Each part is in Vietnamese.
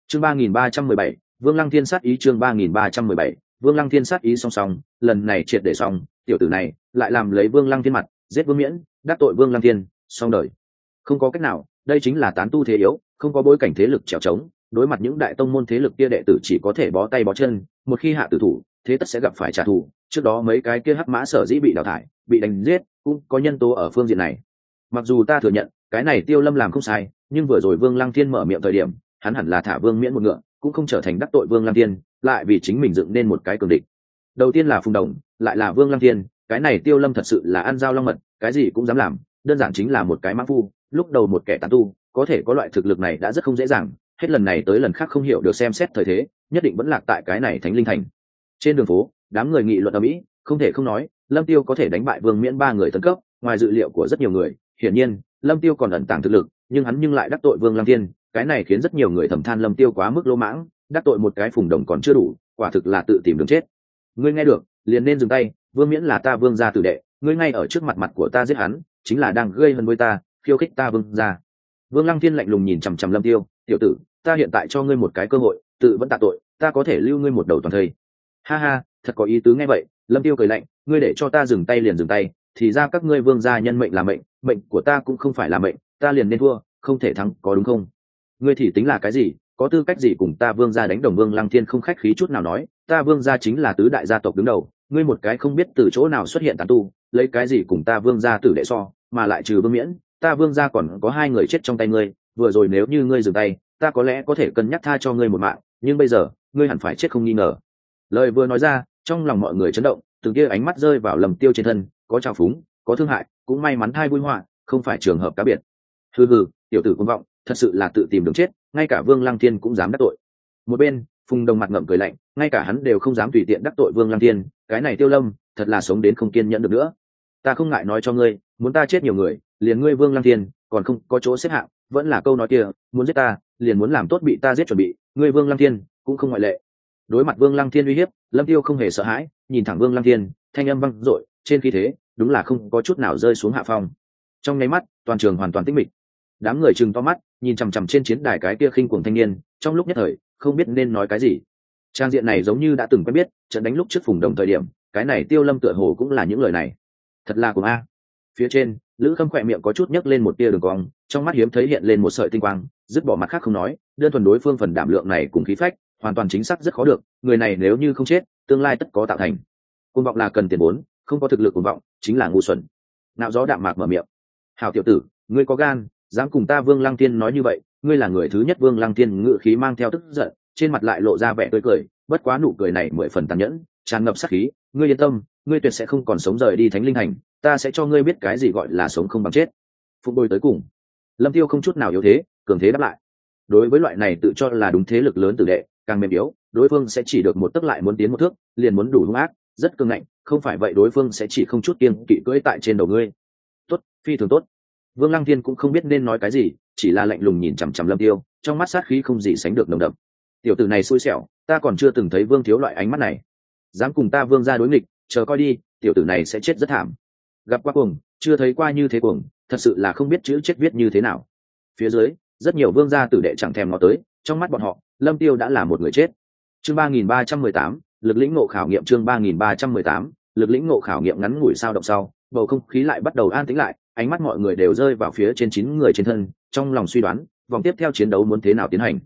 chương 3317, Vương Lăng Thiên sát ý. chương 3317, Vương Lăng Thiên sát ý. Song song lần này triệt để xong, tiểu tử này lại làm lấy Vương Lăng Thiên mặt giết Vương Miễn, đắc tội Vương Lăng Thiên, xong đời. Không có cách nào, đây chính là tán tu thế yếu, không có bối cảnh thế lực trèo trống, đối mặt những đại tông môn thế lực kia đệ tử chỉ có thể bó tay bó chân, một khi hạ tử thủ thế tất sẽ gặp phải trả thù. Trước đó mấy cái kia hắc mã sở dĩ bị đào thải, bị đánh giết, cũng có nhân tố ở phương diện này. Mặc dù ta thừa nhận cái này Tiêu Lâm làm không sai, nhưng vừa rồi Vương Lăng Thiên mở miệng thời điểm, hắn hẳn là thả Vương Miễn một ngựa, cũng không trở thành đắc tội Vương Lăng Thiên, lại vì chính mình dựng nên một cái cường địch. Đầu tiên là Phùng Đồng, lại là Vương Lăng Thiên, cái này Tiêu Lâm thật sự là ăn dao long mật, cái gì cũng dám làm, đơn giản chính là một cái mã phu. Lúc đầu một kẻ tán tu có thể có loại thực lực này đã rất không dễ dàng, hết lần này tới lần khác không hiểu được xem xét thời thế, nhất định vẫn lạc tại cái này Thánh Linh Thành. Trên đường phố, đám người nghị luận ầm ĩ, không thể không nói, Lâm Tiêu có thể đánh bại Vương Miễn ba người tấn cấp, ngoài dự liệu của rất nhiều người. Hiển nhiên, Lâm Tiêu còn ẩn tàng thực lực, nhưng hắn nhưng lại đắc tội Vương Lăng Thiên, cái này khiến rất nhiều người thầm than Lâm Tiêu quá mức lỗ mãng, đắc tội một cái Phùng Đồng còn chưa đủ, quả thực là tự tìm đường chết. Ngươi nghe được, liền nên dừng tay, Vương Miễn là ta Vương gia tử đệ, ngươi ngay ở trước mặt của ta giết hắn, chính là đang gây hấn với ta, khiêu khích ta Vương gia. Vương Lăng Thiên lạnh lùng nhìn chằm chằm Lâm Tiêu, tiểu tử, ta hiện tại cho ngươi một cái cơ hội, tự vẫn tạ tội, ta có thể lưu ngươi một đầu toàn thây. Ha ha, thật có ý tứ. Nghe vậy, Lâm Tiêu cười lạnh, ngươi để cho ta dừng tay liền dừng tay, thì ra các ngươi Vương gia nhân mệnh là mệnh, mệnh của ta cũng không phải là mệnh, ta liền nên thua, không thể thắng, có đúng không? Ngươi thì tính là cái gì, có tư cách gì cùng ta Vương gia đánh đồng? Vương Lăng Thiên không khách khí chút nào nói, ta Vương gia chính là tứ đại gia tộc đứng đầu, ngươi một cái không biết từ chỗ nào xuất hiện tán tu, lấy cái gì cùng ta Vương gia tử đệ so, mà lại trừ Vương Miễn, ta Vương gia còn có hai người chết trong tay ngươi, vừa rồi nếu như ngươi dừng tay, ta có lẽ có thể cân nhắc tha cho ngươi một mạng, nhưng bây giờ ngươi hẳn phải chết không nghi ngờ. Lời vừa nói ra, trong lòng mọi người chấn động, từng kia ánh mắt rơi vào Lâm Tiêu trên thân, có trào phúng, có thương hại, cũng may mắn thai vui họa, không phải trường hợp cá biệt. Hừ hừ, tiểu tử cuồng vọng, thật sự là tự tìm đường chết, ngay cả Vương Lăng Thiên cũng dám đắc tội. Một bên, Phùng Đồng mặt ngậm cười lạnh, ngay cả hắn đều không dám tùy tiện đắc tội Vương Lăng Thiên, cái này Tiêu Lâm, thật là sống đến không kiên nhẫn được nữa. Ta không ngại nói cho ngươi, muốn ta chết nhiều người, liền ngươi Vương Lăng Thiên, còn không có chỗ xếp hạng, vẫn là câu nói kia, muốn giết ta, liền muốn làm tốt bị ta giết chuẩn bị, ngươi Vương Lăng Thiên cũng không ngoại lệ. Đối mặt Vương Lăng Thiên uy hiếp, Lâm Tiêu không hề sợ hãi, nhìn thẳng Vương Lăng Thiên, thanh âm vang dội, trên khí thế, đúng là không có chút nào rơi xuống hạ phong. Trong nháy mắt, toàn trường hoàn toàn tĩnh mịch. Đám người trừng to mắt, nhìn chằm chằm trên chiến đài cái kia khinh cuồng thanh niên, trong lúc nhất thời, không biết nên nói cái gì. Trang diện này giống như đã từng quen biết, trận đánh lúc trước Phùng Đồng thời điểm, cái này Tiêu Lâm tựa hồ cũng là những lời này. Thật là cuồng a. Phía trên, Lữ Khâm khỏe miệng có chút nhấc lên một tia đường cong, trong mắt hiếm thấy hiện lên một sợi tinh quang, dứt bỏ mặt khác không nói, đơn thuần đối phương phần đảm lượng này cùng khí phách, hoàn toàn chính xác rất khó được, người này nếu như không chết, tương lai tất có tạo thành. Cuồng vọng là cần tiền vốn, không có thực lực cuồng vọng, chính là ngu xuẩn. Nạo gió đạm mạc mở miệng. Hảo tiểu tử, ngươi có gan, dám cùng ta Vương Lăng Thiên nói như vậy, ngươi là người thứ nhất. Vương Lăng Thiên ngự khí mang theo tức giận, trên mặt lại lộ ra vẻ tươi cười, bất quá nụ cười này 10 phần tàn nhẫn, tràn ngập sát khí, ngươi yên tâm, ngươi tuyệt sẽ không còn sống rời đi Thánh Linh Thành, ta sẽ cho ngươi biết cái gì gọi là sống không bằng chết. Phục bồi tới cùng. Lâm Tiêu không chút nào yếu thế, cường thế đáp lại. Đối với loại này tự cho là đúng thế lực lớn tử đệ, càng mềm yếu, đối phương sẽ chỉ được một tấc lại muốn tiến một thước, liền muốn đủ hung ác, rất cứng ngạnh, không phải vậy đối phương sẽ chỉ không chút kiêng kỵ cưỡi tại trên đầu ngươi. Tốt, phi thường tốt. Vương Lăng Thiên cũng không biết nên nói cái gì, chỉ là lạnh lùng nhìn chằm chằm Lâm Tiêu, trong mắt sát khí không gì sánh được nồng đậm. Tiểu tử này xui xẻo, ta còn chưa từng thấy Vương thiếu loại ánh mắt này, dám cùng ta Vương gia đối nghịch, chờ coi đi, tiểu tử này sẽ chết rất thảm. Gặp qua cuồng, chưa thấy qua như thế cuồng, thật sự là không biết chữ chết viết như thế nào. Phía dưới, rất nhiều vương gia tử đệ chẳng thèm ngó tới, trong mắt bọn họ, Lâm Tiêu đã là một người chết. Chương 3318, lực lĩnh ngộ khảo nghiệm. Chương 3318, lực lĩnh ngộ khảo nghiệm. Ngắn ngủi sao động sau, bầu không khí lại bắt đầu an tĩnh lại, ánh mắt mọi người đều rơi vào phía trên 9 người trên thân, trong lòng suy đoán, vòng tiếp theo chiến đấu muốn thế nào tiến hành.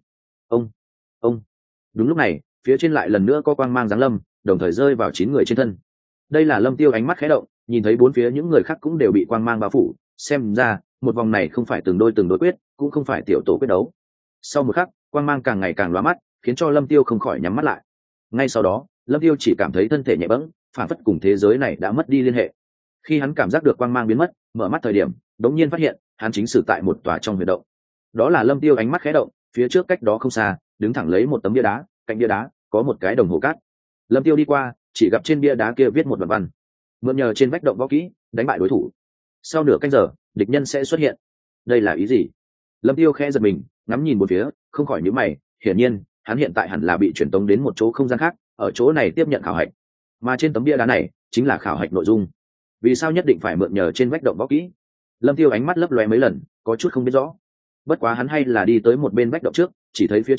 Ông. Đúng lúc này, phía trên lại lần nữa có quang mang giáng lâm, đồng thời rơi vào 9 người trên thân. Đây là Lâm Tiêu ánh mắt khẽ động, nhìn thấy bốn phía những người khác cũng đều bị quang mang bao phủ, xem ra một vòng này không phải từng đôi quyết, cũng không phải tiểu tổ quyết đấu. Sau một khắc, quang mang càng ngày càng lóa mắt, khiến cho Lâm Tiêu không khỏi nhắm mắt lại. Ngay sau đó, Lâm Tiêu chỉ cảm thấy thân thể nhẹ bẫng, phản phất cùng thế giới này đã mất đi liên hệ. Khi hắn cảm giác được quang mang biến mất, mở mắt thời điểm, đống nhiên phát hiện hắn chính xử tại một tòa trong huyệt động. Đó là Lâm Tiêu ánh mắt khẽ động, phía trước cách đó không xa, đứng thẳng lấy một tấm bia đá, cạnh bia đá có một cái đồng hồ cát. Lâm Tiêu đi qua, chỉ gặp trên bia đá kia viết một đoạn văn: mượn nhờ trên vách động võ kỹ, đánh bại đối thủ. Sau nửa canh giờ, địch nhân sẽ xuất hiện. Đây là ý gì? Lâm Tiêu khẽ giật mình, ngắm nhìn bốn phía, không khỏi nhíu mày. Hiển nhiên, hắn hiện tại hẳn là bị chuyển tống đến một chỗ không gian khác, ở chỗ này tiếp nhận khảo hạch. Mà trên tấm bia đá này chính là khảo hạch nội dung. Vì sao nhất định phải mượn nhờ trên vách động võ kỹ? Lâm Tiêu ánh mắt lấp lóe mấy lần, có chút không biết rõ. Bất quá hắn hay là đi tới một bên vách động trước, chỉ thấy phía trên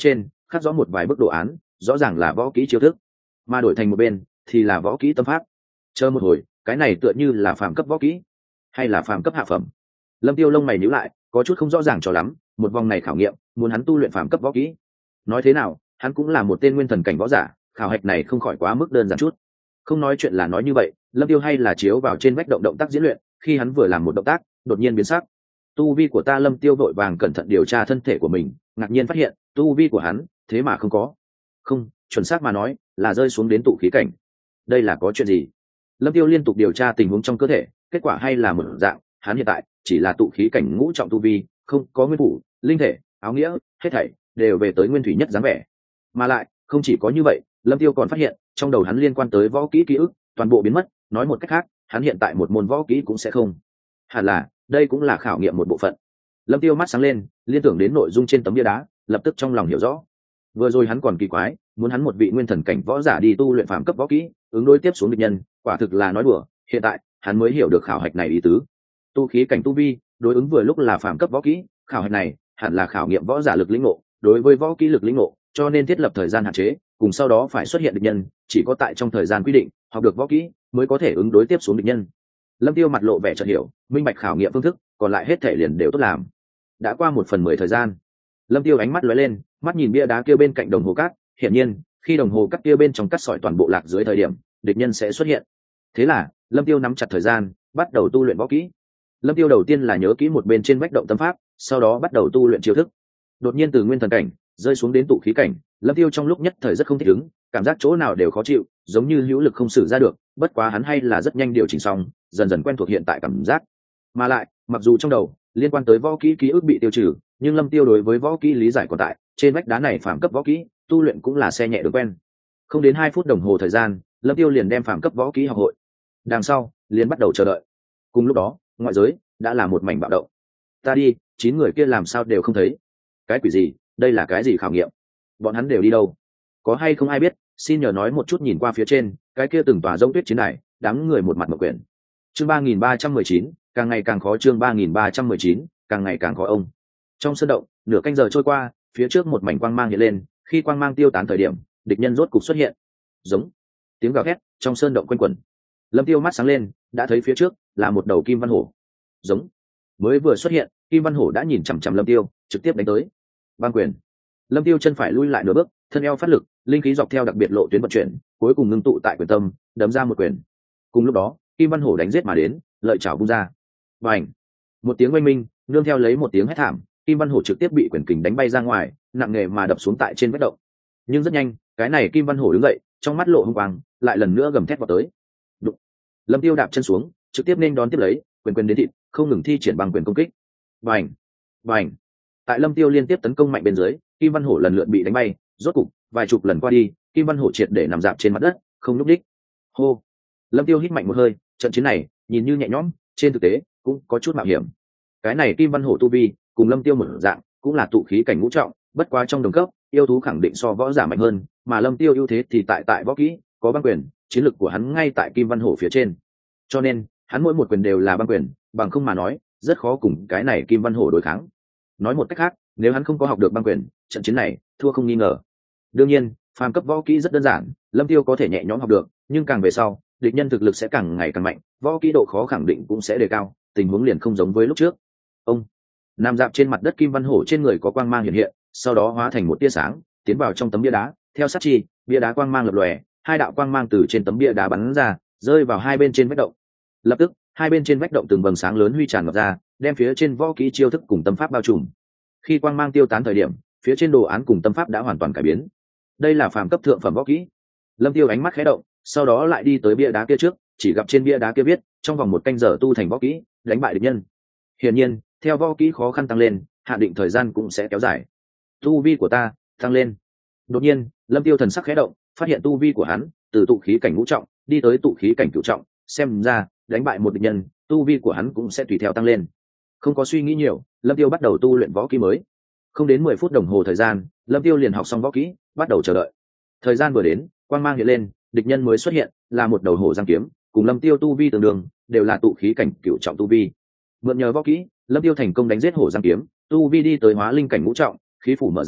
khắc rõ một vài bức đồ án, rõ ràng là võ kỹ chiêu thức, mà đổi thành một bên thì là võ kỹ tâm pháp. Chờ một hồi, cái này tựa như là phàm cấp võ kỹ hay là phàm cấp hạ phẩm. Lâm Tiêu lông mày nhíu lại, có chút không rõ ràng cho lắm, một vòng này khảo nghiệm muốn hắn tu luyện phàm cấp võ kỹ, nói thế nào hắn cũng là một tên nguyên thần cảnh võ giả, khảo hạch này không khỏi quá mức đơn giản chút. Không nói chuyện là nói như vậy, Lâm Tiêu hay là chiếu vào trên vách động tác diễn luyện, khi hắn vừa làm một động tác đột nhiên biến sắc. Tu vi của ta. Lâm Tiêu vội vàng cẩn thận điều tra thân thể của mình, ngạc nhiên phát hiện tu vi của hắn thế mà không chuẩn xác mà nói là rơi xuống đến tụ khí cảnh. Đây là có chuyện gì? Lâm Tiêu liên tục điều tra tình huống trong cơ thể, kết quả hay là một dạng, hắn hiện tại chỉ là tụ khí cảnh ngũ trọng tu vi, không có nguyên phủ, linh thể, áo nghĩa, hết thảy đều về tới nguyên thủy nhất dáng vẻ. Mà lại không chỉ có như vậy, Lâm Tiêu còn phát hiện trong đầu hắn liên quan tới võ kỹ ký ức toàn bộ biến mất, nói một cách khác, hắn hiện tại một môn võ kỹ cũng sẽ không. Hẳn là đây cũng là khảo nghiệm một bộ phận. Lâm Tiêu mắt sáng lên, liên tưởng đến nội dung trên tấm bia đá, lập tức trong lòng hiểu rõ. Vừa rồi hắn còn kỳ quái, muốn hắn một vị nguyên thần cảnh võ giả đi tu luyện phàm cấp võ kỹ, ứng đối tiếp xuống địch nhân, quả thực là nói đùa. Hiện tại hắn mới hiểu được khảo hạch này ý tứ. Tu khí cảnh tu vi, đối ứng vừa lúc là phàm cấp võ kỹ, khảo hạch này hẳn là khảo nghiệm võ giả lực lĩnh ngộ, đối với võ kỹ lực lĩnh ngộ, cho nên thiết lập thời gian hạn chế, cùng sau đó phải xuất hiện địch nhân, chỉ có tại trong thời gian quy định, học được võ kỹ mới có thể ứng đối tiếp xuống địch nhân. Lâm Tiêu mặt lộ vẻ chợt hiểu, minh bạch khảo nghiệm phương thức, còn lại hết thể liền đều tốt làm. Đã qua 1/10 thời gian, Lâm Tiêu ánh mắt lóe lên, mắt nhìn bia đá kia bên cạnh đồng hồ cát, hiển nhiên, khi đồng hồ cát kia bên trong cắt sỏi toàn bộ lạc dưới thời điểm, địch nhân sẽ xuất hiện. Thế là, Lâm Tiêu nắm chặt thời gian, bắt đầu tu luyện võ kỹ. Lâm Tiêu đầu tiên là nhớ kỹ một bên trên vách động tâm pháp, sau đó bắt đầu tu luyện chiêu thức. Đột nhiên từ nguyên thần cảnh rơi xuống đến tụ khí cảnh, Lâm Tiêu trong lúc nhất thời rất không thích ứng, cảm giác chỗ nào đều khó chịu, giống như hữu lực không sử ra được, bất quá hắn hay là rất nhanh điều chỉnh xong, dần dần quen thuộc hiện tại cảm giác. Mà lại, mặc dù trong đầu liên quan tới võ kỹ ký ức bị tiêu trừ, nhưng Lâm Tiêu đối với võ kỹ lý giải còn tại, trên vách đá này phàm cấp võ kỹ, tu luyện cũng là xe nhẹ được quen. Không đến 2 phút đồng hồ thời gian, Lâm Tiêu liền đem phàm cấp võ kỹ học hội. Đằng sau, liền bắt đầu chờ đợi. Cùng lúc đó, ngoại giới đã là một mảnh bạo động. Ta đi, 9 người kia làm sao đều không thấy? Cái quỷ gì? Đây là cái gì khảo nghiệm? Bọn hắn đều đi đâu? Có hay không ai biết? Xin nhờ nói một chút. Nhìn qua phía trên, cái kia từng tòa rông tuyết chiến đài, đám người một mặt mở quyển. Chương 3319, càng ngày càng khó. Chương 3319, càng ngày càng khó. Ông trong sân động, nửa canh giờ trôi qua, phía trước một mảnh quang mang hiện lên, khi quang mang tiêu tán thời điểm, địch nhân rốt cục xuất hiện. Giống tiếng gào thét trong sơn động quanh quẩn. Lâm Tiêu mắt sáng lên, đã thấy phía trước là một đầu kim văn hổ. Giống mới vừa xuất hiện, kim văn hổ đã nhìn chằm chằm Lâm Tiêu, trực tiếp đánh tới. Băng quyền. Lâm Tiêu chân phải lui lại nửa bước, thân eo phát lực, linh khí dọc theo đặc biệt lộ tuyến vận chuyển, cuối cùng ngưng tụ tại quyền tâm, đấm ra một quyền. Cùng lúc đó, kim văn hổ đánh giết mà đến, lợi chảo vung ra. Bành! Một tiếng oanh minh, nương theo lấy một tiếng hét thảm, kim văn hổ trực tiếp bị quyền kình đánh bay ra ngoài, nặng nề mà đập xuống tại trên vách động. Nhưng rất nhanh, cái này kim văn hổ đứng dậy, trong mắt lộ hung quang, lại lần nữa gầm thét vào tới. Đụng. Lâm Tiêu đạp chân xuống, trực tiếp nên đón tiếp lấy, quyền quyền đến thịt, không ngừng thi triển bằng quyền công kích. Bành! Bành! Tại Lâm Tiêu liên tiếp tấn công mạnh bên dưới, kim văn hổ lần lượt bị đánh bay, rốt cục vài chục lần qua đi, kim văn hổ triệt để nằm dạp trên mặt đất, không nhúc đích. Hô! Lâm Tiêu hít mạnh một hơi, trận chiến này nhìn như nhẹ nhõm, trên thực tế cũng có chút mạo hiểm. Cái này kim văn hổ tu vi cùng Lâm Tiêu một dạng, cũng là tụ khí cảnh ngũ trọng, bất quá trong đồng cấp, yêu thú khẳng định so võ giả mạnh hơn, mà Lâm Tiêu ưu thế thì tại võ kỹ, có băng quyền, chiến lực của hắn ngay tại kim văn hổ phía trên. Cho nên, hắn mỗi một quyền đều là băng quyền, bằng không mà nói, rất khó cùng cái này kim văn hổ đối kháng. Nói một cách khác, nếu hắn không có học được băng quyền, trận chiến này thua không nghi ngờ. Đương nhiên, phàm cấp võ kỹ rất đơn giản, Lâm Tiêu có thể nhẹ nhõm học được, nhưng càng về sau, địch nhân thực lực sẽ càng ngày càng mạnh, võ kỹ độ khó khẳng định cũng sẽ đề cao, tình huống liền không giống với lúc trước. Ông nằm dạp trên mặt đất kim văn hổ trên người có quang mang hiện hiện, sau đó hóa thành một tia sáng, tiến vào trong tấm bia đá, theo sát chi, bia đá quang mang lập lòe, 2 đạo quang mang từ trên tấm bia đá bắn ra, rơi vào hai bên trên vách động. Lập tức, hai bên trên vách động từng vầng sáng lớn huy tràn ngập ra, đem phía trên võ kỹ chiêu thức cùng tâm pháp bao trùm. Khi quang mang tiêu tán thời điểm, phía trên đồ án cùng tâm pháp đã hoàn toàn cải biến. Đây là phàm cấp thượng phẩm võ kỹ. Lâm Tiêu ánh mắt khẽ động, sau đó lại đi tới bia đá kia trước, chỉ gặp trên bia đá kia viết, trong vòng 1 canh giờ tu thành võ kỹ, đánh bại địch nhân. Hiển nhiên, theo võ kỹ khó khăn tăng lên, hạn định thời gian cũng sẽ kéo dài. Tu vi của ta tăng lên. Đột nhiên, Lâm Tiêu thần sắc khẽ động, phát hiện tu vi của hắn từ tụ khí cảnh ngũ trọng đi tới tụ khí cảnh cửu trọng, xem ra đánh bại một địch nhân, tu vi của hắn cũng sẽ tùy theo tăng lên. Không có suy nghĩ nhiều, Lâm Tiêu bắt đầu tu luyện võ kỹ mới. Không đến 10 phút đồng hồ thời gian, Lâm Tiêu liền học xong võ kỹ, bắt đầu chờ đợi. Thời gian vừa đến, quang mang hiện lên, địch nhân mới xuất hiện, là một đầu hổ giang kiếm, cùng Lâm Tiêu tu vi tương đương, đều là tụ khí cảnh cửu trọng tu vi. Mượn nhờ võ kỹ, Lâm Tiêu thành công đánh giết hổ giang kiếm, tu vi đi tới hóa linh cảnh ngũ trọng, khí phủ mở ra,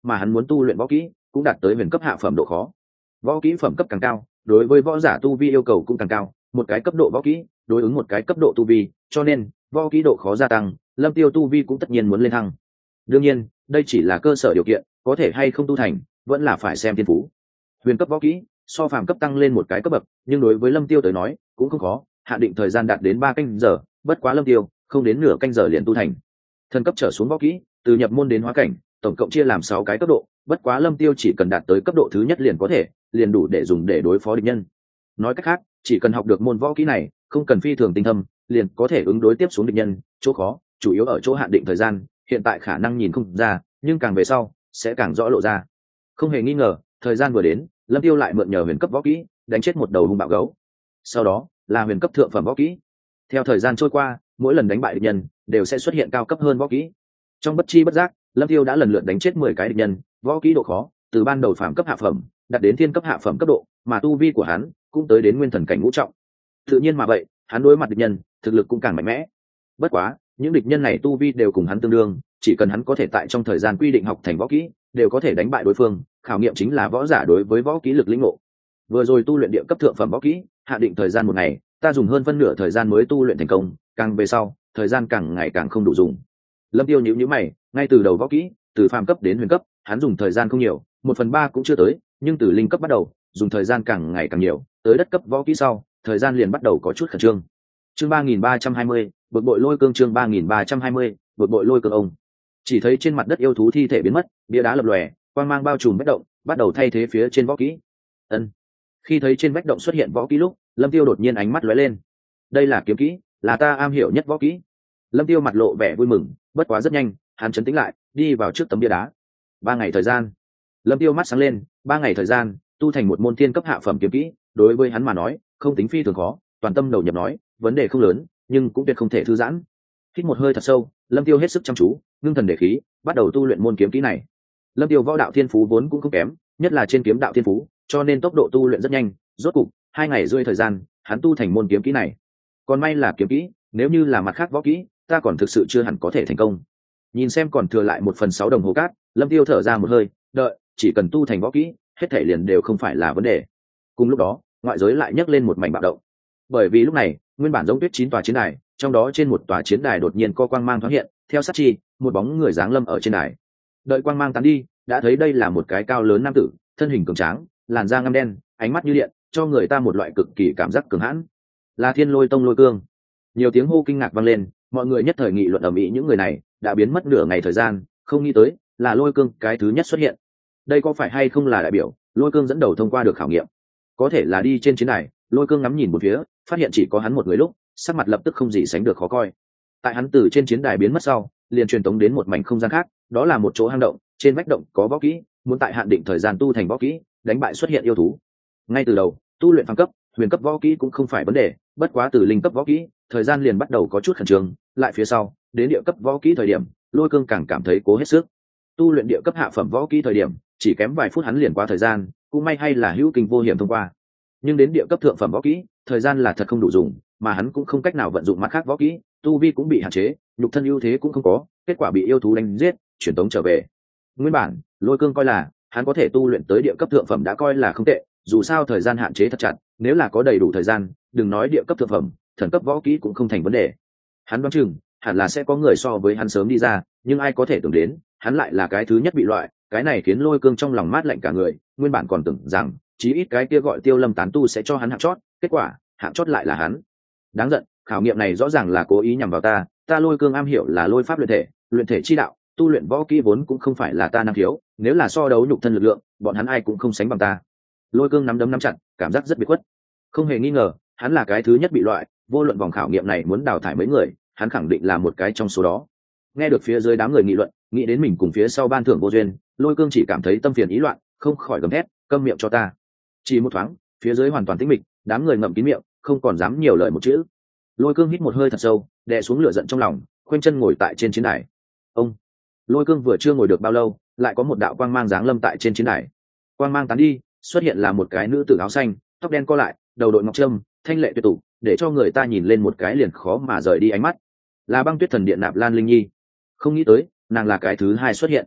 mà hắn muốn tu luyện võ kỹ cũng đạt tới huyền cấp hạ phẩm độ khó. Võ kỹ phẩm cấp càng cao, đối với võ giả tu vi yêu cầu cũng càng cao, một cái cấp độ võ kỹ đối ứng một cái cấp độ tu vi, cho nên võ kỹ độ khó gia tăng, Lâm Tiêu tu vi cũng tất nhiên muốn lên thăng. Đương nhiên, đây chỉ là cơ sở điều kiện, có thể hay không tu thành, vẫn là phải xem thiên phú. Huyền cấp võ kỹ, so phàm cấp tăng lên một cái cấp bậc, nhưng đối với Lâm Tiêu tới nói, cũng không khó, hạn định thời gian đạt đến 3 canh giờ, bất quá Lâm Tiêu không đến nửa canh giờ liền tu thành. Thần cấp trở xuống võ kỹ, từ nhập môn đến hóa cảnh, tổng cộng chia làm 6 cái cấp độ, bất quá Lâm Tiêu chỉ cần đạt tới cấp độ thứ nhất liền có thể, liền đủ để dùng để đối phó địch nhân. Nói cách khác, chỉ cần học được môn võ kỹ này, không cần phi thường tinh thâm, liền có thể ứng đối tiếp xuống địch nhân, chỗ khó, chủ yếu ở chỗ hạn định thời gian, hiện tại khả năng nhìn không ra, nhưng càng về sau sẽ càng rõ lộ ra. Không hề nghi ngờ, thời gian vừa đến, Lâm Tiêu lại mượn nhờ huyền cấp võ kỹ, đánh chết một đầu hung bạo gấu. Sau đó, là huyền cấp thượng phẩm võ kỹ. Theo thời gian trôi qua, mỗi lần đánh bại địch nhân đều sẽ xuất hiện cao cấp hơn võ kỹ. Trong bất chi bất giác, Lâm Tiêu đã lần lượt đánh chết 10 cái địch nhân, võ kỹ độ khó từ ban đầu phàm cấp hạ phẩm đạt đến thiên cấp hạ phẩm cấp độ, mà tu vi của hắn cũng tới đến nguyên thần cảnh ngũ trọng. Tự nhiên mà vậy, hắn đối mặt địch nhân, thực lực cũng càng mạnh mẽ. Bất quá, những địch nhân này tu vi đều cùng hắn tương đương, chỉ cần hắn có thể tại trong thời gian quy định học thành võ kỹ, đều có thể đánh bại đối phương, khảo nghiệm chính là võ giả đối với võ kỹ lực lĩnh ngộ. Vừa rồi tu luyện địa cấp thượng phẩm võ kỹ, hạ định thời gian 1 ngày, ta dùng hơn phân nửa thời gian mới tu luyện thành công, càng về sau, thời gian càng ngày càng không đủ dùng. Lâm Tiêu nhíu mày, ngay từ đầu võ kỹ, từ phàm cấp đến huyền cấp, hắn dùng thời gian không nhiều, 1/3 cũng chưa tới, nhưng từ linh cấp bắt đầu, dùng thời gian càng ngày càng nhiều, tới đất cấp võ kỹ sau, thời gian liền bắt đầu có chút khẩn trương. Chương 3320, bực bội lôi cương. Chương 3320, bực bội lôi cương. Ông chỉ thấy trên mặt đất yêu thú thi thể biến mất, bia đá lập lòe, quang mang bao trùm vách động, bắt đầu thay thế phía trên võ kỹ. Khi thấy trên vách động xuất hiện võ kỹ lúc, Lâm Tiêu đột nhiên ánh mắt lóe lên. Đây là kiếm kỹ, là ta am hiểu nhất võ kỹ. Lâm Tiêu mặt lộ vẻ vui mừng, bất quá rất nhanh, hắn trấn tĩnh lại, đi vào trước tấm bia đá. 3 ngày thời gian. Lâm Tiêu mắt sáng lên, 3 ngày thời gian, tu thành một môn thiên cấp hạ phẩm kiếm kỹ, đối với hắn mà nói, không tính phi thường khó, toàn tâm đầu nhập nói, vấn đề không lớn, nhưng cũng tuyệt không thể thư giãn. Hít một hơi thật sâu, Lâm Tiêu hết sức chăm chú, ngưng thần để khí, bắt đầu tu luyện môn kiếm kỹ này. Lâm Tiêu võ đạo thiên phú vốn cũng không kém, nhất là trên kiếm đạo thiên phú, cho nên tốc độ tu luyện rất nhanh, rốt cục 2 ngày rưỡi thời gian, hắn tu thành môn kiếm kỹ này. Còn may là kiếm kỹ, nếu như là mặt khác võ kỹ, ta còn thực sự chưa hẳn có thể thành công. Nhìn xem còn thừa lại 1/6 đồng hồ cát, Lâm Tiêu thở ra một hơi, đợi, chỉ cần tu thành võ kỹ, hết thảy liền đều không phải là vấn đề. Cùng lúc đó, ngoại giới lại nhấc lên một mảnh bạo động. Bởi vì lúc này, nguyên bản giống tuyết 9 tòa chiến đài, trong đó trên một tòa chiến đài đột nhiên có quang mang thoáng hiện, theo sát chi, một bóng người giáng lâm ở trên đài. Đợi quang mang tán đi, đã thấy đây là một cái cao lớn nam tử, thân hình cường tráng, làn da ngăm đen, ánh mắt như điện, cho người ta một loại cực kỳ cảm giác cường hãn. Là Thiên Lôi Tông Lôi Cương. Nhiều tiếng hô kinh ngạc vang lên, mọi người nhất thời nghị luận ầm ĩ những người này đã biến mất nửa ngày thời gian, không nghĩ tới là Lôi Cương cái thứ nhất xuất hiện. Đây có phải hay không là đại biểu Lôi Cương dẫn đầu thông qua được khảo nghiệm? Có thể là đi trên chiến đài, Lôi Cương ngắm nhìn một phía, phát hiện chỉ có hắn một người lúc, sắc mặt lập tức không gì sánh được khó coi. Tại hắn từ trên chiến đài biến mất sau, liền truyền tống đến một mảnh không gian khác, đó là một chỗ hang động, trên vách động có võ kỹ, muốn tại hạn định thời gian tu thành võ kỹ, đánh bại xuất hiện yêu thú. Ngay từ đầu, tu luyện phàm cấp, huyền cấp võ kỹ cũng không phải vấn đề, bất quá từ linh cấp võ kỹ, thời gian liền bắt đầu có chút khẩn trương, lại phía sau, đến địa cấp võ kỹ thời điểm, Lôi Cương càng cảm thấy cố hết sức. Tu luyện địa cấp hạ phẩm võ kỹ thời điểm, chỉ kém vài phút hắn liền qua thời gian, cũng may hay là hữu kinh vô hiểm thông qua. Nhưng đến địa cấp thượng phẩm võ kỹ, thời gian là thật không đủ dùng, mà hắn cũng không cách nào vận dụng mặt khác võ kỹ, tu vi cũng bị hạn chế, nhục thân ưu thế cũng không có, kết quả bị yêu thú đánh giết, chuyển tống trở về. Nguyên bản, Lôi Cương coi là hắn có thể tu luyện tới địa cấp thượng phẩm đã coi là không tệ, dù sao thời gian hạn chế thật chặt, nếu là có đầy đủ thời gian, đừng nói địa cấp thượng phẩm, thần cấp võ kỹ cũng không thành vấn đề. Hắn đoán chừng hẳn là sẽ có người so với hắn sớm đi ra, nhưng ai có thể tưởng đến, hắn lại là cái thứ nhất bị loại, cái này khiến Lôi Cương trong lòng mát lạnh cả người, nguyên bản còn tưởng rằng chí ít cái kia gọi Tiêu Lâm tán tu sẽ cho hắn hạng chót, kết quả hạng chót lại là hắn. Đáng giận, khảo nghiệm này rõ ràng là cố ý nhằm vào ta, ta Lôi Cương am hiểu là lôi pháp luyện thể chi đạo, tu luyện võ kỹ vốn cũng không phải là ta năng khiếu, nếu là so đấu nhục thân lực lượng, bọn hắn ai cũng không sánh bằng ta. Lôi Cương nắm đấm nắm chặt, cảm giác rất biệt khuất. Không hề nghi ngờ, hắn là cái thứ nhất bị loại, vô luận vòng khảo nghiệm này muốn đào thải mấy người, hắn khẳng định là một cái trong số đó. Nghe được phía dưới đám người nghị luận, nghĩ đến mình cùng phía sau ban thưởng vô duyên, Lôi Cương chỉ cảm thấy tâm phiền ý loạn, không khỏi gầm thét, câm miệng cho ta. Chỉ một thoáng, phía dưới hoàn toàn tĩnh mịch, đám người ngậm kín miệng, không còn dám nhiều lời một chữ. Lôi Cương hít một hơi thật sâu, đè xuống lửa giận trong lòng, khoanh chân ngồi tại trên chiến đài. Ông Lôi Cương vừa chưa ngồi được bao lâu, lại có một đạo quang mang giáng lâm tại trên chiến đài. Quang mang tán đi, xuất hiện là một cái nữ tử áo xanh, tóc đen co lại, đầu đội ngọc trâm, thanh lệ tuyệt tục, để cho người ta nhìn lên một cái liền khó mà rời đi ánh mắt. Là Băng Tuyết Thần Điện Nạp Lan Linh Nhi. Không nghĩ tới, nàng là cái thứ hai xuất hiện.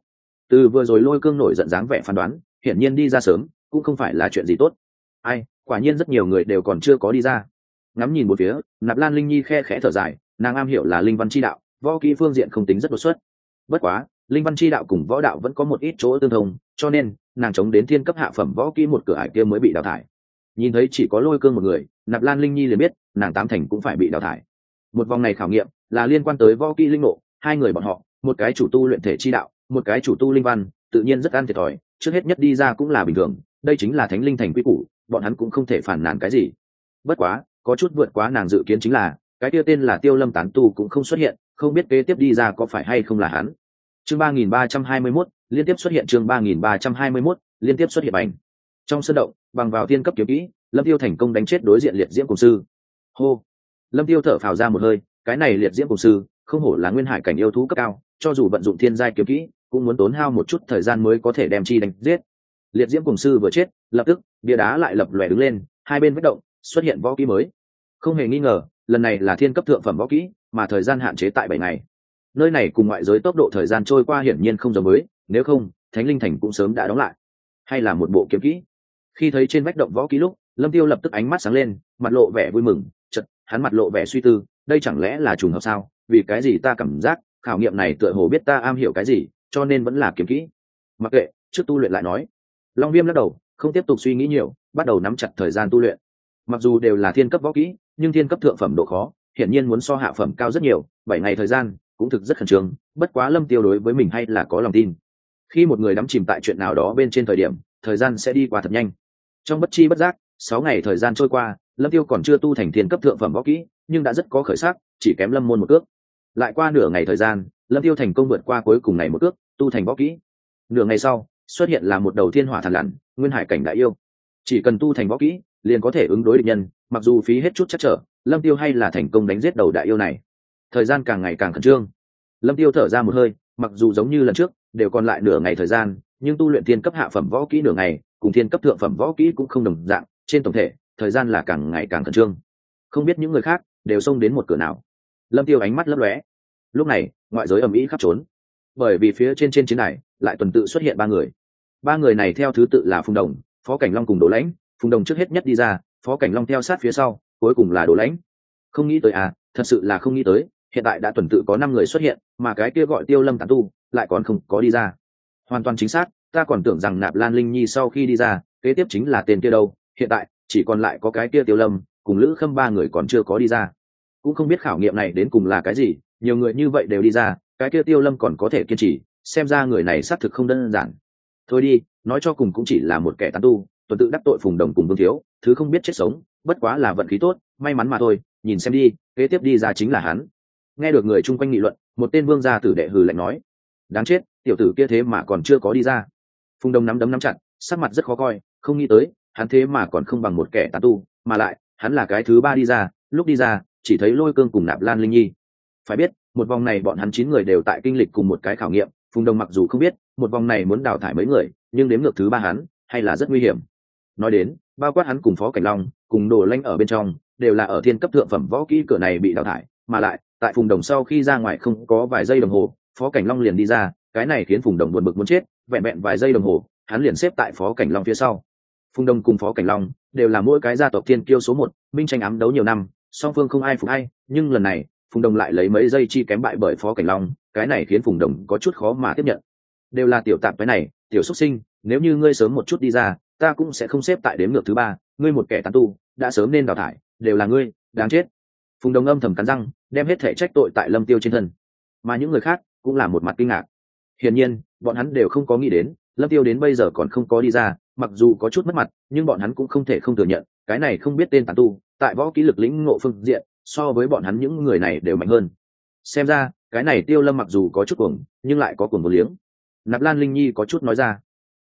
Từ vừa rồi Lôi Cương nổi giận dáng vẻ phán đoán, hiển nhiên đi ra sớm cũng không phải là chuyện gì tốt. Ai, quả nhiên rất nhiều người đều còn chưa có đi ra. Ngắm nhìn một phía, Nạp Lan Linh Nhi khe khẽ thở dài, nàng am hiểu là linh văn chi đạo, võ kỹ phương diện không tính rất đột xuất. Bất quá, linh văn chi đạo cùng võ đạo vẫn có một ít chỗ tương thông, cho nên nàng chống đến thiên cấp hạ phẩm võ kỹ một cửa ải kia mới bị đào thải. Nhìn thấy chỉ có Lôi Cương một người, Nạp Lan Linh Nhi liền biết nàng tám thành cũng phải bị đào thải. Một vòng này khảo nghiệm là liên quan tới võ kỹ linh ngộ, hai người bọn họ, một cái chủ tu luyện thể chi đạo, một cái chủ tu linh văn, tự nhiên rất ăn thiệt thòi, trước hết nhất đi ra cũng là bình thường, đây chính là Thánh Linh Thành quy củ, bọn hắn cũng không thể phản nàn cái gì. Bất quá, có chút vượt quá nàng dự kiến chính là, cái kia tên là Tiêu Lâm tán tu cũng không xuất hiện, không biết kế tiếp đi ra có phải hay không là hắn. Chương 3321, liên tiếp xuất hiện chương 3321, liên tiếp xuất hiện bành. Trong sân động, bằng vào thiên cấp kiếm kỹ, Lâm Tiêu thành công đánh chết đối diện liệt diễm cùng sư. Hô. Lâm Tiêu thở phào ra một hơi, cái này liệt diễm cùng sư, không hổ là nguyên hải cảnh yêu thú cấp cao, cho dù vận dụng thiên giai kiếm kỹ, cũng muốn tốn hao một chút thời gian mới có thể đem chi đánh giết. Liệt diễm cùng sư vừa chết, lập tức bia đá lại lập lòe đứng lên, hai bên vách động xuất hiện võ kỹ mới. Không hề nghi ngờ, lần này là thiên cấp thượng phẩm võ kỹ, mà thời gian hạn chế tại 7 ngày. Nơi này cùng ngoại giới tốc độ thời gian trôi qua hiển nhiên không giống với, nếu không, Thánh Linh Thành cũng sớm đã đóng lại. Hay là một bộ kiếm kỹ. Khi thấy trên vách động võ kỹ lúc, Lâm Tiêu lập tức ánh mắt sáng lên, mặt lộ vẻ vui mừng, chợt, hắn mặt lộ vẻ suy tư, đây chẳng lẽ là trùng hợp sao? Vì cái gì ta cảm giác, khảo nghiệm này tựa hồ biết ta am hiểu cái gì, cho nên vẫn là kiếm kỹ. Mặc kệ, trước tu luyện lại nói. Long Viêm lắc đầu, không tiếp tục suy nghĩ nhiều, bắt đầu nắm chặt thời gian tu luyện. Mặc dù đều là thiên cấp võ kỹ, nhưng thiên cấp thượng phẩm độ khó, hiển nhiên muốn so hạ phẩm cao rất nhiều, 7 ngày thời gian, cũng thực rất khẩn trương, bất quá Lâm Tiêu đối với mình hay là có lòng tin. Khi một người đắm chìm tại chuyện nào đó bên trên thời điểm, thời gian sẽ đi qua thật nhanh. Trong bất chi bất giác, 6 ngày thời gian trôi qua, Lâm Tiêu còn chưa tu thành thiên cấp thượng phẩm võ kỹ, nhưng đã rất có khởi sắc, chỉ kém Lâm Môn một cước. Lại qua nửa ngày thời gian, Lâm Tiêu thành công vượt qua cuối cùng này một cước, tu thành võ kỹ. Nửa ngày sau, xuất hiện là một đầu thiên hỏa thần lằn, nguyên hải cảnh đại yêu. Chỉ cần tu thành võ kỹ, liền có thể ứng đối địch nhân, mặc dù phí hết chút chắc trở, Lâm Tiêu hay là thành công đánh giết đầu đại yêu này. Thời gian càng ngày càng khẩn trương. Lâm Tiêu thở ra một hơi, mặc dù giống như lần trước, đều còn lại nửa ngày thời gian, nhưng tu luyện thiên cấp hạ phẩm võ kỹ nửa ngày, cùng thiên cấp thượng phẩm võ kỹ cũng không đồng dạng, trên tổng thể, thời gian là càng ngày càng khẩn trương. Không biết những người khác đều xông đến một cửa nào. Lâm Tiêu ánh mắt lấp lóe. Lúc này, ngoại giới ầm ĩ khắp trốn. Bởi vì phía trên chiến đài lại tuần tự xuất hiện ba người. Ba người này theo thứ tự là Phùng Đồng, Phó Cảnh Long cùng Đồ Lãnh. Phùng Đồng trước hết nhất đi ra, Phó Cảnh Long theo sát phía sau, cuối cùng là Đồ Lãnh. Không nghĩ tới à, thật sự là không nghĩ tới, hiện tại đã tuần tự có 5 người xuất hiện, mà cái kia gọi Tiêu Lâm tán tu lại còn không có đi ra. Hoàn toàn chính xác, ta còn tưởng rằng Nạp Lan Linh Nhi sau khi đi ra, kế tiếp chính là tên kia đâu, hiện tại chỉ còn lại có cái kia Tiêu Lâm cùng Lữ Khâm ba người còn chưa có đi ra. Cũng không biết khảo nghiệm này đến cùng là cái gì, nhiều người như vậy đều đi ra, cái kia Tiêu Lâm còn có thể kiên trì, xem ra người này xác thực không đơn giản. Thôi đi, nói cho cùng cũng chỉ là một kẻ tán tu, tuần tự đắc tội Phùng Đồng cùng Vương Thiếu, thứ không biết chết sống, bất quá là vận khí tốt, may mắn mà thôi, nhìn xem đi, kế tiếp đi ra chính là hắn. Nghe được người chung quanh nghị luận, một tên vương gia tử đệ hừ lạnh nói: đáng chết, tiểu tử kia thế mà còn chưa có đi ra. Phùng Đồng nắm đấm nắm chặt, sắc mặt rất khó coi, không nghĩ tới hắn thế mà còn không bằng một kẻ tán tu, mà lại hắn là cái thứ ba đi ra, lúc đi ra chỉ thấy Lôi Cương cùng Nạp Lan Linh Nhi. Phải biết, một vòng này bọn hắn 9 người đều tại kinh lịch cùng một cái khảo nghiệm, Phùng Đồng mặc dù không biết một vòng này muốn đào thải mấy người, nhưng đếm ngược thứ ba hắn hay là rất nguy hiểm. Nói đến, bao quát hắn cùng Phó Cảnh Long cùng Đồ Lãnh ở bên trong, đều là ở thiên cấp thượng phẩm võ kỹ cửa này bị đào thải, mà lại tại Phùng Đồng sau khi ra ngoài không có vài giây đồng hồ, Phó Cảnh Long liền đi ra, cái này khiến Phùng Đồng buồn bực muốn chết, vẹn vẹn vài giây đồng hồ, hắn liền xếp tại Phó Cảnh Long phía sau. Phùng Đồng cùng Phó Cảnh Long đều là mỗi cái gia tộc thiên kiêu số 1, minh tranh ám đấu nhiều năm, song phương không ai phục ai, nhưng lần này, Phùng Đồng lại lấy mấy giây chi kém bại bởi Phó Cảnh Long, cái này khiến Phùng Đồng có chút khó mà tiếp nhận. Đều là tiểu tạp cái này, tiểu xuất sinh, nếu như ngươi sớm một chút đi ra, ta cũng sẽ không xếp tại đếm ngược thứ ba, ngươi một kẻ tán tu, đã sớm nên đào thải, đều là ngươi, đáng chết. Phùng Đồng âm thầm cắn răng, đem hết thể trách tội tại Lâm Tiêu trên thân. Mà những người khác cũng là một mặt kinh ngạc. Hiển nhiên, bọn hắn đều không có nghĩ đến, Lâm Tiêu đến bây giờ còn không có đi ra, mặc dù có chút mất mặt, nhưng bọn hắn cũng không thể không thừa nhận, cái này không biết tên tán tu, tại võ kỹ lực lĩnh ngộ phương diện, so với bọn hắn những người này đều mạnh hơn. Xem ra, cái này Tiêu Lâm mặc dù có chút cuồng, nhưng lại có cuồng một liếng. Nạp Lan Linh Nhi có chút nói ra,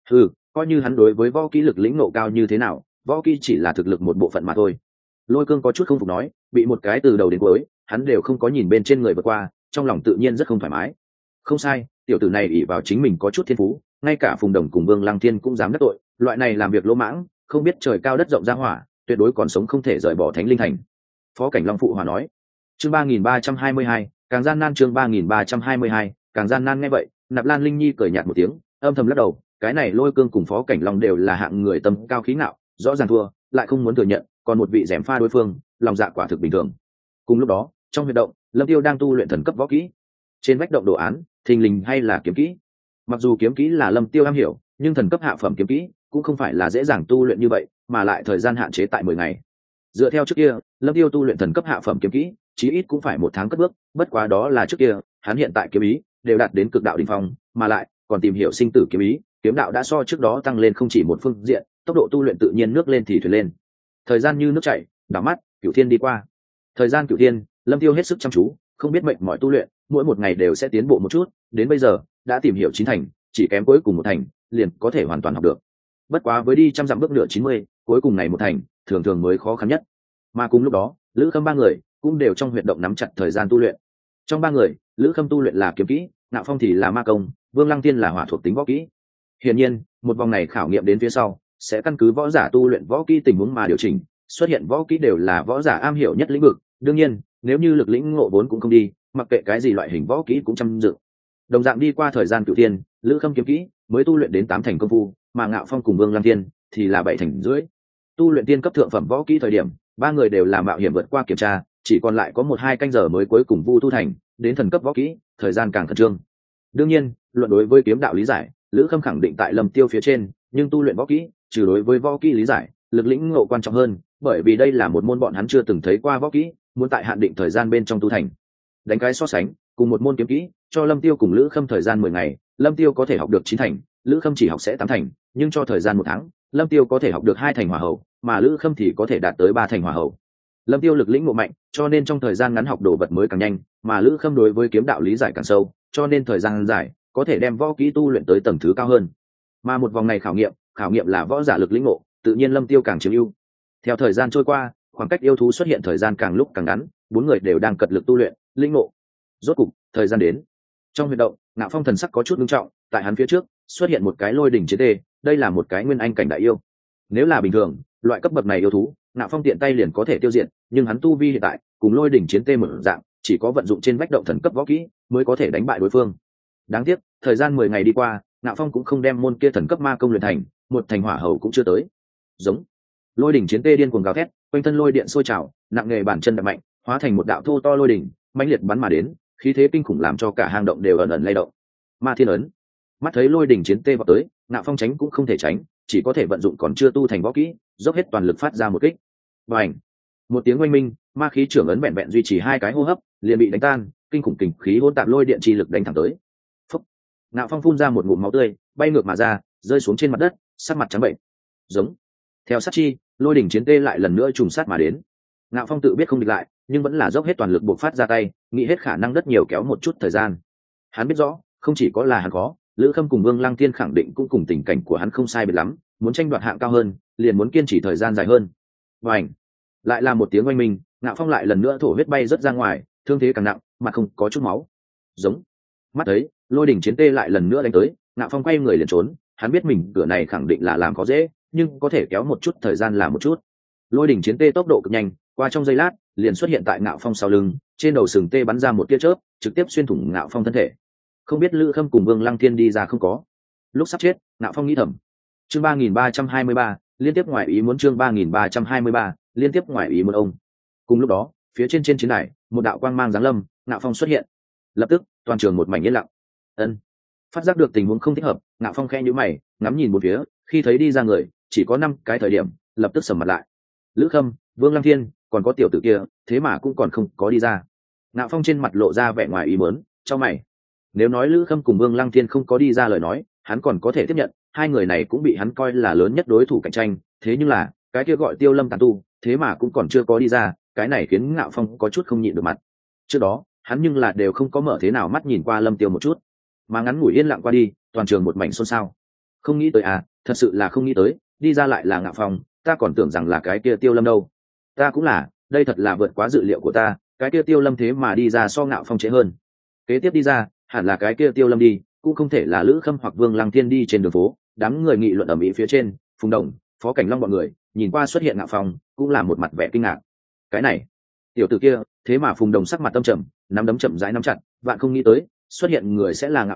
coi như hắn đối với võ kỹ lực lĩnh ngộ cao như thế nào, võ kỹ chỉ là thực lực một bộ phận mà thôi. Lôi Cương có chút không phục nói, bị một cái từ đầu đến cuối, hắn đều không có nhìn bên trên người vượt qua, trong lòng tự nhiên rất không thoải mái. Không sai, tiểu tử này ỷ vào chính mình có chút thiên phú, ngay cả Phùng Đồng cùng Vương Lăng Thiên cũng dám đắc tội, loại này làm việc lỗ mãng, không biết trời cao đất rộng ra hỏa, tuyệt đối còn sống không thể rời bỏ Thánh Linh Thành. Phó Cảnh Long phụ hòa nói. Chương 3322, càng gian nan chương 3322, càng gian nan nghe vậy, Nạp Lan Linh Nhi cười nhạt một tiếng, âm thầm lắc đầu, cái này Lôi Cương cùng Phó Cảnh Long đều là hạng người tâm cao khí ngạo, rõ ràng thua lại không muốn thừa nhận, còn một vị gièm pha đối phương, lòng dạ quả thực bình thường. Cùng lúc đó, trong huyệt động, Lâm Tiêu đang tu luyện thần cấp võ kỹ. Trên vách động đồ án, thình lình hay là kiếm kỹ. Mặc dù kiếm kỹ là Lâm Tiêu am hiểu, nhưng thần cấp hạ phẩm kiếm kỹ cũng không phải là dễ dàng tu luyện như vậy, mà lại thời gian hạn chế tại 10 ngày. Dựa theo trước kia, Lâm Tiêu tu luyện thần cấp hạ phẩm kiếm kỹ, chí ít cũng phải 1 tháng cất bước, bất quá đó là trước kia, hắn hiện tại kiếm ý đều đạt đến cực đạo đỉnh phong, mà lại còn tìm hiểu sinh tử kiếm ý, kiếm đạo đã so trước đó tăng lên không chỉ một phương diện, tốc độ tu luyện tự nhiên nước lên thì thuyền lên. Thời gian như nước chảy, đảo mắt, cửu thiên đi qua. Thời gian cửu thiên, Lâm Tiêu hết sức chăm chú, không biết mệt mỏi tu luyện, mỗi một ngày đều sẽ tiến bộ một chút, đến bây giờ đã tìm hiểu 9 thành, chỉ kém cuối cùng 1 thành, liền có thể hoàn toàn học được. Bất quá với đi trăm dặm bước nửa 90, cuối cùng này 1 thành, thường thường mới khó khăn nhất. Mà cùng lúc đó, Lữ Khâm 3 người cũng đều trong huyệt động nắm chặt thời gian tu luyện. Trong 3 người, Lữ Khâm tu luyện là kiếm kỹ, Ngạo Phong thì là ma công, Vương Lăng Tiên là hỏa thuộc tính võ kỹ. Hiển nhiên, một vòng này khảo nghiệm đến phía sau, sẽ căn cứ võ giả tu luyện võ kỹ tình huống mà điều chỉnh, xuất hiện võ kỹ đều là võ giả am hiểu nhất lĩnh vực, đương nhiên, nếu như lực lĩnh ngộ vốn cũng không đi, mặc kệ cái gì loại hình võ kỹ cũng chăm dự. Đồng dạng đi qua thời gian cửu thiên, Lữ Khâm kiếm kỹ mới tu luyện đến 8 thành công phu, mà Ngạo Phong cùng Vương Lăng Tiên thì là 7 thành rưỡi. Tu luyện tiên cấp thượng phẩm võ kỹ thời điểm, 3 người đều là mạo hiểm vượt qua kiểm tra, chỉ còn lại có 1-2 canh giờ mới cuối cùng vu tu thành, đến thần cấp võ kỹ, thời gian càng khẩn trương. Đương nhiên, luận đối với kiếm đạo lý giải, Lữ Khâm khẳng định tại Lâm Tiêu phía trên, nhưng tu luyện võ kỹ, trừ đối với võ kỹ lý giải, lực lĩnh ngộ quan trọng hơn, bởi vì đây là một môn bọn hắn chưa từng thấy qua võ kỹ, muốn tại hạn định thời gian bên trong tu thành. Đánh cái so sánh, cùng một môn kiếm kỹ, cho Lâm Tiêu cùng Lữ Khâm thời gian 10 ngày, Lâm Tiêu có thể học được 9 thành, Lữ Khâm chỉ học sẽ 8 thành, nhưng cho thời gian 1 tháng, Lâm Tiêu có thể học được 2 thành hỏa hầu, mà Lữ Khâm thì có thể đạt tới 3 thành hỏa hầu. Lâm Tiêu lực lĩnh ngộ mạnh, cho nên trong thời gian ngắn học đồ vật mới càng nhanh, mà Lữ Khâm đối với kiếm đạo lý giải càng sâu, cho nên thời gian dài có thể đem võ kỹ tu luyện tới tầng thứ cao hơn. Mà một vòng này khảo nghiệm là võ giả lực lĩnh ngộ, tự nhiên Lâm Tiêu càng chiếm ưu. Theo thời gian trôi qua, khoảng cách yêu thú xuất hiện thời gian càng lúc càng ngắn, 4 người đều đang cật lực tu luyện, lĩnh ngộ. Rốt cục, thời gian đến. Trong huyệt động, Ngạo Phong thần sắc có chút nghiêm trọng, tại hắn phía trước xuất hiện một cái lôi đỉnh chiến tê, đây là một cái nguyên anh cảnh đại yêu. Nếu là bình thường, loại cấp bậc này yêu thú, Ngạo Phong tiện tay liền có thể tiêu diệt, nhưng hắn tu vi hiện tại, cùng lôi đỉnh chiến tê mở dạng, chỉ có vận dụng trên vách động thần cấp võ kỹ mới có thể đánh bại đối phương. Đáng tiếc, thời gian 10 ngày đi qua, Ngạo Phong cũng không đem môn kia thần cấp ma công luyện thành, một thành hỏa hầu cũng chưa tới. Giống. Lôi đỉnh chiến tê điên cuồng gào thét, quanh thân lôi điện sôi trào, nặng nề bản chân đập mạnh, hóa thành một đạo thô to lôi đỉnh, mãnh liệt bắn mà đến, khí thế kinh khủng làm cho cả hang động đều ẩn ẩn lay động. Ma Thiên ấn. Mắt thấy lôi đỉnh chiến tê vào tới, Ngạo Phong tránh cũng không thể tránh, chỉ có thể vận dụng còn chưa tu thành võ kỹ, dốc hết toàn lực phát ra một kích. Bành. Một tiếng oanh minh, ma khí trưởng ấn vẹn vẹn duy trì 2 cái hô hấp, liền bị đánh tan, kinh khủng kình khí hỗn tạp lôi điện chi lực đánh thẳng tới. Phúc. Ngạo Phong phun ra một ngụm máu tươi, bay ngược mà ra, rơi xuống trên mặt đất, sắc mặt trắng bệnh. Giống. Theo sát chi, lôi đỉnh chiến tê lại lần nữa trùng sát mà đến. Ngạo Phong tự biết không địch lại, nhưng vẫn là dốc hết toàn lực buộc phát ra tay, nghĩ hết khả năng rất nhiều kéo một chút thời gian. Hắn biết rõ, không chỉ có là hắn khó, Lữ Khâm cùng Vương Lăng Tiên khẳng định cũng cùng tình cảnh của hắn không sai biệt lắm, muốn tranh đoạt hạng cao hơn, liền muốn kiên trì thời gian dài hơn. Bành. Lại là một tiếng oanh minh, Ngạo Phong lại lần nữa thổ huyết bay rất ra ngoài, thương thế càng nặng, mặt không có chút máu. Giống. Mắt thấy, lôi đỉnh chiến tê lại lần nữa đánh tới, Ngạo Phong quay người liền trốn, hắn biết mình cửa này khẳng định là làm khó dễ, nhưng có thể kéo một chút thời gian là một chút. Lôi đỉnh chiến tê tốc độ cực nhanh, qua trong giây lát, liền xuất hiện tại Ngạo Phong sau lưng, trên đầu sừng tê bắn ra một tia chớp, trực tiếp xuyên thủng Ngạo Phong thân thể. Không biết Lữ Khâm cùng Vương Lăng Thiên đi ra không có. Lúc sắp chết, Ngạo Phong nghĩ thầm. Chương 3323, liên tiếp ngoài ý muốn chương 3323, liên tiếp ngoài ý muốn ông. Cùng lúc đó, phía trên chiến đài, một đạo quang mang giáng lâm, Ngạo Phong xuất hiện. Lập tức, toàn trường một mảnh yên lặng. Ân. Phát giác được tình huống không thích hợp, Ngạo Phong khẽ nhíu mày, ngắm nhìn một phía, khi thấy đi ra người, chỉ có 5 cái thời điểm, lập tức sầm mặt lại. Lữ Khâm, Vương Lăng Thiên, còn có tiểu tử kia, thế mà cũng còn không có đi ra. Ngạo Phong trên mặt lộ ra vẻ ngoài ý muốn, chau mày. Nếu nói Lữ Khâm cùng Vương Lăng Thiên không có đi ra lời nói, hắn còn có thể tiếp nhận, 2 người này cũng bị hắn coi là lớn nhất đối thủ cạnh tranh, thế nhưng là, cái kia gọi Tiêu Lâm tán tu, thế mà cũng còn chưa có đi ra, cái này khiến Ngạo Phong có chút không nhịn được mặt. Trước đó, hắn nhưng là đều không có mở thế nào mắt nhìn qua Lâm Tiêu một chút, mà ngắn ngủi yên lặng qua đi, toàn trường một mảnh xôn xao. Không nghĩ tới à, thật sự là không nghĩ tới, đi ra lại là Ngạo Phong, ta còn tưởng rằng là cái kia Tiêu Lâm đâu. Ta cũng là, đây thật là vượt quá dự liệu của ta, cái kia Tiêu Lâm thế mà đi ra so Ngạo Phong trễ hơn. Kế tiếp đi ra, hẳn là cái kia Tiêu Lâm đi, cũng không thể là Lữ Khâm hoặc Vương Lăng Thiên đi trên đường phố. Đám người nghị luận ầm ĩ phía trên, Phùng Đồng, Phó Cảnh Long bọn người, nhìn qua xuất hiện Ngạo Phong, cũng là một mặt vẻ kinh ngạc. Cái này, tiểu tử kia, thế mà Phùng Đồng sắc mặt tâm trầm, nắm đấm chậm rãi nắm chặt, vạn không nghĩ tới, xuất hiện người sẽ là Ngạo Phong,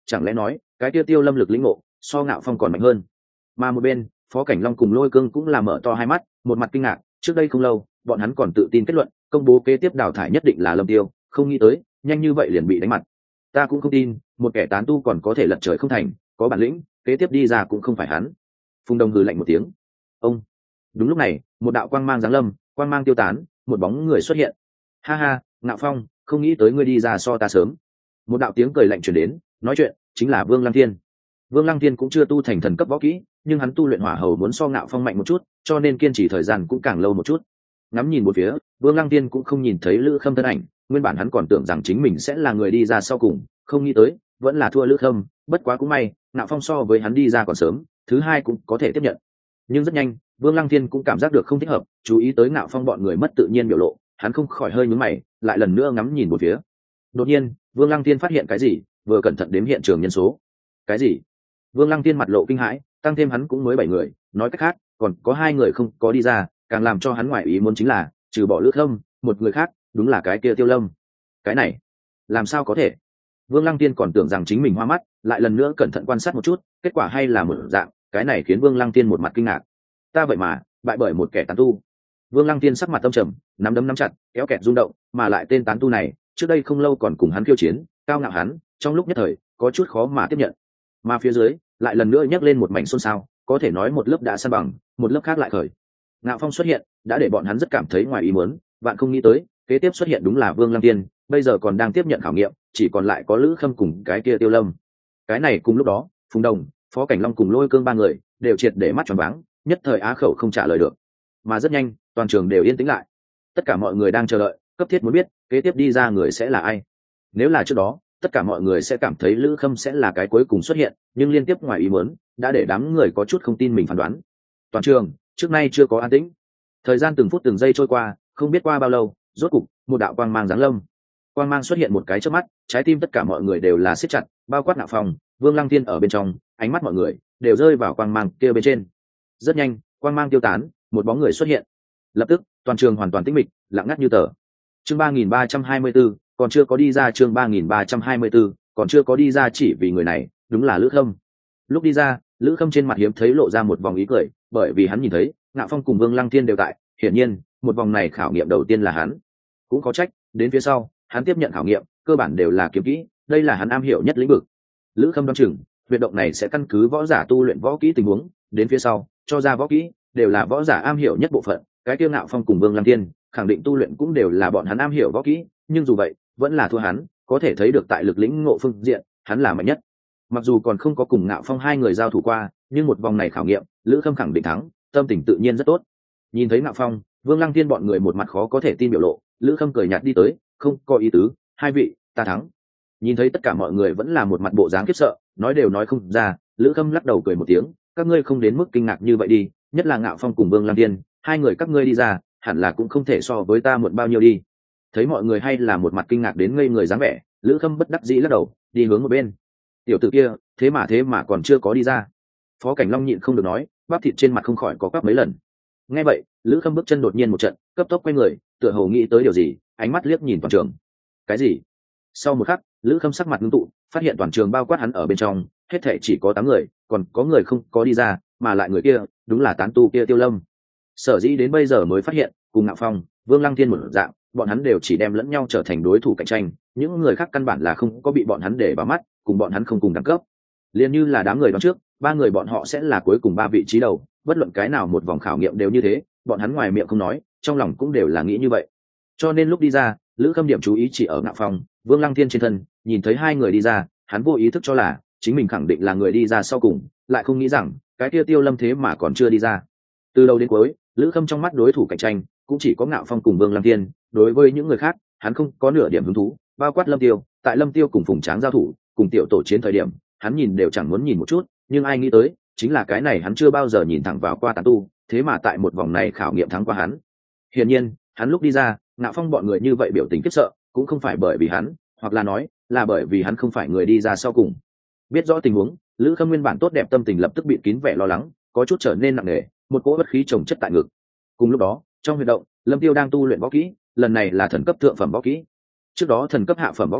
chẳng lẽ nói cái kia tiêu lâm lực lĩnh ngộ so Ngạo Phong còn mạnh hơn? Mà một bên Phó Cảnh Long cùng Lôi Cương cũng là mở to hai mắt, một mặt kinh ngạc. Trước đây không lâu bọn hắn còn tự tin kết luận công bố kế tiếp đào thải nhất định là Lâm Tiêu, không nghĩ tới nhanh như vậy liền bị đánh mặt. Ta cũng không tin một kẻ tán tu còn có thể lật trời không thành, có bản lĩnh kế tiếp đi ra cũng không phải hắn. Phùng Đồng hừ lạnh một tiếng. Ông. Đúng lúc này một đạo quang mang giáng lâm, quang mang tiêu tán, một bóng người xuất hiện. Ha ha, Ngạo Phong, không nghĩ tới ngươi đi ra so ta sớm. Một đạo tiếng cười lạnh truyền đến, nói chuyện chính là Vương Lăng Thiên. Vương Lăng Thiên cũng chưa tu thành thần cấp võ kỹ, nhưng hắn tu luyện hỏa hầu muốn so Ngạo Phong mạnh một chút, cho nên kiên trì thời gian cũng càng lâu một chút. Ngắm nhìn một phía, Vương Lăng Thiên cũng không nhìn thấy Lữ Khâm thân ảnh, nguyên bản hắn còn tưởng rằng chính mình sẽ là người đi ra sau cùng, không nghĩ tới vẫn là thua Lữ Khâm. Bất quá cũng may, Ngạo Phong so với hắn đi ra còn sớm, thứ hai cũng có thể tiếp nhận. Nhưng rất nhanh, Vương Lăng Thiên cũng cảm giác được không thích hợp, chú ý tới Ngạo Phong bọn người mất tự nhiên biểu lộ, hắn không khỏi hơi nhướng mày, lại lần nữa ngắm nhìn một phía. Đột nhiên, Vương Lăng Thiên phát hiện cái gì, vừa cẩn thận đếm hiện trường nhân số. Cái gì? Vương Lăng Thiên mặt lộ kinh hãi, tăng thêm hắn cũng mới 7 người, nói cách khác, còn có 2 người không có đi ra, càng làm cho hắn ngoại ý muốn chính là, trừ bỏ Lữ Khâm, một người khác, đúng là cái kia Tiêu Lâm. Cái này, làm sao có thể? Vương Lăng Thiên còn tưởng rằng chính mình hoa mắt, lại lần nữa cẩn thận quan sát một chút, kết quả hay là một dạng, cái này khiến Vương Lăng Thiên một mặt kinh ngạc. Ta vậy mà bại bởi một kẻ tán tu. Vương Lăng Thiên sắc mặt tâm trầm, nắm đấm nắm chặt, kéo kẹt rung động, mà lại tên tán tu này, trước đây không lâu còn cùng hắn khiêu chiến, cao ngạo hắn, trong lúc nhất thời, có chút khó mà tiếp nhận. Mà phía dưới, lại lần nữa nhấc lên một mảnh xôn xao, có thể nói một lớp đã san bằng, một lớp khác lại khởi. Ngạo Phong xuất hiện, đã để bọn hắn rất cảm thấy ngoài ý muốn, bạn không nghĩ tới, kế tiếp xuất hiện đúng là Vương Lăng Thiên, bây giờ còn đang tiếp nhận khảo nghiệm, chỉ còn lại có Lữ Khâm cùng cái kia Tiêu Lâm. Cái này cùng lúc đó, Phùng Đồng, Phó Cảnh Long cùng Lôi Cương ba người đều triệt để mắt tròn váng, nhất thời á khẩu không trả lời được. Mà rất nhanh, toàn trường đều yên tĩnh lại. Tất cả mọi người đang chờ đợi, cấp thiết muốn biết, kế tiếp đi ra người sẽ là ai. Nếu là trước đó, tất cả mọi người sẽ cảm thấy Lữ Khâm sẽ là cái cuối cùng xuất hiện, nhưng liên tiếp ngoài ý muốn, đã để đám người có chút không tin mình phán đoán. Toàn trường, trước nay chưa có an tĩnh. Thời gian từng phút từng giây trôi qua, không biết qua bao lâu, rốt cục, một đạo quang mang giáng lâm. Quang mang xuất hiện một cái chớp mắt, trái tim tất cả mọi người đều là siết chặt, bao quát Ngạo Phong, Vương Lăng Thiên ở bên trong, ánh mắt mọi người đều rơi vào quang mang kia bên trên. Rất nhanh, quang mang tiêu tán, một bóng người xuất hiện. Lập tức, toàn trường hoàn toàn tĩnh mịch, lặng ngắt như tờ. Chương 3324, còn chưa có đi ra, chương 3324, còn chưa có đi ra, chỉ vì người này, đúng là Lữ Khâm. Lúc đi ra, Lữ Khâm trên mặt hiếm thấy lộ ra một vòng ý cười, bởi vì hắn nhìn thấy, Ngạo Phong cùng Vương Lăng Thiên đều tại, hiển nhiên, một vòng này khảo nghiệm đầu tiên là hắn. Cũng có trách, đến phía sau, hắn tiếp nhận khảo nghiệm, cơ bản đều là kiếm kỹ, đây là hắn am hiểu nhất lĩnh vực. Lữ Khâm đoán chừng, huyệt động này sẽ căn cứ võ giả tu luyện võ kỹ tình huống, đến phía sau, cho ra võ kỹ, đều là võ giả am hiểu nhất bộ phận, cái kia Ngạo Phong cùng Vương Lăng Thiên, khẳng định tu luyện cũng đều là bọn hắn am hiểu võ kỹ, nhưng dù vậy, vẫn là thua hắn, có thể thấy được tại lực lĩnh ngộ phương diện, hắn là mạnh nhất. Mặc dù còn không có cùng Ngạo Phong hai người giao thủ qua, nhưng một vòng này khảo nghiệm, Lữ Khâm khẳng định thắng, tâm tình tự nhiên rất tốt. Nhìn thấy Ngạo Phong, Vương Lăng Thiên bọn người một mặt khó có thể tin biểu lộ, Lữ Khâm cười nhạt đi tới, không có ý tứ, hai vị, ta thắng. Nhìn thấy tất cả mọi người vẫn là một mặt bộ dáng khiếp sợ, nói đều nói không ra, Lữ Khâm lắc đầu cười một tiếng, các ngươi không đến mức kinh ngạc như vậy đi, nhất là Ngạo Phong cùng Vương Lăng Thiên, hai người các ngươi đi ra, hẳn là cũng không thể so với ta muộn bao nhiêu đi. Thấy mọi người hay là một mặt kinh ngạc đến ngây người dáng vẻ, Lữ Khâm bất đắc dĩ lắc đầu, đi hướng một bên. Tiểu tử kia, thế mà còn chưa có đi ra. Phó Cảnh Long nhịn không được nói, bắp thịt trên mặt không khỏi có quắp mấy lần. Nghe vậy, Lữ Khâm bước chân đột nhiên một trận, cấp tốc quay người, tựa hồ nghĩ tới điều gì, ánh mắt liếc nhìn toàn trường. Cái gì? Sau một khắc, Lữ Khâm sắc mặt ngưng tụ, phát hiện toàn trường bao quát hắn ở bên trong, hết thảy chỉ có 8 người, còn có người không có đi ra, mà lại người kia, đúng là tán tu kia Tiêu Lâm. Sở dĩ đến bây giờ mới phát hiện, cùng Ngạo Phong, Vương Lăng Thiên một dạng, bọn hắn đều chỉ đem lẫn nhau trở thành đối thủ cạnh tranh, những người khác căn bản là không có bị bọn hắn để vào mắt, cùng bọn hắn không cùng đẳng cấp. Liên như là đám người đoán trước, 3 người bọn họ sẽ là cuối cùng 3 vị trí đầu, bất luận cái nào một vòng khảo nghiệm đều như thế, bọn hắn ngoài miệng không nói, trong lòng cũng đều là nghĩ như vậy. Cho nên lúc đi ra, Lữ Khâm điểm chú ý chỉ ở Ngạo Phong, Vương Lăng Thiên trên thân, nhìn thấy hai người đi ra, hắn vô ý thức cho là chính mình khẳng định là người đi ra sau cùng, lại không nghĩ rằng cái kia Tiêu Lâm thế mà còn chưa đi ra. Từ đầu đến cuối, Lữ Khâm trong mắt đối thủ cạnh tranh cũng chỉ có Ngạo Phong cùng Vương Lăng Thiên, đối với những người khác, hắn không có nửa điểm hứng thú, bao quát Lâm Tiêu, tại Lâm Tiêu cùng Phùng Tráng giao thủ, cùng tiểu tổ chiến thời điểm, hắn nhìn đều chẳng muốn nhìn một chút, nhưng ai nghĩ tới, chính là cái này hắn chưa bao giờ nhìn thẳng vào qua tán tu, thế mà tại một vòng này khảo nghiệm thắng qua hắn. Hiển nhiên, hắn lúc đi ra, Ngạo Phong bọn người như vậy biểu tình khiếp sợ, cũng không phải bởi vì hắn, hoặc là nói, là bởi vì hắn không phải người đi ra sau cùng. Biết rõ tình huống, Lữ Khâm nguyên bản tốt đẹp tâm tình lập tức bị kín vẻ lo lắng, có chút trở nên nặng nề, một cỗ bất khí chồng chất tại ngực. Cùng lúc đó, trong huy động, Lâm Tiêu đang tu luyện võ kỹ, lần này là thần cấp thượng phẩm võ kỹ. Trước đó thần cấp hạ phẩm võ kỹ,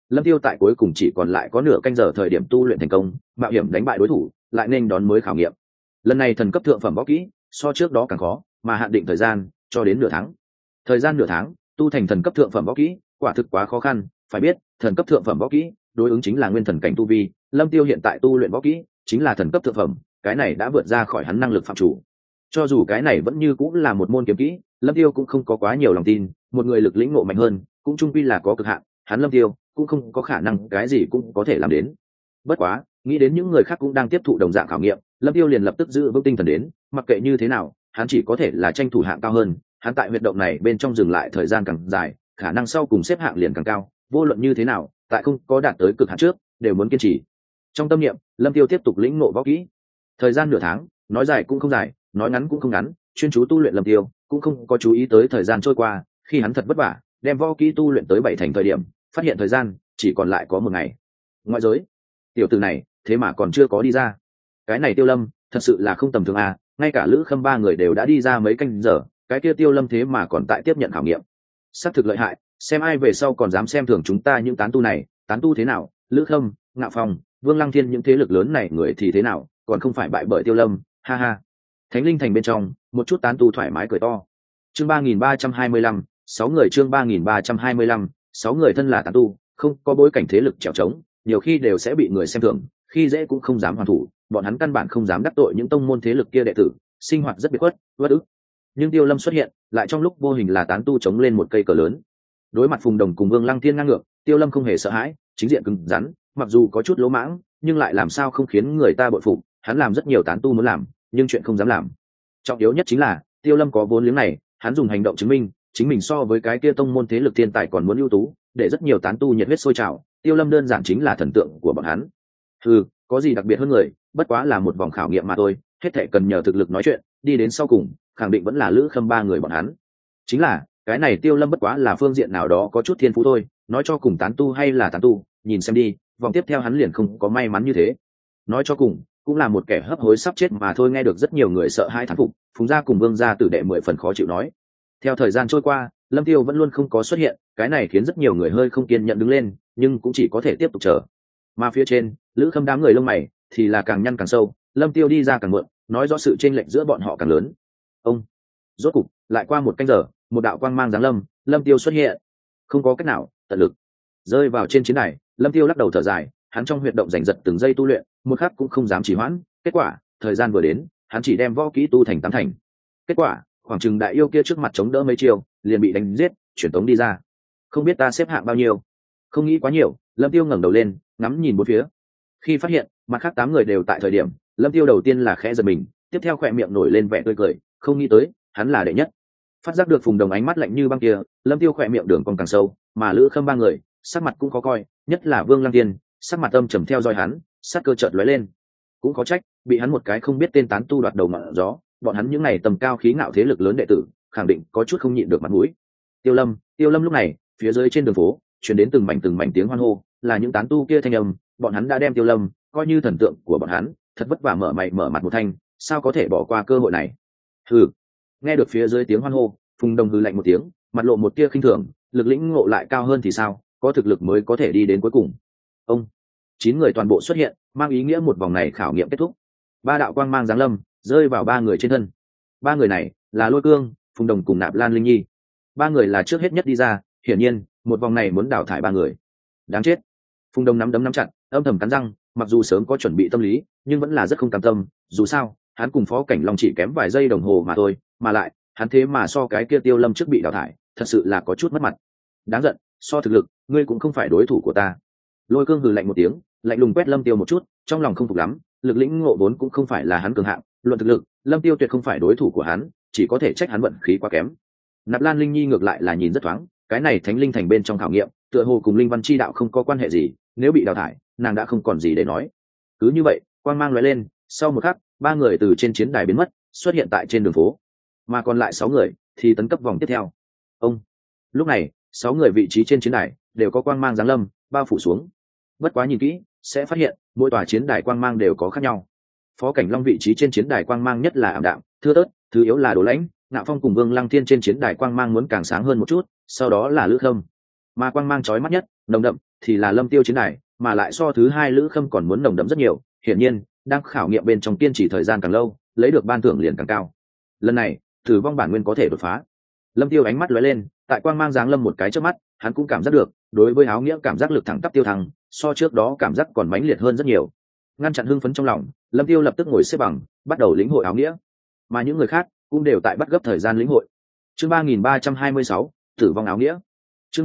Lâm Tiêu tại cuối cùng chỉ còn lại có nửa canh giờ thời điểm tu luyện thành công, mạo hiểm đánh bại đối thủ, lại nên đón mới khảo nghiệm. Lần này thần cấp thượng phẩm võ kỹ so trước đó càng khó, mà hạn định thời gian cho đến nửa tháng. Thời gian nửa tháng tu thành thần cấp thượng phẩm võ kỹ quả thực quá khó khăn. Phải biết thần cấp thượng phẩm võ kỹ đối ứng chính là nguyên thần cảnh tu vi, Lâm Tiêu hiện tại tu luyện võ kỹ chính là thần cấp thượng phẩm, cái này đã vượt ra khỏi hắn năng lực phạm chủ. Cho dù cái này vẫn như cũng là một môn kiếm kỹ, Lâm Tiêu cũng không có quá nhiều lòng tin, một người lực lĩnh ngộ mạnh hơn cũng chung quy là có cực hạn, hắn Lâm Tiêu cũng không có khả năng cái gì cũng có thể làm đến. Bất quá nghĩ đến những người khác cũng đang tiếp thụ đồng dạng khảo nghiệm, Lâm Tiêu liền lập tức giữ vững tinh thần đến, mặc kệ như thế nào hắn chỉ có thể là tranh thủ hạng cao hơn. Hắn tại huyệt động này bên trong dừng lại thời gian càng dài, khả năng sau cùng xếp hạng liền càng cao. Vô luận như thế nào, tại không có đạt tới cực hạn trước đều muốn kiên trì. Trong tâm niệm, Lâm Tiêu tiếp tục lĩnh ngộ võ kỹ. Thời gian nửa tháng nói dài cũng không dài, nói ngắn cũng không ngắn, chuyên chú tu luyện Lâm Tiêu cũng không có chú ý tới thời gian trôi qua. Khi hắn thật vất vả đem võ kỹ tu luyện tới 7 thành thời điểm, phát hiện thời gian chỉ còn lại có 1 ngày. Ngoại giới, tiểu tử này thế mà còn chưa có đi ra. Cái này Tiêu Lâm thật sự là không tầm thường à, ngay cả Lữ Khâm 3 người đều đã đi ra mấy canh giờ, cái kia Tiêu Lâm thế mà còn tại tiếp nhận khảo nghiệm. Xác thực lợi hại, xem ai về sau còn dám xem thường chúng ta những tán tu này. Tán tu thế nào, Lữ Khâm, Ngạo Phong, Vương Lăng Thiên những thế lực lớn này người thì thế nào, còn không phải bại bởi Tiêu Lâm, ha ha. Thánh Linh Thành bên trong một chút tán tu thoải mái cười to. Chương 3325, 6 người. Chương 3325, 6 người. Thân là tán tu, không có bối cảnh thế lực trèo trống, nhiều khi đều sẽ bị người xem thường, khi dễ cũng không dám hoàn thủ, bọn hắn căn bản không dám đắc tội những tông môn thế lực kia đệ tử, sinh hoạt rất biệt khuất, bất ức. Nhưng Tiêu Lâm xuất hiện, lại trong lúc vô hình là tán tu chống lên một cây cờ lớn. Đối mặt Phùng Đồng cùng Vương Lăng Thiên ngang ngược, Tiêu Lâm không hề sợ hãi, chính diện cứng rắn, mặc dù có chút lỗ mãng, nhưng lại làm sao không khiến người ta bội phục. Hắn làm rất nhiều tán tu muốn làm, nhưng chuyện không dám làm. Trọng yếu nhất chính là Tiêu Lâm có vốn liếng này, hắn dùng hành động chứng minh chính mình so với cái kia tông môn thế lực thiên tài còn muốn ưu tú, để rất nhiều tán tu nhiệt huyết sôi trào. Tiêu Lâm đơn giản chính là thần tượng của bọn hắn. Có gì đặc biệt hơn người, bất quá là một vòng khảo nghiệm mà thôi, hết thảy cần nhờ thực lực nói chuyện, đi đến sau cùng khẳng định vẫn là Lữ Khâm 3 người bọn hắn. Chính là cái này Tiêu Lâm bất quá là phương diện nào đó có chút thiên phú thôi, nói cho cùng tán tu hay là tán tu, nhìn xem đi, vòng tiếp theo hắn liền không có may mắn như thế. Nói cho cùng cũng là một kẻ hấp hối sắp chết mà thôi. Nghe được rất nhiều người sợ hai thán phục, Phùng gia cùng Vương gia tử đệ 10 phần khó chịu nói. Theo thời gian trôi qua, Lâm Tiêu vẫn luôn không có xuất hiện, cái này khiến rất nhiều người hơi không kiên nhẫn đứng lên, nhưng cũng chỉ có thể tiếp tục chờ. Mà phía trên, Lữ Khâm đám người lông mày thì là càng nhăn càng sâu, Lâm Tiêu đi ra càng muộn, nói rõ sự chênh lệch giữa bọn họ càng lớn. Ông, rốt cục lại qua 1 canh giờ, một đạo quang mang giáng lâm, Lâm Tiêu xuất hiện. Không có cách nào, tận lực rơi vào trên chiến đài. Lâm Tiêu lắc đầu thở dài, hắn trong huyệt động giành giật từng giây tu luyện, một khắc cũng không dám trì hoãn. Kết quả thời gian vừa đến, hắn chỉ đem võ kỹ tu thành 8 thành. Kết quả khoảng chừng đại yêu kia trước mặt chống đỡ mấy chiều liền bị đánh giết, chuyển tống đi ra. Không biết ta xếp hạng bao nhiêu, không nghĩ quá nhiều. Lâm Tiêu ngẩng đầu lên ngắm nhìn bốn phía, khi phát hiện mặt khác 8 người đều tại thời điểm, Lâm Tiêu đầu tiên là khẽ giật mình, tiếp theo khỏe miệng nổi lên vẻ tươi cười, không nghĩ tới hắn là đệ nhất. Phát giác được Phùng Đồng ánh mắt lạnh như băng kia, Lâm Tiêu khỏe miệng đường còn càng sâu, mà Lữ Khâm 3 người sắc mặt cũng khó coi, nhất là Vương Lăng Tiên sắc mặt âm trầm theo dõi hắn, sát cơ chợt lóe lên. Cũng có trách bị hắn một cái không biết tên tán tu đoạt đầu ngọn gió, bọn hắn những này tầm cao khí ngạo thế lực lớn đệ tử khẳng định có chút không nhịn được mặt mũi. Tiêu Lâm lúc này phía dưới trên đường phố truyền đến từng mảnh tiếng hoan hô, là những tán tu kia thanh âm, bọn hắn đã đem Tiêu Lâm coi như thần tượng của bọn hắn, thật vất vả mở mày mở mặt một thanh, sao có thể bỏ qua cơ hội này. Nghe được phía dưới tiếng hoan hô, Phùng Đồng hừ lạnh một tiếng, mặt lộ một tia khinh thường, lực lĩnh ngộ lại cao hơn thì sao, có thực lực mới có thể đi đến cuối cùng. 9 người toàn bộ xuất hiện, mang ý nghĩa một vòng này khảo nghiệm kết thúc. 3 đạo quang mang giáng lâm rơi vào 3 người trên thân. 3 người này là Lôi Cương, Phùng Đồng cùng Nạp Lan Linh Nhi. 3 người là trước hết nhất đi ra, hiển nhiên một vòng này muốn đào thải 3 người. Đáng chết. Phùng Đồng nắm đấm nắm chặt, âm thầm cắn răng, mặc dù sớm có chuẩn bị tâm lý, nhưng vẫn là rất không cam tâm. Dù sao hắn cùng Phó Cảnh Long chỉ kém vài giây đồng hồ mà thôi, mà lại hắn thế mà so cái kia Tiêu Lâm trước bị đào thải, thật sự là có chút mất mặt. Đáng giận, so thực lực ngươi cũng không phải đối thủ của ta. Lôi Cương hừ lạnh một tiếng, lạnh lùng quét Lâm Tiêu một chút, trong lòng không phục lắm, lực lĩnh ngộ vốn cũng không phải là hắn cường hạng, luận thực lực Lâm Tiêu tuyệt không phải đối thủ của hắn, chỉ có thể trách hắn vận khí quá kém. Nạp Lan Linh Nhi ngược lại là nhìn rất thoáng, cái này Thánh Linh Thành bên trong khảo nghiệm tựa hồ cùng linh văn chi đạo không có quan hệ gì, nếu bị đào thải nàng đã không còn gì để nói. Cứ như vậy quang mang lóe lên, sau một khắc 3 người từ trên chiến đài biến mất, xuất hiện tại trên đường phố, mà còn lại 6 người thì tấn cấp vòng tiếp theo. Lúc này 6 người vị trí trên chiến đài đều có quang mang giáng lâm bao phủ xuống, bất quá nhìn kỹ sẽ phát hiện mỗi tòa chiến đài quang mang đều có khác nhau. Phó Cảnh Long vị trí trên chiến đài quang mang nhất là ảm đạm thưa tớt, thứ yếu là Đồ Lãnh. Ngạo Phong cùng Vương Lăng Thiên trên chiến đài quang mang muốn càng sáng hơn một chút, sau đó là Lữ Khâm. Mà quang mang chói mắt nhất, nồng đậm thì là lâm tiêu chiến đài, mà lại so thứ hai lữ khâm còn muốn nồng đậm rất nhiều. Hiển nhiên đang khảo nghiệm bên trong kiên trì thời gian càng lâu, lấy được ban thưởng liền càng cao. Lần này tử vong bản nguyên có thể đột phá. Lâm tiêu ánh mắt lóe lên, tại quang mang giáng lâm một cái trước mắt, hắn cũng cảm giác được đối với áo nghĩa cảm giác lực thẳng tắp tiêu thăng, so trước đó cảm giác còn mãnh liệt hơn rất nhiều. Ngăn chặn hưng phấn trong lòng, lâm tiêu lập tức ngồi xếp bằng, bắt đầu lĩnh hội áo nghĩa, mà những người khác cũng đều tại bắt gấp thời gian lĩnh hội. Chương 3326, tử vong áo nghĩa. Chương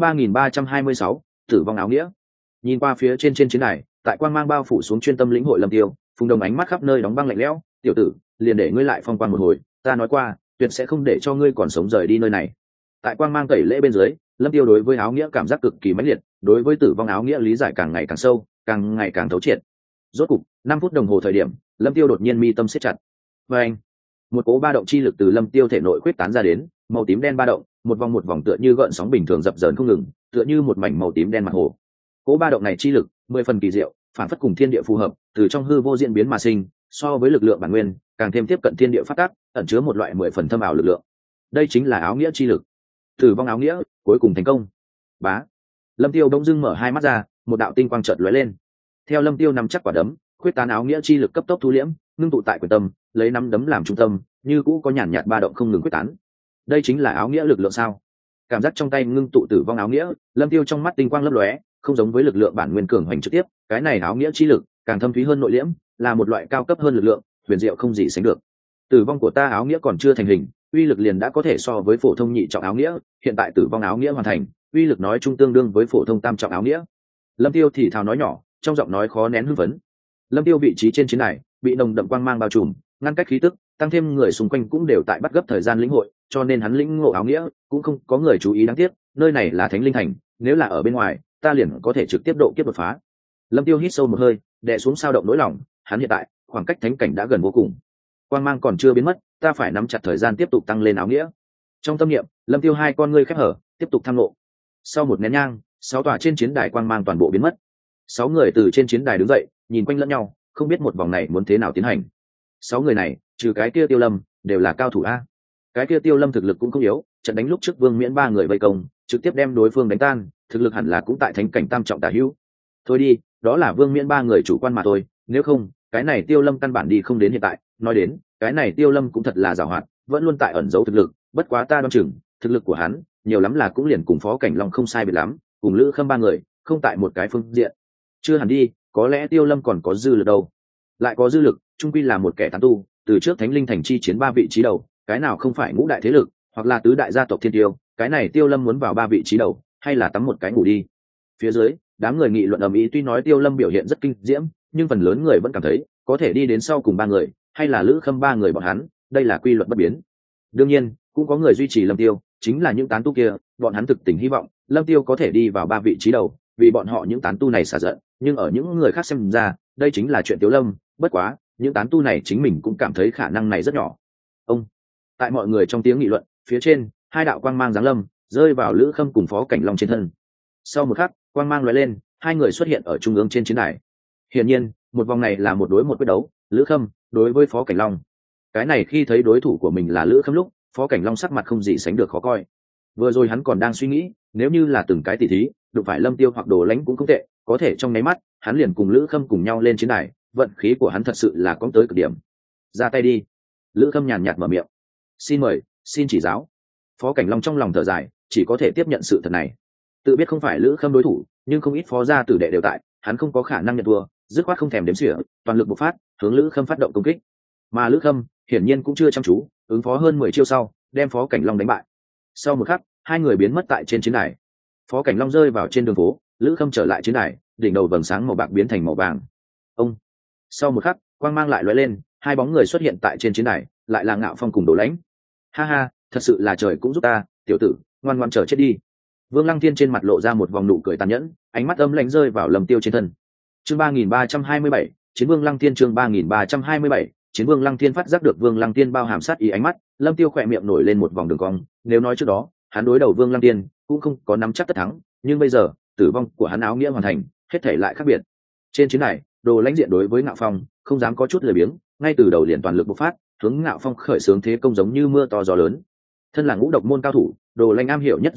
3326, tử vong áo nghĩa. Nhìn qua phía trên chiến đài, tại quang mang bao phủ xuống chuyên tâm lĩnh hội lâm tiêu, Phùng Đồng ánh mắt khắp nơi đóng băng lạnh lẽo. Tiểu tử, liền để ngươi lại phong quang một hồi, ta nói qua tuyệt sẽ không để cho ngươi còn sống rời đi nơi này. Tại quang mang tẩy lễ bên dưới, lâm tiêu đối với áo nghĩa cảm giác cực kỳ mãnh liệt, đối với tử vong áo nghĩa lý giải càng ngày càng sâu, càng ngày càng thấu triệt. Rốt cục 5 phút đồng hồ thời điểm, lâm tiêu đột nhiên mi tâm siết chặt. Và anh, một cỗ ba động chi lực từ lâm tiêu thể nội quyết tán ra đến, màu tím đen ba động, một vòng tựa như gợn sóng bình thường dập dờn không ngừng, tựa như một mảnh màu tím đen mặt hồ. Cỗ ba động này chi lực 10 phần kỳ diệu, phản phất cùng thiên địa phù hợp, từ trong hư vô diễn biến mà sinh, so với lực lượng bản nguyên càng thêm tiếp cận thiên địa phát tác, ẩn chứa một loại 10 phần thâm ảo lực lượng. Đây chính là áo nghĩa chi lực. Tử vong áo nghĩa cuối cùng thành công. Bá. Lâm Tiêu bỗng dưng mở hai mắt ra, một đạo tinh quang chợt lóe lên. Theo Lâm Tiêu nắm chắc quả đấm, khuyết tán áo nghĩa chi lực cấp tốc thu liễm, ngưng tụ tại quyền tâm, lấy nắm đấm làm trung tâm, như cũ có nhàn nhạt ba động không ngừng quyết tán. Đây chính là áo nghĩa lực lượng sao? Cảm giác trong tay ngưng tụ tử vong áo nghĩa, Lâm Tiêu trong mắt tinh quang lấp lóe, không giống với lực lượng bản nguyên cường hoành trực tiếp, cái này áo nghĩa chi lực càng thâm thúy hơn nội liễm, là một loại cao cấp hơn lực lượng, huyền diệu không gì sánh được. Tử vong của ta áo nghĩa còn chưa thành hình, uy lực liền đã có thể so với phổ thông nhị trọng áo nghĩa, hiện tại tử vong áo nghĩa hoàn thành, uy lực nói chung tương đương với phổ thông tam trọng áo nghĩa. Lâm Tiêu thì thào nói nhỏ, trong giọng nói khó nén hưng phấn. Lâm Tiêu vị trí trên chiến đài bị nồng đậm quang mang bao trùm, ngăn cách khí tức, tăng thêm người xung quanh cũng đều tại bắt gấp thời gian lĩnh hội, cho nên hắn lĩnh ngộ áo nghĩa cũng không có người chú ý. Đáng tiếc nơi này là Thánh Linh Thành, nếu là ở bên ngoài ta liền có thể trực tiếp độ kiếp đột phá. Lâm Tiêu hít sâu một hơi, đè xuống sao động nỗi lòng, hắn hiện tại khoảng cách thánh cảnh đã gần vô cùng, quang mang còn chưa biến mất, ta phải nắm chặt thời gian tiếp tục tăng lên áo nghĩa. Trong tâm niệm, Lâm Tiêu hai con ngươi khép hở, tiếp tục tham ngộ. Sau một nén nhang, 6 tòa trên chiến đài quang mang toàn bộ biến mất. 6 người từ trên chiến đài đứng dậy, nhìn quanh lẫn nhau, không biết một vòng này muốn thế nào tiến hành. 6 người này, trừ cái kia Tiêu Lâm, đều là cao thủ a. Cái kia Tiêu Lâm thực lực cũng không yếu, trận đánh lúc trước Vương Miễn 3 người vây công, trực tiếp đem đối phương đánh tan, thực lực hẳn là cũng tại thánh cảnh tam trọng tả hữu. Thôi đi, đó là Vương Miễn 3 người chủ quan mà thôi, nếu không, cái này Tiêu Lâm căn bản đi không đến hiện tại. Nói đến, cái này Tiêu Lâm cũng thật là giàu hoạt, vẫn luôn tại ẩn giấu thực lực, bất quá ta đoán chừng, thực lực của hắn, nhiều lắm là cũng liền cùng Phó Cảnh Long không sai biệt lắm, cùng Lữ Khâm 3 người, không tại một cái phương diện. Chưa hẳn đi, có lẽ Tiêu Lâm còn có dư lực đâu. Lại có dư lực, trung quy là một kẻ tán tu, từ trước Thánh Linh Thành chi chiến 3 vị trí đầu, cái nào không phải ngũ đại thế lực, hoặc là tứ đại gia tộc thiên tiêu, cái này Tiêu Lâm muốn vào 3 vị trí đầu, hay là tắm một cái ngủ đi. Phía dưới, đám người nghị luận ầm ĩ, tuy nói Tiêu Lâm biểu hiện rất kinh diễm, nhưng phần lớn người vẫn cảm thấy, có thể đi đến sau cùng 3 người, hay là Lữ Khâm 3 người bọn hắn, đây là quy luật bất biến. Đương nhiên, cũng có người duy trì Lâm Tiêu, chính là những tán tu kia, bọn hắn thực tình hy vọng Lâm Tiêu có thể đi vào 3 vị trí đầu, vì bọn họ những tán tu này xả giận, nhưng ở những người khác xem ra, đây chính là chuyện Tiêu Lâm, bất quá, những tán tu này chính mình cũng cảm thấy khả năng này rất nhỏ. Ông, tại mọi người trong tiếng nghị luận, phía trên, 2 đạo quang mang giáng lâm, rơi vào Lữ Khâm cùng Phó Cảnh Long trên thân. Sau một khắc, quang mang lóe lên, 2 người xuất hiện ở trung ương trên chiến đài. Hiển nhiên, một vòng này là một đối một quyết đấu, Lữ Khâm đối với Phó Cảnh Long. Cái này khi thấy đối thủ của mình là Lữ Khâm lúc, Phó Cảnh Long sắc mặt không gì sánh được khó coi. Vừa rồi hắn còn đang suy nghĩ, nếu như là từng cái tỷ thí, đụng phải Lâm Tiêu hoặc Đồ Lánh cũng không tệ, có thể trong nháy mắt, hắn liền cùng Lữ Khâm cùng nhau lên chiến đài, vận khí của hắn thật sự là có tới cực điểm. Ra tay đi. Lữ Khâm nhàn nhạt mở miệng. Xin mời, xin chỉ giáo. Phó Cảnh Long trong lòng thở dài, chỉ có thể tiếp nhận sự thật này. Tự biết không phải Lữ Khâm đối thủ, nhưng không ít phó gia tử đệ đều tại, hắn không có khả năng nhận thua, dứt khoát không thèm đếm xỉa, toàn lực bộc phát, hướng Lữ Khâm phát động công kích. Mà Lữ Khâm hiển nhiên cũng chưa chăm chú, ứng phó hơn 10 chiêu sau, đem Phó Cảnh Long đánh bại. Sau một khắc, 2 người biến mất tại trên chiến đài. Phó Cảnh Long rơi vào trên đường phố, Lữ Khâm trở lại chiến đài, đỉnh đầu vầng sáng màu bạc biến thành màu vàng. Ông. Sau một khắc, quang mang lại lóe lên, 2 bóng người xuất hiện tại trên chiến đài, lại là Ngạo Phong cùng Đồ Lãnh. Ha ha, thật sự là trời cũng giúp ta, tiểu tử, ngoan ngoãn chờ chết đi. Vương Lăng Thiên trên mặt lộ ra một vòng nụ cười tàn nhẫn, ánh mắt âm lãnh rơi vào Lâm Tiêu trên thân. Chương 3327, Chiến Vương Lăng Thiên. Chương 3327, Chiến Vương Lăng Thiên. Phát giác được Vương Lăng Thiên bao hàm sát ý ánh mắt, Lâm Tiêu khỏe miệng nổi lên một vòng đường cong. Nếu nói trước đó, hắn đối đầu Vương Lăng Thiên cũng không có nắm chắc tất thắng, nhưng bây giờ, tử vong của hắn áo nghĩa hoàn thành, hết thảy lại khác biệt. Trên chiến này, Đồ Lãnh diện đối với Ngạo Phong, không dám có chút lười biếng, ngay từ đầu liền toàn lực bộc phát, hướng Ngạo Phong khởi xướng thế công giống như mưa to gió lớn. Thân là ngũ độc môn cao thủ, Đồ Lãnh am hiểu nhất dùng độc,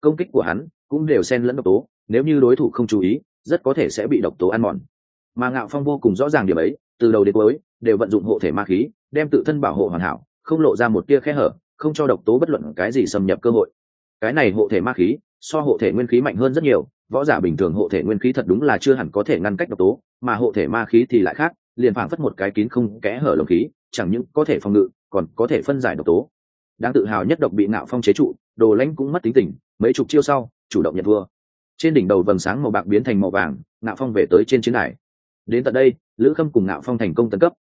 công kích của hắn cũng đều xen lẫn độc tố, nếu như đối thủ không chú ý rất có thể sẽ bị độc tố ăn mòn. Mà Ngạo Phong vô cùng rõ ràng điểm ấy, từ đầu đến cuối đều vận dụng hộ thể ma khí, đem tự thân bảo hộ hoàn hảo, không lộ ra một tia khe hở, không cho độc tố bất luận cái gì xâm nhập cơ hội. Cái này hộ thể ma khí so hộ thể nguyên khí mạnh hơn rất nhiều, võ giả bình thường hộ thể nguyên khí thật đúng là chưa hẳn có thể ngăn cách độc tố, mà hộ thể ma khí thì lại khác, liền phảng phất một cái kín không kẽ hở lồng khí, chẳng những có thể phòng ngự, còn có thể phân giải độc tố. Đáng tự hào nhất độc bị Ngạo Phong chế trụ, Đồ Lãnh cũng mất tính tình, mấy chục chiêu sau chủ động nhận thua. Trên đỉnh đầu vầng sáng màu bạc biến thành màu vàng, Ngạo Phong về tới trên chiến đài. Đến tận đây, Lữ Khâm cùng Ngạo Phong thành công tấn cấp.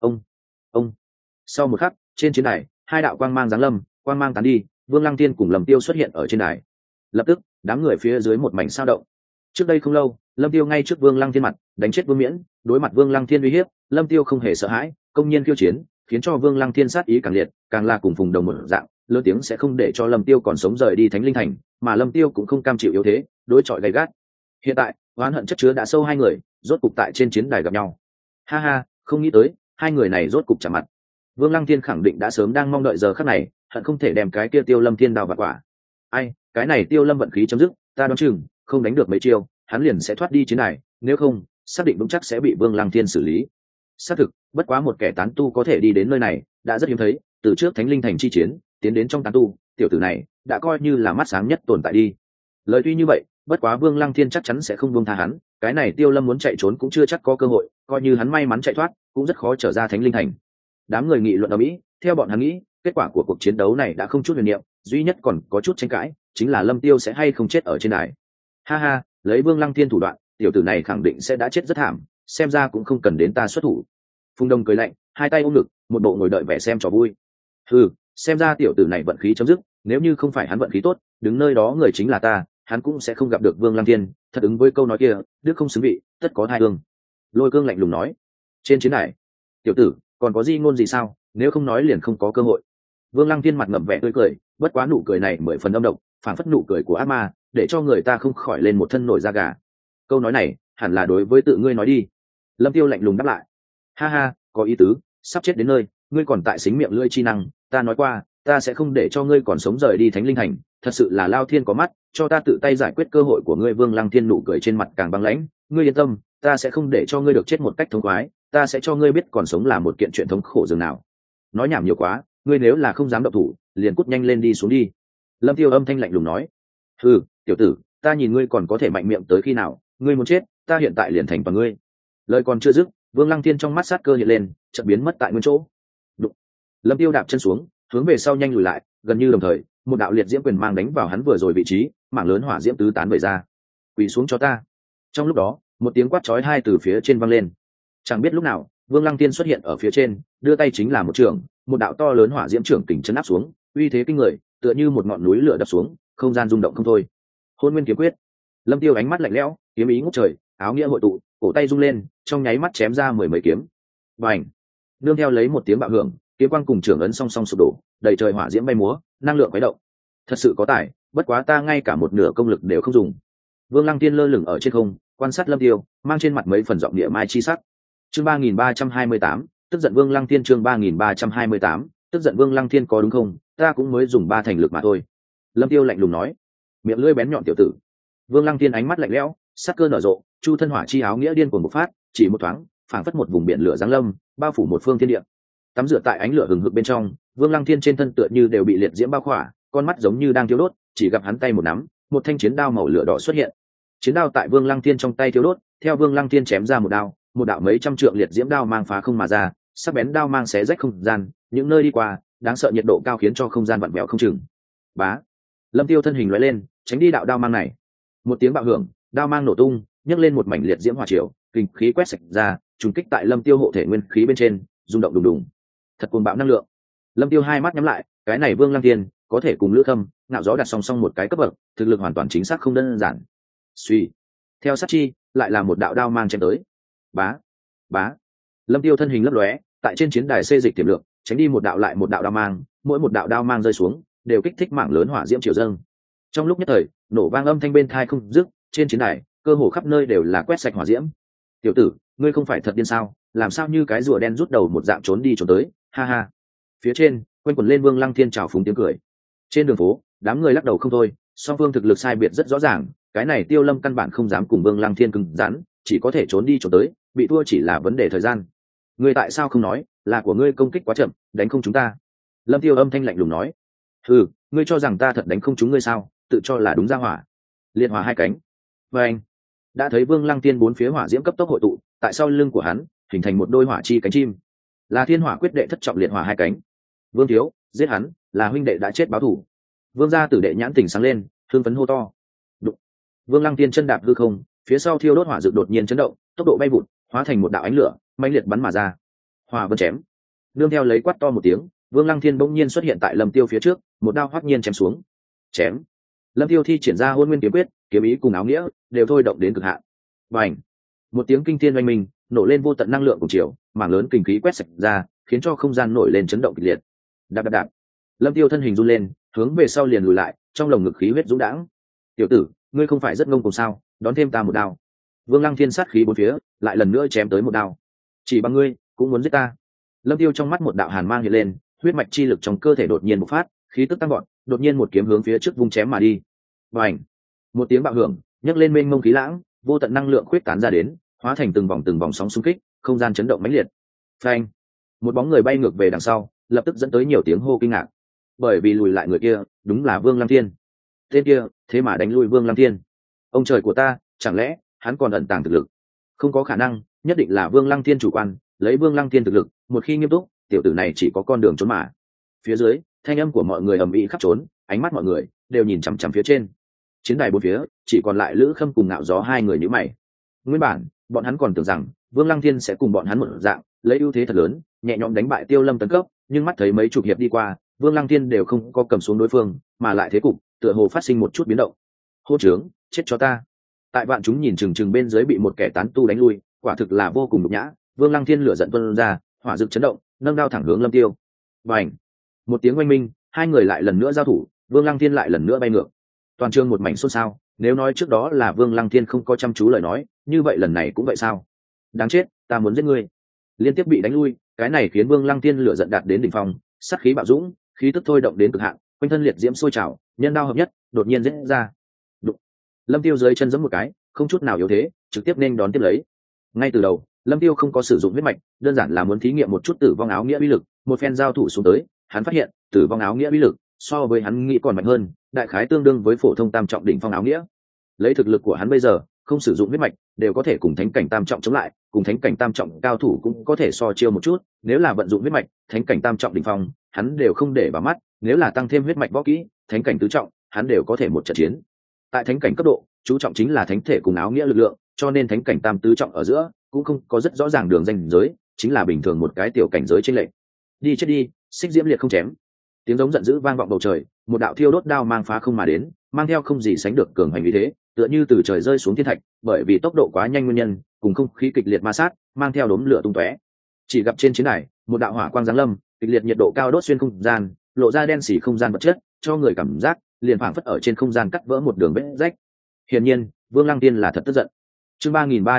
Ông. Sau một khắc, trên chiến đài, hai đạo quang mang giáng lâm, quang mang tán đi, Vương Lăng Tiên cùng Lâm Tiêu xuất hiện ở trên đài. Lập tức, đám người phía dưới một mảnh sao động. Trước đây không lâu, Lâm Tiêu ngay trước Vương Lăng Thiên mặt, đánh chết Vương Miễn, đối mặt Vương Lăng Thiên uy hiếp, Lâm Tiêu không hề sợ hãi, công nhiên khiêu chiến, khiến cho Vương Lăng Thiên sát ý càng liệt, càng là cùng phùng đồng một dạng, lớn tiếng sẽ không để cho Lâm Tiêu còn sống rời đi Thánh Linh Thành, mà Lâm Tiêu cũng không cam chịu yếu thế, đối chọi gay gắt. Hiện tại, oán hận chất chứa đã sâu hai người, rốt cục tại trên chiến đài gặp nhau. Ha ha, không nghĩ tới, hai người này rốt cục chạm mặt. Vương Lăng Thiên khẳng định đã sớm đang mong đợi giờ khắc này, hận không thể đem cái kia Tiêu Lâm Thiên đào vặt quả. Ai, cái này Tiêu Lâm vận khí chấm dứt, ta đoán chừng không đánh được mấy chiêu, hắn liền sẽ thoát đi chiến đài, nếu không, xác định vững chắc sẽ bị Vương Lăng Thiên xử lý. Xác thực, bất quá một kẻ tán tu có thể đi đến nơi này, đã rất hiếm thấy, từ trước Thánh Linh Thành chi chiến, tiến đến trong tán tu, tiểu tử này đã coi như là mắt sáng nhất tồn tại đi. Lời tuy như vậy, bất quá Vương Lăng Thiên chắc chắn sẽ không buông tha hắn, cái này Tiêu Lâm muốn chạy trốn cũng chưa chắc có cơ hội, coi như hắn may mắn chạy thoát, cũng rất khó trở ra Thánh Linh Thành. Đám người nghị luận ầm ĩ, theo bọn hắn nghĩ, kết quả của cuộc chiến đấu này đã không chút huyền niệm, duy nhất còn có chút tranh cãi, chính là Lâm Tiêu sẽ hay không chết ở trên đài. Ha ha, lấy Vương Lăng Thiên thủ đoạn, tiểu tử này khẳng định sẽ đã chết rất thảm, xem ra cũng không cần đến ta xuất thủ. Phùng Đông cười lạnh, hai tay ôm ngực, một bộ ngồi đợi vẻ xem trò vui. Xem ra tiểu tử này vận khí chấm dứt, nếu như không phải hắn vận khí tốt, đứng nơi đó người chính là ta, hắn cũng sẽ không gặp được Vương Lăng Thiên, thật ứng với câu nói kia, đức không xứng vị, tất có thai ương. Lôi Cương lạnh lùng nói. Trên chiến đài, tiểu tử, còn có gì ngôn gì sao, nếu không nói liền không có cơ hội. Vương Lăng Thiên mặt ngậm vẻ tươi cười, bất quá nụ cười này mười phần âm độc, phản phất nụ cười của ác ma, để cho người ta không khỏi lên một thân nổi da gà. Câu nói này, hẳn là đối với tự ngươi nói đi. Lâm Tiêu lạnh lùng đáp lại. Ha ha, có ý tứ, sắp chết đến nơi, ngươi còn tại xính miệng lưỡi chi năng, ta nói qua, ta sẽ không để cho ngươi còn sống rời đi Thánh Linh Thành, thật sự là Lao Thiên có mắt, cho ta tự tay giải quyết cơ hội của ngươi. Vương Lăng Thiên nụ cười trên mặt càng băng lãnh, ngươi yên tâm, ta sẽ không để cho ngươi được chết một cách thống khoái, ta sẽ cho ngươi biết còn sống là một kiện chuyện thống khổ dường nào. Nói nhảm nhiều quá, ngươi nếu là không dám động thủ, liền cút nhanh lên đi xuống đi. Lâm Tiêu âm thanh lạnh lùng nói. Tiểu tử, ta nhìn ngươi còn có thể mạnh miệng tới khi nào, ngươi muốn chết, ta hiện tại liền thành vào ngươi. Lời còn chưa dứt, Vương Lăng Thiên trong mắt sát cơ hiện lên, chợt biến mất tại nguyên chỗ. Đụng. Lâm Tiêu đạp chân xuống, hướng về sau nhanh lùi lại, gần như đồng thời, một đạo liệt diễm quyền mang đánh vào hắn vừa rồi vị trí, mảng lớn hỏa diễm tứ tán vẩy ra. Quỳ xuống cho ta. Trong lúc đó, một tiếng quát chói tai từ phía trên vang lên. Chẳng biết lúc nào, Vương Lăng Tiên xuất hiện ở phía trên, đưa tay chính là một trường, một đạo to lớn hỏa diễm trưởng kình chấn áp xuống, uy thế kinh người, tựa như một ngọn núi lửa đập xuống, không gian rung động không thôi. Hôn Nguyên kiếm quyết. Lâm Tiêu ánh mắt lạnh lẽo, kiếm ý ngút trời, áo nghĩa hội tụ, cổ tay rung lên, trong nháy mắt chém ra mười mấy kiếm. Bành! Nương theo lấy một tiếng bạo hưởng, kiếm quang cùng trưởng ấn song song sụp đổ, đầy trời hỏa diễm bay múa, năng lượng khuấy động. Thật sự có tài, bất quá ta ngay cả một nửa công lực đều không dùng. Vương Lăng Tiên lơ lửng ở trên không, quan sát Lâm Tiêu, mang trên mặt mấy phần giọng địa mai chi sắc. Chương 3328, tức giận Vương Lăng Tiên. Chương 3328, tức giận Vương Lăng Thiên có đúng không? Ta cũng mới dùng 3 thành lực mà thôi. Lâm Tiêu lạnh lùng nói. Miệng lưỡi bén nhọn tiểu tử. Vương Lăng Tiên ánh mắt lạnh lẽo, sắc cơ nở rộ, chu thân hỏa chi áo nghĩa điên cuồng bộc phát, chỉ một thoáng, phảng phất một vùng biển lửa giáng lâm, bao phủ một phương thiên địa. Tắm rửa tại ánh lửa hừng hực bên trong, Vương Lăng Thiên trên thân tựa như đều bị liệt diễm bao khỏa, con mắt giống như đang thiêu đốt, chỉ gặp hắn tay một nắm, một thanh chiến đao màu lửa đỏ xuất hiện. Chiến đao tại Vương Lăng Thiên trong tay thiêu đốt, theo Vương Lăng Thiên chém ra một đao, một đạo mấy trăm trượng liệt diễm đao mang phá không mà ra, sắc bén đao mang xé rách không gian, những nơi đi qua, đáng sợ nhiệt độ cao khiến cho không gian vặn vẹo không chừng. Bá. Lâm Tiêu thân hình lóe lên, tránh đi đạo đao mang này. Một tiếng bạo hưởng, đao mang nổ tung, nhấc lên một mảnh liệt diễm hỏa triều, kinh khí quét sạch ra, trùng kích tại Lâm Tiêu hộ thể nguyên khí bên trên, rung động đùng đùng. Thật cuồng bạo năng lượng. Lâm Tiêu hai mắt nhắm lại, cái này Vương Lăng Thiên có thể cùng Lữ Khâm, Ngạo Gió đặt song song một cái cấp bậc, thực lực hoàn toàn chính xác không đơn giản. Suy, theo sát chi, lại là một đạo đao mang chém tới. Bá, bá. Lâm Tiêu thân hình lấp lóe, tại trên chiến đài xê dịch tiềm lượng, tránh đi một đạo lại một đạo đao mang, mỗi một đạo đao mang rơi xuống, đều kích thích mảng lớn hỏa diễm triều dâng. Trong lúc nhất thời, nổ vang âm thanh bên tai không dứt, trên chiến đài, cơ hồ khắp nơi đều là quét sạch hỏa diễm. Tiểu tử, ngươi không phải thật điên sao? Làm sao như cái rùa đen rút đầu một dạng trốn đi trốn tới? Ha ha. Phía trên, quanh quẩn lên Vương Lăng Thiên trào phúng tiếng cười. Trên đường phố, đám người lắc đầu không thôi, song phương thực lực sai biệt rất rõ ràng, cái này Tiêu Lâm căn bản không dám cùng Vương Lăng Thiên cứng rắn, chỉ có thể trốn đi trốn tới, bị thua chỉ là vấn đề thời gian. Ngươi tại sao không nói, là của ngươi công kích quá chậm, đánh không chúng ta? Lâm Tiêu âm thanh lạnh lùng nói. Ừ, ngươi cho rằng ta thật đánh không chúng ngươi sao? Tự cho là đúng ra hỏa. Liệt hỏa hai cánh. Và anh đã thấy Vương Lăng Tiên bốn phía hỏa diễm cấp tốc hội tụ, tại sau lưng của hắn hình thành một đôi hỏa chi cánh chim, là thiên hỏa quyết đệ thất trọng liệt hỏa hai cánh. Vương thiếu, giết hắn, là huynh đệ đã chết báo thù. Vương gia tử đệ nhãn tình sáng lên, hưng phấn hô to. Đụng. Vương Lăng Tiên chân đạp hư không, phía sau thiêu đốt hỏa dược đột nhiên chấn động, tốc độ bay vụt, hóa thành một đạo ánh lửa, mãnh liệt bắn mà ra. Hỏa vân chém. Nương theo lấy quát to một tiếng, Vương Lăng Thiên bỗng nhiên xuất hiện tại Lâm Tiêu phía trước, một đao hoắc nhiên chém xuống. Chém. Lâm Tiêu thi triển ra Hôn Nguyên kiếm quyết, kiếm ý cùng áo nghĩa đều thôi động đến cực hạn. Bành. Một tiếng kinh thiên oanh minh, nổ lên vô tận năng lượng cùng chiều, mảng lớn kinh khí quét sạch ra, khiến cho không gian nổi lên chấn động kịch liệt. Đạp đạp đạp. Lâm Tiêu thân hình run lên, hướng về sau liền lùi lại, trong lồng ngực khí huyết dũng đãng. Tiểu tử, ngươi không phải rất ngông cuồng sao? Đón thêm ta một đao. Vương Lăng Thiên sát khí bốn phía, lại lần nữa chém tới một đao. Chỉ bằng ngươi cũng muốn giết ta? Lâm Tiêu trong mắt một đạo hàn mang hiện lên, huyết mạch chi lực trong cơ thể đột nhiên bộc phát, khí tức tăng vọt, đột nhiên một kiếm hướng phía trước vung chém mà đi. Bành! Một tiếng bạo hưởng, nhấc lên mênh mông khí lãng, vô tận năng lượng khuyết tán ra đến, hóa thành từng vòng sóng xung kích, không gian chấn động mãnh liệt. Phanh! Một bóng người bay ngược về đằng sau, lập tức dẫn tới nhiều tiếng hô kinh ngạc. Bởi vì lùi lại người kia, đúng là Vương Lăng Thiên. Tên kia, thế mà đánh lui Vương Lăng Thiên. Ông trời của ta, chẳng lẽ hắn còn ẩn tàng thực lực? Không có khả năng, nhất định là Vương Lăng Thiên chủ quan, lấy Vương Lăng Thiên thực lực, một khi nghiêm túc, tiểu tử này chỉ có con đường trốn mà. Phía dưới, thanh âm của mọi người ầm ĩ khắp trốn, ánh mắt mọi người đều nhìn chằm chằm phía trên. Chiến đài bốn phía, chỉ còn lại Lữ Khâm cùng Ngạo Gió hai người nhíu mày. Nguyên bản, bọn hắn còn tưởng rằng Vương Lăng Thiên sẽ cùng bọn hắn một dạng, lấy ưu thế thật lớn, nhẹ nhõm đánh bại Tiêu Lâm tấn cấp, nhưng mắt thấy mấy chục hiệp đi qua, Vương Lăng Thiên đều không có cầm xuống đối phương, mà lại thế cục tựa hồ phát sinh một chút biến động. Hô trướng, chết cho ta! Tại vạn chúng nhìn chừng bên dưới bị một kẻ tán tu đánh lui, quả thực là vô cùng nhục nhã. Vương Lăng Thiên lửa giận tuôn ra, hỏa dực chấn động, nâng đao thẳng hướng Lâm Tiêu. Bành! Một tiếng oanh minh, hai người lại lần nữa giao thủ, Vương Lăng Thiên lại lần nữa bay ngược. Toàn trường một mảnh xôn xao, nếu nói trước đó là Vương Lăng Thiên không có chăm chú lời nói, như vậy lần này cũng vậy sao? Đáng chết, ta muốn giết ngươi! Liên tiếp bị đánh lui, cái này khiến Vương Lăng Thiên lửa giận đạt đến đỉnh phong, sát khí bạo dũng, khí tức thôi động đến cực hạn, quanh thân liệt diễm sôi trào, nhân đao hợp nhất, đột nhiên giết ra. Đụng. Lâm Tiêu dưới chân giẫm một cái, không chút nào yếu thế, trực tiếp nên đón tiếp lấy. Ngay từ đầu, Lâm Tiêu không có sử dụng huyết mạch, đơn giản là muốn thí nghiệm một chút tử vong áo nghĩa uy lực, một phen giao thủ xuống tới, hắn phát hiện, tử vong áo nghĩa uy lực so với hắn nghĩ còn mạnh hơn, đại khái tương đương với phổ thông tam trọng đỉnh phong áo nghĩa. Lấy thực lực của hắn bây giờ, không sử dụng huyết mạch, đều có thể cùng thánh cảnh tam trọng chống lại, cùng thánh cảnh tam trọng cao thủ cũng có thể so chiêu một chút, nếu là vận dụng huyết mạch, thánh cảnh tam trọng đỉnh phong, hắn đều không để vào mắt, nếu là tăng thêm huyết mạch võ kỹ, thánh cảnh tứ trọng, hắn đều có thể một trận chiến. Tại thánh cảnh cấp độ, chú trọng chính là thánh thể cùng áo nghĩa lực lượng, cho nên thánh cảnh tam tứ trọng ở giữa cũng không có rất rõ ràng đường ranh giới, chính là bình thường một cái tiểu cảnh giới trên lệch. Đi chết đi, xích diễm liệt không chém. Tiếng giống giận dữ vang vọng bầu trời, một đạo thiêu đốt đao mang phá không mà đến, mang theo không gì sánh được cường hành uy thế, tựa như từ trời rơi xuống thiên thạch, bởi vì tốc độ quá nhanh nguyên nhân, cùng không khí kịch liệt ma sát, mang theo đốm lửa tung tóe. Chỉ gặp trên chiến đài, một đạo hỏa quang giáng lâm, kịch liệt nhiệt độ cao đốt xuyên không gian, lộ ra đen xỉ không gian vật chất, cho người cảm giác liền phảng phất ở trên không gian cắt vỡ một đường vết rách. Hiển nhiên, Vương Lăng Tiên là thật tức giận. Chương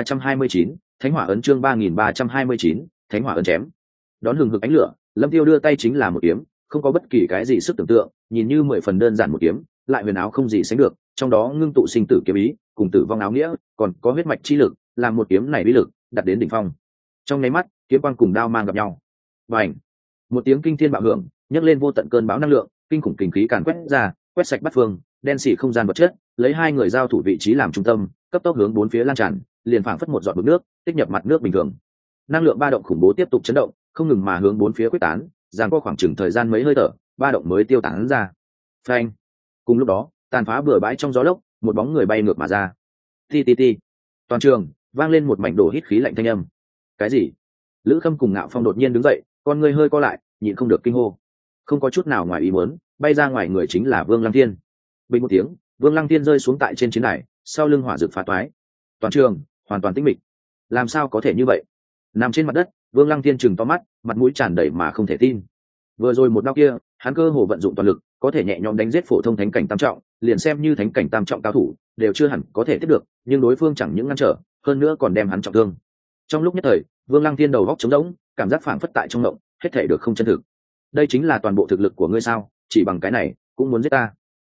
3329, Thánh Hỏa ấn chương 3329, Thánh Hỏa ấn chém. Đón hừng hực ánh lửa, Lâm Tiêu đưa tay chính là một kiếm, không có bất kỳ cái gì sức tưởng tượng, nhìn như 10 phần đơn giản một kiếm, lại huyền áo không gì sánh được, trong đó ngưng tụ sinh tử kiếm ý, cùng tử vong áo nghĩa, còn có huyết mạch chi lực, làm một kiếm này uy lực đạt đến đỉnh phong. Trong nháy mắt, kiếm quang cùng đao mang gặp nhau. Bành! Một tiếng kinh thiên bạo hưởng, nhấc lên vô tận cơn bão năng lượng, kinh khủng kình khí càn quét ra, quét sạch bát phương, đen xỉ không gian vật chất, lấy hai người giao thủ vị trí làm trung tâm, cấp tốc hướng bốn phía lan tràn, liền phảng phất một giọt bọt nước, tích nhập mặt nước bình thường. Năng lượng ba động khủng bố tiếp tục chấn động, không ngừng mà hướng bốn phía quyết tán, giằng co khoảng chừng thời gian mấy hơi thở, ba động mới tiêu tán ra. Phanh! Cùng lúc đó, tàn phá bừa bãi trong gió lốc, một bóng người bay ngược mà ra. Ti ti ti. Toàn trường vang lên một mảnh đổ hít khí lạnh thanh âm. Cái gì? Lữ Khâm cùng Ngạo Phong đột nhiên đứng dậy, con người hơi co lại, nhịn không được kinh hô. Không có chút nào ngoài ý muốn, bay ra ngoài người chính là Vương Lăng Thiên. Bình một tiếng, Vương Lăng Thiên rơi xuống tại trên chiến đài, sau lưng hỏa dược phá toái. Toàn trường hoàn toàn tĩnh mịch. Làm sao có thể như vậy? Nằm trên mặt đất, Vương Lăng Thiên trừng to mắt, mặt mũi tràn đầy mà không thể tin. Vừa rồi một đao kia, hắn cơ hồ vận dụng toàn lực, có thể nhẹ nhõm đánh giết phổ thông thánh cảnh tam trọng, liền xem như thánh cảnh tam trọng cao thủ, đều chưa hẳn có thể tiếp được, nhưng đối phương chẳng những ngăn trở, hơn nữa còn đem hắn trọng thương. Trong lúc nhất thời, Vương Lăng Thiên đầu góc trống rỗng, cảm giác phảng phất tại trong mộng, hết thảy được không chân thực. Đây chính là toàn bộ thực lực của ngươi sao? Chỉ bằng cái này cũng muốn giết ta?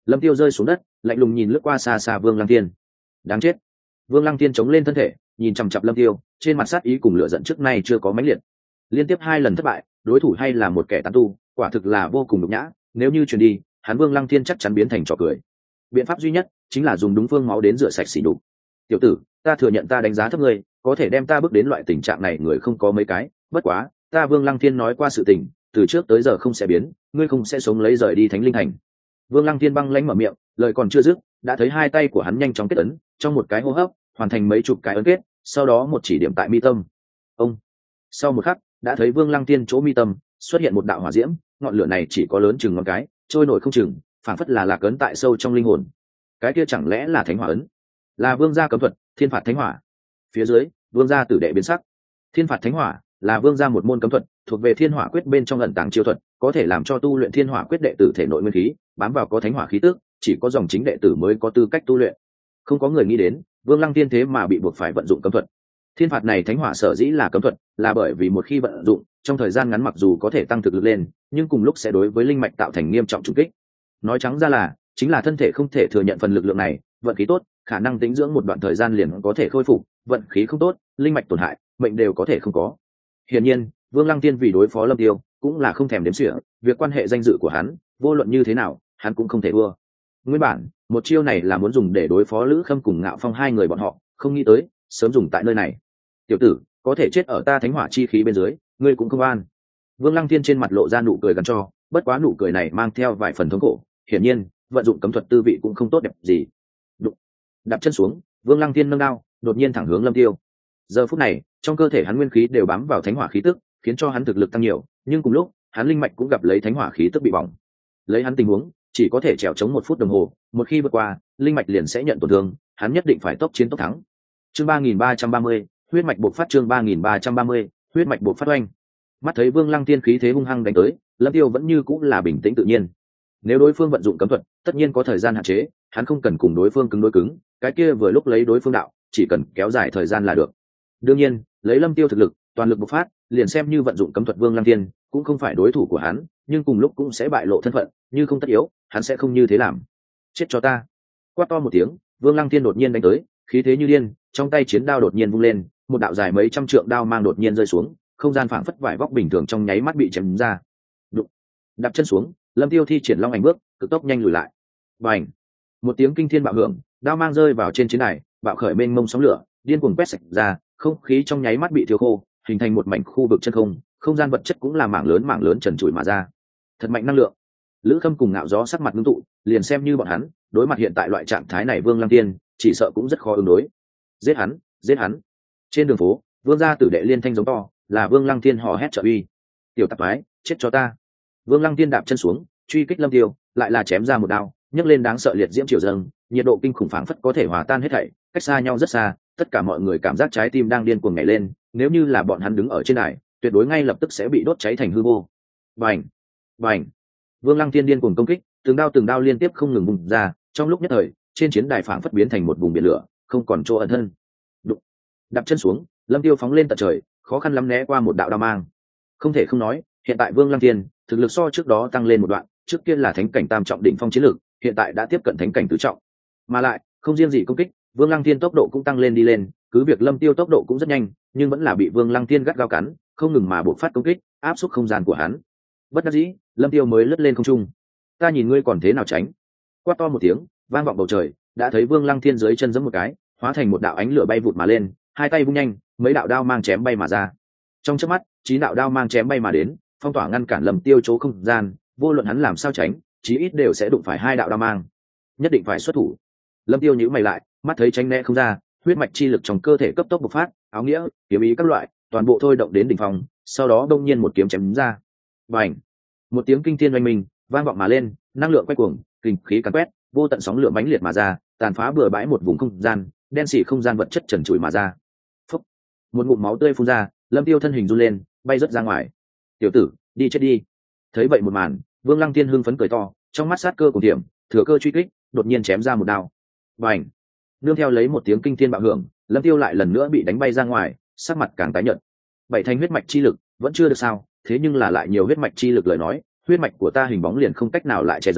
Lâm Tiêu rơi xuống đất, lạnh lùng nhìn lướt qua xa xa Vương Lăng Thiên. Đáng chết. Vương Lăng Thiên chống lên thân thể, nhìn chằm chằm Lâm Tiêu, trên mặt sát ý cùng lửa giận trước nay chưa có mãnh liệt. Liên tiếp 2 lần thất bại, đối thủ hay là một kẻ tán tu, quả thực là vô cùng nhục nhã, nếu như truyền đi, hắn Vương Lăng Thiên chắc chắn biến thành trò cười. Biện pháp duy nhất chính là dùng đúng phương máu đến rửa sạch sỉ nhục. Tiểu tử, ta thừa nhận ta đánh giá thấp ngươi, có thể đem ta bước đến loại tình trạng này người không có mấy cái, bất quá, ta Vương Lăng Thiên nói qua sự tình, từ trước tới giờ không sẽ biến, ngươi không sẽ sống lấy rời đi Thánh Linh Thành. Vương Lăng Thiên băng lãnh mở miệng, lời còn chưa dứt, đã thấy 2 tay của hắn nhanh chóng kết ấn, trong một cái hô hấp, hoàn thành mấy chục cái ấn kết, sau đó một chỉ điểm tại mi tâm. Ông. Sau một khắc, đã thấy Vương Lăng Thiên chỗ mi tâm xuất hiện một đạo hỏa diễm, ngọn lửa này chỉ có lớn chừng ngón cái, trôi nổi không chừng, phảng phất là lạc ấn tại sâu trong linh hồn. Cái kia chẳng lẽ là Thánh Hỏa ấn? Là Vương gia cấm thuật, Thiên phạt Thánh Hỏa. Phía dưới, Vương gia tử đệ biến sắc. Thiên phạt Thánh Hỏa là Vương gia một môn cấm thuật, thuộc về Thiên Hỏa quyết bên trong ẩn tàng chiêu thuật, có thể làm cho tu luyện Thiên Hỏa quyết đệ tử thể nội nguyên khí bám vào có Thánh Hỏa khí tức, chỉ có dòng chính đệ tử mới có tư cách tu luyện. Không có người nghĩ đến, Vương Lăng Thiên thế mà bị buộc phải vận dụng cấm thuật. Thiên phạt này Thánh Hỏa sở dĩ là cấm thuật, là bởi vì một khi vận dụng, trong thời gian ngắn mặc dù có thể tăng thực lực lên, nhưng cùng lúc sẽ đối với linh mạch tạo thành nghiêm trọng trùng kích. Nói trắng ra là, chính là thân thể không thể thừa nhận phần lực lượng này, vận khí tốt, khả năng tĩnh dưỡng một đoạn thời gian liền có thể khôi phục, vận khí không tốt, linh mạch tổn hại, mệnh đều có thể không có. Hiển nhiên, Vương Lăng Tiên vì đối phó Lâm Tiêu, cũng là không thèm đếm xỉa, việc quan hệ danh dự của hắn, vô luận như thế nào, hắn cũng không thể thua. Nguyên bản, một chiêu này là muốn dùng để đối phó Lữ Khâm cùng Ngạo Phong 2 người bọn họ, không nghĩ tới, sớm dùng tại nơi này. Tiểu tử, có thể chết ở ta Thánh Hỏa chi khí bên dưới, ngươi cũng không an. Vương Lăng Tiên trên mặt lộ ra nụ cười gằn cho, bất quá nụ cười này mang theo vài phần thống khổ, hiển nhiên, vận dụng cấm thuật tư vị cũng không tốt đẹp gì. Đụng. Đạp chân xuống, Vương Lăng Tiên nâng đao, đột nhiên thẳng hướng Lâm Tiêu. Giờ phút này, trong cơ thể hắn nguyên khí đều bám vào Thánh Hỏa khí tức, khiến cho hắn thực lực tăng nhiều, nhưng cùng lúc, hắn linh mạch cũng gặp lấy Thánh Hỏa khí tức bị bỏng. Lấy hắn tình huống, chỉ có thể trèo chống 1 phút đồng hồ, một khi vượt qua, linh mạch liền sẽ nhận tổn thương, hắn nhất định phải tốc chiến tốc thắng. Chương 3330, huyết mạch bộc phát. Chương 3330, huyết mạch bộc phát oanh. Mắt thấy Vương Lăng Tiên khí thế hung hăng đánh tới, Lâm Tiêu vẫn như cũng là bình tĩnh tự nhiên. Nếu đối phương vận dụng cấm thuật, tất nhiên có thời gian hạn chế, hắn không cần cùng đối phương cứng đối cứng, cái kia vừa lúc lấy đối phương đạo, chỉ cần kéo dài thời gian là được. Đương nhiên, lấy Lâm Tiêu thực lực, toàn lực bộc phát, liền xem như vận dụng cấm thuật Vương Lăng Tiên, cũng không phải đối thủ của hắn, nhưng cùng lúc cũng sẽ bại lộ thân phận, như không tất yếu, hắn sẽ không như thế làm. Chết cho ta! Quát to một tiếng, Vương Lăng Tiên đột nhiên đánh tới, khí thế như điên, trong tay chiến đao đột nhiên vung lên, một đạo dài mấy trăm trượng đao mang đột nhiên rơi xuống, không gian phảng phất vải vóc bình thường trong nháy mắt bị chém ra. Đụng. Đạp chân xuống, Lâm Tiêu thi triển long ảnh bước, cực tốc nhanh lùi lại. Bành! Một tiếng kinh thiên bạo hưởng, đao mang rơi vào trên chiến đài, bạo khởi mênh mông sóng lửa, điên cuồng quét sạch ra, không khí trong nháy mắt bị thiêu khô, hình thành một mảnh khu vực chân không, không gian vật chất cũng là mảng lớn trần trụi mà ra. Thật mạnh năng lượng. Lữ Khâm cùng Ngạo Gió sắc mặt ngưng tụ, liền xem như bọn hắn, đối mặt hiện tại loại trạng thái này Vương Lăng Tiên, chỉ sợ cũng rất khó ứng đối. Giết hắn, giết hắn. Trên đường phố, Vương gia tử đệ liên thanh giống to, là Vương Lăng Tiên hò hét trợ uy. Tiểu tạp ái, chết cho ta. Vương Lăng Tiên đạp chân xuống, truy kích Lâm Tiêu, lại là chém ra một đao, nhấc lên đáng sợ liệt diễm triều dâng, nhiệt độ kinh khủng phảng phất có thể hòa tan hết thảy, cách xa nhau rất xa, tất cả mọi người cảm giác trái tim đang điên cuồng nhảy lên, nếu như là bọn hắn đứng ở trên đài, tuyệt đối ngay lập tức sẽ bị đốt cháy thành hư vô. Bành, bành. Vương Lăng Tiên điên cuồng công kích, từng đao liên tiếp không ngừng bùng ra, trong lúc nhất thời, trên chiến đài phảng phất biến thành một vùng biển lửa, không còn chỗ ẩn thân. Đụng. Đạp chân xuống, Lâm Tiêu phóng lên tận trời, khó khăn lắm né qua một đạo đao mang. Không thể không nói, hiện tại Vương Lăng Tiên thực lực so trước đó tăng lên một đoạn, trước kia là thánh cảnh tam trọng đỉnh phong chiến lực, hiện tại đã tiếp cận thánh cảnh tứ trọng. Mà lại, không riêng gì công kích, Vương Lăng Tiên tốc độ cũng tăng lên đi lên, cứ việc Lâm Tiêu tốc độ cũng rất nhanh, nhưng vẫn là bị Vương Lăng Tiên gắt gao cắn, không ngừng mà buộc phát công kích, áp suất không gian của hắn. Bất đắc dĩ, Lâm Tiêu mới lướt lên không trung. Ta nhìn ngươi còn thế nào tránh? Quát to một tiếng, vang vọng bầu trời, đã thấy Vương Lăng Thiên dưới chân giẫm một cái, hóa thành một đạo ánh lửa bay vụt mà lên, hai tay vung nhanh, mấy đạo đao mang chém bay mà ra. Trong chớp mắt, 9 đạo đao mang chém bay mà đến, phong tỏa ngăn cản Lâm Tiêu chỗ không gian, vô luận hắn làm sao tránh, chí ít đều sẽ đụng phải 2 đạo đao mang. Nhất định phải xuất thủ. Lâm Tiêu nhíu mày lại, mắt thấy tránh né không ra, huyết mạch chi lực trong cơ thể cấp tốc bộc phát, áo nghĩa, kiếm ý các loại, toàn bộ thôi động đến đỉnh phong, sau đó đông nhiên một kiếm chém ra. Bành! Một tiếng kinh thiên oanh minh vang vọng mà lên, năng lượng quay cuồng, kinh khí càn quét, vô tận sóng lửa mãnh liệt mà ra, tàn phá bừa bãi một vùng không gian, đen xỉ không gian vật chất trần trụi mà ra. Phúc! Một ngụm máu tươi phun ra, Lâm Tiêu thân hình run lên, bay rất ra ngoài. Tiểu tử, đi chết đi! Thấy vậy một màn, Vương Lăng Tiên hưng phấn cười to, trong mắt sát cơ cùng điểm, thừa cơ truy kích, đột nhiên chém ra một đao. Bành! Nương theo lấy một tiếng kinh thiên bạo hưởng, Lâm Tiêu lại lần nữa bị đánh bay ra ngoài, sắc mặt càng tái nhợt. Bảy thanh huyết mạch chi lực vẫn chưa được sao, thế nhưng là lại nhiều huyết mạch chi lực lời nói, huyết mạch của ta hình bóng liền không cách nào lại che giấu,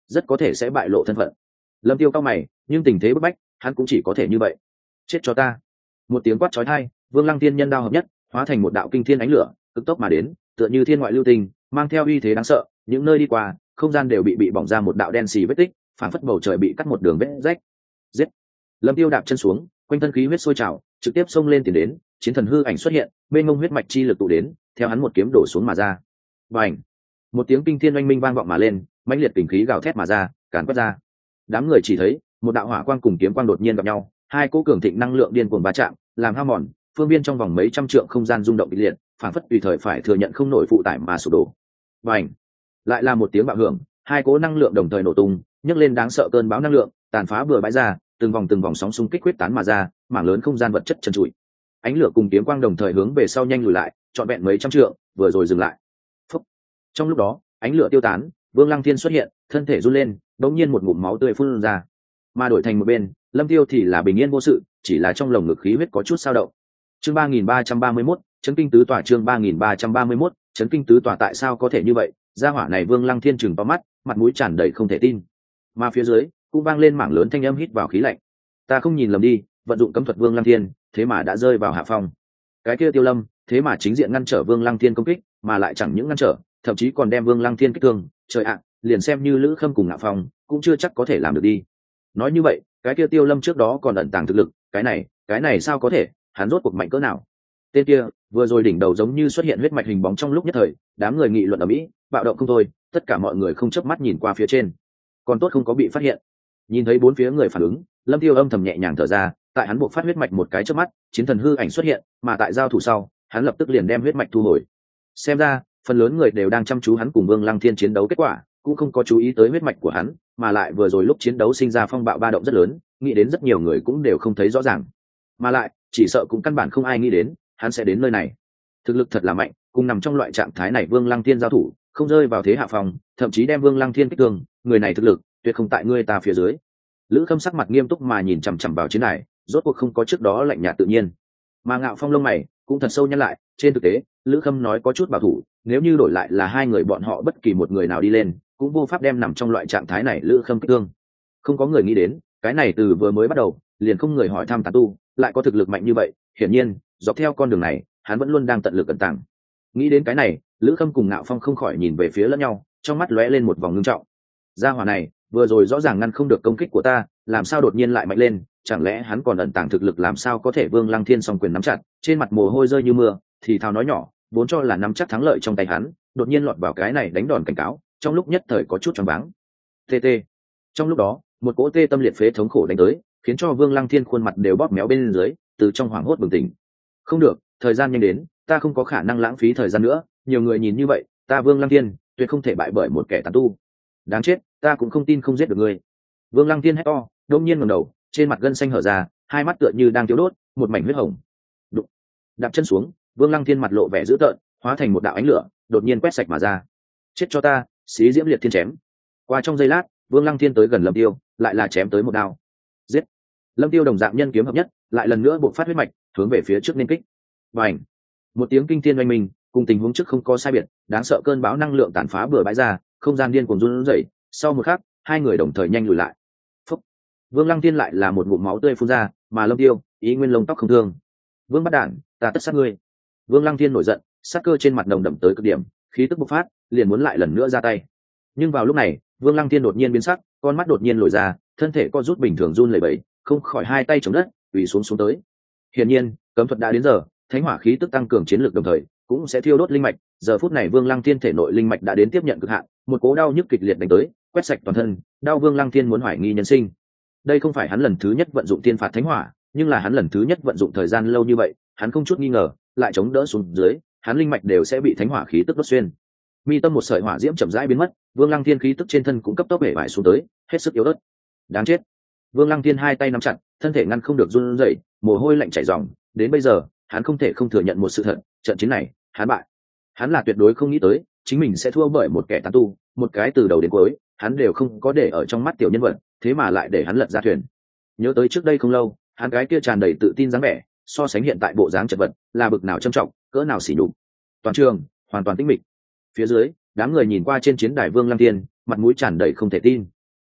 rất có thể sẽ bại lộ thân phận. Lâm Tiêu cao mày, nhưng tình thế bức bách, hắn cũng chỉ có thể như vậy. Chết cho ta! Một tiếng quát chói tai, Vương Lăng Tiên nhân đao hợp nhất, hóa thành một đạo kinh thiên ánh lửa, cực tốc mà đến, tựa như thiên ngoại lưu tình, mang theo uy thế đáng sợ, những nơi đi qua, không gian đều bị bỏng ra một đạo đen xì vết tích, phản phất bầu trời bị cắt một đường vết rách. Giết! Lâm Tiêu đạp chân xuống, quanh thân khí huyết sôi trào, trực tiếp xông lên tiền đến, chiến thần hư ảnh xuất hiện, bên ngông huyết mạch chi lực tụ đến, theo hắn một kiếm đổ xuống mà ra. Bành! Một tiếng kinh thiên oanh minh vang vọng mà lên, mãnh liệt kình khí gào thét mà ra, càn quét ra. Đám người chỉ thấy một đạo hỏa quang cùng kiếm quang đột nhiên gặp nhau, hai cỗ cường thịnh năng lượng điên cuồng va chạm, làm hao mòn phương viên trong vòng mấy trăm trượng không gian rung động kịch liệt, phản phất tùy thời phải thừa nhận không nổi phụ tải mà sụp đổ. Bành! Lại là một tiếng bạo hưởng, hai cỗ năng lượng đồng thời nổ tung, nhấc lên đáng sợ cơn bão năng lượng, tàn phá bừa bãi ra, từng vòng sóng xung kích quyết tán mà ra, mảng lớn không gian vật chất trần trụi. Ánh lửa cùng kiếm quang đồng thời hướng về sau nhanh lùi lại, trọn vẹn mấy trăm trượng, vừa rồi dừng lại. Phúc. Trong lúc đó, ánh lửa tiêu tán, Vương Lăng Thiên xuất hiện, thân thể run lên, đột nhiên một ngụm máu tươi phun ra. Mà đổi thành một bên, Lâm Tiêu thì là bình yên vô sự, chỉ là trong lồng ngực khí huyết có chút dao động. Chương 3331, chấn kinh tứ tòa. Chương 3331, chấn kinh tứ tòa. Tại sao có thể như vậy? Gia hỏa này Vương Lăng Thiên trừng to mắt, mặt mũi tràn đầy không thể tin. Mà phía dưới cũng vang lên mảng lớn thanh âm hít vào khí lạnh. Ta không nhìn lầm đi, vận dụng cấm thuật Vương Lăng Thiên, thế mà đã rơi vào hạ phong. Cái kia Tiêu Lâm, thế mà chính diện ngăn trở Vương Lăng Thiên công kích, mà lại chẳng những ngăn trở, thậm chí còn đem Vương Lăng Thiên kích thương. Trời ạ, liền xem như Lữ Khâm cùng Ngạo Phong, cũng chưa chắc có thể làm được đi. Nói như vậy, cái kia Tiêu Lâm trước đó còn ẩn tàng thực lực, cái này sao có thể? Hắn rốt cuộc mạnh cỡ nào? Tên kia vừa rồi đỉnh đầu giống như xuất hiện huyết mạch hình bóng trong lúc nhất thời, đám người nghị luận ở mỹ, bạo động không thôi, tất cả mọi người không chớp mắt nhìn qua phía trên. Còn tốt không có bị phát hiện. Nhìn thấy bốn phía người phản ứng, Lâm Tiêu âm thầm nhẹ nhàng thở ra, tại hắn buộc phát huyết mạch một cái chớp mắt, chiến thần hư ảnh xuất hiện, mà tại giao thủ sau, hắn lập tức liền đem huyết mạch thu hồi. Xem ra, phần lớn người đều đang chăm chú hắn cùng Vương Lăng Thiên chiến đấu kết quả, cũng không có chú ý tới huyết mạch của hắn, mà lại vừa rồi lúc chiến đấu sinh ra phong bạo ba động rất lớn, nghĩ đến rất nhiều người cũng đều không thấy rõ ràng. Mà lại, chỉ sợ cũng căn bản không ai nghĩ đến, hắn sẽ đến nơi này. Thực lực thật là mạnh, cùng nằm trong loại trạng thái này Vương Lăng Thiên giao thủ, không rơi vào thế hạ phòng, thậm chí đem Vương Lăng Thiên kích thương, người này thực lực tuyệt không tại ngươi ta phía dưới. Lữ Khâm sắc mặt nghiêm túc mà nhìn chằm chằm vào chiến này, rốt cuộc không có trước đó lạnh nhạt tự nhiên. Mà Ngạo Phong lông mày cũng thật sâu nhăn lại, trên thực tế, Lữ Khâm nói có chút bảo thủ, nếu như đổi lại là hai người bọn họ bất kỳ một người nào đi lên, cũng vô pháp đem nằm trong loại trạng thái này Lữ Khâm kích thương. Không có người nghĩ đến, cái này từ vừa mới bắt đầu, liền không người hỏi thăm tán tu, lại có thực lực mạnh như vậy, hiển nhiên, dọc theo con đường này, hắn vẫn luôn đang tận lực ẩn tàng. Nghĩ đến cái này, Lữ Khâm cùng Ngạo Phong không khỏi nhìn về phía lẫn nhau, trong mắt lóe lên một vòng ngưng trọng. Gia hỏa này, vừa rồi rõ ràng ngăn không được công kích của ta, làm sao đột nhiên lại mạnh lên, chẳng lẽ hắn còn ẩn tàng thực lực, làm sao có thể? Vương Lăng Thiên song quyền nắm chặt, trên mặt mồ hôi rơi như mưa, thì thào nói nhỏ, vốn cho là nắm chắc thắng lợi trong tay hắn, đột nhiên lọt vào cái này đánh đòn cảnh cáo, trong lúc nhất thời có chút choáng váng. TT. Trong lúc đó, một cỗ tê tâm liệt phế thống khổ đánh tới, khiến cho Vương Lăng Thiên khuôn mặt đều bóp méo bên dưới, từ trong hoảng hốt bừng tỉnh. Không được, thời gian nhanh đến, ta không có khả năng lãng phí thời gian nữa, nhiều người nhìn như vậy, ta Vương Lăng Thiên tuyệt không thể bại bởi một kẻ tán tu. Đáng chết, ta cũng không tin không giết được ngươi. Vương Lăng Thiên hét to, đột nhiên ngẩng đầu, trên mặt gân xanh hở ra, hai mắt tựa như đang thiếu đốt, một mảnh huyết hồng. Đụng. Đạp chân xuống, Vương Lăng Thiên mặt lộ vẻ dữ tợn, hóa thành một đạo ánh lửa, đột nhiên quét sạch mà ra. Chết cho ta, xí diễm liệt thiên chém. Qua trong giây lát, Vương Lăng Thiên tới gần Lâm Tiêu, lại là chém tới một đao. Giết. Lâm Tiêu đồng dạng nhân kiếm hợp nhất, lại lần nữa bộc phát huyết mạch, hướng về phía trước nên kích. Bành. Một tiếng kinh thiên oanh minh, cùng tình huống trước không có sai biệt, đáng sợ cơn bão năng lượng tàn phá bừa bãi ra, không gian điên cuồng run rẩy, sau một khắc, hai người đồng thời nhanh lùi lại. Phúc. Vương Lăng Thiên lại là một ngụm máu tươi phun ra, mà Lâm Tiêu, ý nguyên lông tóc không thương. Vương bắt đản, ta tất sát ngươi. Vương Lăng Thiên nổi giận, sát cơ trên mặt nồng đậm tới cực điểm, khí tức bộc phát, liền muốn lại lần nữa ra tay. Nhưng vào lúc này, Vương Lăng Thiên đột nhiên biến sắc, con mắt đột nhiên lồi ra, thân thể co rút bình thường run lẩy bẩy, không khỏi hai tay chống đất, quỳ xuống tới. Hiển nhiên, cấm thuật đã đến giờ, thánh hỏa khí tức tăng cường chiến lược đồng thời, cũng sẽ thiêu đốt linh mạch. Giờ phút này Vương Lăng Thiên thể nội linh mạch đã đến tiếp nhận cực hạn, một cỗ đau nhức kịch liệt đánh tới, quét sạch toàn thân, đau Vương Lăng Thiên muốn hoài nghi nhân sinh. Đây không phải hắn lần thứ nhất vận dụng tiên phạt thánh hỏa, nhưng là hắn lần thứ nhất vận dụng thời gian lâu như vậy, hắn không chút nghi ngờ, lại chống đỡ xuống dưới, hắn linh mạch đều sẽ bị thánh hỏa khí tức đốt xuyên. Mi tâm một sợi hỏa diễm chậm rãi biến mất, Vương Lăng Thiên khí tức trên thân cũng cấp tốc bể bại xuống tới, hết sức yếu ớt. Đáng chết. Vương Lăng Thiên hai tay nắm chặt, thân thể ngăn không được run rẩy, mồ hôi lạnh chảy ròng, đến bây giờ, hắn không thể không thừa nhận một sự thật, trận chiến này, hắn bại. Hắn là tuyệt đối không nghĩ tới, chính mình sẽ thua bởi một kẻ tán tu, một cái từ đầu đến cuối, hắn đều không có để ở trong mắt tiểu nhân vật, thế mà lại để hắn lật ra thuyền. Nhớ tới trước đây không lâu, hắn cái kia tràn đầy tự tin dáng vẻ, so sánh hiện tại bộ dáng chật vật, là bực nào trầm trọng, cỡ nào sỉ nhục. Toàn trường hoàn toàn tĩnh mịch. Phía dưới, đám người nhìn qua trên chiến đài Vương Lăng Thiên, mặt mũi tràn đầy không thể tin.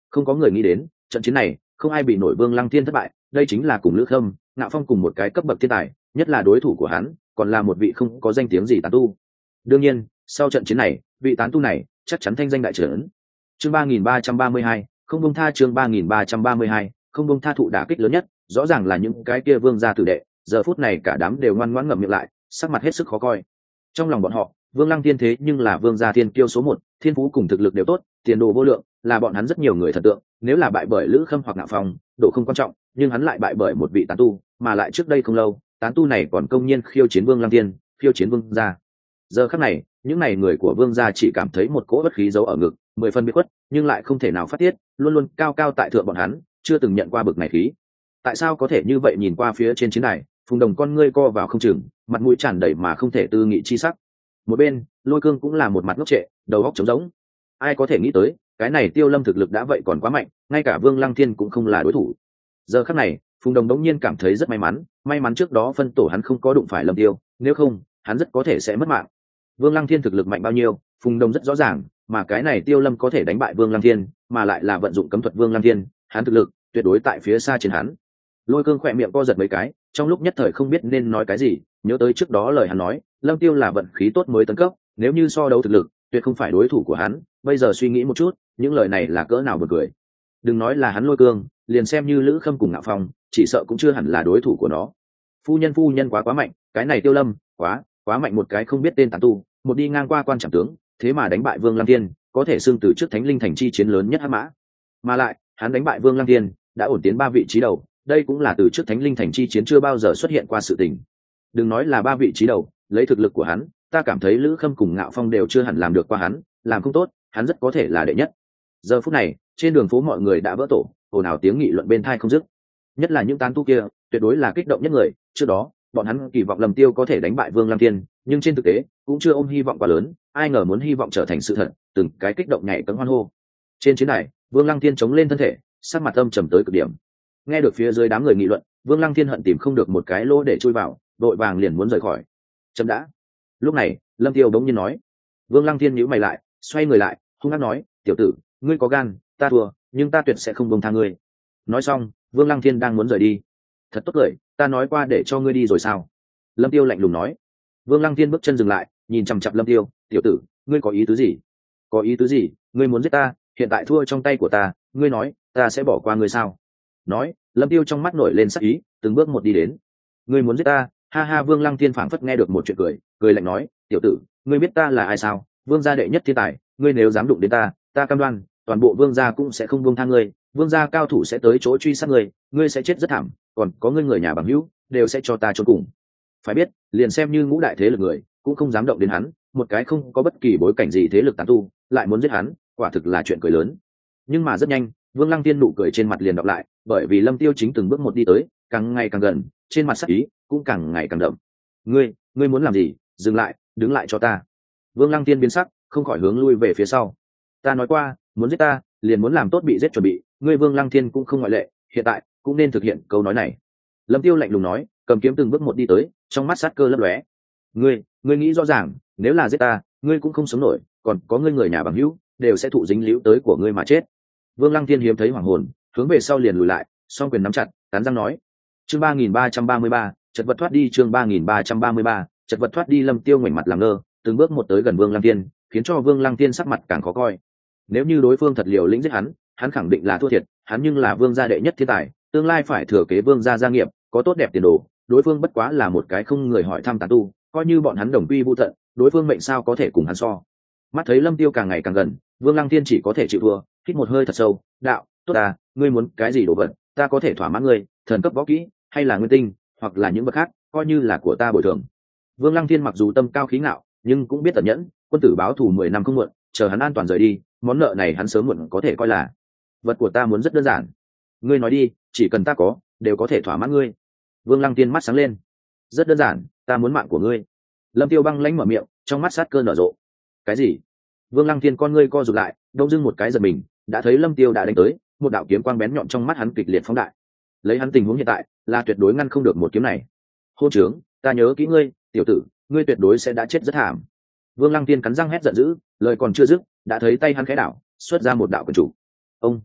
Không có người nghĩ đến trận chiến này không ai bị nổi Vương Lăng Thiên thất bại, đây chính là cùng Lữ Khâm, Ngạo Phong cùng một cái cấp bậc thiên tài, nhất là đối thủ của hắn còn là một vị không có danh tiếng gì tán tu. Đương nhiên sau trận chiến này vị tán tu này chắc chắn thanh danh đại trưởng. Chương 3332, không buông tha. Chương 3332, không buông tha. Thụ đả kích lớn nhất rõ ràng là những cái kia Vương gia tử đệ, giờ phút này cả đám đều ngoan ngoãn ngậm miệng lại, sắc mặt hết sức khó coi. Trong lòng bọn họ Vương Lăng Thiên thế nhưng là Vương gia thiên kiêu số 1, thiên phú cùng thực lực đều tốt, tiền đồ vô lượng, là bọn hắn rất nhiều người thần tượng. Nếu là bại bởi Lữ Khâm hoặc Ngạo Phong độ không quan trọng, nhưng hắn lại bại bởi một vị tán tu, mà lại trước đây không lâu tán tu này còn công nhiên khiêu chiến Vương Lăng Thiên, khiêu chiến Vương gia. Giờ khắc này những này người của Vương gia chỉ cảm thấy một cỗ bất khí giấu ở ngực, 10 phân biệt khuất, nhưng lại không thể nào phát tiết, luôn luôn cao cao tại thượng bọn hắn chưa từng nhận qua bực này khí. Tại sao có thể như vậy? Nhìn qua phía trên chiến đài, Phùng Đồng con ngươi co vào không chừng, mặt mũi tràn đầy mà không thể tư nghị chi sắc. Một bên Lôi Cương cũng là một mặt ngốc trệ, đầu óc trống rỗng. Ai có thể nghĩ tới cái này Tiêu Lâm thực lực đã vậy còn quá mạnh, ngay cả Vương Lăng Thiên cũng không là đối thủ. Giờ khắc này Phùng Đồng đống nhiên cảm thấy rất may mắn trước đó phân tổ hắn không có đụng phải Lâm Tiêu, nếu không hắn rất có thể sẽ mất mạng. Vương Lăng Thiên thực lực mạnh bao nhiêu Phùng Đồng rất rõ ràng, mà cái này Tiêu Lâm có thể đánh bại Vương Lăng Thiên, mà lại là vận dụng cấm thuật Vương Lăng Thiên, hắn thực lực tuyệt đối tại phía xa trên hắn. Lôi Cương khỏe miệng co giật mấy cái, trong lúc nhất thời không biết nên nói cái gì, nhớ tới trước đó lời hắn nói Lâm Tiêu là vận khí tốt mới tấn cấp, nếu như so đấu thực lực tuyệt không phải đối thủ của hắn. Bây giờ suy nghĩ một chút, những lời này là cỡ nào buồn cười. Đừng nói là hắn Lôi Cương, liền xem như Lữ Khâm cùng Ngạo Phong chỉ sợ cũng chưa hẳn là đối thủ của nó. Phu nhân quá mạnh, cái này Tiêu Lâm quá mạnh, một cái không biết tên tán tu, một đi ngang qua quan trọng tướng, thế mà đánh bại Vương Lăng Thiên, có thể xưng từ trước Thánh Linh Thành chi chiến lớn nhất hắc mã. Mà lại hắn đánh bại Vương Lăng Thiên đã ổn tiến 3 vị trí đầu, đây cũng là từ trước Thánh Linh Thành chi chiến chưa bao giờ xuất hiện qua sự tình. Đừng nói là 3 vị trí đầu, lấy thực lực của hắn ta cảm thấy Lữ Khâm cùng Ngạo Phong đều chưa hẳn làm được qua hắn, làm không tốt hắn rất có thể là đệ nhất. Giờ phút này trên đường phố mọi người đã vỡ tổ, ồn ào tiếng nghị luận bên tai không dứt, nhất là những tán tu kia tuyệt đối là kích động nhất người. Trước đó bọn hắn kỳ vọng Lâm Tiêu có thể đánh bại Vương Lăng Thiên, nhưng trên thực tế cũng chưa ôm hy vọng quá lớn, ai ngờ muốn hy vọng trở thành sự thật, từng cái kích động nhảy cẫng hoan hô. Trên chiến đài Vương Lăng Thiên chống lên thân thể, sắc mặt âm trầm tới cực điểm. Nghe được phía dưới đám người nghị luận, Vương Lăng Thiên hận tìm không được một cái lỗ để chui vào, đội vàng liền muốn rời khỏi. Chấm đã. Lúc này Lâm Tiêu bỗng nhiên nói. Vương Lăng Thiên nhíu mày lại, xoay người lại hung hăng nói, tiểu tử ngươi có gan, ta thua nhưng ta tuyệt sẽ không buông tha ngươi. Nói xong Vương Lăng Thiên đang muốn rời đi. Thật tốt cười, ta nói qua để cho ngươi đi rồi sao? Lâm Tiêu lạnh lùng nói. Vương Lăng Thiên bước chân dừng lại, nhìn chằm chằm Lâm Tiêu, tiểu tử ngươi có ý tứ gì? Có ý tứ gì? Ngươi muốn giết ta, hiện tại thua trong tay của ta, ngươi nói ta sẽ bỏ qua ngươi sao? Nói Lâm Tiêu trong mắt nổi lên sắc ý, từng bước một đi đến. Ngươi muốn giết ta? Ha ha. Vương Lăng Thiên phảng phất nghe được một chuyện cười lạnh nói, tiểu tử ngươi biết ta là ai sao? Vương gia đệ nhất thiên tài, ngươi nếu dám đụng đến ta, ta cam đoan toàn bộ Vương gia cũng sẽ không buông tha ngươi, Vương gia cao thủ sẽ tới chỗ truy sát ngươi, ngươi sẽ chết rất thảm, còn có ngươi người nhà bằng hữu đều sẽ cho ta chôn cùng. Phải biết liền xem như ngũ đại thế lực người cũng không dám động đến hắn, một cái không có bất kỳ bối cảnh gì thế lực tán tu lại muốn giết hắn, quả thực là chuyện cười lớn. Nhưng mà rất nhanh Vương Lăng Tiên nụ cười trên mặt liền đọc lại, bởi vì Lâm Tiêu chính từng bước một đi tới, càng ngày càng gần, trên mặt sắc ý cũng càng ngày càng đậm. Ngươi muốn làm gì? Dừng lại, đứng lại cho ta. Vương Lăng Tiên biến sắc, không khỏi hướng lui về phía sau. Ta nói qua muốn giết ta liền muốn làm tốt bị giết chuẩn bị, ngươi Vương Lăng Thiên cũng không ngoại lệ, hiện tại cũng nên thực hiện câu nói này. Lâm Tiêu lạnh lùng nói, cầm kiếm từng bước một đi tới, trong mắt sát cơ lấp lóe. Ngươi nghĩ rõ ràng, nếu là giết ta ngươi cũng không sống nổi, còn có ngươi người nhà bằng hữu đều sẽ thụ dính líu tới của ngươi mà chết. Vương Lăng Thiên hiếm thấy hoàng hồn, hướng về sau liền lùi lại, song quyền nắm chặt, cắn răng nói. Chương 3333, chật vật thoát đi. Chương 3333, chật vật thoát đi. Lâm Tiêu ngoảnh mặt làm ngơ, từng bước một tới gần Vương Lăng Thiên, khiến cho Vương Lăng Thiên sắc mặt càng khó coi. Nếu như đối phương thật liều lĩnh giết hắn khẳng định là thua thiệt, hắn nhưng là Vương gia đệ nhất thiên tài, tương lai phải thừa kế Vương gia gia nghiệp, có tốt đẹp tiền đồ, đối phương bất quá là một cái không người hỏi thăm tán tu, coi như bọn hắn đồng quy vu tận, đối phương mệnh sao có thể cùng hắn so. Mắt thấy Lâm Tiêu càng ngày càng gần, Vương Lăng Thiên chỉ có thể chịu thua, hít một hơi thật sâu, đạo, tốt à, ngươi muốn cái gì đồ vật, ta có thể thỏa mãn ngươi, thần cấp võ kỹ, hay là nguyên tinh, hoặc là những vật khác, coi như là của ta bồi thường. Vương Lăng Thiên mặc dù tâm cao khí ngạo, nhưng cũng biết tận nhẫn, quân tử báo thù 10 năm không muộn, chờ hắn an toàn rời đi, món nợ này hắn sớm muộn có thể coi là. Vật của ta muốn rất đơn giản, ngươi nói đi, chỉ cần ta có, đều có thể thỏa mãn ngươi. Vương Lăng Tiên mắt sáng lên. Rất đơn giản, ta muốn mạng của ngươi. Lâm Tiêu băng lãnh mở miệng, trong mắt sát cơ nở rộ. Cái gì? Vương Lăng Tiên con ngươi co rụt lại, đông dưng một cái giật mình, đã thấy Lâm Tiêu đã đánh tới, một đạo kiếm quang bén nhọn trong mắt hắn kịch liệt phóng đại. Lấy hắn tình huống hiện tại, là tuyệt đối ngăn không được một kiếm này. Hôn trướng, ta nhớ kỹ ngươi, tiểu tử, ngươi tuyệt đối sẽ đã chết rất thảm. Vương Lăng Tiên cắn răng hét giận dữ, lời còn chưa dứt, đã thấy tay hắn khẽ đảo, xuất ra một đạo quyền chủ. Ông,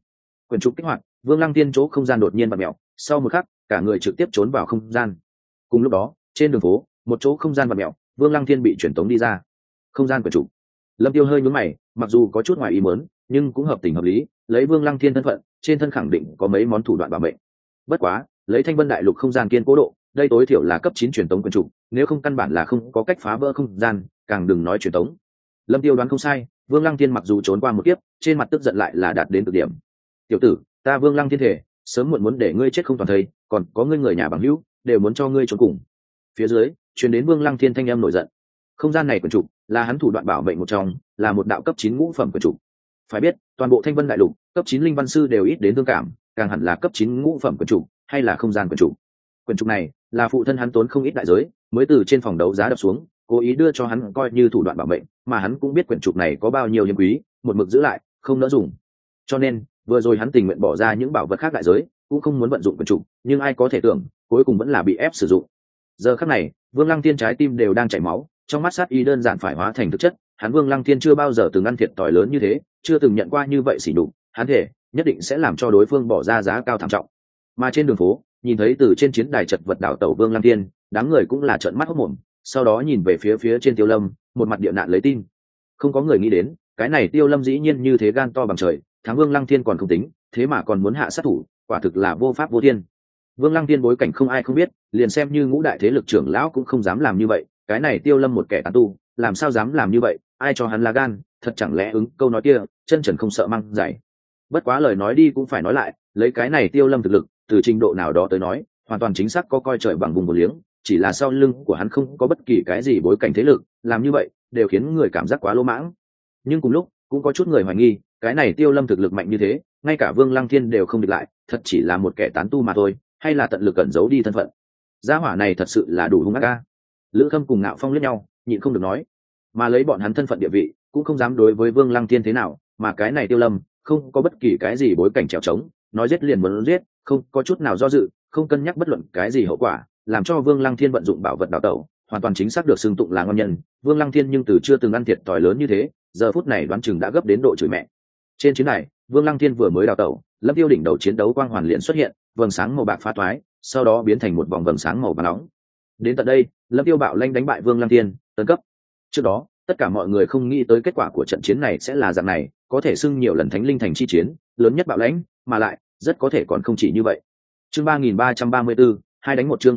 Quyển trục kích hoạt, Vương Lăng Tiên chỗ không gian đột nhiên vặn mèo, sau một khắc cả người trực tiếp trốn vào không gian. Cùng lúc đó trên đường phố một chỗ không gian vặn mèo, Vương Lăng Thiên bị chuyển tống đi ra không gian quyển trục. Lâm Tiêu hơi nhướng mày, mặc dù có chút ngoài ý muốn nhưng cũng hợp tình hợp lý, lấy Vương Lăng Thiên thân phận trên thân khẳng định có mấy món thủ đoạn bảo mệnh. Bất quá lấy Thanh Vân Đại Lục không gian kiên cố độ, đây tối thiểu là cấp 9 truyền tống quyển trục, nếu không căn bản là không có cách phá vỡ không gian, càng đừng nói truyền tống. Lâm Tiêu đoán không sai, Vương Lăng Thiên mặc dù trốn qua một kiếp, trên mặt tức giận lại là đạt đến cực điểm. Tiểu tử, ta Vương Lăng Thiên thể sớm muộn muốn để ngươi chết không toàn thây, còn có ngươi người nhà bằng hữu đều muốn cho ngươi trốn cùng. Phía dưới truyền đến Vương Lăng Thiên thanh âm nổi giận. Không gian này quyển trục là hắn thủ đoạn bảo mệnh một trong, là một đạo cấp 9 ngũ phẩm quyển trục. Phải biết toàn bộ Thanh Vân Đại Lục cấp 9 linh văn sư đều ít đến thương cảm, càng hẳn là cấp 9 ngũ phẩm quyển trục hay là không gian quyển trục. Quyển trục này là phụ thân hắn tốn không ít đại giới mới từ trên phòng đấu giá đập xuống, cố ý đưa cho hắn coi như thủ đoạn bảo mệnh, mà hắn cũng biết quyển trục này có bao nhiêu hiếm quý, một mực giữ lại không nỡ dùng. Cho nên vừa rồi hắn tình nguyện bỏ ra những bảo vật khác đại giới cũng không muốn vận dụng quyển trục, nhưng ai có thể tưởng cuối cùng vẫn là bị ép sử dụng. Giờ khắc này Vương Lăng Thiên trái tim đều đang chảy máu, trong mắt sát ý đơn giản phải hóa thành thực chất. Hắn Vương Lăng Thiên chưa bao giờ từng ăn thiệt thòi lớn như thế, chưa từng nhận qua như vậy sỉ nhục, hắn thể nhất định sẽ làm cho đối phương bỏ ra giá cao thảm trọng. Mà trên đường phố nhìn thấy từ trên chiến đài chật vật đảo tẩu Vương Lăng Thiên, đám người cũng là trợn mắt hốt mồm, sau đó nhìn về phía trên Tiêu Lâm, một mặt địa nạn lấy tin. Không có người nghĩ đến cái này Tiêu Lâm dĩ nhiên như thế gan to bằng trời, thắng Vương Lăng Thiên còn không tính, thế mà còn muốn hạ sát thủ, quả thực là vô pháp vô thiên. Vương Lăng Thiên bối cảnh không ai không biết, liền xem như ngũ đại thế lực trưởng lão cũng không dám làm như vậy, cái này Tiêu Lâm một kẻ tán tu làm sao dám làm như vậy, ai cho hắn là gan, thật chẳng lẽ ứng câu nói kia chân trần không sợ măng dày. Bất quá lời nói đi cũng phải nói lại, lấy cái này Tiêu Lâm thực lực từ trình độ nào đó tới nói hoàn toàn chính xác có coi trời bằng vùng một liếng, chỉ là sau lưng của hắn không có bất kỳ cái gì bối cảnh thế lực, làm như vậy đều khiến người cảm giác quá lỗ mãng. Nhưng cùng lúc cũng có chút người hoài nghi cái này Tiêu Lâm thực lực mạnh như thế, ngay cả Vương Lăng Thiên đều không địch lại, thật chỉ là một kẻ tán tu mà thôi, hay là tận lực cẩn giấu đi thân phận. Gia hỏa này thật sự là đủ hung ác ca. Lữ Khâm cùng Ngạo Phong liếc nhau nhịn không được nói, mà lấy bọn hắn thân phận địa vị cũng không dám đối với Vương Lăng Thiên thế nào, mà cái này Tiêu Lâm không có bất kỳ cái gì bối cảnh trèo trống, nói giết liền muốn giết, không có chút nào do dự, không cân nhắc bất luận cái gì hậu quả, làm cho Vương Lăng Thiên vận dụng bảo vật đào tẩu, hoàn toàn chính xác được xưng tụng là ngon nhân. Vương Lăng Thiên nhưng từ chưa từng ăn thiệt thòi lớn như thế, giờ phút này đoán chừng đã gấp đến độ chửi mẹ. Trên chiến này Vương Lăng Thiên vừa mới đào tẩu, Lâm Tiêu đỉnh đầu chiến đấu quang hoàn liền xuất hiện, vầng sáng màu bạc phá toái, sau đó biến thành một vòng vầng sáng màu vàng nóng. Đến tận đây Lâm Tiêu bạo lanh đánh bại Vương Lăng Thiên, tấn cấp. Trước đó tất cả mọi người không nghĩ tới kết quả của trận chiến này sẽ là dạng này, có thể xưng nhiều lần thánh linh thành chi chiến lớn nhất bạo lãnh, mà lại rất có thể còn không chỉ như vậy. Chương 3334, hai đánh một, chương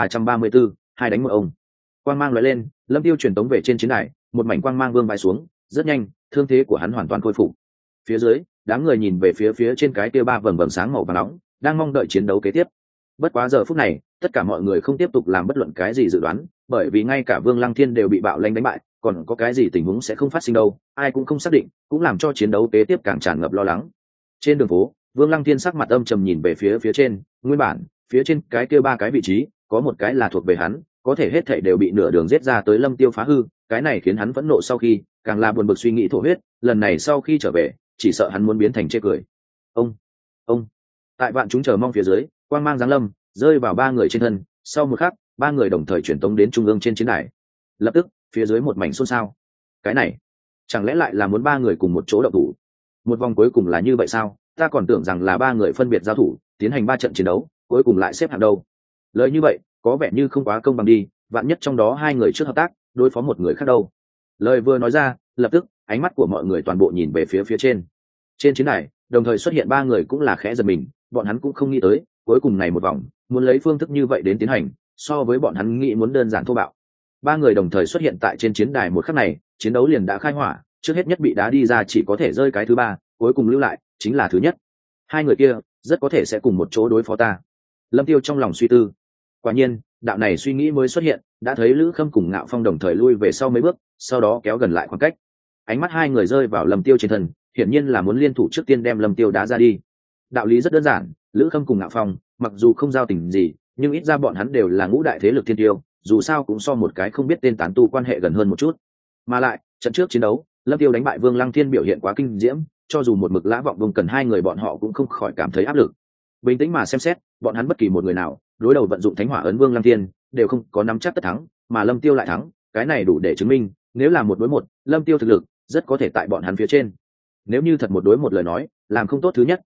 3334, hai đánh một ông. Quang mang lóe lên, Lâm Tiêu truyền tống về trên chiến đài, một mảnh quang mang vương bay xuống, rất nhanh, thương thế của hắn hoàn toàn khôi phục. Phía dưới, đám người nhìn về phía trên cái kia ba vầng vầng sáng màu vàng nóng, đang mong đợi chiến đấu kế tiếp. Bất quá giờ phút này, tất cả mọi người không tiếp tục làm bất luận cái gì dự đoán, bởi vì ngay cả Vương Lăng Thiên đều bị bạo lãnh đánh bại, còn có cái gì tình huống sẽ không phát sinh đâu, ai cũng không xác định, cũng làm cho chiến đấu kế tiếp càng tràn ngập lo lắng. Trên đường phố, Vương Lăng Thiên sắc mặt âm trầm nhìn về phía trên, nguyên bản, phía trên cái kia ba cái vị trí, có một cái là thuộc về hắn, có thể hết thảy đều bị nửa đường giết ra tới Lâm Tiêu phá hư, cái này khiến hắn phẫn nộ, sau khi, càng là buồn bực suy nghĩ thổ huyết, lần này sau khi trở về, chỉ sợ hắn muốn biến thành chê cười. Ông, tại vạn chúng chờ mong phía dưới, quang mang giáng lâm, rơi vào ba người trên thân, sau một khắc, ba người đồng thời chuyển tống đến trung ương trên chiến đài. Lập tức, phía dưới một mảnh xôn xao. Cái này, chẳng lẽ lại là muốn ba người cùng một chỗ động thủ? Một vòng cuối cùng là như vậy sao? Ta còn tưởng rằng là ba người phân biệt giao thủ, tiến hành ba trận chiến đấu, cuối cùng lại xếp hạng đâu. Lời như vậy, có vẻ như không quá công bằng đi, vạn nhất trong đó hai người trước hợp tác, đối phó một người khác đâu. Lời vừa nói ra, lập tức, ánh mắt của mọi người toàn bộ nhìn về phía trên. Trên chiến đài, đồng thời xuất hiện ba người cũng là khẽ giật mình, bọn hắn cũng không nghĩ tới, cuối cùng này một vòng, muốn lấy phương thức như vậy đến tiến hành, so với bọn hắn nghĩ muốn đơn giản thô bạo. Ba người đồng thời xuất hiện tại trên chiến đài một khắc này, chiến đấu liền đã khai hỏa, trước hết nhất bị đá đi ra chỉ có thể rơi cái thứ ba, cuối cùng lưu lại chính là thứ nhất. Hai người kia rất có thể sẽ cùng một chỗ đối phó ta. Lâm Tiêu trong lòng suy tư. Quả nhiên, đạo này suy nghĩ mới xuất hiện, đã thấy Lữ Khâm cùng Ngạo Phong đồng thời lui về sau mấy bước, sau đó kéo gần lại khoảng cách. Ánh mắt hai người rơi vào Lâm Tiêu trên thân, hiển nhiên là muốn liên thủ trước tiên đem Lâm Tiêu đá ra đi. Đạo lý rất đơn giản, Lữ Khâm cùng Ngạo Phong, mặc dù không giao tình gì, nhưng ít ra bọn hắn đều là ngũ đại thế lực thiên tiêu, dù sao cũng so một cái không biết tên tán tu quan hệ gần hơn một chút. Mà lại, trận trước chiến đấu, Lâm Tiêu đánh bại Vương Lăng Thiên biểu hiện quá kinh diễm, cho dù một mực Lã Vọng Vương cần hai người bọn họ cũng không khỏi cảm thấy áp lực. Bình tĩnh mà xem xét, bọn hắn bất kỳ một người nào đối đầu vận dụng Thánh Hỏa ấn Vương Lăng Thiên đều không có nắm chắc tất thắng, mà Lâm Tiêu lại thắng, cái này đủ để chứng minh, nếu là một đối một, Lâm Tiêu thực lực rất có thể tại bọn hắn phía trên. Nếu như thật một đối một lời nói, làm không tốt thứ nhất,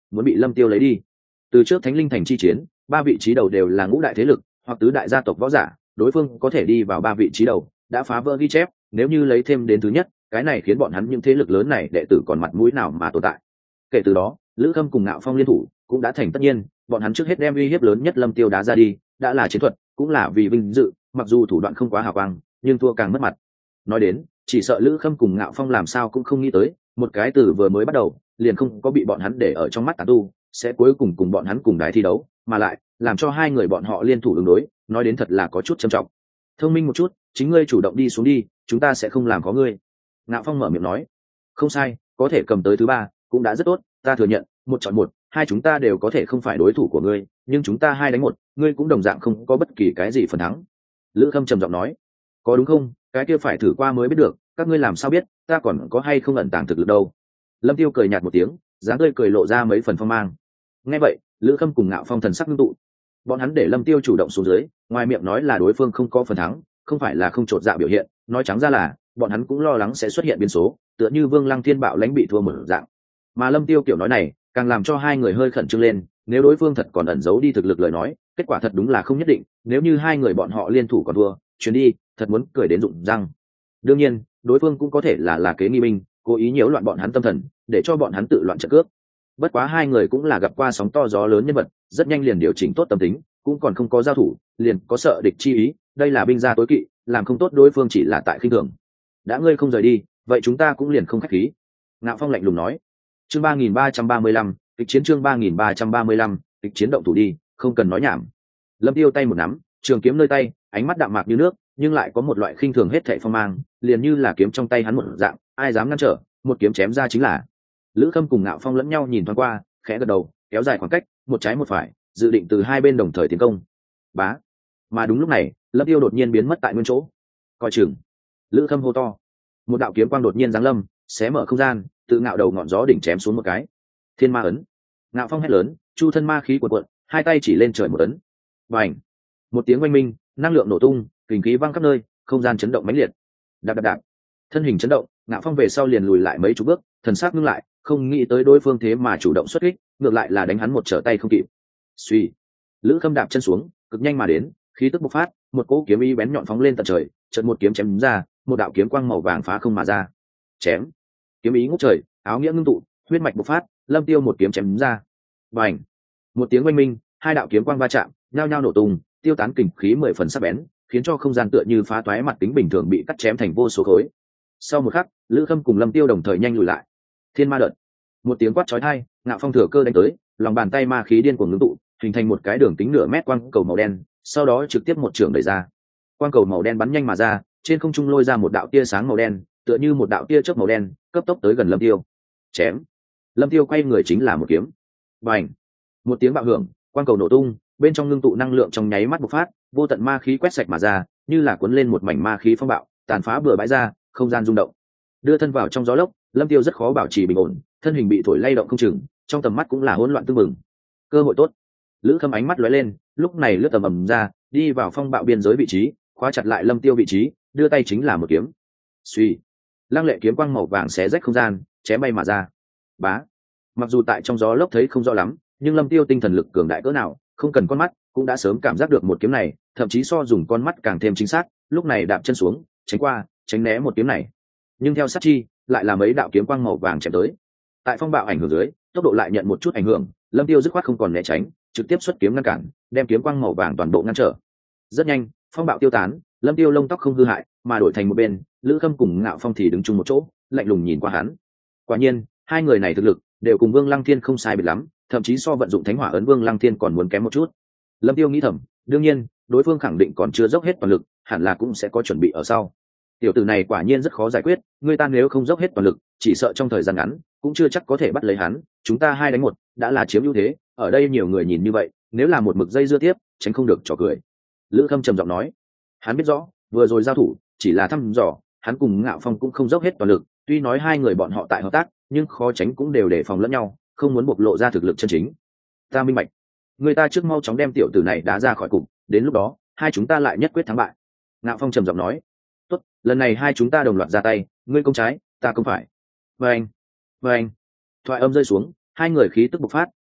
muốn bị lâm tiêu lấy đi. Từ trước Thánh Linh Thành chi chiến, ba vị trí đầu đều là ngũ đại thế lực hoặc tứ đại gia tộc võ giả, đối phương có thể đi vào ba vị trí đầu đã phá vỡ ghi chép, nếu như lấy thêm đến thứ nhất, cái này khiến bọn hắn những thế lực lớn này đệ tử còn mặt mũi nào mà tồn tại. Kể từ đó, Lữ Khâm cùng Ngạo Phong liên thủ cũng đã thành tất nhiên, bọn hắn trước hết đem uy hiếp lớn nhất lâm tiêu đá ra đi, đã là chiến thuật, cũng là vì vinh dự, mặc dù thủ đoạn không quá hào quang, nhưng thua càng mất mặt. Nói đến, chỉ sợ Lữ Khâm cùng Ngạo Phong làm sao cũng không nghĩ tới, một cái từ vừa mới bắt đầu liền không có bị bọn hắn để ở trong mắt tán tu, sẽ cuối cùng cùng bọn hắn cùng đái thi đấu, mà lại làm cho hai người bọn họ liên thủ ứng đối, nói đến thật là có chút trầm trọng. Thông minh một chút, chính ngươi chủ động đi xuống đi, chúng ta sẽ không làm có ngươi. Ngạo Phong mở miệng nói. Không sai, có thể cầm tới thứ ba cũng đã rất tốt, ta thừa nhận, một chọn một, hai chúng ta đều có thể không phải đối thủ của ngươi, nhưng chúng ta hai đánh một, ngươi cũng đồng dạng không có bất kỳ cái gì phần thắng. Lữ Khâm trầm giọng nói. Có đúng không? Cái kia phải thử qua mới biết được, các ngươi làm sao biết ta còn có hay không ẩn tàng thực lực đâu? Lâm Tiêu cười nhạt một tiếng, dáng tươi cười lộ ra mấy phần phong mang. Nghe vậy, Lữ Khâm cùng Ngạo Phong thần sắc ngưng tụ. Bọn hắn để Lâm Tiêu chủ động xuống dưới, ngoài miệng nói là đối phương không có phần thắng, không phải là không chột dạ biểu hiện, nói trắng ra là bọn hắn cũng lo lắng sẽ xuất hiện biến số, tựa như Vương Lăng Thiên bạo lãnh bị thua mở dạng. Mà Lâm Tiêu kiểu nói này, càng làm cho hai người hơi khẩn trương lên, nếu đối phương thật còn ẩn giấu đi thực lực lời nói, kết quả thật đúng là không nhất định, nếu như hai người bọn họ liên thủ còn thua, chuyến đi, thật muốn cười đến rụng răng. Đương nhiên, đối phương cũng có thể là kế nghi binh, cố ý nhiễu loạn bọn hắn tâm thần, để cho bọn hắn tự loạn trận cướp. Bất quá hai người cũng là gặp qua sóng to gió lớn nhân vật, rất nhanh liền điều chỉnh tốt tâm tính, cũng còn không có giao thủ, liền có sợ địch chi ý, đây là binh gia tối kỵ, làm không tốt đối phương chỉ là tại khinh thường. Đã ngươi không rời đi, vậy chúng ta cũng liền không khách khí. Ngạo Phong lạnh lùng nói. Chương 3335, kịch chiến chương 3335, kịch chiến động thủ đi, không cần nói nhảm. Lâm Tiêu tay một nắm, trường kiếm nơi tay, ánh mắt đạm mạc như nước, nhưng lại có một loại khinh thường hết thảy phong mang, liền như là kiếm trong tay hắn một dạng, ai dám ngăn trở, một kiếm chém ra chính là. Lữ Khâm cùng Ngạo Phong lẫn nhau nhìn thoáng qua, khẽ gật đầu, kéo dài khoảng cách, một trái một phải, dự định từ hai bên đồng thời tiến công. Bá. Mà đúng lúc này, Lâm Tiêu đột nhiên biến mất tại nguyên chỗ. Coi chừng. Lữ Khâm hô to. Một đạo kiếm quang đột nhiên giáng lâm, xé mở không gian, tự Ngạo đầu ngọn gió đỉnh chém xuống một cái. Thiên Ma ấn. Ngạo Phong hét lớn, chu thân ma khí cuộn cuộn, hai tay chỉ lên trời một ấn. Bành. Một tiếng oanh minh, năng lượng nổ tung, kình khí văng khắp nơi, không gian chấn động mãnh liệt. Đạp đạp đạp. Thân hình chấn động, Ngạo Phong về sau liền lùi lại mấy chục bước, thần sắc ngưng lại, không nghĩ tới đối phương thế mà chủ động xuất kích, ngược lại là đánh hắn một trở tay không kịp. Suy. Lữ Khâm đạp chân xuống, cực nhanh mà đến, khí tức bộc phát, một cỗ kiếm ý bén nhọn phóng lên tận trời, chợt một kiếm chém ra, một đạo kiếm quang màu vàng phá không mà ra. Chém. Kiếm ý ngút trời, áo nghĩa ngưng tụ, huyết mạch bộc phát, Lâm Tiêu một kiếm chém ra. Bành. Một tiếng oanh minh, hai đạo kiếm quang va chạm, nhao nhao nổ tung, tiêu tán kình khí 10 phần sắc bén, khiến cho không gian tựa như phá toái mặt kính bình thường bị cắt chém thành vô số khối. Sau một khắc, Lữ Khâm cùng Lâm Tiêu đồng thời nhanh lùi lại. Thiên Ma đợt. Một tiếng quát chói tai, Ngạo Phong thừa cơ đánh tới, lòng bàn tay ma khí điên cuồng ngưng tụ, hình thành một cái đường kính nửa mét quang cầu màu đen, sau đó trực tiếp một trường đẩy ra. Quang cầu màu đen bắn nhanh mà ra, trên không trung lôi ra một đạo tia sáng màu đen, tựa như một đạo tia chớp màu đen, cấp tốc tới gần Lâm Tiêu. Chém. Lâm Tiêu quay người chính là một kiếm. Bành. Một tiếng bạo hưởng, quang cầu nổ tung, bên trong ngưng tụ năng lượng trong nháy mắt bộc phát, vô tận ma khí quét sạch mà ra, như là cuốn lên một mảnh ma khí phong bạo, tàn phá bừa bãi ra, không gian rung động. Đưa thân vào trong gió lốc, Lâm Tiêu rất khó bảo trì bình ổn, thân hình bị thổi lay động không chừng, trong tầm mắt cũng là hỗn loạn tương mừng. Cơ hội tốt. Lữ Khâm ánh mắt lóe lên, lúc này lướt tầm ầm ra, đi vào phong bạo biên giới vị trí, khóa chặt lại Lâm Tiêu vị trí, đưa tay chính là một kiếm. Suy. Lăng lệ kiếm quang màu vàng xé rách không gian, chém bay mà ra. Bá. Mặc dù tại trong gió lốc thấy không rõ lắm, nhưng Lâm Tiêu tinh thần lực cường đại cỡ nào, không cần con mắt cũng đã sớm cảm giác được một kiếm này, thậm chí so dùng con mắt càng thêm chính xác, lúc này đạp chân xuống, tránh qua, tránh né một kiếm này. Nhưng theo sát chi, lại là mấy đạo kiếm quang màu vàng chém tới. Tại phong bạo ảnh hưởng dưới, tốc độ lại nhận một chút ảnh hưởng, Lâm Tiêu dứt khoát không còn né tránh, trực tiếp xuất kiếm ngăn cản, đem kiếm quang màu vàng toàn bộ ngăn trở. Rất nhanh, phong bạo tiêu tán, Lâm Tiêu lông tóc không hư hại, mà đổi thành một bên, Lữ Khâm cùng Ngạo Phong thì đứng chung một chỗ, lạnh lùng nhìn qua hắn. Quả nhiên, hai người này thực lực đều cùng Vương Lăng Thiên không sai biệt lắm, thậm chí so vận dụng Thánh Hỏa ấn Vương Lăng Thiên còn muốn kém một chút. Lâm Tiêu nghĩ thầm, đương nhiên, đối phương khẳng định còn chưa dốc hết toàn lực, hẳn là cũng sẽ có chuẩn bị ở sau. Tiểu tử này quả nhiên rất khó giải quyết, người ta nếu không dốc hết toàn lực, chỉ sợ trong thời gian ngắn cũng chưa chắc có thể bắt lấy hắn. Chúng ta 2 đánh 1, đã là chiếm ưu thế, ở đây nhiều người nhìn như vậy, nếu là một mực dây dưa tiếp, tránh không được trò cười. Lữ Khâm trầm giọng nói, hắn biết rõ, vừa rồi giao thủ chỉ là thăm dò, hắn cùng Ngạo Phong cũng không dốc hết toàn lực, tuy nói hai người bọn họ tại hợp tác, nhưng khó tránh cũng đều đề phòng lẫn nhau, không muốn bộc lộ ra thực lực chân chính. Ta minh bạch, người ta trước mau chóng đem tiểu tử này đá ra khỏi cục, đến lúc đó hai chúng ta lại nhất quyết thắng bại. Ngạo Phong trầm giọng nói, tốt, lần này hai chúng ta đồng loạt ra tay, ngươi công trái, ta công phải. Vâng, vâng. Thoại âm rơi xuống, hai người khí tức bộc phát,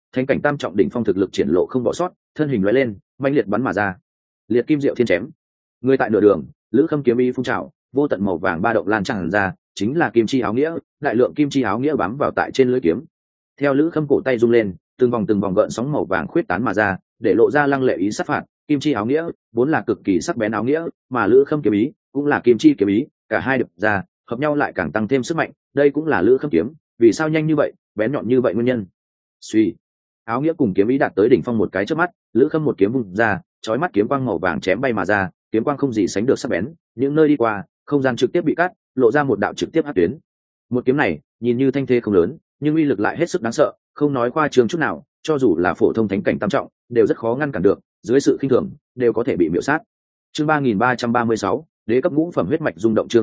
thánh cảnh tam trọng đỉnh phong thực lực triển lộ không bỏ sót, thân hình lóe lên manh liệt bắn mà ra, liệt kim diệu thiên chém. Người tại nửa đường, lữ khâm kiếm ý phun trào, vô tận màu vàng ba động lan tràn ra, chính là kim chi áo nghĩa, đại lượng kim chi áo nghĩa bám vào tại trên lưỡi kiếm. Theo lữ khâm cổ tay rung lên, từng vòng gợn sóng màu vàng khuyết tán mà ra, để lộ ra lăng lệ ý sát phạt. Kim chi áo nghĩa vốn là cực kỳ sắc bén áo nghĩa, mà lữ khâm kiếm ý cũng là kim chi kiếm ý, cả hai đập ra hợp nhau lại càng tăng thêm sức mạnh. Đây cũng là lữ khâm kiếm vì sao nhanh như vậy, bén nhọn như vậy nguyên nhân. Suy, áo nghĩa cùng kiếm ý đạt tới đỉnh phong một cái chớp mắt, lữ khâm một kiếm vung ra, chói mắt kiếm quang màu vàng chém bay mà ra, kiếm quang không gì sánh được sắc bén, những nơi đi qua không gian trực tiếp bị cắt, lộ ra một đạo trực tiếp hất tuyến. Một kiếm này nhìn như thanh thế không lớn, nhưng uy lực lại hết sức đáng sợ, không nói khoa trương chút nào, cho dù là phổ thông thánh cảnh tam trọng đều rất khó ngăn cản được, dưới sự khinh thường đều có thể bị miểu sát. Chương 3336, đế cấp ngũ phẩm huyết mạch rung động. Chương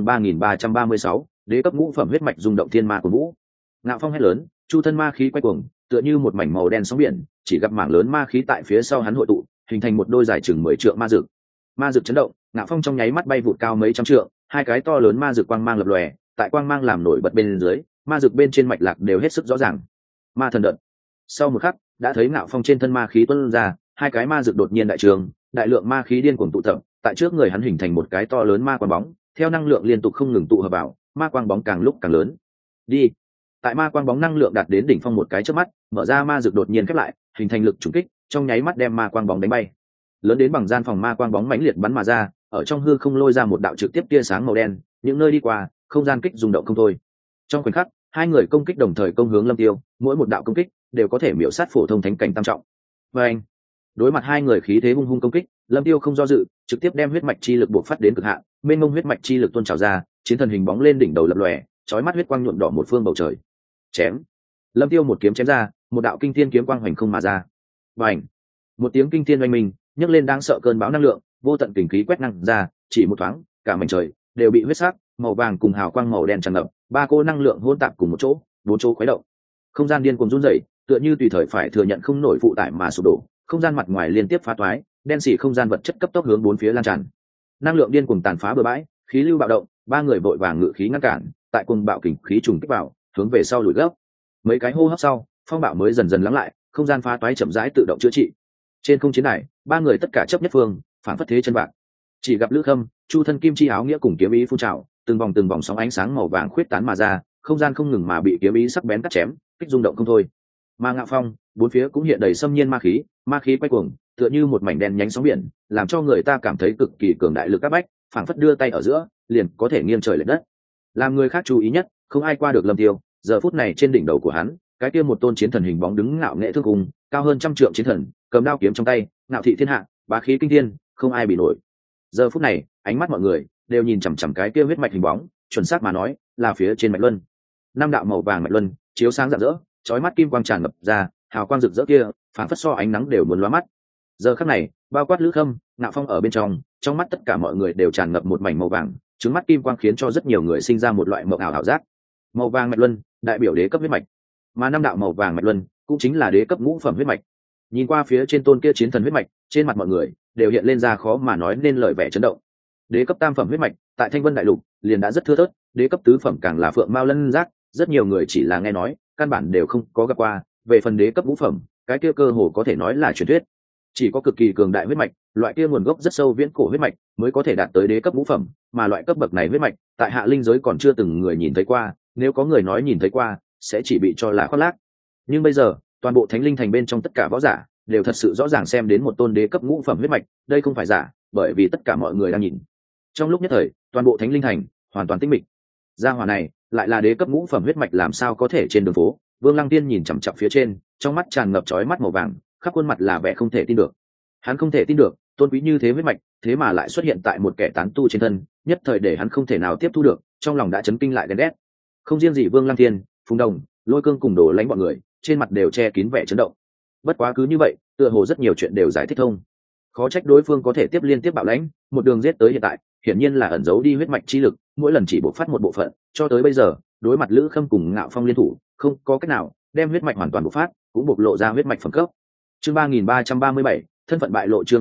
3336, đế cấp ngũ phẩm huyết mạch rung động. Thiên ma của vũ, ngạo phong hét lớn, chu thân ma khí quay cuồng, tựa như một mảnh màu đen sóng biển, chỉ gặp mảng lớn ma khí tại phía sau hắn hội tụ, hình thành một đôi dài chừng 10 trượng ma dược. Ma dược chấn động, ngạo phong trong nháy mắt bay vụt cao mấy trăm trượng, hai cái to lớn ma dược quang mang lập lòe, tại quang mang làm nổi bật bên dưới, ma dược bên trên mạch lạc đều hết sức rõ ràng. Ma thần đợt. Sau một khắc, đã thấy ngạo phong trên thân ma khí tuôn ra, hai cái ma dược đột nhiên đại trường, đại lượng ma khí điên cuồng tụ tập, tại trước người hắn hình thành một cái to lớn ma quang bóng, theo năng lượng liên tục không ngừng tụ hợp vào, ma quang bóng càng lúc càng lớn. Đi. Tại ma quang bóng năng lượng đạt đến đỉnh phong một cái chớp mắt, mở ra ma dược đột nhiên khép lại, hình thành lực trùng kích, trong nháy mắt đem ma quang bóng đánh bay. Lớn đến bằng gian phòng ma quang bóng mãnh liệt bắn mà ra, ở trong hư không lôi ra một đạo trực tiếp tia sáng màu đen, những nơi đi qua, không gian kích rung động không thôi. Trong khoảnh khắc, hai người công kích đồng thời công hướng Lâm Tiêu, mỗi một đạo công kích đều có thể miểu sát phổ thông thánh cảnh tam trọng. Và anh, đối mặt hai người khí thế hung hung công kích, Lâm Tiêu không do dự, trực tiếp đem huyết mạch chi lực buộc phát đến cực hạn, mênh mông huyết mạch chi lực tuôn trào ra, chiến thần hình bóng lên đỉnh đầu lập lòe, chói mắt huyết quang nhuộm đỏ một phương bầu trời. Chém. Lâm Tiêu một kiếm chém ra, một đạo kinh thiên kiếm quang hoành không mà ra. Bành. Một tiếng kinh thiên oanh minh, nhấc lên đáng sợ cơn bão năng lượng, vô tận kình khí quét ngang ra, chỉ một thoáng, cả mảnh trời đều bị huyết sắc, màu vàng cùng hào quang màu đen tràn ngập, ba cô năng lượng hỗn tạp cùng một chỗ, bốn chỗ khuấy động. Không gian điên cuồng run rẩy, tựa như tùy thời phải thừa nhận không nổi phụ tải mà sụp đổ, không gian mặt ngoài liên tiếp phá toái, đen xỉ không gian vật chất cấp tốc hướng bốn phía lan tràn. Năng lượng điên cuồng tàn phá bừa bãi, khí lưu bạo động, ba người vội vàng ngự khí ngăn cản, tại cuồng bạo kình khí trùng kích vào, hướng về sau lùi gấp. Mấy cái hô hấp sau, phong bạo mới dần dần lắng lại, không gian phá toái chậm rãi tự động chữa trị. Trên không chiến đài, ba người tất cả chấp nhất phương, phản phất thế chân bạc. Chỉ gặp lữ khâm, chu thân kim chi áo nghĩa cùng kiếm ý phun trào, từng vòng sóng ánh sáng màu vàng khuyết tán mà ra, không gian không ngừng mà bị kiếm ý sắc bén cắt chém, kích rung động không thôi. Mà ngạo phong, bốn phía cũng hiện đầy xâm nhiên ma khí quay cuồng, tựa như một mảnh đen nhánh sóng biển, làm cho người ta cảm thấy cực kỳ cường đại lực áp bách, phảng phất đưa tay ở giữa, liền có thể nghiêng trời lệch đất. Làm người khác chú ý nhất, không ai qua được Lâm Tiêu, giờ phút này trên đỉnh đầu của hắn, cái kia một tôn chiến thần hình bóng đứng ngạo nghệ thương cùng, cao hơn trăm trượng chiến thần, cầm đao kiếm trong tay, ngạo thị thiên hạ, bá khí kinh thiên, không ai bị nổi. Giờ phút này, ánh mắt mọi người đều nhìn chằm chằm cái kia huyết mạch hình bóng, chuẩn xác mà nói, là phía trên mạch luân. Năm đạo màu vàng mạch luân, chiếu sáng rạng rỡ, chói mắt kim quang tràn ngập ra, hào quang rực rỡ kia, phảng phất so ánh nắng đều muốn lóa mắt. Giờ khắc này, bao quát lữ khâm, ngạo phong ở bên trong mắt tất cả mọi người đều tràn ngập một mảnh màu vàng, trứng mắt kim quang khiến cho rất nhiều người sinh ra một loại mộng ảo giác. Màu vàng mạch luân, đại biểu đế cấp huyết mạch, mà năm đạo màu vàng mạch luân cũng chính là đế cấp ngũ phẩm huyết mạch. Nhìn qua phía trên tôn kia chiến thần huyết mạch, trên mặt mọi người đều hiện lên ra khó mà nói nên lời vẻ chấn động. Đế cấp tam phẩm huyết mạch tại Thanh Vân Đại Lục liền đã rất thưa thớt, đế cấp tứ phẩm càng là phượng mao lân giác, rất nhiều người chỉ là nghe nói, căn bản đều không có gặp qua. Về phần đế cấp ngũ phẩm, cái kia cơ hồ có thể nói là truyền thuyết. Chỉ có cực kỳ cường đại huyết mạch, loại kia nguồn gốc rất sâu viễn cổ huyết mạch mới có thể đạt tới đế cấp ngũ phẩm, mà loại cấp bậc này huyết mạch, tại hạ linh giới còn chưa từng người nhìn thấy qua, nếu có người nói nhìn thấy qua, sẽ chỉ bị cho là khoác lác. Nhưng bây giờ, toàn bộ Thánh Linh Thành bên trong tất cả võ giả đều thật sự rõ ràng xem đến một tôn đế cấp ngũ phẩm huyết mạch, đây không phải giả, bởi vì tất cả mọi người đang nhìn. Trong lúc nhất thời, toàn bộ Thánh Linh Thành hoàn toàn tĩnh mịch. Gia hỏa này lại là đế cấp ngũ phẩm huyết mạch, làm sao có thể trên đường phố? Vương Lăng Tiên nhìn chằm chằm phía trên, trong mắt tràn ngập chói mắt màu vàng, khắp khuôn mặt là vẻ không thể tin được. Hắn không thể tin được, tôn quý như thế huyết mạch, thế mà lại xuất hiện tại một kẻ tán tu trên thân, nhất thời để hắn không thể nào tiếp thu được, trong lòng đã chấn kinh lại ghen ghét. Không riêng gì Vương Lăng Tiên, Phùng Đồng, Lôi Cương cùng Đồ Lãnh bọn người, trên mặt đều che kín vẻ chấn động. Bất quá cứ như vậy, tựa hồ rất nhiều chuyện đều giải thích thông. Khó trách đối phương có thể tiếp liên tiếp bạo lãnh, một đường giết tới hiện tại, hiển nhiên là ẩn giấu đi huyết mạch chi lực, mỗi lần chỉ bộc phát một bộ phận, cho tới bây giờ, đối mặt Lữ Khâm cùng Ngạo Phong liên thủ, không có cách nào đem huyết mạch hoàn toàn bộc phát, cũng bộc lộ ra huyết mạch phẩm cấp. Chương 3337, thân phận bại lộ. Chương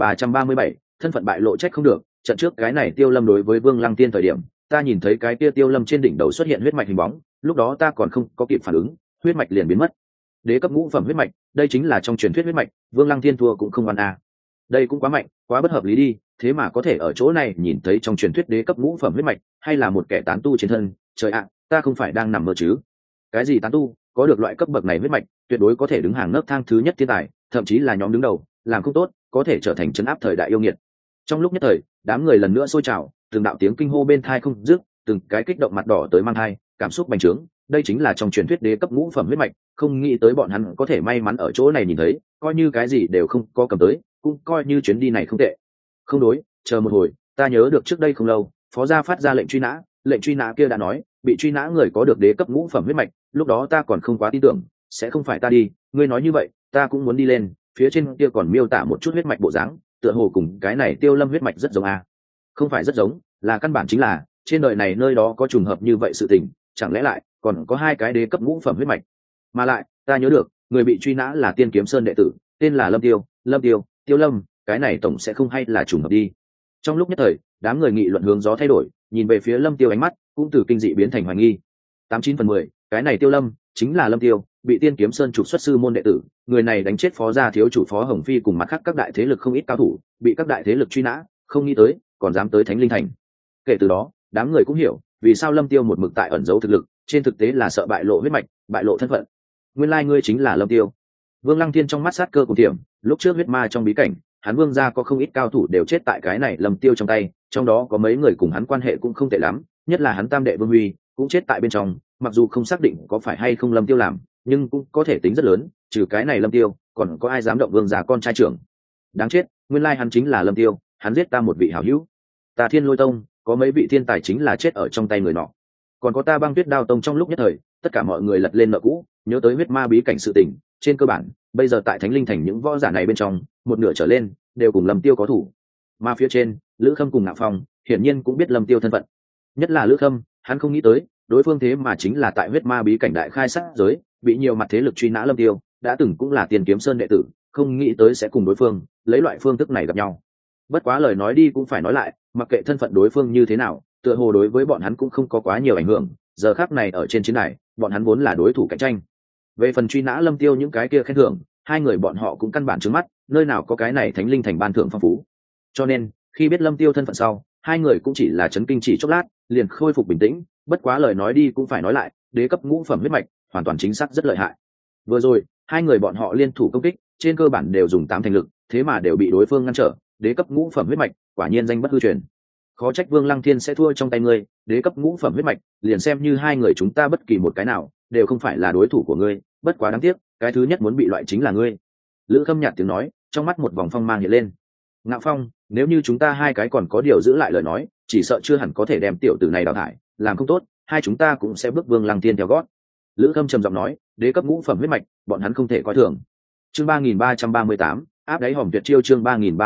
3337, thân phận bại lộ. Trách không được, trận trước cái này Tiêu Lâm đối với Vương Lăng Tiên thời điểm, ta nhìn thấy cái kia Tiêu Lâm trên đỉnh đầu xuất hiện huyết mạch hình bóng, lúc đó ta còn không có kịp phản ứng, huyết mạch liền biến mất. đế cấp ngũ phẩm huyết mạch, đây chính là trong truyền thuyết huyết mạch, Vương Lăng Thiên thua cũng không oan a. Đây cũng quá mạnh, quá bất hợp lý đi, thế mà có thể ở chỗ này nhìn thấy trong truyền thuyết đế cấp ngũ phẩm huyết mạch, hay là một kẻ tán tu trên thân, trời ạ, ta không phải đang nằm mơ chứ? Cái gì tán tu, có được loại cấp bậc này huyết mạch, tuyệt đối có thể đứng hàng nấc thang thứ nhất thiên tài, thậm chí là nhóm đứng đầu, làm không tốt, có thể trở thành trấn áp thời đại yêu nghiệt. Trong lúc nhất thời, đám người lần nữa sôi trào, từng đạo tiếng kinh hô bên thai không dứt, từng cái kích động mặt đỏ tới mang thai, cảm xúc bành trướng. Đây chính là trong truyền thuyết đế cấp ngũ phẩm huyết mạch, không nghĩ tới bọn hắn có thể may mắn ở chỗ này nhìn thấy, coi như cái gì đều không có cầm tới, cũng coi như chuyến đi này không tệ. Không đối, chờ một hồi, ta nhớ được trước đây không lâu, phó gia phát ra lệnh truy nã, lệnh truy nã kia đã nói, bị truy nã người có được đế cấp ngũ phẩm huyết mạch, lúc đó ta còn không quá tin tưởng, sẽ không phải ta đi, ngươi nói như vậy, ta cũng muốn đi lên, phía trên kia còn miêu tả một chút huyết mạch bộ dáng, tựa hồ cùng cái này Tiêu Lâm huyết mạch rất giống a. Không phải rất giống, là căn bản chính là, trên đời này nơi đó có trùng hợp như vậy sự tình, chẳng lẽ lại còn có hai cái đế cấp ngũ phẩm huyết mạch. Mà lại, ta nhớ được, người bị truy nã là Tiên Kiếm Sơn đệ tử, tên là Lâm Tiêu, Tiêu Lâm, cái này tổng sẽ không hay là trùng hợp đi. Trong lúc nhất thời, đám người nghị luận hướng gió thay đổi, nhìn về phía Lâm Tiêu ánh mắt cũng từ kinh dị biến thành hoài nghi. 89/10, cái này Tiêu Lâm chính là Lâm Tiêu, bị Tiên Kiếm Sơn trục xuất sư môn đệ tử, người này đánh chết phó gia thiếu chủ Phó Hồng Phi cùng mặt khác các đại thế lực không ít cao thủ, bị các đại thế lực truy nã, không nghĩ tới còn dám tới Thánh Linh Thành. Kể từ đó, đám người cũng hiểu vì sao Lâm Tiêu một mực tại ẩn giấu thực lực, trên thực tế là sợ bại lộ huyết mạch, bại lộ thân phận. Nguyên lai ngươi chính là Lâm Tiêu. Vương Lăng Thiên trong mắt sát cơ cùng tiềm, lúc trước huyết ma trong bí cảnh, hắn Vương gia có không ít cao thủ đều chết tại cái này Lâm Tiêu trong tay, trong đó có mấy người cùng hắn quan hệ cũng không tệ lắm, nhất là hắn tam đệ Vương Huy cũng chết tại bên trong, mặc dù không xác định có phải hay không Lâm Tiêu làm, nhưng cũng có thể tính rất lớn, trừ cái này Lâm Tiêu, còn có ai dám động Vương gia con trai trưởng. Đáng chết, nguyên lai hắn chính là Lâm Tiêu, hắn giết ta một vị hảo hữu. Ta Thiên Lôi Tông, có mấy vị thiên tài chính là chết ở trong tay người nọ. Còn có ta Băng Tuyết Đao Tông, trong lúc nhất thời, tất cả mọi người lật lên nợ cũ, nhớ tới huyết ma bí cảnh sự tình, trên cơ bản, bây giờ tại Thánh Linh Thành những võ giả này bên trong, một nửa trở lên đều cùng Lâm Tiêu có thủ. Mà phía trên, Lữ Khâm cùng Ngạo Phong, hiển nhiên cũng biết Lâm Tiêu thân phận. Nhất là Lữ Khâm, hắn không nghĩ tới, đối phương thế mà chính là tại huyết ma bí cảnh đại khai sát giới, bị nhiều mặt thế lực truy nã Lâm Tiêu, đã từng cũng là Tiên Kiếm Sơn đệ tử, không nghĩ tới sẽ cùng đối phương lấy loại phương thức này gặp nhau. Bất quá lời nói đi cũng phải nói lại, mặc kệ thân phận đối phương như thế nào, tựa hồ đối với bọn hắn cũng không có quá nhiều ảnh hưởng, giờ khắc này ở trên chiến đài, bọn hắn vốn là đối thủ cạnh tranh. Về phần truy nã Lâm Tiêu những cái kia khen thưởng, hai người bọn họ cũng căn bản trướng mắt, nơi nào có cái này Thánh Linh Thành ban thưởng phong phú. Cho nên, khi biết Lâm Tiêu thân phận sau, hai người cũng chỉ là chấn kinh chỉ chốc lát, liền khôi phục bình tĩnh, bất quá lời nói đi cũng phải nói lại, đế cấp ngũ phẩm huyết mạch, hoàn toàn chính xác rất lợi hại. Vừa rồi, hai người bọn họ liên thủ công kích, trên cơ bản đều dùng 8 thành lực, thế mà đều bị đối phương ngăn trở, đế cấp ngũ phẩm huyết mạch, quả nhiên danh bất hư truyền. Khó trách Vương Lăng Thiên sẽ thua trong tay ngươi, đế cấp ngũ phẩm huyết mạch, liền xem như hai người chúng ta bất kỳ một cái nào, đều không phải là đối thủ của ngươi, bất quá đáng tiếc, cái thứ nhất muốn bị loại chính là ngươi. Lữ Khâm nhạt tiếng nói, trong mắt một vòng phong mang hiện lên. Ngạo Phong, nếu như chúng ta hai cái còn có điều giữ lại lời nói, chỉ sợ chưa hẳn có thể đem tiểu tử này đào thải, làm không tốt, hai chúng ta cũng sẽ bước Vương Lăng Thiên theo gót. Lữ Khâm trầm giọng nói, đế cấp ngũ phẩm huyết mạch, bọn hắn không thể coi thường. Chương 3338, áp đáy hòm tuyệt chiêu, chương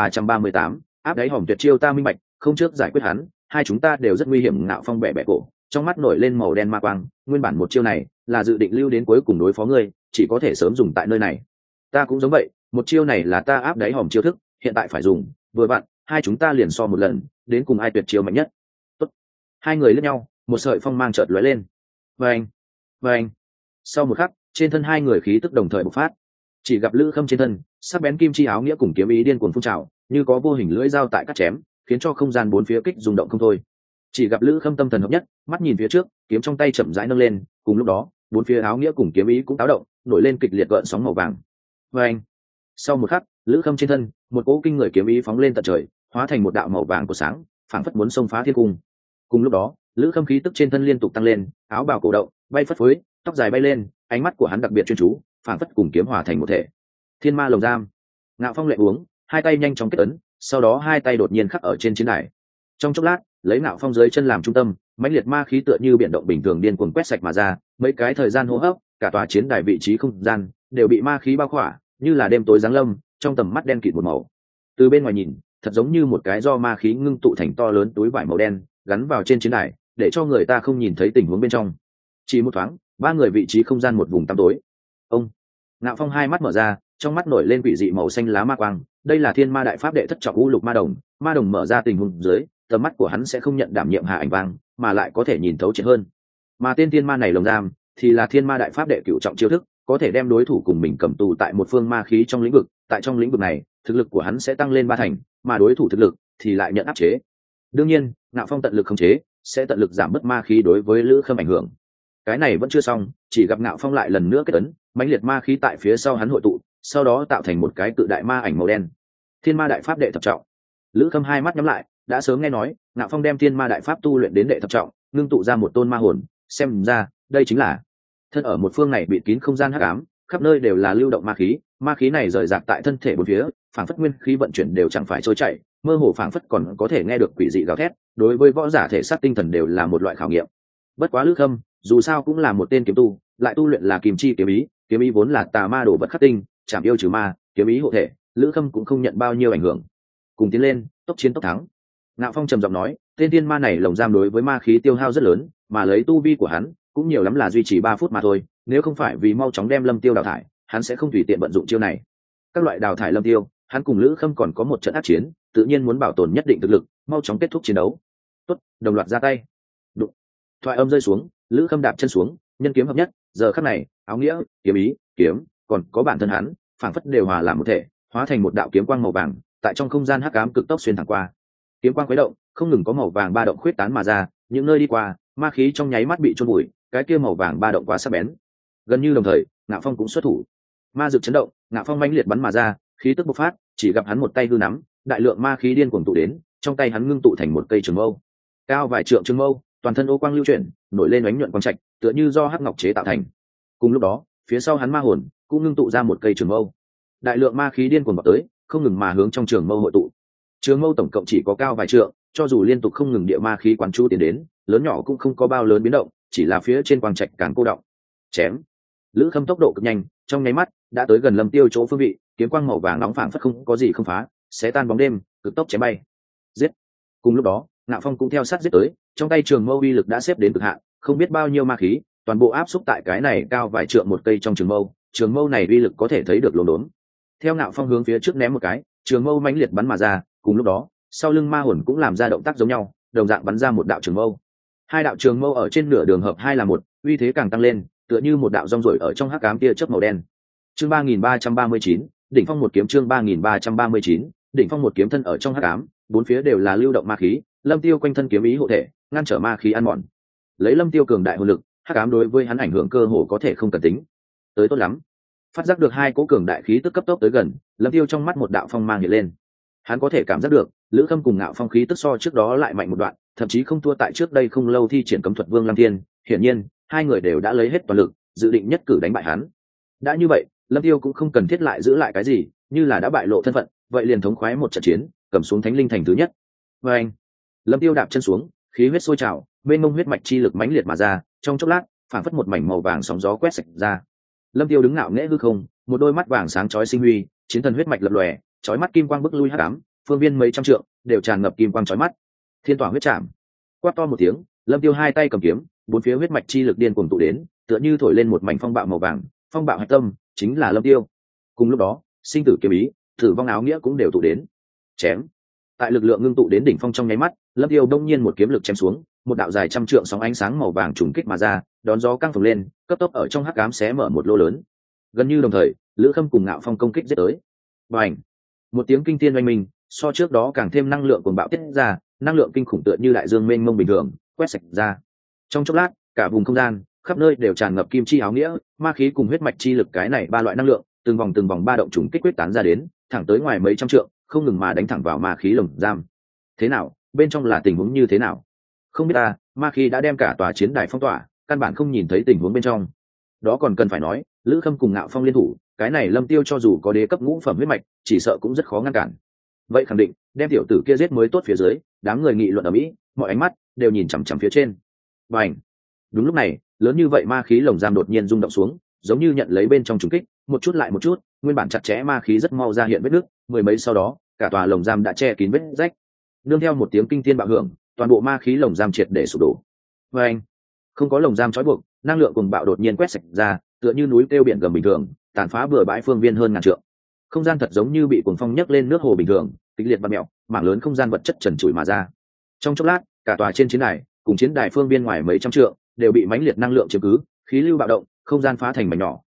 3338, áp đáy hòm tuyệt chiêu, ta minh bạch, không trước giải quyết hắn, hai chúng ta đều rất nguy hiểm. Ngạo Phong bẻ bẻ cổ, trong mắt nổi lên màu đen ma quang, nguyên bản một chiêu này là dự định lưu đến cuối cùng đối phó ngươi, chỉ có thể sớm dùng tại nơi này. Ta cũng giống vậy, một chiêu này là ta áp đáy hòm chiêu thức, hiện tại phải dùng, vừa vặn, hai chúng ta liền so một lần, đến cùng ai tuyệt chiêu mạnh nhất. Tốt. Hai người liếc nhau, một sợi phong mang chợt lóe lên. Vâng, vâng. Sau một khắc, trên thân hai người khí tức đồng thời bộc phát. Chỉ gặp Lữ Khâm trên thân, sắc bén kim chi áo nghĩa cùng kiếm ý điên cuồng phun trào, như có vô hình lưỡi dao tại cắt chém, khiến cho không gian bốn phía kích rung động không thôi. Chỉ gặp Lữ Khâm tâm thần hợp nhất, mắt nhìn phía trước, kiếm trong tay chậm rãi nâng lên, cùng lúc đó, bốn phía áo nghĩa cùng kiếm ý cũng táo động, nổi lên kịch liệt gợn sóng màu vàng. Vâng. Sau một khắc, Lữ Khâm trên thân, một cỗ kinh người kiếm ý phóng lên tận trời, hóa thành một đạo màu vàng của sáng, phảng phất muốn xông phá thiên cung. Cùng lúc đó, Lữ Khâm khí tức trên thân liên tục tăng lên, áo bào cổ động, bay phất phới, tóc dài bay lên, ánh mắt của hắn đặc biệt chuyên chú, phảng phất cùng kiếm hòa thành một thể. Thiên ma lồng giam. Ngạo Phong lệ uống, hai tay nhanh chóng kết ấn, sau đó hai tay đột nhiên khắc ở trên chiến đài. Trong chốc lát, lấy Ngạo Phong dưới chân làm trung tâm, mãnh liệt ma khí tựa như biển động bình thường điên cuồng quét sạch mà ra, mấy cái thời gian hô hấp, cả tòa chiến đài vị trí không gian đều bị ma khí bao khỏa, như là đêm tối giáng lâm, trong tầm mắt đen kịt một màu. Từ bên ngoài nhìn, thật giống như một cái do ma khí ngưng tụ thành to lớn túi vải màu đen, gắn vào trên chiến đài, để cho người ta không nhìn thấy tình huống bên trong. Chỉ một thoáng, ba người vị trí không gian một vùng tăm tối. Ông Ngạo Phong hai mắt mở ra, trong mắt nổi lên quỷ dị màu xanh lá ma quang, đây là Thiên Ma Đại Pháp đệ thất trọng U Lục Ma Đồng, ma đồng mở ra tình huống dưới, tầm mắt của hắn sẽ không nhận đảm nhiệm hạ ảnh vang, mà lại có thể nhìn thấu triệt hơn. Mà tên thiên ma này lồng giam thì là Thiên Ma Đại Pháp đệ cửu trọng chiêu thức, có thể đem đối thủ cùng mình cầm tù tại một phương ma khí trong lĩnh vực. Tại trong lĩnh vực này, thực lực của hắn sẽ tăng lên 3 thành, mà đối thủ thực lực thì lại nhận áp chế. Đương nhiên, Ngạo Phong tận lực khống chế, sẽ tận lực giảm bớt ma khí đối với Lữ Khâm ảnh hưởng. Cái này vẫn chưa xong, chỉ gặp Ngạo Phong lại lần nữa kết ấn, mãnh liệt ma khí tại phía sau hắn hội tụ, sau đó tạo thành một cái cự đại ma ảnh màu đen. Thiên Ma Đại Pháp đệ thập trọng. Lữ Khâm hai mắt nhắm lại, đã sớm nghe nói, Ngạo Phong đem Thiên Ma Đại Pháp tu luyện đến đệ thập trọng, ngưng tụ ra một tôn ma hồn, xem ra, đây chính là thân ở một phương này bị kín không gian hắc ám, khắp nơi đều là lưu động ma khí này rời rạc tại thân thể bốn phía, phảng phất nguyên khí vận chuyển đều chẳng phải trôi chảy, mơ hồ phảng phất còn có thể nghe được quỷ dị gào thét, đối với võ giả thể xác tinh thần đều là một loại khảo nghiệm. Bất quá Lữ Khâm, dù sao cũng là một tên kiếm tu, lại tu luyện là Kim Chi kiếm ý vốn là tà ma đổ vật khắc tinh, chạm yêu trừ ma, kiếm ý hộ thể, Lữ Khâm cũng không nhận bao nhiêu ảnh hưởng. Cùng tiến lên, tốc chiến tốc thắng. Ngạo Phong trầm giọng nói, tên tiên ma này lồng giam đối với ma khí tiêu hao rất lớn, mà lấy tu vi của hắn, cũng nhiều lắm là duy trì 3 phút mà thôi, nếu không phải vì mau chóng đem Lâm Tiêu đào thải, hắn sẽ không tùy tiện vận dụng chiêu này. Các loại đào thải Lâm Tiêu, hắn cùng Lữ Khâm còn có một trận ác chiến, tự nhiên muốn bảo tồn nhất định thực lực, mau chóng kết thúc chiến đấu. Tốt, đồng loạt ra tay. Đụng. Thoại âm rơi xuống, Lữ Khâm đạp chân xuống, nhân kiếm hợp nhất, giờ khắc này, áo nghĩa, kiếm ý, kiếm, còn có bản thân hắn, phảng phất đều hòa làm một thể, hóa thành một đạo kiếm quang màu vàng, tại trong không gian hắc ám cực tốc xuyên thẳng qua. Kiếm quang khuấy động, không ngừng có màu vàng ba động khuyết tán mà ra, những nơi đi qua, ma khí trong nháy mắt bị chôn bụi, cái kia màu vàng ba động quá sắc bén. Gần như đồng thời, Ngạo Phong cũng xuất thủ. Ma dược chấn động, Ngạo Phong mãnh liệt bắn mà ra, khí tức bộc phát, chỉ gặp hắn một tay hư nắm, đại lượng ma khí điên cuồng tụ đến, trong tay hắn ngưng tụ thành một cây trường mâu. Cao vài trượng trường mâu, toàn thân ô quang lưu chuyển, nổi lên ánh nhuận quang trạch, tựa như do hắc ngọc chế tạo thành. Cùng lúc đó, phía sau hắn ma hồn cũng ngưng tụ ra một cây trường mâu. Đại lượng ma khí điên cuồng vọt tới, không ngừng mà hướng trong trường mâu hội tụ. Trường mâu tổng cộng chỉ có cao vài trượng, cho dù liên tục không ngừng địa ma khí quán chú tiến đến, lớn nhỏ cũng không có bao lớn biến động, chỉ là phía trên quang trạch càng cô động. Chém. Lữ Khâm tốc độ cực nhanh, trong nháy mắt đã tới gần Lâm Tiêu chỗ phương vị, kiếm quang màu vàng nóng phảng phất không có gì không phá, xé tan bóng đêm, cực tốc chém bay. Giết. Cùng lúc đó, Ngạo Phong cũng theo sát giết tới, trong tay trường mâu uy lực đã xếp đến cực hạn, không biết bao nhiêu ma khí, toàn bộ áp xúc tại cái này cao vài trượng một cây trong trường mâu này uy lực có thể thấy được lồn đốn. Theo Ngạo Phong hướng phía trước ném một cái, trường mâu mãnh liệt bắn mà ra, cùng lúc đó, sau lưng ma hồn cũng làm ra động tác giống nhau, đồng dạng bắn ra một đạo trường mâu. Hai đạo trường mâu ở trên nửa đường hợp hai là một, uy thế càng tăng lên, tựa như một đạo rong rổi ở trong hắc ám tia chớp màu đen. Chương 3339, đỉnh phong một kiếm. Chương 3339, đỉnh phong một kiếm. Thân ở trong hắc ám, bốn phía đều là lưu động ma khí, Lâm Tiêu quanh thân kiếm ý hộ thể, ngăn trở ma khí ăn mòn. Lấy Lâm Tiêu cường đại hồn lực, hắc ám đối với hắn ảnh hưởng cơ hồ có thể không cần tính. Tới tốt lắm. Phát giác được hai cỗ cường đại khí tức cấp tốc tới gần, Lâm Tiêu trong mắt một đạo phong mang hiện lên. Hắn có thể cảm giác được, Lữ Khâm cùng Ngạo Phong khí tức so trước đó lại mạnh một đoạn, thậm chí không thua tại trước đây không lâu thi triển cấm thuật Vương Lăng Thiên, hiển nhiên, hai người đều đã lấy hết toàn lực, dự định nhất cử đánh bại hắn. Đã như vậy, Lâm Tiêu cũng không cần thiết lại giữ lại cái gì, như là đã bại lộ thân phận, vậy liền thống khoái một trận chiến, cầm xuống Thánh Linh Thành thứ nhất. Và anh, Lâm Tiêu đạp chân xuống, khí huyết sôi trào, mênh mông huyết mạch chi lực mãnh liệt mà ra, trong chốc lát, phảng phất một mảnh màu vàng sóng gió quét sạch ra. Lâm Tiêu đứng ngạo nghễ hư không, một đôi mắt vàng sáng chói sinh huy, chiến thần huyết mạch lập lòe, chói mắt kim quang bức lui hắc ám, phương viên mấy trăm trượng đều tràn ngập kim quang chói mắt. Thiên tỏa huyết trảm. Quát to một tiếng, Lâm Tiêu hai tay cầm kiếm, bốn phía huyết mạch chi lực điên cuồng tụ đến, tựa như thổi lên một mảnh phong bạo màu vàng, phong bạo hạch tâm chính là Lâm Tiêu. Cùng lúc đó, sinh tử kiếm ý, tử vong áo nghĩa cũng đều tụ đến. Chém. Tại lực lượng ngưng tụ đến đỉnh phong trong nháy mắt, Lâm Tiêu đông nhiên một kiếm lực chém xuống, một đạo dài trăm trượng sóng ánh sáng màu vàng trùng kích mà ra, đón gió căng phồng lên, cấp tốc ở trong hắc ám xé mở một lỗ lớn. Gần như đồng thời, Lữ Khâm cùng Ngạo Phong công kích giết tới. Bành! Một tiếng kinh thiên oanh minh, so trước đó càng thêm năng lượng cuồng bạo tiết ra, năng lượng kinh khủng tựa như đại dương mênh mông bình thường, quét sạch ra. Trong chốc lát, cả vùng không gian, khắp nơi đều tràn ngập kim chi áo nghĩa, ma khí cùng huyết mạch chi lực, cái này ba loại năng lượng, từng vòng ba động trùng kích quyết tán ra đến, thẳng tới ngoài mấy trăm trượng, không ngừng mà đánh thẳng vào ma khí lồng giam. Thế nào, bên trong là tình huống như thế nào? Không biết ta, ma khí đã đem cả tòa chiến đài phong tỏa, căn bản không nhìn thấy tình huống bên trong. Đó còn cần phải nói, Lữ Khâm cùng Ngạo Phong liên thủ, cái này Lâm Tiêu cho dù có đế cấp ngũ phẩm huyết mạch, chỉ sợ cũng rất khó ngăn cản. Vậy khẳng định, đem tiểu tử kia giết mới tốt phía dưới, đám người nghị luận ở mỹ, mọi ánh mắt đều nhìn chằm chằm phía trên. Bành! Đúng lúc này, lớn như vậy ma khí lồng giam đột nhiên rung động xuống, giống như nhận lấy bên trong trùng kích, một chút lại một chút, nguyên bản chặt chẽ ma khí rất mau ra hiện vết nứt, mười mấy sau đó, cả tòa lồng giam đã che kín vết rách. Nương theo một tiếng kinh thiên bạo hưởng, toàn bộ ma khí lồng giam triệt để sụp đổ. Bành! Không có lồng giam trói buộc, năng lượng cuồng bạo đột nhiên quét sạch ra, tựa như núi kêu biển gầm bình thường, tàn phá bừa bãi phương viên hơn ngàn trượng. Không gian thật giống như bị cuồng phong nhấc lên nước hồ bình thường, kịch liệt vặn mèo, mảng lớn không gian vật chất trần trụi mà ra. Trong chốc lát, cả tòa trên chiến đài, cùng chiến đài phương viên ngoài mấy trăm trượng, đều bị mãnh liệt năng lượng chiếm cứ, khí lưu bạo động, không gian phá thành mảnh nhỏ,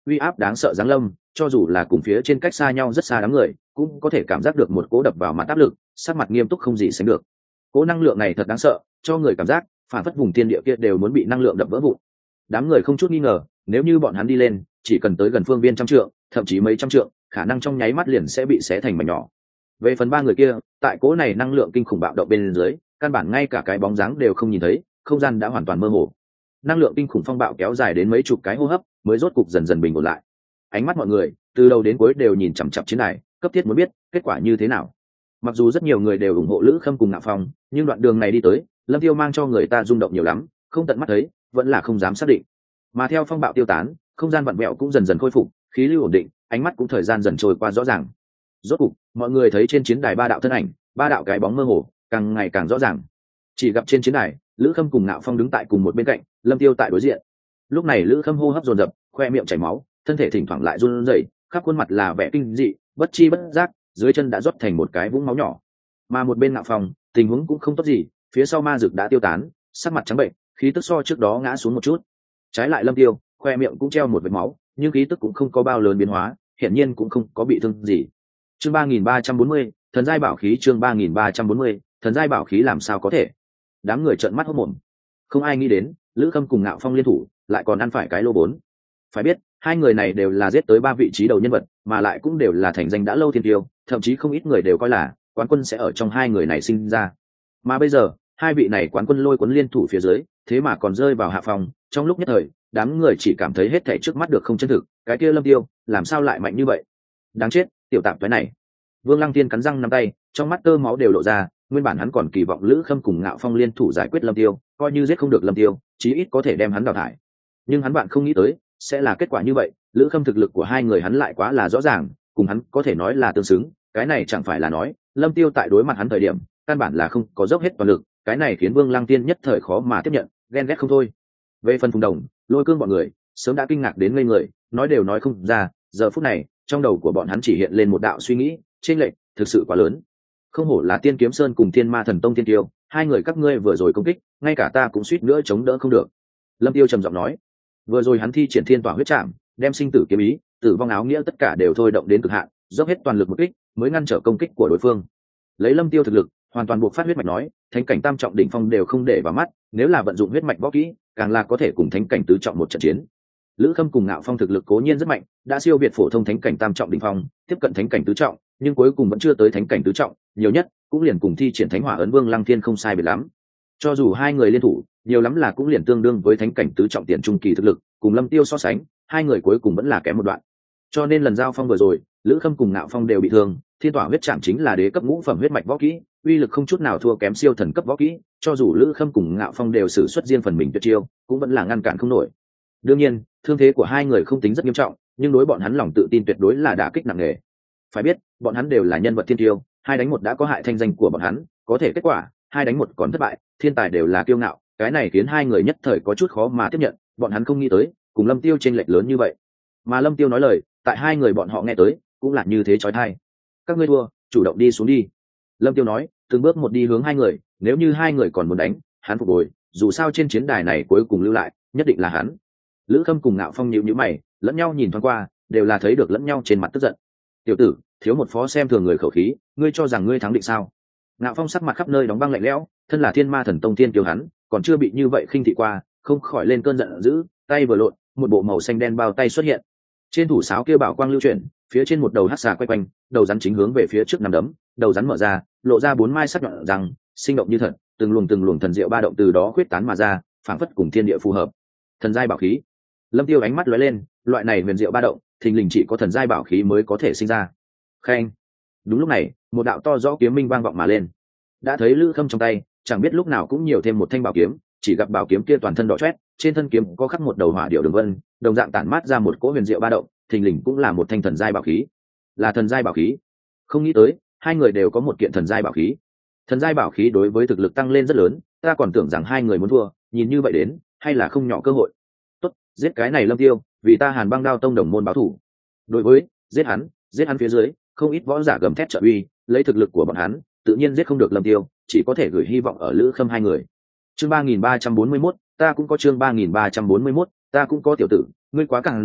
uy áp đáng sợ giáng lâm, cho dù là cùng phía trên cách xa nhau rất xa đám người cũng có thể cảm giác được một cỗ đập vào mặt áp lực, sắc mặt nghiêm túc không gì sánh được. Cỗ năng lượng này thật đáng sợ, cho người cảm giác phản phất vùng thiên địa kia đều muốn bị năng lượng đập vỡ vụn. Đám người không chút nghi ngờ, nếu như bọn hắn đi lên, chỉ cần tới gần phương viên trăm trượng, thậm chí mấy trăm trượng, khả năng trong nháy mắt liền sẽ bị xé thành mảnh nhỏ. Về phần ba người kia, tại cỗ này năng lượng kinh khủng bạo động bên dưới, căn bản ngay cả cái bóng dáng đều không nhìn thấy, không gian đã hoàn toàn mơ hồ. Năng lượng kinh khủng phong bạo kéo dài đến mấy chục cái hô hấp, mới rốt cục dần dần bình ổn lại. Ánh mắt mọi người từ đầu đến cuối đều nhìn chằm chằm chiến đài, cấp thiết muốn biết kết quả như thế nào. Mặc dù rất nhiều người đều ủng hộ Lữ Khâm cùng Ngạo Phong, nhưng đoạn đường này đi tới, Lâm Tiêu mang cho người ta rung động nhiều lắm, không tận mắt thấy, vẫn là không dám xác định. Mà theo phong bạo tiêu tán, không gian vặn vẹo cũng dần dần khôi phục, khí lưu ổn định, ánh mắt cũng thời gian dần trôi qua rõ ràng. Rốt cục, mọi người thấy trên chiến đài ba đạo thân ảnh, ba đạo cái bóng mơ hồ, càng ngày càng rõ ràng. Chỉ gặp trên chiến đài, Lữ Khâm cùng Ngạo Phong đứng tại cùng một bên cạnh, Lâm Tiêu tại đối diện. Lúc này Lữ Khâm hô hấp dồn dập, khoe miệng chảy máu, thân thể thỉnh thoảng lại run rẩy, khắp khuôn mặt là vẻ kinh dị, bất chi bất giác, dưới chân đã rót thành một cái vũng máu nhỏ. Mà một bên Ngạo Phong, tình huống cũng không tốt gì, phía sau ma dược đã tiêu tán, sắc mặt trắng bệnh, khí tức so trước đó ngã xuống một chút. Trái lại Lâm Tiêu, khoe miệng cũng treo một vệt máu, nhưng khí tức cũng không có bao lớn biến hóa, hiển nhiên cũng không có bị thương gì. Chương 3340, thần giai bảo khí. Chương 3340, thần giai bảo khí làm sao có thể? Đám người trợn mắt hốt mồm. Không ai nghĩ đến, Lữ Khâm cùng Ngạo Phong liên thủ, lại còn ăn phải cái lô bốn. Phải biết, hai người này đều là giết tới ba vị trí đầu nhân vật, mà lại cũng đều là thành danh đã lâu thiên tiêu, thậm chí không ít người đều coi là quán quân sẽ ở trong hai người này sinh ra. Mà bây giờ, hai vị này quán quân lôi cuốn liên thủ phía dưới, thế mà còn rơi vào hạ phòng. Trong lúc nhất thời, đám người chỉ cảm thấy hết thảy trước mắt được không chân thực, cái kia Lâm Tiêu, làm sao lại mạnh như vậy? Đáng chết, tiểu tạp toái này. Vương Lăng Tiên cắn răng nắm tay, trong mắt tơ máu đều lộ ra, nguyên bản hắn còn kỳ vọng Lữ Khâm cùng Ngạo Phong liên thủ giải quyết Lâm Tiêu, coi như giết không được Lâm Tiêu, chí ít có thể đem hắn đào thải. Nhưng hắn bạn không nghĩ tới, sẽ là kết quả như vậy. Lữ Khâm thực lực của hai người hắn lại quá là rõ ràng, cùng hắn có thể nói là tương xứng, cái này chẳng phải là nói, Lâm Tiêu tại đối mặt hắn thời điểm, căn bản là không có dốc hết toàn lực, cái này khiến Vương Lăng Tiên nhất thời khó mà tiếp nhận, ghen ghét không thôi. Về phần Phùng Đồng, Lôi Cương bọn người, sớm đã kinh ngạc đến ngây người, nói đều nói không ra, giờ phút này, trong đầu của bọn hắn chỉ hiện lên một đạo suy nghĩ, chênh lệch thực sự quá lớn. Không hổ là Tiên Kiếm Sơn cùng Thiên Ma Thần Tông tiên tiêu, hai người các ngươi vừa rồi công kích, ngay cả ta cũng suýt nữa chống đỡ không được. Lâm Tiêu trầm giọng nói, vừa rồi hắn thi triển Thiên Tỏa huyết trảm, đem sinh tử kiếm ý, tử vong áo nghĩa tất cả đều thôi động đến cực hạn, dốc hết toàn lực một kích, mới ngăn trở công kích của đối phương. Lấy Lâm Tiêu thực lực, hoàn toàn buộc phát huyết mạch nói, thánh cảnh tam trọng đỉnh phong đều không để vào mắt, nếu là vận dụng huyết mạch võ kỹ, càng là có thể cùng thánh cảnh tứ trọng một trận chiến. Lữ Khâm cùng Ngạo Phong thực lực cố nhiên rất mạnh, đã siêu việt phổ thông thánh cảnh tam trọng đỉnh phong, tiếp cận thánh cảnh tứ trọng, nhưng cuối cùng vẫn chưa tới thánh cảnh tứ trọng, nhiều nhất cũng liền cùng thi triển Thánh Hỏa ấn Vương Lăng Thiên không sai biệt lắm. Cho dù hai người liên thủ, nhiều lắm là cũng liền tương đương với thánh cảnh tứ trọng tiền trung kỳ thực lực, cùng Lâm Tiêu so sánh, hai người cuối cùng vẫn là kém một đoạn. Cho nên lần giao phong vừa rồi, Lữ Khâm cùng Ngạo Phong đều bị thương, Thiên Tỏa huyết trảm chính là đế cấp ngũ phẩm huyết mạch võ kỹ, uy lực không chút nào thua kém siêu thần cấp võ kỹ, cho dù Lữ Khâm cùng Ngạo Phong đều sử xuất riêng phần mình tuyệt chiêu, cũng vẫn là ngăn cản không nổi. Đương nhiên, thương thế của hai người không tính rất nghiêm trọng, nhưng đối bọn hắn lòng tự tin tuyệt đối là đả kích nặng nề. Phải biết, bọn hắn đều là nhân vật thiên tiêu, hai đánh một đã có hại thanh danh của bọn hắn, có thể kết quả hai đánh một còn thất bại, thiên tài đều là kiêu ngạo, cái này khiến hai người nhất thời có chút khó mà tiếp nhận, bọn hắn không nghĩ tới cùng Lâm Tiêu chênh lệch lớn như vậy. Mà Lâm Tiêu nói lời, tại hai người bọn họ nghe tới cũng là như thế chói tai. Các ngươi thua, chủ động đi xuống đi. Lâm Tiêu nói, từng bước một đi hướng hai người, nếu như hai người còn muốn đánh, hắn phục hồi, dù sao trên chiến đài này cuối cùng lưu lại, nhất định là hắn. Lữ Khâm cùng Ngạo Phong nhíu nhíu mày, lẫn nhau nhìn thoáng qua, đều là thấy được lẫn nhau trên mặt tức giận. Tiểu tử, thiếu một phó xem thường người khẩu khí, ngươi cho rằng ngươi thắng định sao? Ngạo Phong sắc mặt khắp nơi đóng băng lạnh lẽo, thân là Thiên Ma Thần Tông tiên kiêu hắn, còn chưa bị như vậy khinh thị qua, không khỏi lên cơn giận dữ, tay vừa lộn, một bộ màu xanh đen bao tay xuất hiện. Trên thủ sáo kia bảo quang lưu chuyển, phía trên một đầu hắc xà quay quanh, đầu rắn chính hướng về phía trước nằm đấm, đầu rắn mở ra, lộ ra bốn mai sắc nhọn răng, sinh động như thật, từng luồng thần diệu ba động từ đó khuyết tán mà ra, phảng phất cùng thiên địa phù hợp. Thần giai bảo khí. Lâm Tiêu ánh mắt lóe lên, loại này huyền diệu ba động, thình lình chỉ có thần giai bảo khí mới có thể sinh ra. Khen. Đúng lúc này, một đạo to rõ kiếm minh vang vọng mà lên. Đã thấy Lữ Khâm trong tay, chẳng biết lúc nào cũng nhiều thêm một thanh bảo kiếm, chỉ gặp bảo kiếm kia toàn thân đỏ chót, trên thân kiếm có khắc một đầu hỏa điệu đường vân, đồng dạng tản mát ra một cỗ huyền diệu ba động, thình lình cũng là một thanh thần giai bảo khí. Là thần giai bảo khí. Không nghĩ tới, hai người đều có một kiện thần giai bảo khí. Thần giai bảo khí đối với thực lực tăng lên rất lớn, ta còn tưởng rằng hai người muốn thua, nhìn như vậy đến, hay là không nhỏ cơ hội. Tốt, giết cái này Lâm Tiêu, vì ta Hàn Băng Đao Tông đồng môn báo thù. Đối với, giết hắn phía dưới, không ít võ giả gầm thét trợ uy, lấy thực lực của bọn hắn, tự nhiên giết không được Lâm Tiêu, chỉ có thể gửi hy vọng ở Lữ Khâm hai người. Chương 3341, ta cũng có chương 3341, ta cũng có tiểu tử, ngươi quá càng rỡ,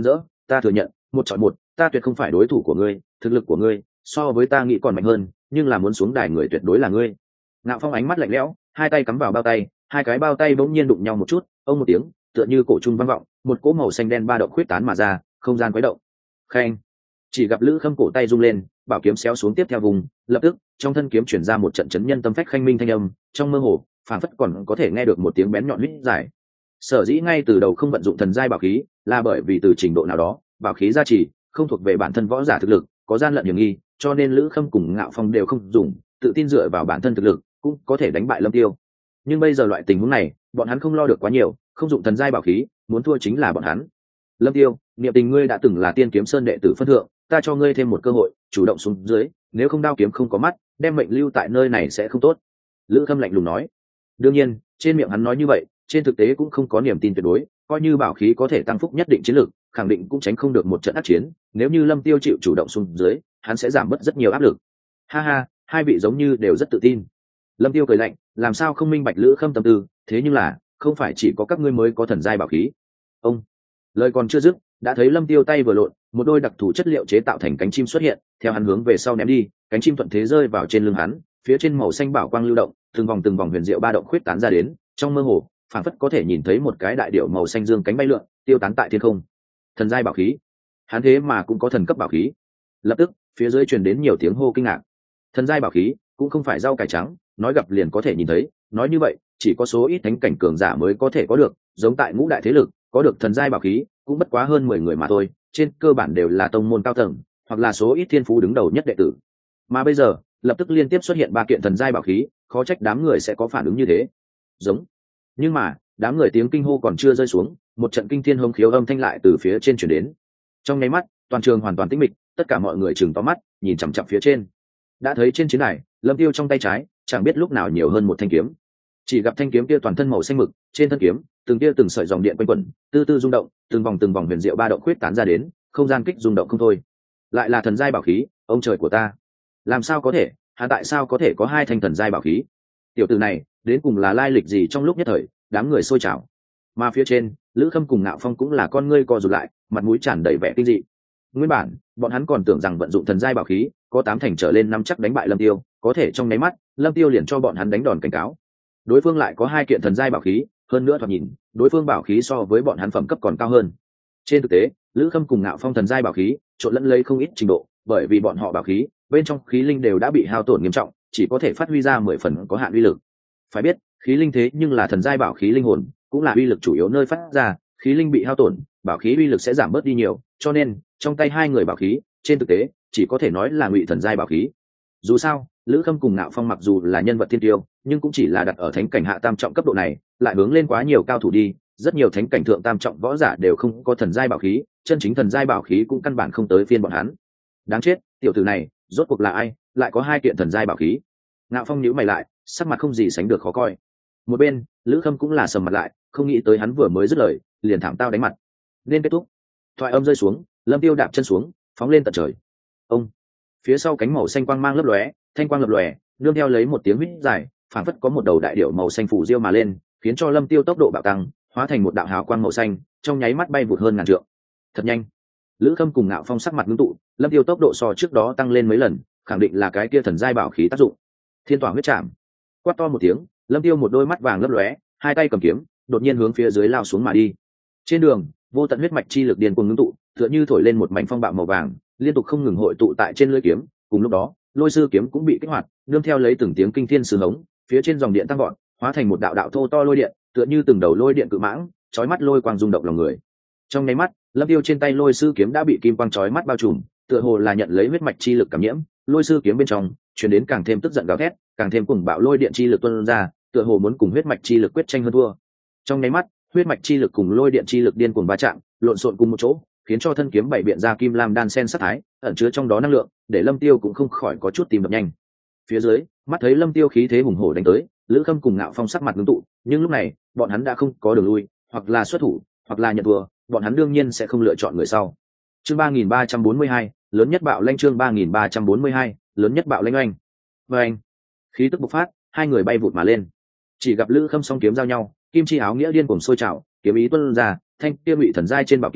ta thừa nhận 1 chọi 1, ta tuyệt không phải đối thủ của ngươi, thực lực của ngươi so với ta nghĩ còn mạnh hơn, nhưng là muốn xuống đài người tuyệt đối là ngươi. Ngạo Phong ánh mắt lạnh lẽo, hai tay cắm vào bao tay, hai cái bao tay bỗng nhiên đụng nhau một chút, ông một tiếng, tựa như cổ trung vang vọng, một cỗ màu xanh đen ba động khuyết tán mà ra, không gian quấy động. Khen. Chỉ gặp Lữ Khâm cổ tay rung lên, bảo kiếm xéo xuống tiếp theo vùng, lập tức trong thân kiếm chuyển ra một trận chấn nhân tâm phách khanh minh thanh âm, trong mơ hồ phản phất còn có thể nghe được một tiếng bén nhọn huýt dài. Sở dĩ ngay từ đầu không vận dụng thần giai bảo khí, là bởi vì từ trình độ nào đó, bảo khí gia trì không thuộc về bản thân võ giả thực lực, có gian lận hiểm nghi, cho nên Lữ Khâm cùng Ngạo Phong đều không dùng, tự tin dựa vào bản thân thực lực cũng có thể đánh bại Lâm Tiêu. Nhưng bây giờ loại tình huống này, bọn hắn không lo được quá nhiều, không dụng thần giai bảo khí, muốn thua chính là bọn hắn. Lâm Tiêu, niệm tình ngươi đã từng là Tiên Kiếm Sơn đệ tử phân thượng, ta cho ngươi thêm một cơ hội, chủ động xuống dưới, nếu không đao kiếm không có mắt, đem mệnh lưu tại nơi này sẽ không tốt. Lữ Khâm lạnh lùng nói. Đương nhiên, trên miệng hắn nói như vậy, trên thực tế cũng không có niềm tin tuyệt đối, coi như bảo khí có thể tăng phúc nhất định chiến lược, khẳng định cũng tránh không được một trận ác chiến, nếu như Lâm Tiêu chịu chủ động xuống dưới, hắn sẽ giảm bớt rất nhiều áp lực. Ha ha, hai vị giống như đều rất tự tin. Lâm Tiêu cười lạnh, làm sao không minh bạch Lữ Khâm tâm tư, thế nhưng là, không phải chỉ có các ngươi mới có thần giai bảo khí. Ông, lời còn chưa dứt, đã thấy Lâm Tiêu tay vừa lộn, một đôi đặc thù chất liệu chế tạo thành cánh chim xuất hiện, theo hắn hướng về sau ném đi, cánh chim thuận thế rơi vào trên lưng hắn, phía trên màu xanh bảo quang lưu động, từng vòng huyền diệu ba động khuyết tán ra đến, trong mơ hồ, phảng phất có thể nhìn thấy một cái đại điểu màu xanh dương cánh bay lượn, tiêu tán tại thiên không. Thần giai bảo khí, hắn thế mà cũng có thần cấp bảo khí. Lập tức, phía dưới truyền đến nhiều tiếng hô kinh ngạc. Thần giai bảo khí cũng không phải rau cải trắng, nói gặp liền có thể nhìn thấy, nói như vậy, chỉ có số ít thánh cảnh cường giả mới có thể có được, giống tại ngũ đại thế lực, có được thần giai bảo khí, cũng bất quá hơn 10 người mà thôi, trên cơ bản đều là tông môn cao tầng, hoặc là số ít thiên phú đứng đầu nhất đệ tử. Mà bây giờ, lập tức liên tiếp xuất hiện 3 kiện thần giai bảo khí, khó trách đám người sẽ có phản ứng như thế. Giống. Nhưng mà, đám người tiếng kinh hô còn chưa rơi xuống, một trận kinh thiên hống khiếu âm thanh lại từ phía trên truyền đến. Trong nháy mắt, toàn trường hoàn toàn tĩnh mịch, tất cả mọi người trừng to mắt, nhìn chằm chằm phía trên. Đã thấy trên chiến đài, Lâm Tiêu trong tay trái, chẳng biết lúc nào nhiều hơn một thanh kiếm. Chỉ gặp thanh kiếm kia toàn thân màu xanh mực, trên thân kiếm, từng sợi dòng điện quanh quẩn, từ từ rung động, từng vòng huyền diệu ba động khuyết tán ra đến, không gian kích rung động không thôi. Lại là thần giai bảo khí, ông trời của ta! Làm sao có thể, hắn tại sao có thể có 2 thanh thần giai bảo khí? Tiểu tử này, đến cùng là lai lịch gì trong lúc nhất thời, đám người sôi trào. Mà phía trên, Lữ Khâm cùng Ngạo Phong cũng là con ngươi co rụt lại, mặt mũi tràn đầy vẻ kinh dị. Nguyên bản, bọn hắn còn tưởng rằng vận dụng thần giai bảo khí, có 8 thành trở lên năm chắc đánh bại Lâm Tiêu, có thể trong nháy mắt, Lâm Tiêu liền cho bọn hắn đánh đòn cảnh cáo. Đối phương lại có 2 kiện thần giai bảo khí, hơn nữa thoạt nhìn, đối phương bảo khí so với bọn hắn phẩm cấp còn cao hơn. Trên thực tế, Lữ Khâm cùng Ngạo Phong thần giai bảo khí, trộn lẫn lấy không ít trình độ, bởi vì bọn họ bảo khí, bên trong khí linh đều đã bị hao tổn nghiêm trọng, chỉ có thể phát huy ra 10 phần có hạn uy lực. Phải biết, khí linh thế nhưng là thần giai bảo khí linh hồn, cũng là uy lực chủ yếu nơi phát ra, khí linh bị hao tổn, bảo khí uy lực sẽ giảm bớt đi nhiều, cho nên, trong tay 2 người bảo khí, trên thực tế, chỉ có thể nói là ngụy thần giai bảo khí. Dù sao, Lữ Khâm cùng Ngạo Phong mặc dù là nhân vật thiên tiêu, nhưng cũng chỉ là đặt ở thánh cảnh hạ tam trọng cấp độ này, lại hướng lên quá nhiều cao thủ đi, rất nhiều thánh cảnh thượng tam trọng võ giả đều không có thần giai bảo khí, chân chính thần giai bảo khí cũng căn bản không tới phiên bọn hắn. Đáng chết, tiểu tử này, rốt cuộc là ai, lại có 2 kiện thần giai bảo khí? Ngạo Phong nhíu mày lại, sắc mặt không gì sánh được khó coi. Một bên, Lữ Khâm cũng là sầm mặt lại, không nghĩ tới hắn vừa mới dứt lời, liền thảm tao đánh mặt. Nên kết thúc. Thoại âm rơi xuống, Lâm Tiêu đạp chân xuống, phóng lên tận trời. Ông. Phía sau cánh màu xanh quang mang lấp lóe, thanh quang lập lòe, nương theo lấy một tiếng huýt dài, phảng phất có một đầu đại điểu màu xanh phủ diêu mà lên, khiến cho Lâm Tiêu tốc độ bạo tăng, hóa thành một đạo hào quang màu xanh, trong nháy mắt bay vụt hơn ngàn trượng. Thật nhanh. Lữ Khâm cùng Ngạo Phong sắc mặt ngưng tụ, Lâm Tiêu tốc độ so trước đó tăng lên mấy lần, khẳng định là cái kia thần giai bảo khí tác dụng. Thiên Tỏa huyết trảm. Quát to một tiếng, Lâm Tiêu một đôi mắt vàng lấp lóe, hai tay cầm kiếm, đột nhiên hướng phía dưới lao xuống mà đi. Trên đường, vô tận huyết mạch chi lực điên cuồng ngưng tụ, tựa như thổi lên một mảnh phong bạo màu vàng, liên tục không ngừng hội tụ tại trên lưỡi kiếm. Cùng lúc đó, lôi sư kiếm cũng bị kích hoạt, nương theo lấy từng tiếng kinh thiên sư hống, phía trên dòng điện tăng gọn, hóa thành một đạo đạo thô to lôi điện, tựa như từng đầu lôi điện cự mãng, chói mắt lôi quang rung động lòng người. Trong nháy mắt, Lâm Tiêu trên tay lôi sư kiếm đã bị kim quang chói mắt bao trùm, tựa hồ là nhận lấy huyết mạch chi lực cảm nhiễm, lôi sư kiếm bên trong truyền đến càng thêm tức giận gào thét, càng thêm cuồng bạo lôi điện chi lực tuôn ra, tựa hồ muốn cùng huyết mạch chi lực quyết tranh hơn thua. Trong nháy mắt, huyết mạch chi lực cùng lôi điện chi lực điên cuồng va chạm, lộn xộn cùng một chỗ, khiến cho thân kiếm bảy biện ra kim lam đan sen sát thái, ẩn chứa trong đó năng lượng, để Lâm Tiêu cũng không khỏi có chút tìm đập nhanh. Phía dưới, mắt thấy Lâm Tiêu khí thế hùng hổ đánh tới, Lữ Khâm cùng Ngạo Phong sắc mặt ngưng tụ, nhưng lúc này, bọn hắn đã không có đường lui, hoặc là xuất thủ, hoặc là nhận thua, bọn hắn đương nhiên sẽ không lựa chọn người sau. Chương 3342, lớn nhất bạo lanh chương 3342, lớn nhất bạo lanh oanh. Oanh. Khí tức bộc phát, hai người bay vụt mà lên. Chỉ gặp Lữ Khâm song kiếm giao nhau, kim chi áo nghĩa điên cuồng sôi trào, kiếm ý tuôn ra, thanh kia ngụy thần giai trên bảo kiếm,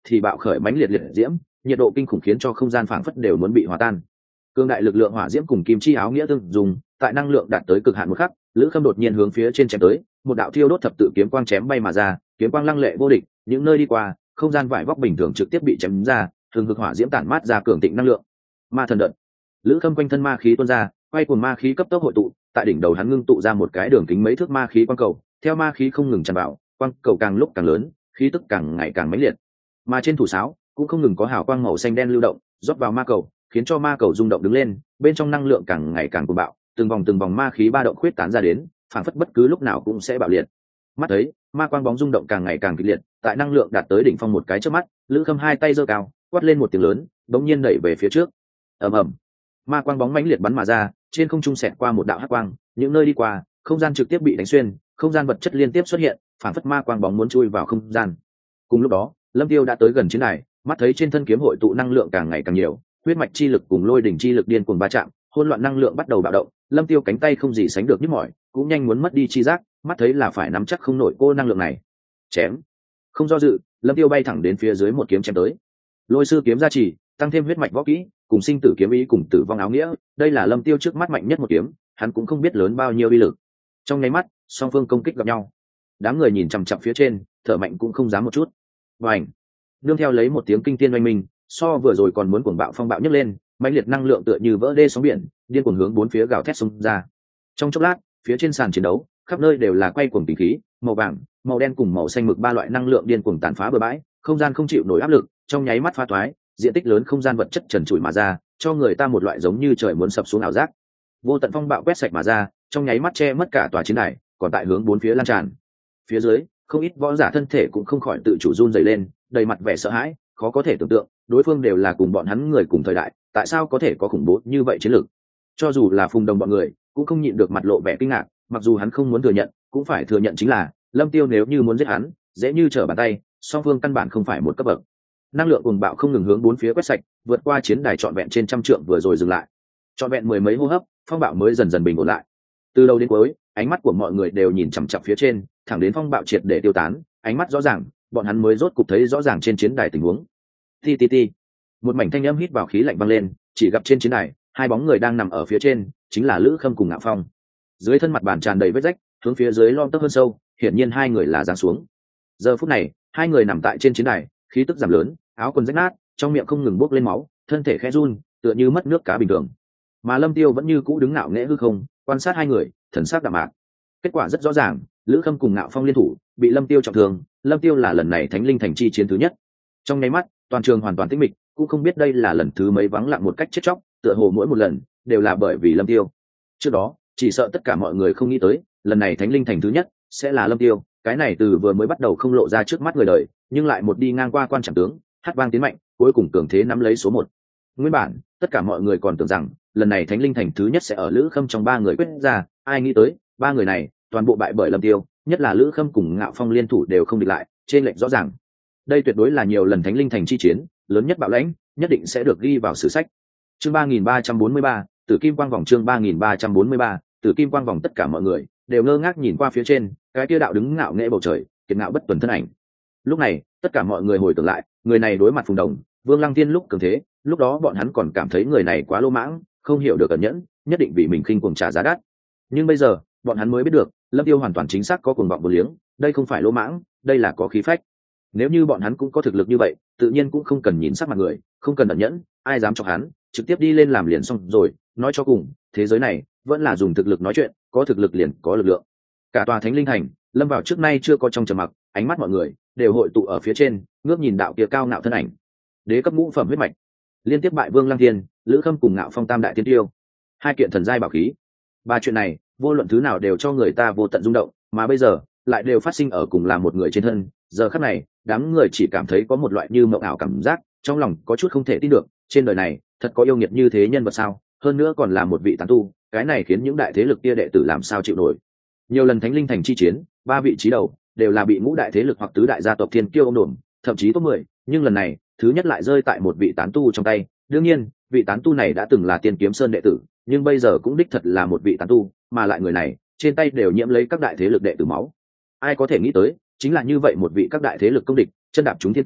thì bạo khởi mãnh liệt liệt diễm, nhiệt độ kinh khủng khiến cho không gian phảng phất đều muốn bị hòa tan. Cương đại lực lượng hỏa diễm cùng kim chi áo nghĩa tương dùng, tại năng lượng đạt tới cực hạn một khắc, Lữ Khâm đột nhiên hướng phía trên chém tới, một đạo thiêu đốt thập tự kiếm quang chém bay mà ra, kiếm quang lăng lệ vô địch, những nơi đi qua, không gian vải vóc bình thường trực tiếp bị chém ra, thường hực hỏa diễm tản mát ra cường tịnh năng lượng. Ma thần đợt. Lữ Khâm quanh thân ma khí tuôn ra, quay cuồng ma khí cấp tốc hội tụ, tại đỉnh đầu hắn ngưng tụ ra một cái đường kính mấy thước ma khí quang cầu, theo ma khí không ngừng tràn vào, quang cầu càng lúc càng lớn, khí tức càng ngày càng mãnh liệt. Mà trên thủ sáo cũng không ngừng có hào quang màu xanh đen lưu động, rót vào ma cầu, khiến cho ma cầu rung động đứng lên, bên trong năng lượng càng ngày càng cuồng bạo, từng vòng ma khí ba động khuyết tán ra đến, phảng phất bất cứ lúc nào cũng sẽ bạo liệt. Mắt thấy ma quang bóng rung động càng ngày càng kịch liệt, tại năng lượng đạt tới đỉnh phong một cái chớp mắt, Lữ Khâm hai tay giơ cao, quát lên một tiếng lớn, bỗng nhiên đẩy về phía trước. Ầm ầm, ma quang bóng mãnh liệt bắn mà ra, trên không trung xẹt qua một đạo hắc quang, những nơi đi qua, không gian trực tiếp bị đánh xuyên, không gian vật chất liên tiếp xuất hiện, phảng phất ma quang bóng muốn chui vào không gian. Cùng lúc đó, Lâm Tiêu đã tới gần chiến đài, mắt thấy trên thân kiếm hội tụ năng lượng càng ngày càng nhiều, huyết mạch chi lực cùng lôi đỉnh chi lực điên cuồng va chạm, hỗn loạn năng lượng bắt đầu bạo động. Lâm Tiêu cánh tay không gì sánh được nhức mỏi, cũng nhanh muốn mất đi chi giác, mắt thấy là phải nắm chắc không nổi cô năng lượng này. Chém, không do dự, Lâm Tiêu bay thẳng đến phía dưới một kiếm chém tới. Lôi sư kiếm gia trì, tăng thêm huyết mạch võ kỹ, cùng sinh tử kiếm ý cùng tử vong áo nghĩa, đây là Lâm Tiêu trước mắt mạnh nhất một kiếm, hắn cũng không biết lớn bao nhiêu uy lực. Trong nháy mắt, song phương công kích gặp nhau. Đám người nhìn chằm chằm phía trên, thở mạnh cũng không dám một chút. Bành! Nương theo lấy một tiếng kinh thiên oanh minh, so vừa rồi còn muốn cuồng bạo phong bạo nhấc lên, mãnh liệt năng lượng tựa như vỡ đê sóng biển, điên cuồng hướng bốn phía gào thét xông ra. Trong chốc lát, phía trên sàn chiến đấu, khắp nơi đều là quay cuồng tình khí, màu vàng, màu đen cùng màu xanh mực ba loại năng lượng điên cuồng tàn phá bừa bãi, không gian không chịu nổi áp lực, trong nháy mắt phá toái, diện tích lớn không gian vật chất trần trụi mà ra, cho người ta một loại giống như trời muốn sập xuống ảo giác. Vô tận phong bạo quét sạch mà ra, trong nháy mắt che mất cả tòa chiến đài, còn tại hướng bốn phía lan tràn. Phía dưới, không ít võ giả thân thể cũng không khỏi tự chủ run rẩy lên, đầy mặt vẻ sợ hãi, khó có thể tưởng tượng, đối phương đều là cùng bọn hắn người cùng thời đại, tại sao có thể có khủng bố như vậy chiến lược. Cho dù là Phùng Đồng bọn người, cũng không nhịn được mặt lộ vẻ kinh ngạc, mặc dù hắn không muốn thừa nhận, cũng phải thừa nhận chính là Lâm Tiêu nếu như muốn giết hắn, dễ như trở bàn tay, song phương căn bản không phải một cấp bậc. Năng lượng cuồng bạo không ngừng hướng bốn phía quét sạch, vượt qua chiến đài trọn vẹn trên trăm trượng vừa rồi dừng lại. Trọn vẹn mười mấy hô hấp, phong bạo mới dần dần bình ổn lại. Từ đầu đến cuối, ánh mắt của mọi người đều nhìn chằm chằm phía trên, thẳng đến phong bạo triệt để tiêu tán, ánh mắt rõ ràng, bọn hắn mới rốt cục thấy rõ ràng trên chiến đài tình huống. Ti ti ti. Một mảnh thanh âm hít vào khí lạnh vang lên, chỉ gặp trên chiến đài, hai bóng người đang nằm ở phía trên, chính là Lữ Khâm cùng Ngạo Phong. Dưới thân mặt bàn tràn đầy vết rách, hướng phía dưới lom tấp hơn sâu, hiển nhiên hai người là giáng xuống. Giờ phút này, hai người nằm tại trên chiến đài, khí tức giảm lớn, áo quần rách nát, trong miệng không ngừng bốc lên máu, thân thể khẽ run, tựa như mất nước cá bình thường. Mà Lâm Tiêu vẫn như cũ đứng ngạo nghễ hư không, quan sát hai người, thần sắc đạm mạc. Kết quả rất rõ ràng, Lữ Khâm cùng Ngạo Phong liên thủ, bị Lâm Tiêu trọng thương. Lâm Tiêu là lần này Thánh Linh Thành chi chiến thứ nhất. Trong nháy mắt, toàn trường hoàn toàn tĩnh mịch, cũng không biết đây là lần thứ mấy vắng lặng một cách chết chóc, tựa hồ mỗi một lần đều là bởi vì Lâm Tiêu. Trước đó, chỉ sợ tất cả mọi người không nghĩ tới, lần này Thánh Linh Thành thứ nhất sẽ là Lâm Tiêu. Cái này từ vừa mới bắt đầu không lộ ra trước mắt người đời, nhưng lại một đi ngang qua quan trọng tướng, hát vang tiến mạnh, cuối cùng cường thế nắm lấy số 1. Nguyên bản, tất cả mọi người còn tưởng rằng lần này Thánh Linh Thành thứ nhất sẽ ở Lữ Khâm trong ba người quyết ra, ai nghĩ tới, ba người này toàn bộ bại bởi Lâm Tiêu, nhất là Lữ Khâm cùng Ngạo Phong liên thủ đều không địch lại, trên lệnh rõ ràng. Đây tuyệt đối là nhiều lần Thánh Linh Thành chi chiến lớn nhất bạo lãnh, nhất định sẽ được ghi vào sử sách. Chương 3343, Tử Kim Quang Vòng. Chương 3343, Tử Kim Quang Vòng. Tất cả mọi người đều ngơ ngác nhìn qua phía trên, cái kia đạo đứng ngạo nghễ bầu trời, kiệt ngạo bất tuần thân ảnh. Lúc này, tất cả mọi người hồi tưởng lại, người này đối mặt Phùng Đồng, Vương Lăng Thiên lúc cường thế, lúc đó bọn hắn còn cảm thấy người này quá lô mãng, không hiểu được ẩn nhẫn, nhất định bị mình khinh cuồng trả giá đắt. Nhưng bây giờ, bọn hắn mới biết được, Lâm Tiêu hoàn toàn chính xác có cuồng vọng vô liếng, đây không phải lô mãng, đây là có khí phách. Nếu như bọn hắn cũng có thực lực như vậy, tự nhiên cũng không cần nhìn sắc mặt người, không cần ẩn nhẫn, ai dám chọc hắn, trực tiếp đi lên làm liền xong rồi. Nói cho cùng, thế giới này vẫn là dùng thực lực nói chuyện, có thực lực liền có lực lượng. Cả tòa Thánh Linh Thành lâm vào trước nay chưa có trong trầm mặc, ánh mắt mọi người đều hội tụ ở phía trên, ngước nhìn đạo kia cao ngạo thân ảnh. Đế cấp ngũ phẩm huyết mạch, liên tiếp bại Vương Lăng Thiên, Lữ Khâm cùng Ngạo Phong tam đại tiên tiêu, hai kiện thần giai bảo khí. Ba chuyện này, vô luận thứ nào đều cho người ta vô tận rung động, mà bây giờ lại đều phát sinh ở cùng là một người trên thân. Giờ khắc này, đám người chỉ cảm thấy có một loại như mộng ảo cảm giác, trong lòng có chút không thể tin được, trên đời này thật có yêu nghiệt như thế nhân vật sao? Hơn nữa còn là một vị tán tu, cái này khiến những đại thế lực kia đệ tử làm sao chịu nổi. Nhiều lần Thánh Linh Thành chi chiến, ba vị trí đầu đều là bị ngũ đại thế lực hoặc tứ đại gia tộc thiên kiêu ôm đồn, thậm chí top 10, nhưng lần này, thứ nhất lại rơi tại một vị tán tu trong tay. Đương nhiên, vị tán tu này đã từng là Tiên Kiếm Sơn đệ tử, nhưng bây giờ cũng đích thật là một vị tán tu, mà lại người này, trên tay đều nhiễm lấy các đại thế lực đệ tử máu. Ai có thể nghĩ tới, chính là như vậy một vị các đại thế lực công địch, chân đạp chúng thiên tiêu,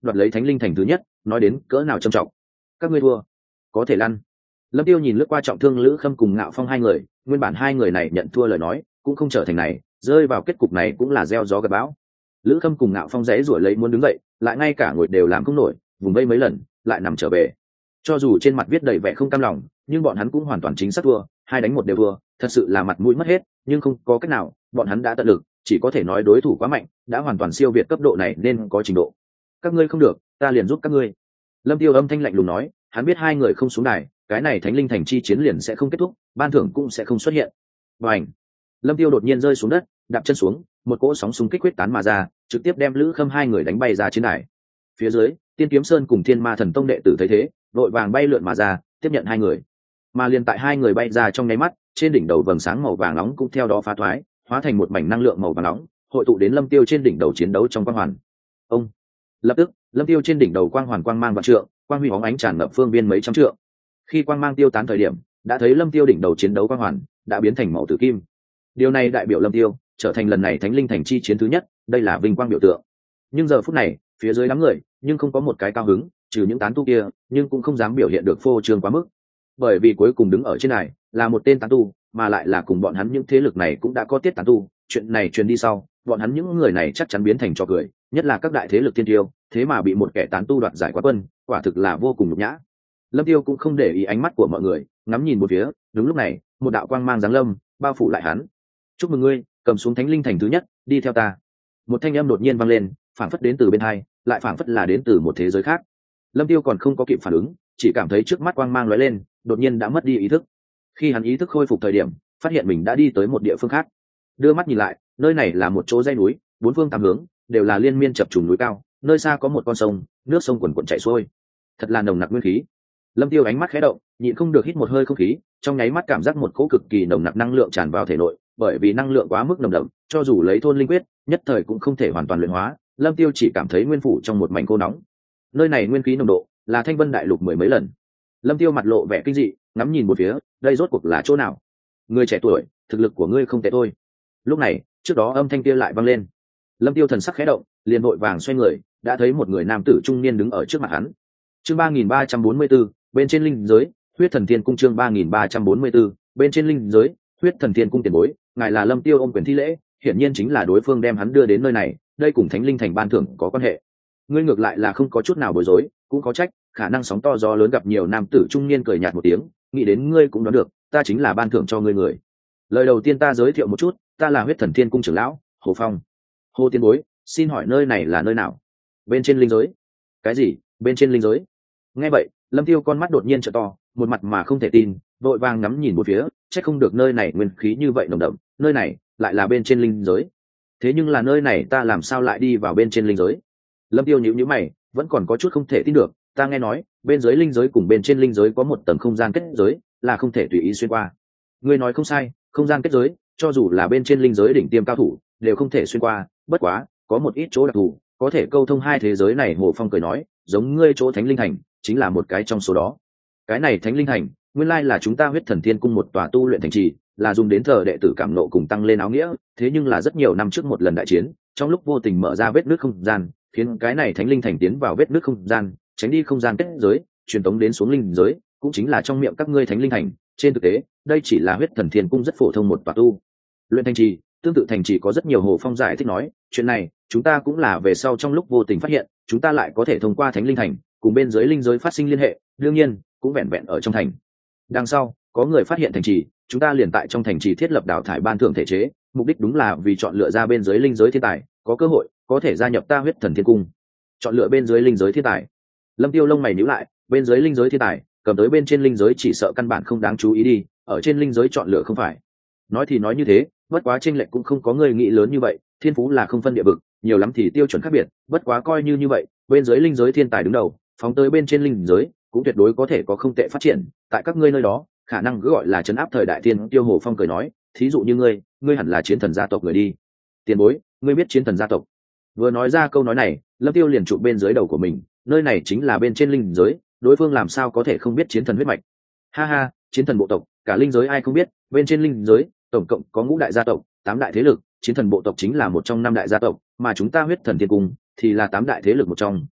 đoạt lấy thánh linh thành thứ nhất nói đến cỡ nào trầm trọng. Các ngươi thua có thể lăn. Lâm Tiêu nhìn lướt qua trọng thương Lữ Khâm cùng Ngạo Phong hai người, nguyên bản hai người này nhận thua lời nói cũng không trở thành này, rơi vào kết cục này cũng là gieo gió gặt bão. Lữ Khâm cùng Ngạo Phong rẽ rủi lấy muốn đứng dậy, lại ngay cả ngồi đều làm không nổi, vùng vây mấy lần lại nằm trở về. Cho dù trên mặt viết đầy vẻ không cam lòng, nhưng bọn hắn cũng hoàn toàn chính xác thua, 2-1 đều thua, thật sự là mặt mũi mất hết, nhưng không có cách nào, bọn hắn đã tận lực, chỉ có thể nói đối thủ quá mạnh, đã hoàn toàn siêu việt cấp độ này nên có trình độ. Các ngươi không được, ta liền giúp các ngươi. Lâm Tiêu âm thanh lạnh lùng nói, hắn biết hai người không xuống đài, cái này Thánh Linh Thành chi chiến liền sẽ không kết thúc, ban thưởng cũng sẽ không xuất hiện. Bành! Lâm Tiêu đột nhiên rơi xuống đất, đạp chân xuống, một cỗ sóng xung kích huyết tán mà ra, trực tiếp đem Lữ Khâm hai người đánh bay ra chiến đài. Phía dưới, Tiên Kiếm Sơn cùng Thiên Ma Thần Tông đệ tử thấy thế, đội vàng bay lượn mà ra, tiếp nhận hai người. Mà liền tại hai người bay ra trong nháy mắt, trên đỉnh đầu vầng sáng màu vàng nóng cũng theo đó phá thoái, hóa thành một mảnh năng lượng màu vàng nóng, hội tụ đến Lâm Tiêu trên đỉnh đầu chiến đấu trong quang hoàn. Ông! Lập tức, Lâm Tiêu trên đỉnh đầu quang hoàn quang mang vạn trượng, quang huy bóng ánh tràn ngập phương viên mấy trăm trượng. Khi quang mang tiêu tán thời điểm, đã thấy Lâm Tiêu đỉnh đầu chiến đấu quang hoàn đã biến thành màu tử kim. Điều này đại biểu Lâm Tiêu trở thành lần này Thánh Linh Thành chi chiến thứ nhất, đây là vinh quang biểu tượng. Nhưng giờ phút này, phía dưới đám người nhưng không có một cái cao hứng, trừ những tán tu kia, nhưng cũng không dám biểu hiện được phô trương quá mức. Bởi vì cuối cùng đứng ở trên này là một tên tán tu, mà lại là cùng bọn hắn những thế lực này cũng đã có tiết tán tu, chuyện này truyền đi sau, bọn hắn những người này chắc chắn biến thành trò cười, nhất là các đại thế lực tiên tiêu, thế mà bị một kẻ tán tu đoạt giải quán quân, quả thực là vô cùng nhục nhã. Lâm Tiêu cũng không để ý ánh mắt của mọi người, ngắm nhìn một phía, đúng lúc này, một đạo quang mang giáng lâm, bao phủ lại hắn. Chúc mừng ngươi, cầm xuống Thánh Linh Thành thứ nhất, đi theo ta. Một thanh âm đột nhiên vang lên, phảng phất đến từ bên hai, lại phảng phất là đến từ một thế giới khác. Lâm Tiêu còn không có kịp phản ứng, chỉ cảm thấy trước mắt quang mang lóe lên, đột nhiên đã mất đi ý thức. Khi hắn ý thức khôi phục thời điểm, phát hiện mình đã đi tới một địa phương khác. Đưa mắt nhìn lại, nơi này là một chỗ dãy núi, bốn phương tám hướng đều là liên miên chập trùng núi cao, nơi xa có một con sông, nước sông quần quần chảy xuôi, thật là nồng nặc nguyên khí. Lâm Tiêu ánh mắt khẽ động, nhịn không được hít một hơi không khí, trong nháy mắt cảm giác một cỗ cực kỳ nồng nặc năng lượng tràn vào thể nội, bởi vì năng lượng quá mức nồng đậm, cho dù lấy thôn linh quyết, nhất thời cũng không thể hoàn toàn luyện hóa. Lâm Tiêu chỉ cảm thấy nguyên phủ trong một mảnh khô nóng. Nơi này nguyên khí nồng độ là Thanh Vân Đại Lục mười mấy lần. Lâm Tiêu mặt lộ vẻ kinh dị, ngắm nhìn một phía, đây rốt cuộc là chỗ nào? Người trẻ tuổi, thực lực của ngươi không tệ thôi. Lúc này, trước đó âm thanh kia lại vang lên. Lâm Tiêu thần sắc khẽ động, liền vội vàng xoay người, đã thấy một người nam tử trung niên đứng ở trước mặt hắn. Chương 3344, bên trên linh giới, Huyết Thần Thiên Cung. Chương 3344, bên trên linh giới, Huyết Thần Thiên Cung tiền bối, ngài là Lâm Tiêu ôm quyền thi lễ, hiển nhiên chính là đối phương đem hắn đưa đến nơi này, đây cùng Thánh Linh Thành ban thưởng có quan hệ. Ngươi ngược lại là không có chút nào bối rối, cũng có trách, khả năng sóng to gió lớn gặp nhiều nam tử trung niên cười nhạt một tiếng, nghĩ đến ngươi cũng đoán được, ta chính là ban thưởng cho ngươi người. Lời đầu tiên ta giới thiệu một chút, ta là Huyết Thần Thiên Cung trưởng lão Hồ Phong. Hồ tiên bối, xin hỏi nơi này là nơi nào? Bên trên linh giới. Cái gì? Bên trên linh giới? Nghe vậy, Lâm Tiêu con mắt đột nhiên trợ to, một mặt mà không thể tin, vội vàng ngắm nhìn một phía, chắc không được nơi này nguyên khí như vậy nồng đậm, nơi này lại là bên trên linh giới. Thế nhưng là nơi này ta làm sao lại đi vào bên trên linh giới? Lâm Tiêu nhíu nhíu mày, vẫn còn có chút không thể tin được, ta nghe nói, bên dưới linh giới cùng bên trên linh giới có một tầng không gian kết giới, là không thể tùy ý xuyên qua. Ngươi nói không sai, không gian kết giới, cho dù là bên trên linh giới đỉnh tiêm cao thủ, đều không thể xuyên qua, bất quá, có một ít chỗ đặc thù, có thể câu thông hai thế giới này. Hồ Phong cười nói, giống ngươi chỗ Thánh Linh Thành, chính là một cái trong số đó. Cái này Thánh Linh Thành, nguyên lai là chúng ta Huyết Thần Thiên Cung một tòa tu luyện thành trì, là dùng đến thờ đệ tử cảm nộ cùng tăng lên áo nghĩa, thế nhưng là rất nhiều năm trước một lần đại chiến, trong lúc vô tình mở ra vết nứt không gian, khiến cái này Thánh Linh Thành tiến vào vết nứt không gian, tránh đi không gian kết giới, truyền tống đến xuống linh giới, cũng chính là trong miệng các ngươi Thánh Linh Thành. Trên thực tế, đây chỉ là Huyết Thần Thiên Cung rất phổ thông một tòa tu luyện thành trì, tương tự thành trì có rất nhiều. Hồ Phong giải thích nói, chuyện này chúng ta cũng là về sau trong lúc vô tình phát hiện, chúng ta lại có thể thông qua Thánh Linh Thành cùng bên dưới linh giới phát sinh liên hệ, đương nhiên cũng vẹn vẹn ở trong thành. Đằng sau có người phát hiện thành trì, chúng ta liền tại trong thành trì thiết lập đào thải ban thưởng thể chế, mục đích đúng là vì chọn lựa ra bên dưới linh giới thiên tài có cơ hội có thể gia nhập ta Huyết Thần Thiên Cung. Chọn lựa bên dưới linh giới thiên tài? Lâm Tiêu lông mày nhíu lại, bên dưới linh giới thiên tài cầm tới bên trên linh giới chỉ sợ căn bản không đáng chú ý đi, ở trên linh giới chọn lựa không phải. Nói thì nói như thế, bất quá chênh lệch cũng không có người nghĩ lớn như vậy, thiên phú là không phân địa vực, nhiều lắm thì tiêu chuẩn khác biệt, bất quá coi như vậy, bên dưới linh giới thiên tài đứng đầu, phóng tới bên trên linh giới cũng tuyệt đối có thể có không tệ phát triển, tại các ngươi nơi đó, khả năng cứ gọi là trấn áp thời đại tiên tiêu. Hồ Phong cười nói, thí dụ như ngươi hẳn là chiến thần gia tộc người đi. Tiền bối, ngươi biết chiến thần gia tộc? Vừa nói ra câu nói này, Lâm Tiêu liền chụp bên dưới đầu của mình, nơi này chính là bên trên linh giới, đối phương làm sao có thể không biết chiến thần huyết mạch? Ha ha, chiến thần bộ tộc, cả linh giới ai không biết, bên trên linh giới tổng cộng có 5 đại gia tộc, 8 đại thế lực, chiến thần bộ tộc chính là một trong 5 đại gia tộc, mà chúng ta Huyết Thần Thiên Cung thì là 8 đại thế lực một trong,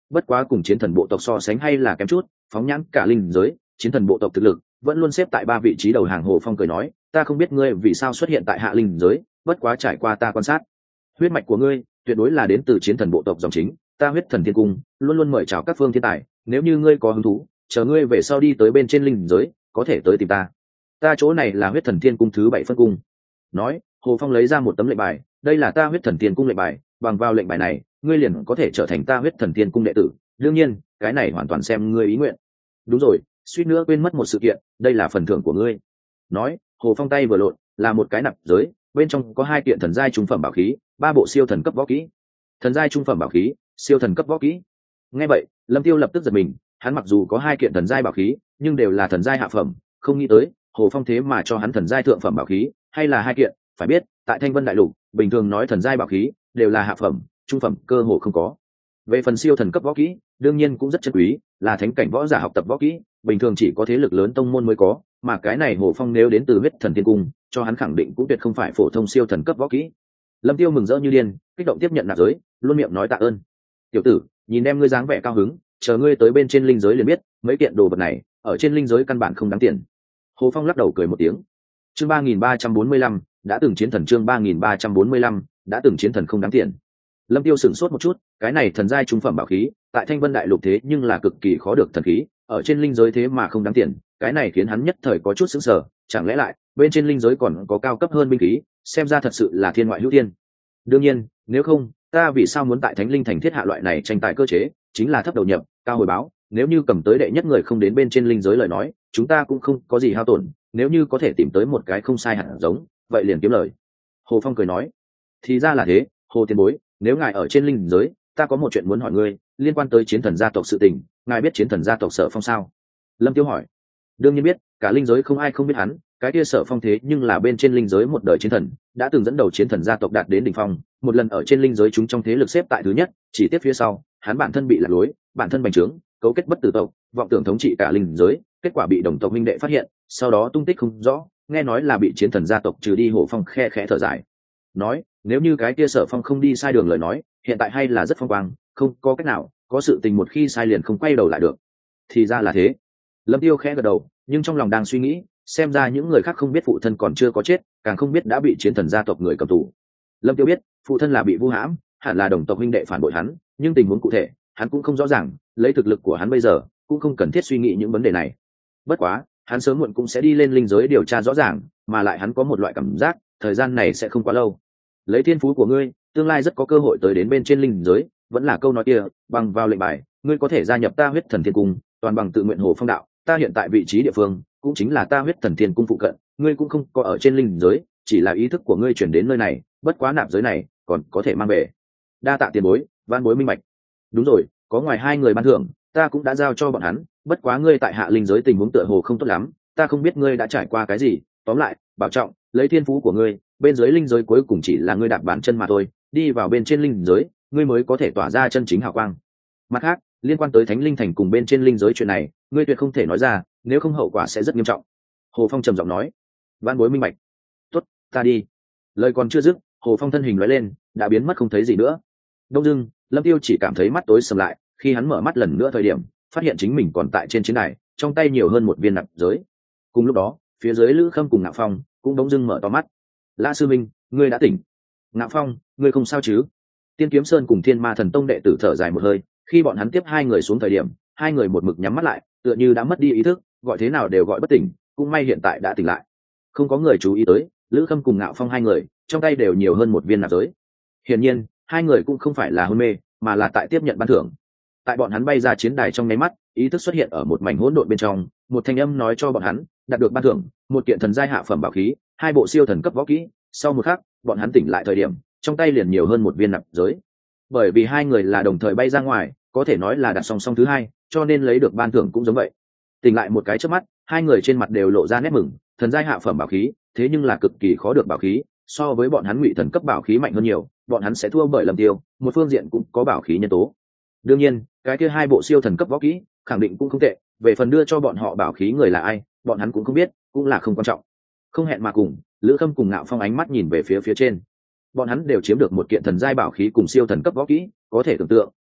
bất quá cùng chiến thần bộ tộc so sánh hay là kém chút. Phóng nhãn cả linh giới, chiến thần bộ tộc thực lực vẫn luôn xếp tại 3 vị trí đầu hàng. Hồ Phong cười nói, ta không biết ngươi vì sao xuất hiện tại hạ linh giới, bất quá trải qua ta quan sát, huyết mạch của ngươi tuyệt đối là đến từ chiến thần bộ tộc dòng chính. Ta huyết thần thiên cung luôn luôn mời chào các phương thiên tài, nếu như ngươi có hứng thú, chờ ngươi về sau đi tới bên trên linh giới có thể tới tìm ta. Ta chỗ này là huyết thần thiên cung thứ 7 phân cung. Nói, Hồ Phong lấy ra một tấm lệnh bài, đây là ta huyết thần thiên cung lệnh bài, bằng vào lệnh bài này ngươi liền có thể trở thành ta huyết thần thiên cung đệ tử, đương nhiên cái này hoàn toàn xem ngươi ý nguyện. Đúng rồi, suýt nữa quên mất một sự kiện, đây là phần thưởng của ngươi. Nói, Hồ Phong tay vừa lộn, là một cái nạp giới, bên trong có 2 kiện thần giai trung phẩm bảo khí, 3 bộ siêu thần cấp võ kỹ. Thần giai trung phẩm bảo khí, siêu thần cấp võ kỹ. Nghe vậy, Lâm Tiêu lập tức giật mình, hắn mặc dù có 2 kiện thần giai bảo khí, nhưng đều là thần giai hạ phẩm, không nghĩ tới Hồ Phong thế mà cho hắn thần giai thượng phẩm bảo khí, hay là 2 kiện. Phải biết, tại Thanh Vân Đại Lục, bình thường nói thần giai bảo khí đều là hạ phẩm, trung phẩm cơ hồ không có. Về phần siêu thần cấp võ kỹ, đương nhiên cũng rất chân quý, là thánh cảnh võ giả học tập võ kỹ, bình thường chỉ có thế lực lớn tông môn mới có, mà cái này Hồ Phong nếu đến từ huyết thần thiên cung, cho hắn khẳng định cũng tuyệt không phải phổ thông siêu thần cấp võ kỹ. Lâm Tiêu mừng rỡ như điên, kích động tiếp nhận nạp giới, luôn miệng nói tạ ơn. Tiểu tử, nhìn em ngươi dáng vẻ cao hứng, chờ ngươi tới bên trên linh giới liền biết, mấy kiện đồ vật này ở trên linh giới căn bản không đáng tiền. Hồ Phong lắc đầu cười một tiếng. Chương 3345, đã từng chiến thần. Chương 3345, đã từng chiến thần không đáng tiền. Lâm Tiêu sửng sốt một chút, cái này thần giai trung phẩm bảo khí, tại Thanh Vân Đại Lục thế nhưng là cực kỳ khó được thần khí, ở trên linh giới thế mà không đáng tiền, cái này khiến hắn nhất thời có chút sững sờ, chẳng lẽ lại bên trên linh giới còn có cao cấp hơn binh khí, xem ra thật sự là thiên ngoại hữu thiên. Đương nhiên, nếu không, ta vì sao muốn tại Thánh Linh Thành thiết hạ loại này tranh tài cơ chế, chính là thấp đầu nhập, cao hồi báo, nếu như cầm tới đệ nhất người không đến bên trên linh giới lời nói, chúng ta cũng không có gì hao tổn, nếu như có thể tìm tới một cái không sai hẳn giống, vậy liền kiếm lời. Hồ Phong cười nói, thì ra là thế, Hồ tiền bối, nếu ngài ở trên linh giới, ta có một chuyện muốn hỏi ngươi, liên quan tới chiến thần gia tộc sự tình, ngài biết chiến thần gia tộc Sở Phong sao? Lâm Tiêu hỏi. Đương nhiên biết, cả linh giới không ai không biết hắn, cái kia Sở Phong thế nhưng là bên trên linh giới một đời chiến thần, đã từng dẫn đầu chiến thần gia tộc đạt đến đỉnh phong, một lần ở trên linh giới chúng trong thế lực xếp tại thứ nhất, chỉ tiếp phía sau, hắn bản thân bị lạc lối, bản thân bành trướng, cấu kết bất tử tộc, vọng tưởng thống trị cả linh giới, kết quả bị đồng tộc minh đệ phát hiện, sau đó tung tích không rõ, nghe nói là bị chiến thần gia tộc trừ đi. Hồ Phong khe khẽ thở dài, nói, nếu như cái kia Sở Phong không đi sai đường lời nói, hiện tại hay là rất phong quang, không có cách nào, có sự tình một khi sai liền không quay đầu lại được. Thì ra là thế. Lâm Tiêu khẽ gật đầu, nhưng trong lòng đang suy nghĩ, xem ra những người khác không biết phụ thân còn chưa có chết, càng không biết đã bị chiến thần gia tộc người cầm tù. Lâm Tiêu biết, phụ thân là bị vu hãm, hẳn là đồng tộc huynh đệ phản bội hắn, nhưng tình huống cụ thể, hắn cũng không rõ ràng, lấy thực lực của hắn bây giờ, cũng không cần thiết suy nghĩ những vấn đề này. Bất quá, hắn sớm muộn cũng sẽ đi lên linh giới điều tra rõ ràng, mà lại hắn có một loại cảm giác, thời gian này sẽ không quá lâu. Lấy thiên phú của ngươi, tương lai rất có cơ hội tới đến bên trên linh giới, vẫn là câu nói kia, bằng vào lệnh bài, ngươi có thể gia nhập ta huyết thần thiên cung, toàn bằng tự nguyện. Hồ Phong đạo, ta hiện tại vị trí địa phương, cũng chính là ta huyết thần thiên cung phụ cận, ngươi cũng không có ở trên linh giới, chỉ là ý thức của ngươi chuyển đến nơi này, bất quá nạp giới này, còn có thể mang về. Đa tạ tiền bối, van bối minh bạch. Đúng rồi, có ngoài 2 người ban thưởng, ta cũng đã giao cho bọn hắn, bất quá ngươi tại hạ linh giới tình huống tựa hồ không tốt lắm, ta không biết ngươi đã trải qua cái gì, tóm lại, bảo trọng, lấy thiên phú của ngươi, bên dưới linh giới cuối cùng chỉ là ngươi đạp bàn chân mà thôi, đi vào bên trên linh giới, ngươi mới có thể tỏa ra chân chính hào quang. Mặt khác, liên quan tới Thánh Linh Thành cùng bên trên linh giới chuyện này, ngươi tuyệt không thể nói ra, nếu không hậu quả sẽ rất nghiêm trọng. Hồ Phong trầm giọng nói. Vãn bối minh bạch. Tốt, ta đi. Lời còn chưa dứt, Hồ Phong thân hình lóe lên, đã biến mất không thấy gì nữa. Đông dưng, Lâm Tiêu chỉ cảm thấy mắt tối sầm lại, khi hắn mở mắt lần nữa thời điểm, phát hiện chính mình còn tại trên chiến đài, trong tay nhiều hơn một viên nạp giới. Cùng lúc đó, phía dưới Lữ Khâm cùng Ngạo Phong cũng đống dưng mở to mắt. Lã sư minh, ngươi đã tỉnh. Ngạo Phong, ngươi không sao chứ? Tiên Kiếm Sơn cùng Thiên Ma Thần Tông đệ tử thở dài một hơi, khi bọn hắn tiếp 2 người xuống thời điểm, 2 người một mực nhắm mắt lại, tựa như đã mất đi ý thức, gọi thế nào đều gọi bất tỉnh, cũng may hiện tại đã tỉnh lại. Không có người chú ý tới, Lữ Khâm cùng Ngạo Phong 2 người, trong tay đều nhiều hơn một viên nạp giới. Hiển nhiên, 2 người cũng không phải là hôn mê, mà là tại tiếp nhận ban thưởng. Tại bọn hắn bay ra chiến đài trong nháy mắt, ý thức xuất hiện ở một mảnh hỗn độn bên trong, một thanh âm nói cho bọn hắn, đạt được ban thưởng, một kiện thần giai hạ phẩm bảo khí, 2 bộ siêu thần cấp võ kỹ. Sau một khắc, bọn hắn tỉnh lại thời điểm, trong tay liền nhiều hơn một viên nạp giới. Bởi vì 2 người là đồng thời bay ra ngoài, có thể nói là đặt song song thứ 2, cho nên lấy được ban thưởng cũng giống vậy. Tỉnh lại một cái chớp mắt, 2 người trên mặt đều lộ ra nét mừng, thần giai hạ phẩm bảo khí, thế nhưng là cực kỳ khó được bảo khí, so với bọn hắn ngụy thần cấp bảo khí mạnh hơn nhiều, bọn hắn sẽ thua bởi Lâm Tiêu, một phương diện cũng có bảo khí nhân tố. Đương nhiên, cái kia 2 bộ siêu thần cấp võ kỹ, khẳng định cũng không tệ, về phần đưa cho bọn họ bảo khí người là ai, bọn hắn cũng không biết, cũng là không quan trọng. Không hẹn mà cùng, Lữ Khâm cùng Ngạo Phong ánh mắt nhìn về phía trên. Bọn hắn đều chiếm được một kiện thần giai bảo khí cùng siêu thần cấp võ kỹ, có thể tưởng tượng,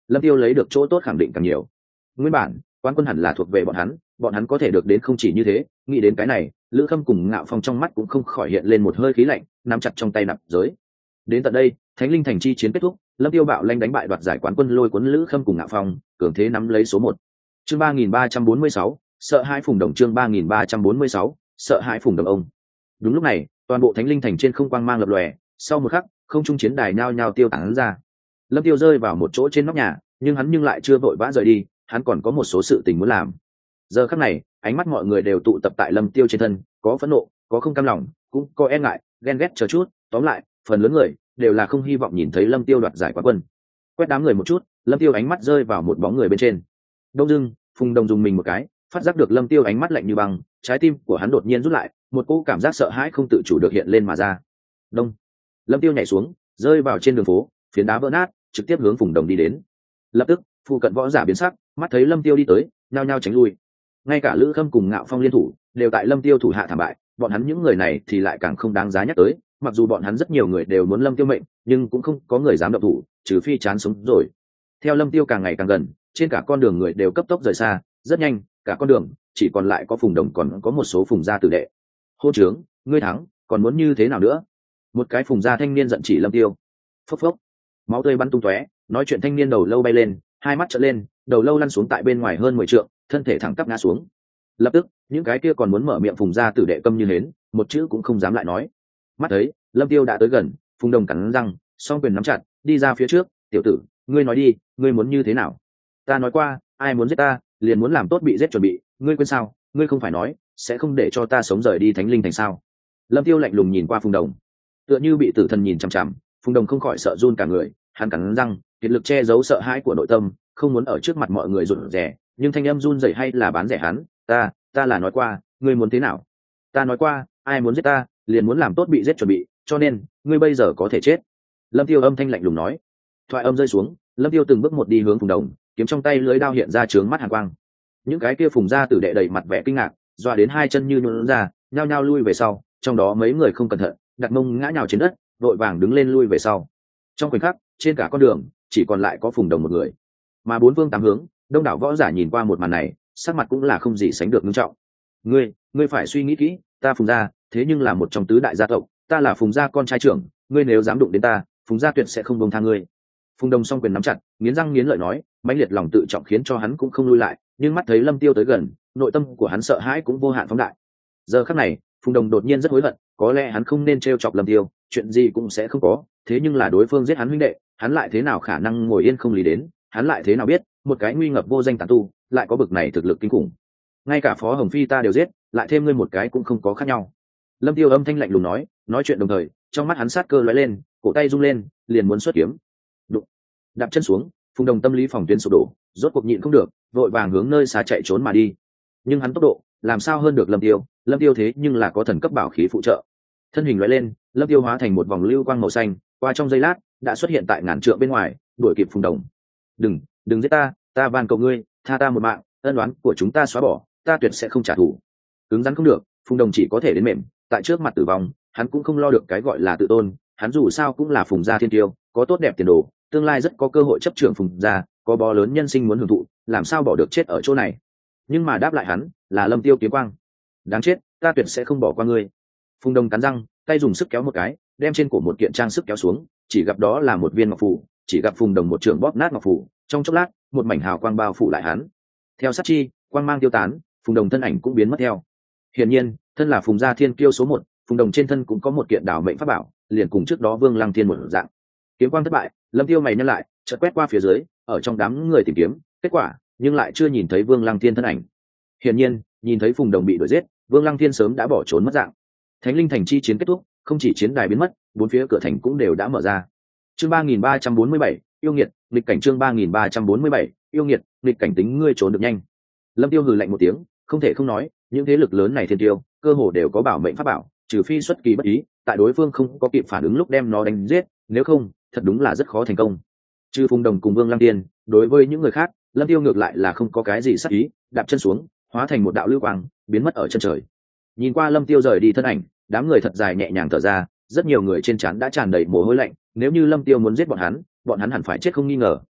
Lâm Tiêu lấy được chỗ tốt khẳng định càng nhiều. Nguyên bản quán quân hẳn là thuộc về bọn hắn có thể được đến không chỉ như thế. Nghĩ đến cái này, Lữ Khâm cùng Ngạo Phong trong mắt cũng không khỏi hiện lên một hơi khí lạnh, nắm chặt trong tay nạp giới. Đến tận đây, Thánh Linh Thành chi chiến kết thúc, Lâm Tiêu bạo lanh đánh bại đoạt giải quán quân, lôi cuốn Lữ Khâm cùng Ngạo Phong, cường thế nắm lấy số 1. Chương 3346, sợ hãi Phùng Đồng. Chương 3346, sợ hãi Phùng Đồng ông. Đúng lúc này, toàn bộ Thánh Linh Thành trên không quang mang lập lòe, sau một khắc, không trung chiến đài nhao nhao tiêu tán ra. Lâm Tiêu rơi vào một chỗ trên nóc nhà, nhưng hắn lại chưa vội vã rời đi, hắn còn có một số sự tình muốn làm. Giờ khắc này, ánh mắt mọi người đều tụ tập tại Lâm Tiêu trên thân, có phẫn nộ, có không cam lòng, cũng có e ngại, ghen ghét chờ chút, tóm lại, phần lớn người đều là không hy vọng nhìn thấy Lâm Tiêu đoạt giải quán quân. Quét đám người một chút, Lâm Tiêu ánh mắt rơi vào một bóng người bên trên. Đông dưng, Phùng Đồng dùng mình một cái, phát giác được Lâm Tiêu ánh mắt lạnh như băng, trái tim của hắn đột nhiên rút lại, một cỗ cảm giác sợ hãi không tự chủ được hiện lên mà ra. Đông. Lâm Tiêu nhảy xuống, rơi vào trên đường phố, phiến đá vỡ nát, trực tiếp hướng Phùng Đồng đi đến. Lập tức, phụ cận võ giả biến sắc, mắt thấy Lâm Tiêu đi tới, nhao nhao tránh lui. Ngay cả Lữ Khâm cùng Ngạo Phong liên thủ, đều tại Lâm Tiêu thủ hạ thảm bại, bọn hắn những người này thì lại càng không đáng giá nhắc tới, mặc dù bọn hắn rất nhiều người đều muốn Lâm Tiêu mệnh, nhưng cũng không có người dám động thủ, trừ phi chán sống rồi. Theo Lâm Tiêu càng ngày càng gần, trên cả con đường người đều cấp tốc rời xa, rất nhanh, cả con đường chỉ còn lại có Phùng Đồng, còn có một số Phùng gia tử đệ. Hô trướng, ngươi thắng, còn muốn như thế nào nữa? Một cái Phùng gia thanh niên giận chỉ Lâm Tiêu. Phốc phốc, máu tươi bắn tung tóe, nói chuyện thanh niên đầu lâu bay lên, hai mắt trợn lên, đầu lâu lăn xuống tại bên ngoài hơn 10 trượng, thân thể thẳng tắp ngã xuống. Lập tức, những cái kia còn muốn mở miệng Phùng gia tử đệ câm như hến, một chữ cũng không dám lại nói. Mắt thấy Lâm Tiêu đã tới gần, Phùng Đồng cắn răng, song quyền nắm chặt, đi ra phía trước. Tiểu tử, ngươi nói đi, ngươi muốn như thế nào? Ta nói qua, ai muốn giết ta, liền muốn làm tốt bị giết chuẩn bị. Ngươi quên sao? Ngươi không phải nói sẽ không để cho ta sống rời đi Thánh Linh Thành sao? Lâm Tiêu lạnh lùng nhìn qua Phùng Đồng, tựa như bị tử thần nhìn chằm chằm. Phùng Đồng không khỏi sợ run cả người, hắn cắn răng, kiệt lực che giấu sợ hãi của nội tâm, không muốn ở trước mặt mọi người rụt rè, nhưng thanh âm run rẩy hay là bán rẻ hắn. Ta là nói qua, ngươi muốn thế nào? Ta nói qua, ai muốn giết ta, liền muốn làm tốt bị giết chuẩn bị, cho nên ngươi bây giờ có thể chết. Lâm Tiêu âm thanh lạnh lùng nói. Thoại âm rơi xuống, Lâm Tiêu từng bước một đi hướng Phùng Đồng, kiếm trong tay lưới đao hiện ra trướng mắt hàn quang. Những cái kia Phùng gia tử đệ đầy mặt vẻ kinh ngạc, doa đến hai chân như nhũn ra, nhao nhao lui về sau, trong đó mấy người không cẩn thận, đặt mông ngã nhào trên đất, vội vàng đứng lên lui về sau. Trong khoảnh khắc, trên cả con đường chỉ còn lại có Phùng Đồng một người, mà bốn phương tám hướng, đông đảo võ giả nhìn qua một màn này, sắc mặt cũng là không gì sánh được nghiêm trọng. Ngươi phải suy nghĩ kỹ, ta Phùng gia thế nhưng là một trong tứ đại gia tộc, ta là Phùng gia con trai trưởng, ngươi nếu dám đụng đến ta, Phùng gia tuyệt sẽ không buông tha ngươi. Phùng Đồng song quyền nắm chặt, nghiến răng nghiến lợi nói, mãnh liệt lòng tự trọng khiến cho hắn cũng không lui lại, nhưng mắt thấy Lâm Tiêu tới gần, nội tâm của hắn sợ hãi cũng vô hạn phóng đại. Giờ khắc này, Phùng Đồng đột nhiên rất hối hận, có lẽ hắn không nên trêu chọc Lâm Tiêu, chuyện gì cũng sẽ không có, thế nhưng là đối phương giết hắn huynh đệ, hắn lại thế nào khả năng ngồi yên không lý đến, hắn lại thế nào biết, một cái nguy ngập vô danh tán tu, lại có bực này thực lực kinh khủng. Ngay cả Phó Hồng Phi ta đều giết, lại thêm ngươi một cái cũng không có khác nhau. Lâm Tiêu âm thanh lạnh lùng nói chuyện đồng thời, trong mắt hắn sát cơ lóe lên, cổ tay rung lên, liền muốn xuất kiếm. Đụng. Đạp chân xuống, Phùng Đồng tâm lý phòng tuyến sụp đổ, rốt cuộc nhịn không được, vội vàng hướng nơi xa chạy trốn mà đi. Nhưng hắn tốc độ làm sao hơn được Lâm Tiêu thế nhưng là có thần cấp bảo khí phụ trợ. Thân hình lóe lên, Lâm Tiêu hóa thành một vòng lưu quang màu xanh, qua trong giây lát đã xuất hiện tại ngàn trượng bên ngoài, đuổi kịp Phùng Đồng. Đừng giết ta van cầu ngươi, tha ta một mạng, ân oán của chúng ta xóa bỏ, ta tuyệt sẽ không trả thù. Cứng rắn không được, Phùng Đồng chỉ có thể đến mềm, tại trước mặt tử vong, hắn cũng không lo được cái gọi là tự tôn, hắn dù sao cũng là Phùng gia thiên tiêu, có tốt đẹp tiền đồ, tương lai rất có cơ hội chấp trưởng Phùng gia, có bó lớn nhân sinh muốn hưởng thụ, làm sao bỏ được chết ở chỗ này. Nhưng mà đáp lại hắn là Lâm Tiêu kiếm quang. Đáng chết, ta tuyệt sẽ không bỏ qua ngươi. Phùng Đồng cắn răng, tay dùng sức kéo một cái, đem trên cổ một kiện trang sức kéo xuống, chỉ gặp đó là một viên ngọc phù, chỉ gặp Phùng Đồng một trường bóp nát ngọc phù, trong chốc lát, một mảnh hào quang bao phủ lại hắn. Theo sát chi, quang mang tiêu tán, Phùng Đồng thân ảnh cũng biến mất theo. Hiển nhiên, thân là Phùng gia thiên kiêu số 1, Phùng Đồng trên thân cũng có một kiện đảo mệnh pháp bảo, liền cùng trước đó Vương Lăng Thiên một dạng. Kiếm quang thất bại, Lâm Tiêu mày nhăn lại, chợt quét qua phía dưới, ở trong đám người tìm kiếm, kết quả, nhưng lại chưa nhìn thấy Vương Lăng Thiên thân ảnh. Hiển nhiên, nhìn thấy Phùng Đồng bị đuổi giết, Vương Lăng Thiên sớm đã bỏ trốn mất dạng. Thánh Linh Thành chi chiến kết thúc, không chỉ chiến đài biến mất, bốn phía cửa thành cũng đều đã mở ra. Chương 3347, yêu nghiệt, nghịch cảnh. Chương 3347, yêu nghiệt, nghịch cảnh, tính ngươi trốn được nhanh. Lâm Tiêu hừ lạnh một tiếng, không thể không nói, những thế lực lớn này thiên tiêu, cơ hồ đều có bảo mệnh pháp bảo, trừ phi xuất kỳ bất ý, tại đối phương không có kịp phản ứng lúc đem nó đánh giết, nếu không, thật đúng là rất khó thành công. Trừ Phùng Đồng cùng Vương Lăng Tiên, đối với những người khác, Lâm Tiêu ngược lại là không có cái gì sát ý, đạp chân xuống, hóa thành một đạo lưu quang, biến mất ở chân trời. Nhìn qua Lâm Tiêu rời đi thân ảnh, đám người thật dài nhẹ nhàng thở ra, rất nhiều người trên trán đã tràn đầy mồ hôi lạnh, nếu như Lâm Tiêu muốn giết bọn hắn hẳn phải chết không nghi ngờ,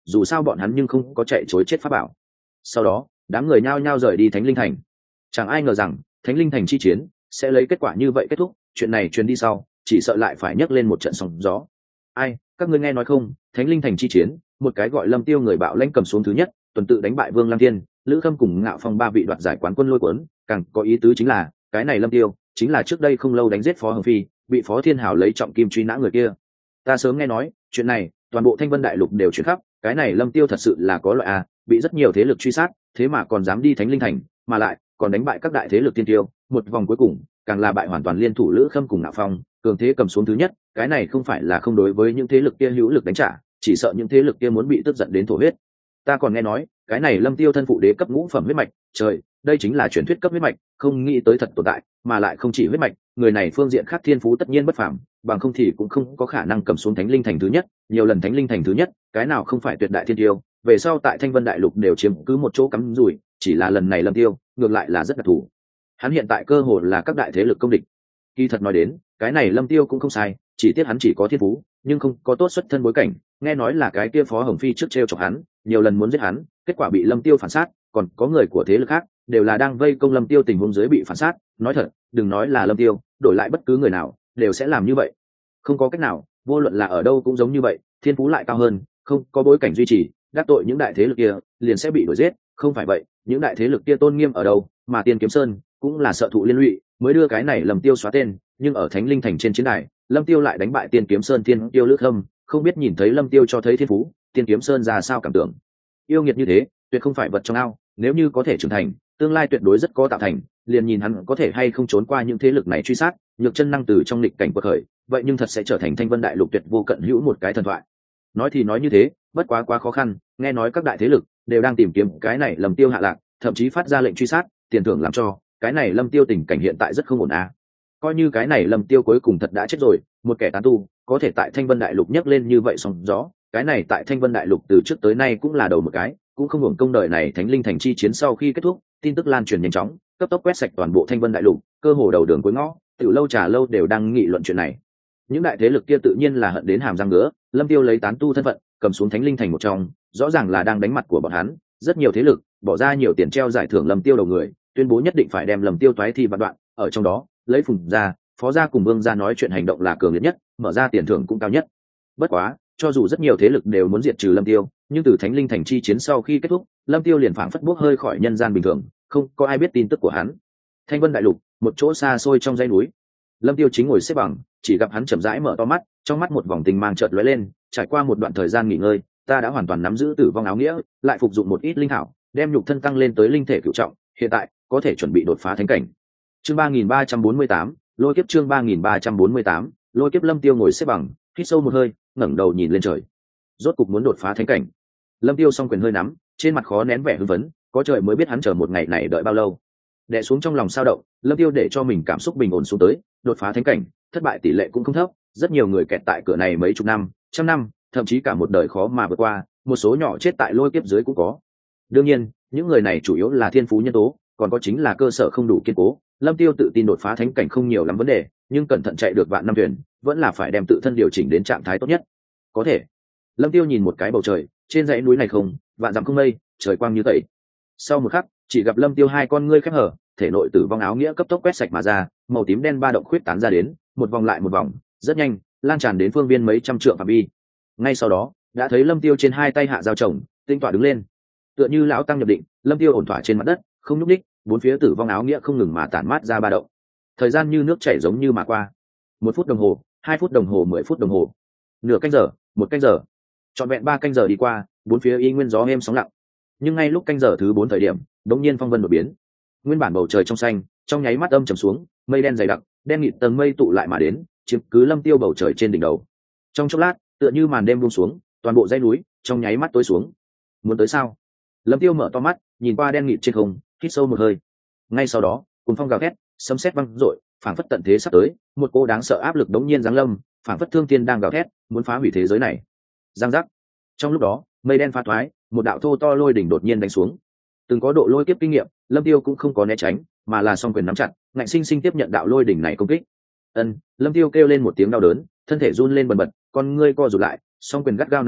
dù sao bọn hắn nhưng không có chạy chối chết pháp bảo. Sau đó đám người nhao nhao rời đi Thánh Linh Thành. Chẳng ai ngờ rằng Thánh Linh Thành chi chiến sẽ lấy kết quả như vậy kết thúc. Chuyện này truyền đi sau, chỉ sợ lại phải nhấc lên một trận sóng gió. Ai, các ngươi nghe nói không, Thánh Linh Thành chi chiến, một cái gọi Lâm Tiêu người bạo lãnh cầm xuống thứ nhất, tuần tự đánh bại Vương Lăng Thiên, Lữ Khâm cùng Ngạo Phong ba vị đoạt giải quán quân lôi cuốn. Càng có ý tứ chính là cái này Lâm Tiêu chính là trước đây không lâu đánh giết Phó Hồng Phi, bị Phó Thiên Hảo lấy trọng kim truy nã người kia. Ta sớm nghe nói chuyện này, toàn bộ Thanh Vân Đại Lục đều truyền khắp. Cái này Lâm Tiêu thật sự là có loại à, bị rất nhiều thế lực truy sát, thế mà còn dám đi Thánh Linh Thành, mà lại còn đánh bại các đại thế lực tiên tiêu. Một vòng cuối cùng càng là bại hoàn toàn liên thủ Lữ Khâm cùng Ngạo Phong, cường thế cầm xuống thứ nhất. Cái này không phải là không đối với những thế lực kia hữu lực đánh trả, chỉ sợ những thế lực kia muốn bị tức giận đến thổ huyết. Ta còn nghe nói cái này Lâm Tiêu thân phụ đế cấp ngũ phẩm huyết mạch, trời, đây chính là truyền thuyết cấp huyết mạch, không nghĩ tới thật tồn tại, mà lại không chỉ huyết mạch, người này phương diện khác thiên phú tất nhiên bất phàm, bằng không thì cũng không có khả năng cầm xuống Thánh Linh Thành thứ nhất, nhiều lần Thánh Linh Thành thứ nhất, cái nào không phải tuyệt đại thiên tiêu, về sau tại Thanh Vân Đại Lục đều chiếm cứ một chỗ cắm rủi, chỉ là lần này Lâm Tiêu, ngược lại là rất đặc thù. Hắn hiện tại cơ hội là các đại thế lực công địch. Kỳ thật nói đến, cái này Lâm Tiêu cũng không sai, chỉ tiếc hắn chỉ có thiên phú, nhưng không có tốt xuất thân bối cảnh, nghe nói là cái kia Phó Hồng Phi trước trêu chọc hắn, nhiều lần muốn giết hắn, kết quả bị Lâm Tiêu phản sát, còn có người của thế lực khác đều là đang vây công Lâm Tiêu tình huống dưới bị phản sát, nói thật, đừng nói là Lâm Tiêu, đổi lại bất cứ người nào đều sẽ làm như vậy. Không có cách nào, vô luận là ở đâu cũng giống như vậy, thiên phú lại cao hơn, không có bối cảnh duy trì, đắc tội những đại thế lực kia, liền sẽ bị đuổi giết, không phải vậy, những đại thế lực kia tôn nghiêm ở đâu, mà Tiên Kiếm Sơn cũng là sợ thụ liên lụy, mới đưa cái này Lâm Tiêu xóa tên, nhưng ở Thánh Linh Thành trên chiến đài, Lâm Tiêu lại đánh bại Tiên Kiếm Sơn Thiên Tiêu Lữ Khâm, không biết nhìn thấy Lâm Tiêu cho thấy thiên phú, Tiên Kiếm Sơn ra sao cảm tưởng. Yêu nghiệt như thế, tuyệt không phải vật trong ao, nếu như có thể trưởng thành, tương lai tuyệt đối rất có tạo thành, liền nhìn hắn có thể hay không trốn qua những thế lực này truy sát, nhược chân năng từ trong lịch cảnh quật khởi, vậy nhưng thật sẽ trở thành Thanh Vân Đại Lục tuyệt vô cận hữu một cái thần thoại. Nói thì nói như thế, bất quá khó khăn, nghe nói các đại thế lực đều đang tìm kiếm cái này Lâm Tiêu hạ lạc, thậm chí phát ra lệnh truy sát, tiền thưởng làm cho cái này Lâm Tiêu tình cảnh hiện tại rất không ổn à. Coi như cái này Lâm Tiêu cuối cùng thật đã chết rồi, một kẻ tán tu có thể tại Thanh Vân Đại Lục nhấc lên như vậy sóng gió, cái này tại Thanh Vân Đại Lục từ trước tới nay cũng là đầu một cái, cũng không hưởng công đời này Thánh Linh Thành chi chiến sau khi kết thúc, tin tức lan truyền nhanh chóng, cấp tốc quét sạch toàn bộ Thanh Vân Đại Lục, cơ hồ đầu đường cuối ngõ, tiểu lâu trà lâu đều đang nghị luận chuyện này. Những đại thế lực kia tự nhiên là hận đến hàm răng ngứa, Lâm Tiêu lấy tán tu thân phận, cầm xuống Thánh Linh Thành một trong, rõ ràng là đang đánh mặt của bọn hắn, rất nhiều thế lực bỏ ra nhiều tiền treo giải thưởng Lâm Tiêu đầu người, tuyên bố nhất định phải đem Lâm Tiêu toái thi vạn đoạn, ở trong đó, lấy Phùng gia, Phó gia cùng Vương gia nói chuyện hành động là cường liệt nhất, mở ra tiền thưởng cũng cao nhất. Bất quá, cho dù rất nhiều thế lực đều muốn diệt trừ Lâm Tiêu, nhưng từ Thánh Linh Thành chi chiến sau khi kết thúc, Lâm Tiêu liền phảng phất bước hơi khỏi nhân gian bình thường, không có ai biết tin tức của hắn. Thanh Vân Đại Lục, một chỗ xa xôi trong dãy núi, Lâm Tiêu chính ngồi xếp bằng, chỉ gặp hắn chậm rãi mở to mắt, trong mắt một vòng tình mang chợt lóe lên, trải qua một đoạn thời gian nghỉ ngơi, ta đã hoàn toàn nắm giữ tử vong áo nghĩa, lại phục dụng một ít linh thảo, đem nhục thân tăng lên tới linh thể cửu trọng, hiện tại có thể chuẩn bị đột phá thánh cảnh. Chương 3348, Lôi kiếp chương 3348, Lôi kiếp. Lâm Tiêu ngồi xếp bằng, hít sâu một hơi, ngẩng đầu nhìn lên trời. Rốt cục muốn đột phá thánh cảnh. Lâm Tiêu song quyền hơi nắm, trên mặt khó nén vẻ hưng phấn, có trời mới biết hắn chờ một ngày này đợi bao lâu. Đè xuống trong lòng sao động, Lâm Tiêu để cho mình cảm xúc bình ổn xuống tới, đột phá thánh cảnh, thất bại tỷ lệ cũng không thấp, rất nhiều người kẹt tại cửa này mấy chục năm, trăm năm, thậm chí cả một đời khó mà vượt qua, một số nhỏ chết tại lôi kiếp dưới cũng có. Đương nhiên, những người này chủ yếu là thiên phú nhân tố, còn có chính là cơ sở không đủ kiên cố. Lâm Tiêu tự tin đột phá thánh cảnh không nhiều lắm vấn đề, nhưng cẩn thận chạy được vạn năm thuyền, vẫn là phải đem tự thân điều chỉnh đến trạng thái tốt nhất. Có thể. Lâm Tiêu nhìn một cái bầu trời, trên dãy núi này không, vạn dặm không mây, trời quang như tẩy. Sau một khắc, chỉ gặp Lâm Tiêu hai con ngươi khép hở, thể nội tử vong áo nghĩa cấp tốc quét sạch mà ra, màu tím đen ba động khuyết tán ra đến, một vòng lại một vòng, rất nhanh, lan tràn đến phương viên mấy trăm trượng phạm vi. Ngay sau đó, đã thấy Lâm Tiêu trên hai tay hạ giao chồng, tinh tọa đứng lên. Tựa như lão tăng nhập định, Lâm Tiêu ổn thỏa trên mặt đất, không nhúc nhích, bốn phía tử vong áo nghĩa không ngừng mà tản mát ra ba động. Thời gian như nước chảy giống như mà qua. 1 phút đồng hồ, 2 phút đồng hồ, 10 phút đồng hồ, nửa canh giờ, 1 canh giờ, trọn vẹn 3 canh giờ đi qua, bốn phía y nguyên gió êm sóng lặng. Nhưng ngay lúc canh giờ thứ 4 thời điểm, đột nhiên phong vân đột biến. Nguyên bản bầu trời trong xanh, trong nháy mắt âm trầm xuống, mây đen dày đặc, đen nghịt tầng mây tụ lại mà đến, chiếm cứ Lâm Tiêu bầu trời trên đỉnh đầu. Trong chốc lát, tựa như màn đêm buông xuống, toàn bộ dãy núi trong nháy mắt tối xuống. Muốn tới sao? Lâm Tiêu mở to mắt, nhìn qua đen nghịt trên không, hít sâu một hơi. Ngay sau đó, cuồng phong gào thét, sấm sét vang rội, phảng phất tận thế sắp tới, một cô đáng sợ áp lực đống nhiên giáng lâm, phảng phất thương thiên đang gào thét, muốn phá hủy thế giới này. Giang giác. Trong lúc đó, mây đen pha thoái, một đạo thô to lôi đỉnh đột nhiên đánh xuống. Từng có độ lôi kiếp kinh nghiệm, Lâm Tiêu cũng không có né tránh, mà là song quyền nắm chặt, ngạnh sinh sinh tiếp nhận đạo lôi đỉnh này công kích. Lâm Tiêu kêu lên một tiếng đau đớn, thân thể run lên bần bật, con ngươi co rụt lại, song quyền gắt gao nắm chặt,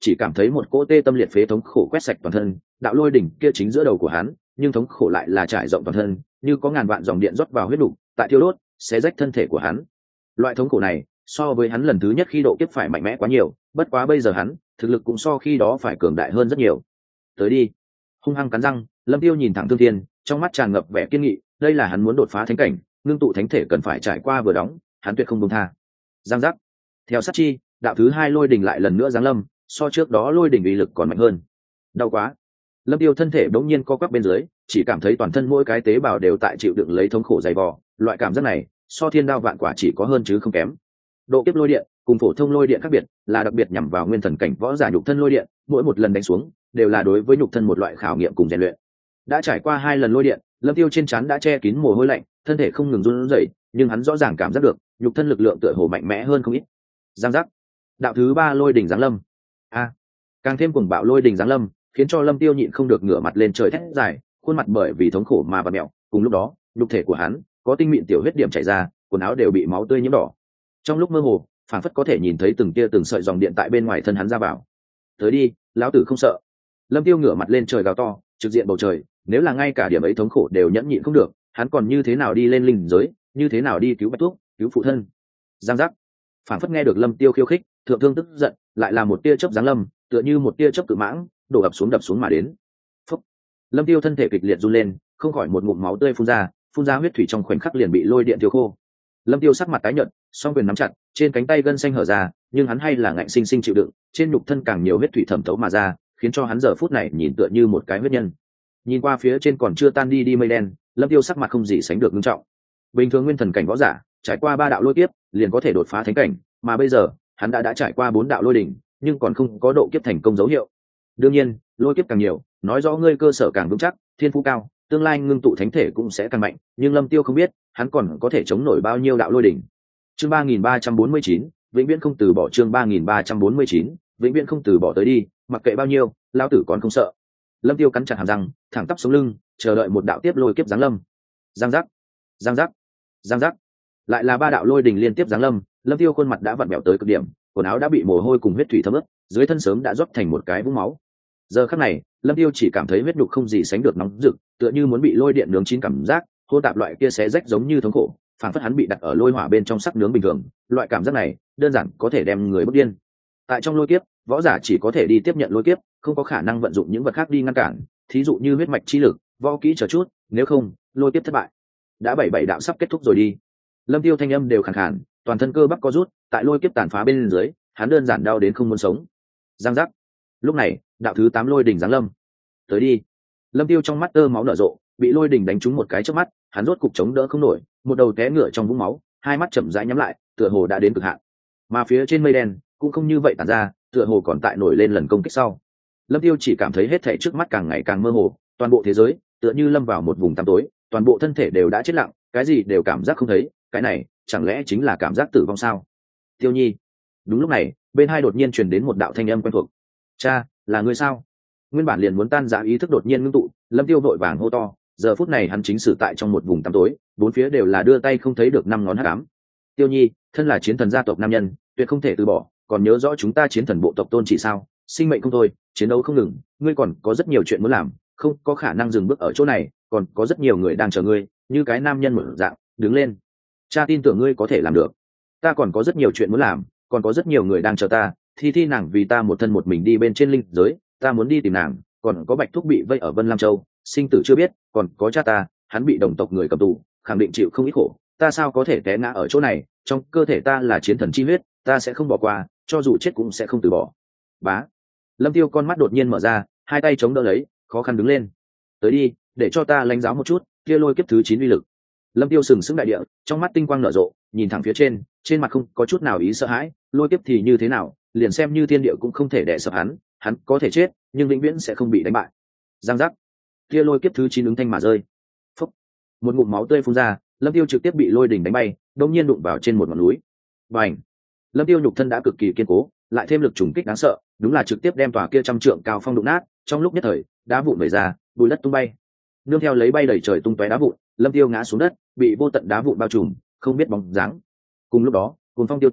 chỉ cảm thấy một cỗ tê tâm liệt phế thống khổ quét sạch toàn thân. Đạo lôi đỉnh kia chính giữa đầu của hắn, nhưng thống khổ lại là trải rộng toàn thân, như có ngàn vạn dòng điện rót vào huyết đục, tại thiêu đốt, xé rách thân thể của hắn. Loại thống khổ này, so với hắn lần thứ nhất khi độ kiếp phải mạnh mẽ quá nhiều, bất quá bây giờ hắn, thực lực cũng so khi đó phải cường đại hơn rất nhiều. Tới đi. Hung hăng cắn răng, Lâm Tiêu nhìn thẳng Thương Thiên, trong mắt tràn ngập vẻ kiên nghị, đây là hắn muốn đột phá thánh cảnh, ngưng tụ thánh thể cần phải trải qua vừa đóng, hắn tuyệt không buông tha. Giang giác. Theo sát chi, đạo thứ hai lôi đỉnh lại lần nữa giáng lâm, so trước đó lôi đỉnh uy lực còn mạnh hơn. Đau quá. Lâm Tiêu thân thể bỗng nhiên co quắp bên dưới, chỉ cảm thấy toàn thân mỗi cái tế bào đều tại chịu đựng lấy thống khổ dày vò, loại cảm giác này, so thiên đao vạn quả chỉ có hơn chứ không kém. Độ kiếp lôi điện cùng phổ thông lôi điện khác biệt, là đặc biệt nhằm vào nguyên thần cảnh võ giả nhục thân lôi điện, mỗi một lần đánh xuống đều là đối với nhục thân một loại khảo nghiệm cùng rèn luyện. Đã trải qua 2 lần lôi điện, Lâm Tiêu trên trán đã che kín mồ hôi lạnh, thân thể không ngừng run rẩy, nhưng hắn rõ ràng cảm giác được, nhục thân lực lượng tựa hồ mạnh mẽ hơn không ít. Giang giác. Đạo thứ 3 lôi đỉnh giáng lâm. Càng thêm cuồng bạo lôi đỉnh giáng lâm, khiến cho Lâm Tiêu nhịn không được ngửa mặt lên trời thét dài, khuôn mặt bởi vì thống khổ mà vặn mèo. Cùng lúc đó, nhục thể của hắn có tinh mịn tiểu huyết điểm chảy ra, quần áo đều bị máu tươi nhiễm đỏ. Trong lúc mơ hồ, phảng phất có thể nhìn thấy từng tia từng sợi dòng điện tại bên ngoài thân hắn ra vào. Tới đi, lão tử không sợ. Lâm Tiêu ngửa mặt lên trời gào to, trực diện bầu trời, nếu là ngay cả điểm ấy thống khổ đều nhẫn nhịn không được, hắn còn như thế nào đi lên linh giới, như thế nào đi cứu Bạch Tuốc, cứu phụ thân. Giang giác. Phảng phất nghe được Lâm Tiêu khiêu khích, thượng thương tức giận, lại là một tia chớp giáng lâm, tựa như một tia chớp cự mãng, đổ đập xuống mà đến. Phúc. Lâm Tiêu thân thể kịch liệt run lên, không khỏi một ngụm máu tươi phun ra huyết thủy trong khoảnh khắc liền bị lôi điện thiêu khô. Lâm Tiêu sắc mặt tái nhợt, song quyền nắm chặt, trên cánh tay gân xanh hở ra, nhưng hắn hay là ngạnh sinh sinh chịu đựng, trên nhục thân càng nhiều huyết thủy thẩm thấu mà ra, khiến cho hắn giờ phút này nhìn tựa như một cái huyết nhân. Nhìn qua phía trên còn chưa tan đi mây đen, Lâm Tiêu sắc mặt không gì sánh được nghiêm trọng. Bình thường nguyên thần cảnh võ giả, trải qua 3 đạo lôi kiếp, liền có thể đột phá thánh cảnh, mà bây giờ, hắn đã trải qua 4 đạo lôi đỉnh, nhưng còn không có độ kiếp thành công dấu hiệu. Đương nhiên, lôi kiếp càng nhiều, nói rõ ngươi cơ sở càng vững chắc, thiên phú cao, tương lai ngưng tụ thánh thể cũng sẽ càng mạnh, nhưng Lâm Tiêu không biết, hắn còn có thể chống nổi bao nhiêu đạo lôi đỉnh. Chương 3349, vĩnh viễn không từ bỏ. Chương 3349, vĩnh viễn không từ bỏ. Tới đi, mặc kệ bao nhiêu, lão tử còn không sợ. Lâm Tiêu cắn chặt hàm răng, thẳng tắp sống lưng, chờ đợi một đạo tiếp lôi kiếp giáng lâm. Giang giác, giang giác, giang giác. Lại là 3 đạo lôi đỉnh liên tiếp giáng lâm, Lâm Tiêu khuôn mặt đã vặn vẹo tới cực điểm, quần áo đã bị mồ hôi cùng huyết thủy thấm ướt, dưới thân sớm đã rót thành một cái vũng máu. Giờ khắc này, Lâm Tiêu chỉ cảm thấy huyết nhục không gì sánh được nóng rực, tựa như muốn bị lôi điện nướng chín cảm giác, hô tạp loại kia xé rách giống như thống khổ, phản phất hắn bị đặt ở lôi hỏa bên trong sắc nướng bình thường, loại cảm giác này đơn giản có thể đem người bức điên. Tại trong lôi kiếp, võ giả chỉ có thể đi tiếp nhận lôi kiếp, không có khả năng vận dụng những vật khác đi ngăn cản, thí dụ như huyết mạch chi lực, võ kỹ chờ chút, nếu không, lôi kiếp thất bại. Đã 77 đạo sắp kết thúc rồi đi. Lâm Tiêu thanh âm đều khàn khàn, toàn thân cơ bắp co rút, tại lôi kiếp tàn phá bên dưới, hắn đơn giản đau đến không muốn sống. Giang giác. Lúc này, đạo thứ 8 lôi đỉnh giáng lâm. Tới đi. Lâm Tiêu trong mắt tơ máu nở rộ, bị lôi đỉnh đánh trúng một cái chớp mắt, hắn rốt cục chống đỡ không nổi, một đầu té ngửa trong vũng máu, hai mắt chậm rãi nhắm lại, tựa hồ đã đến cực hạn. Mà phía trên mây đen cũng không như vậy tản ra, tựa hồ còn tại nổi lên lần công kích sau. Lâm Tiêu chỉ cảm thấy hết thảy trước mắt càng ngày càng mơ hồ, toàn bộ thế giới tựa như lâm vào một vùng tăm tối, toàn bộ thân thể đều đã chết lặng, cái gì đều cảm giác không thấy, cái này chẳng lẽ chính là cảm giác tử vong sao? Tiêu Nhi. Đúng lúc này, bên hai đột nhiên truyền đến một đạo thanh âm quen thuộc. Cha, là ngươi sao? Nguyên bản liền muốn tan rã ý thức đột nhiên ngưng tụ, Lâm Tiêu vội vàng hô to, giờ phút này hắn chính xử tại trong một vùng tăm tối, bốn phía đều là đưa tay không thấy được 5 ngón hắc ám. Tiêu Nhi, thân là chiến thần gia tộc nam nhân, tuyệt không thể từ bỏ, còn nhớ rõ chúng ta chiến thần bộ tộc tôn chỉ sao? Sinh mệnh không thôi, chiến đấu không ngừng, ngươi còn có rất nhiều chuyện muốn làm, không có khả năng dừng bước ở chỗ này, còn có rất nhiều người đang chờ ngươi, như cái nam nhân mở dạng, đứng lên. Cha tin tưởng ngươi có thể làm được. Ta còn có rất nhiều chuyện muốn làm, còn có rất nhiều người đang chờ ta, thi nàng vì ta một thân một mình đi bên trên linh giới, ta muốn đi tìm nàng, còn có Bạch Thúc bị vây ở Vân Lam Châu, sinh tử chưa biết, còn có cha ta, hắn bị đồng tộc người cầm tù, khẳng định chịu không ít khổ, ta sao có thể té ngã ở chỗ này, trong cơ thể ta là chiến thần chi huyết, ta sẽ không bỏ qua, cho dù chết cũng sẽ không từ bỏ. Bá. Lâm Tiêu con mắt đột nhiên mở ra, hai tay chống đỡ lấy, khó khăn đứng lên. Tới đi, để cho ta lãnh giáo một chút, kia lôi kiếp thứ 9 uy lực. Lâm Tiêu sừng sững đại địa, trong mắt tinh quang nở rộ, nhìn thẳng phía trên mặt không có chút nào ý sợ hãi, lôi kiếp thì như thế nào, liền xem như thiên địa cũng không thể đè sập hắn có thể chết, nhưng vĩnh viễn sẽ không bị đánh bại. Giang giác. Kia lôi kiếp thứ 9 ứng thanh mà rơi. Phốc. Một ngụm máu tươi phun ra, Lâm Tiêu trực tiếp bị lôi đỉnh đánh bay, đột nhiên đụng vào trên một ngọn núi. Bành. Lâm Tiêu nhục thân đã cực kỳ kiên cố, lại thêm lực trùng kích đáng sợ, đúng là trực tiếp đem tòa kia trăm trượng cao phong đụng nát, trong lúc nhất thời, đá vụn vẩy ra, bùi đất tung bay. Nương theo lấy bay đầy trời tung tóe đá vụn, Lâm Tiêu ngã xuống đất, bị vô tận đá vụn bao trùm, không biết bóng dáng. Cùng lúc đó, cuồng phong tiêu tán,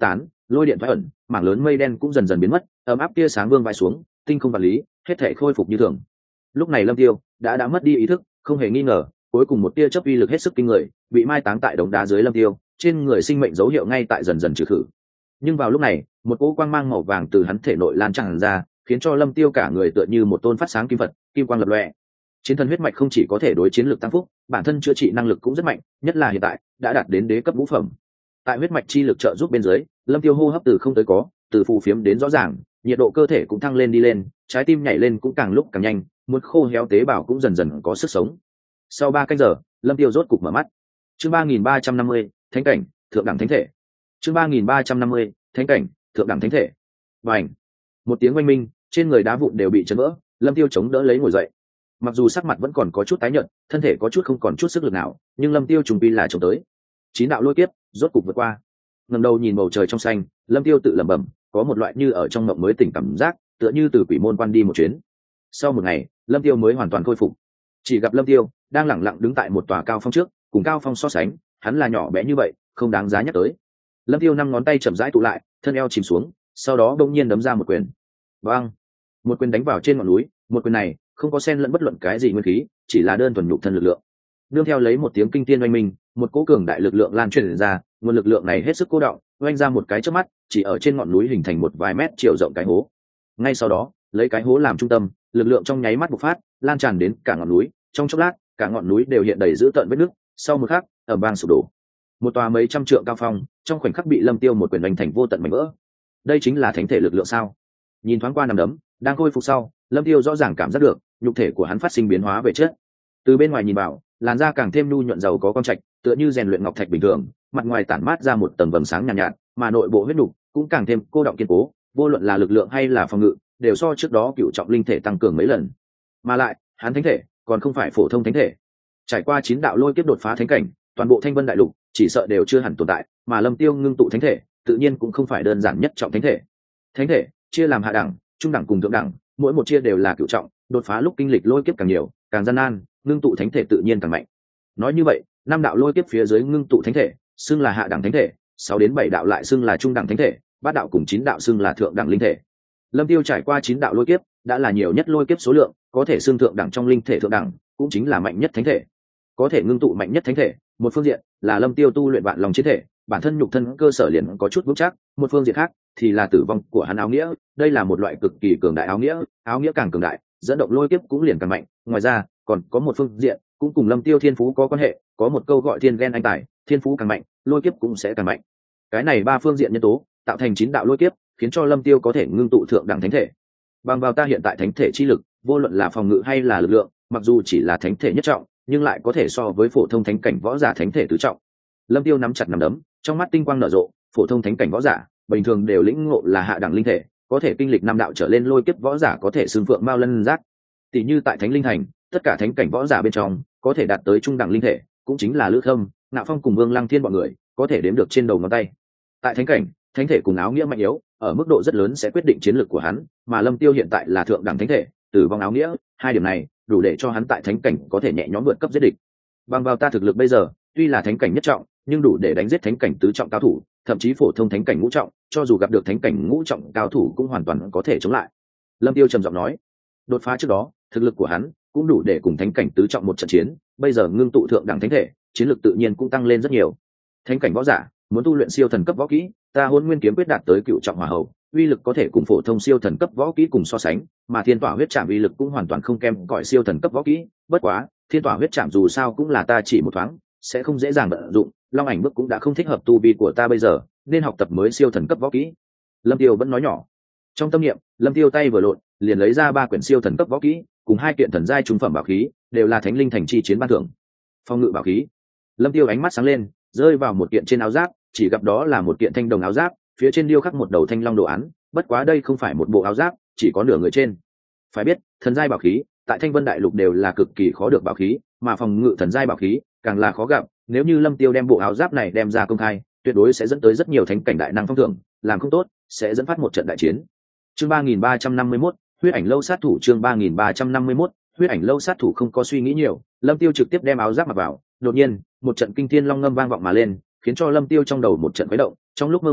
lôi điện thoái ẩn, mảng lớn mây đen cũng dần dần biến mất, ấm áp tia sáng vương vai xuống, tinh không vật lý hết thể khôi phục như thường. Lúc này Lâm Tiêu đã mất đi ý thức, không hề nghi ngờ, cuối cùng một tia chớp uy lực hết sức kinh người bị mai táng tại đống đá dưới Lâm Tiêu, trên người sinh mệnh dấu hiệu ngay tại dần dần trừ khử. Nhưng vào lúc này, một cỗ quang mang màu vàng từ hắn thể nội lan tràn ra, khiến cho Lâm Tiêu cả người tựa như một tôn phát sáng kim vật, kim quang lập lòe. Chiến thần huyết mạch không chỉ có thể đối chiến lược tăng phúc, bản thân chữa trị năng lực cũng rất mạnh, nhất là hiện tại đã đạt đến đế cấp ngũ phẩm. Tại huyết mạch chi lực trợ giúp bên dưới, Lâm Tiêu hô hấp từ không tới có, từ phù phiếm đến rõ ràng, nhiệt độ cơ thể cũng thăng lên đi lên, trái tim nhảy lên cũng càng lúc càng nhanh, muốn khô héo tế bào cũng dần dần có sức sống. Sau 3 canh giờ, Lâm Tiêu rốt cục mở mắt. Chương 3350, thánh cảnh, thượng đẳng thánh thể. Chương 3350, thánh cảnh, thượng đẳng thánh thể. Bành! Một tiếng oanh minh, trên người đá vụn đều bị chấn vỡ, Lâm Tiêu chống đỡ lấy ngồi dậy. Mặc dù sắc mặt vẫn còn có chút tái nhợt, thân thể có chút không còn chút sức lực nào, nhưng Lâm Tiêu trùng quy là chống tới. 9 đạo lôi kiếp rốt cục vượt qua. Ngẩng đầu nhìn bầu trời trong xanh, Lâm Tiêu tự lẩm bẩm, có một loại như ở trong mộng mới tỉnh cảm giác, tựa như từ quỷ môn quan đi một chuyến. Sau một ngày, Lâm Tiêu mới hoàn toàn khôi phục. Chỉ gặp Lâm Tiêu đang lẳng lặng đứng tại một tòa cao phong trước, cùng cao phong so sánh, hắn là nhỏ bé như vậy, không đáng giá nhắc tới. Lâm Tiêu 5 ngón tay chậm rãi tụ lại, thân eo chìm xuống, sau đó đột nhiên đấm ra một quyền. Bang! Một quyền đánh vào trên ngọn núi, một quyền này không có xen lẫn bất luận cái gì nguyên khí, chỉ là đơn thuần nhục thân lực lượng. Nương theo lấy một tiếng kinh thiên oanh minh, một cỗ cường đại lực lượng lan truyền ra, nguồn lực lượng này hết sức cô đọng, oanh ra một cái chớp mắt, chỉ ở trên ngọn núi hình thành một vài mét chiều rộng cái hố. Ngay sau đó, lấy cái hố làm trung tâm, lực lượng trong nháy mắt bộc phát, lan tràn đến cả ngọn núi, trong chốc lát, cả ngọn núi đều hiện đầy dữ tợn vết nứt, sau một khắc, ầm vang sụp đổ. Một tòa mấy trăm trượng cao phong, trong khoảnh khắc bị Lâm Tiêu một quyền đánh thành vô tận mảnh vỡ. Đây chính là thánh thể lực lượng sao? Nhìn thoáng qua nằm đấm, đang khôi phục sau, Lâm Tiêu rõ ràng cảm giác được, nhục thể của hắn phát sinh biến hóa về chất. Từ bên ngoài nhìn vào, làn da càng thêm nhu nhuận giàu có con trạch, tựa như rèn luyện ngọc thạch bình thường, mặt ngoài tản mát ra một tầng vầng sáng nhàn nhạt, mà nội bộ huyết nục cũng càng thêm cô đọng kiên cố, vô luận là lực lượng hay là phòng ngự, đều so trước đó cựu trọng linh thể tăng cường mấy lần. Mà lại, hắn thánh thể còn không phải phổ thông thánh thể. Trải qua 9 đạo lôi kiếp đột phá thánh cảnh, toàn bộ Thanh Vân đại lục chỉ sợ đều chưa hẳn tồn tại, mà Lâm Tiêu ngưng tụ thánh thể, tự nhiên cũng không phải đơn giản nhất trọng thánh thể. Thánh thể chia làm hạ đẳng, trung đẳng cùng thượng đẳng, mỗi một chia đều là cựu trọng, đột phá lúc kinh lịch lôi kiếp càng nhiều, càng gian nan, ngưng tụ thánh thể tự nhiên càng mạnh. Nói như vậy, 5 đạo lôi kiếp phía dưới ngưng tụ thánh thể, xưng là hạ đẳng thánh thể, 6 đến 7 đạo lại xưng là trung đẳng thánh thể, 8 đạo cùng 9 đạo xưng là thượng đẳng linh thể. Lâm Tiêu trải qua 9 đạo lôi kiếp, đã là nhiều nhất lôi kiếp số lượng, có thể xưng thượng đẳng trong linh thể thượng đẳng, cũng chính là mạnh nhất thánh thể. Có thể ngưng tụ mạnh nhất thánh thể, một phương diện là Lâm Tiêu tu luyện vạn long chiến thể, bản thân nhục thân cơ sở liền có chút vững chắc, một phương diện khác thì là tử vong của hắn áo nghĩa, đây là một loại cực kỳ cường đại áo nghĩa càng cường đại, dẫn động lôi kiếp cũng liền càng mạnh. Ngoài ra, còn có một phương diện cũng cùng Lâm Tiêu thiên phú có quan hệ, có một câu gọi thiên gen anh tài, thiên phú càng mạnh, lôi kiếp cũng sẽ càng mạnh. Cái này 3 phương diện nhân tố tạo thành 9 đạo lôi kiếp, khiến cho Lâm Tiêu có thể ngưng tụ thượng đẳng thánh thể. Bằng vào ta hiện tại thánh thể chi lực, vô luận là phòng ngự hay là lực lượng, mặc dù chỉ là thánh thể nhất trọng, nhưng lại có thể so với phổ thông thánh cảnh võ giả thánh thể tứ trọng. Lâm Tiêu nắm chặt nắm đấm, trong mắt tinh quang nở rộ, phổ thông thánh cảnh võ giả bình thường đều lĩnh ngộ là hạ đẳng linh thể, có thể kinh lịch 5 đạo trở lên lôi kiếp võ giả có thể xưng phượng mao lân giác. Tỷ như tại Thánh Linh Thành, tất cả thánh cảnh võ giả bên trong có thể đạt tới trung đẳng linh thể, cũng chính là Lữ Khâm, Ngạo Phong cùng Vương Lăng Thiên bọn người, có thể đếm được trên đầu ngón tay. Tại thánh cảnh, thánh thể cùng áo nghĩa mạnh yếu, ở mức độ rất lớn sẽ quyết định chiến lược của hắn, mà Lâm Tiêu hiện tại là thượng đẳng thánh thể, tử vong áo nghĩa, hai điểm này đủ để cho hắn tại thánh cảnh có thể nhẹ nhõm vượt cấp giết địch. Bằng vào ta thực lực bây giờ, tuy là thánh cảnh nhất trọng, nhưng đủ để đánh giết thánh cảnh tứ trọng cao thủ, thậm chí phổ thông thánh cảnh ngũ trọng, cho dù gặp được thánh cảnh ngũ trọng cao thủ cũng hoàn toàn có thể chống lại. Lâm Tiêu trầm giọng nói, đột phá trước đó, thực lực của hắn cũng đủ để cùng thánh cảnh tứ trọng một trận chiến, bây giờ ngưng tụ thượng đẳng thánh thể, chiến lực tự nhiên cũng tăng lên rất nhiều. Thánh cảnh võ giả muốn tu luyện siêu thần cấp võ kỹ, ta Hôn Nguyên kiếm quyết đạt tới cựu trọng hỏa hầu, uy lực có thể cùng phổ thông siêu thần cấp võ kỹ cùng so sánh, mà Thiên Tỏa huyết trảm uy lực cũng hoàn toàn không kém cỏi siêu thần cấp võ kỹ, bất quá, Thiên Tỏa huyết trảm dù sao cũng là ta chỉ một thoáng, sẽ không dễ dàng vận dụng, Long ảnh bước cũng đã không thích hợp tu vi của ta bây giờ, nên học tập mới siêu thần cấp võ kỹ. Lâm Tiêu vẫn nói nhỏ. Trong tâm niệm, Lâm Tiêu tay vừa lộn, liền lấy ra 3 quyển siêu thần cấp võ kỹ, cùng 2 kiện thần giai trung phẩm bảo khí, đều là Thánh Linh Thành chi chiến ban thưởng. Phong ngự bảo khí. Lâm Tiêu ánh mắt sáng lên, rơi vào một kiện trên áo giáp, chỉ gặp đó là một kiện thanh đồng áo giáp, phía trên điêu khắc một đầu thanh long đồ án, bất quá đây không phải một bộ áo giáp, chỉ có nửa người trên. Phải biết, thần giai bảo khí tại Thanh Vân đại lục đều là cực kỳ khó được bảo khí, mà phòng ngự thần giai bảo khí càng là khó gặp, nếu như Lâm Tiêu đem bộ áo giáp này đem ra công khai, tuyệt đối sẽ dẫn tới rất nhiều thánh cảnh đại năng phong thưởng, làm không tốt sẽ dẫn phát một trận đại chiến. Chương 3351, huyết ảnh lâu sát thủ. Chương 3351, huyết ảnh lâu sát thủ. Không có suy nghĩ nhiều, Lâm Tiêu trực tiếp đem áo giáp mặc vào, đột nhiên một trận kinh thiên long ngâm vang vọng mà lên, khiến cho Lâm Tiêu trong đầu một trận khuấy động, trong lúc mơ hồ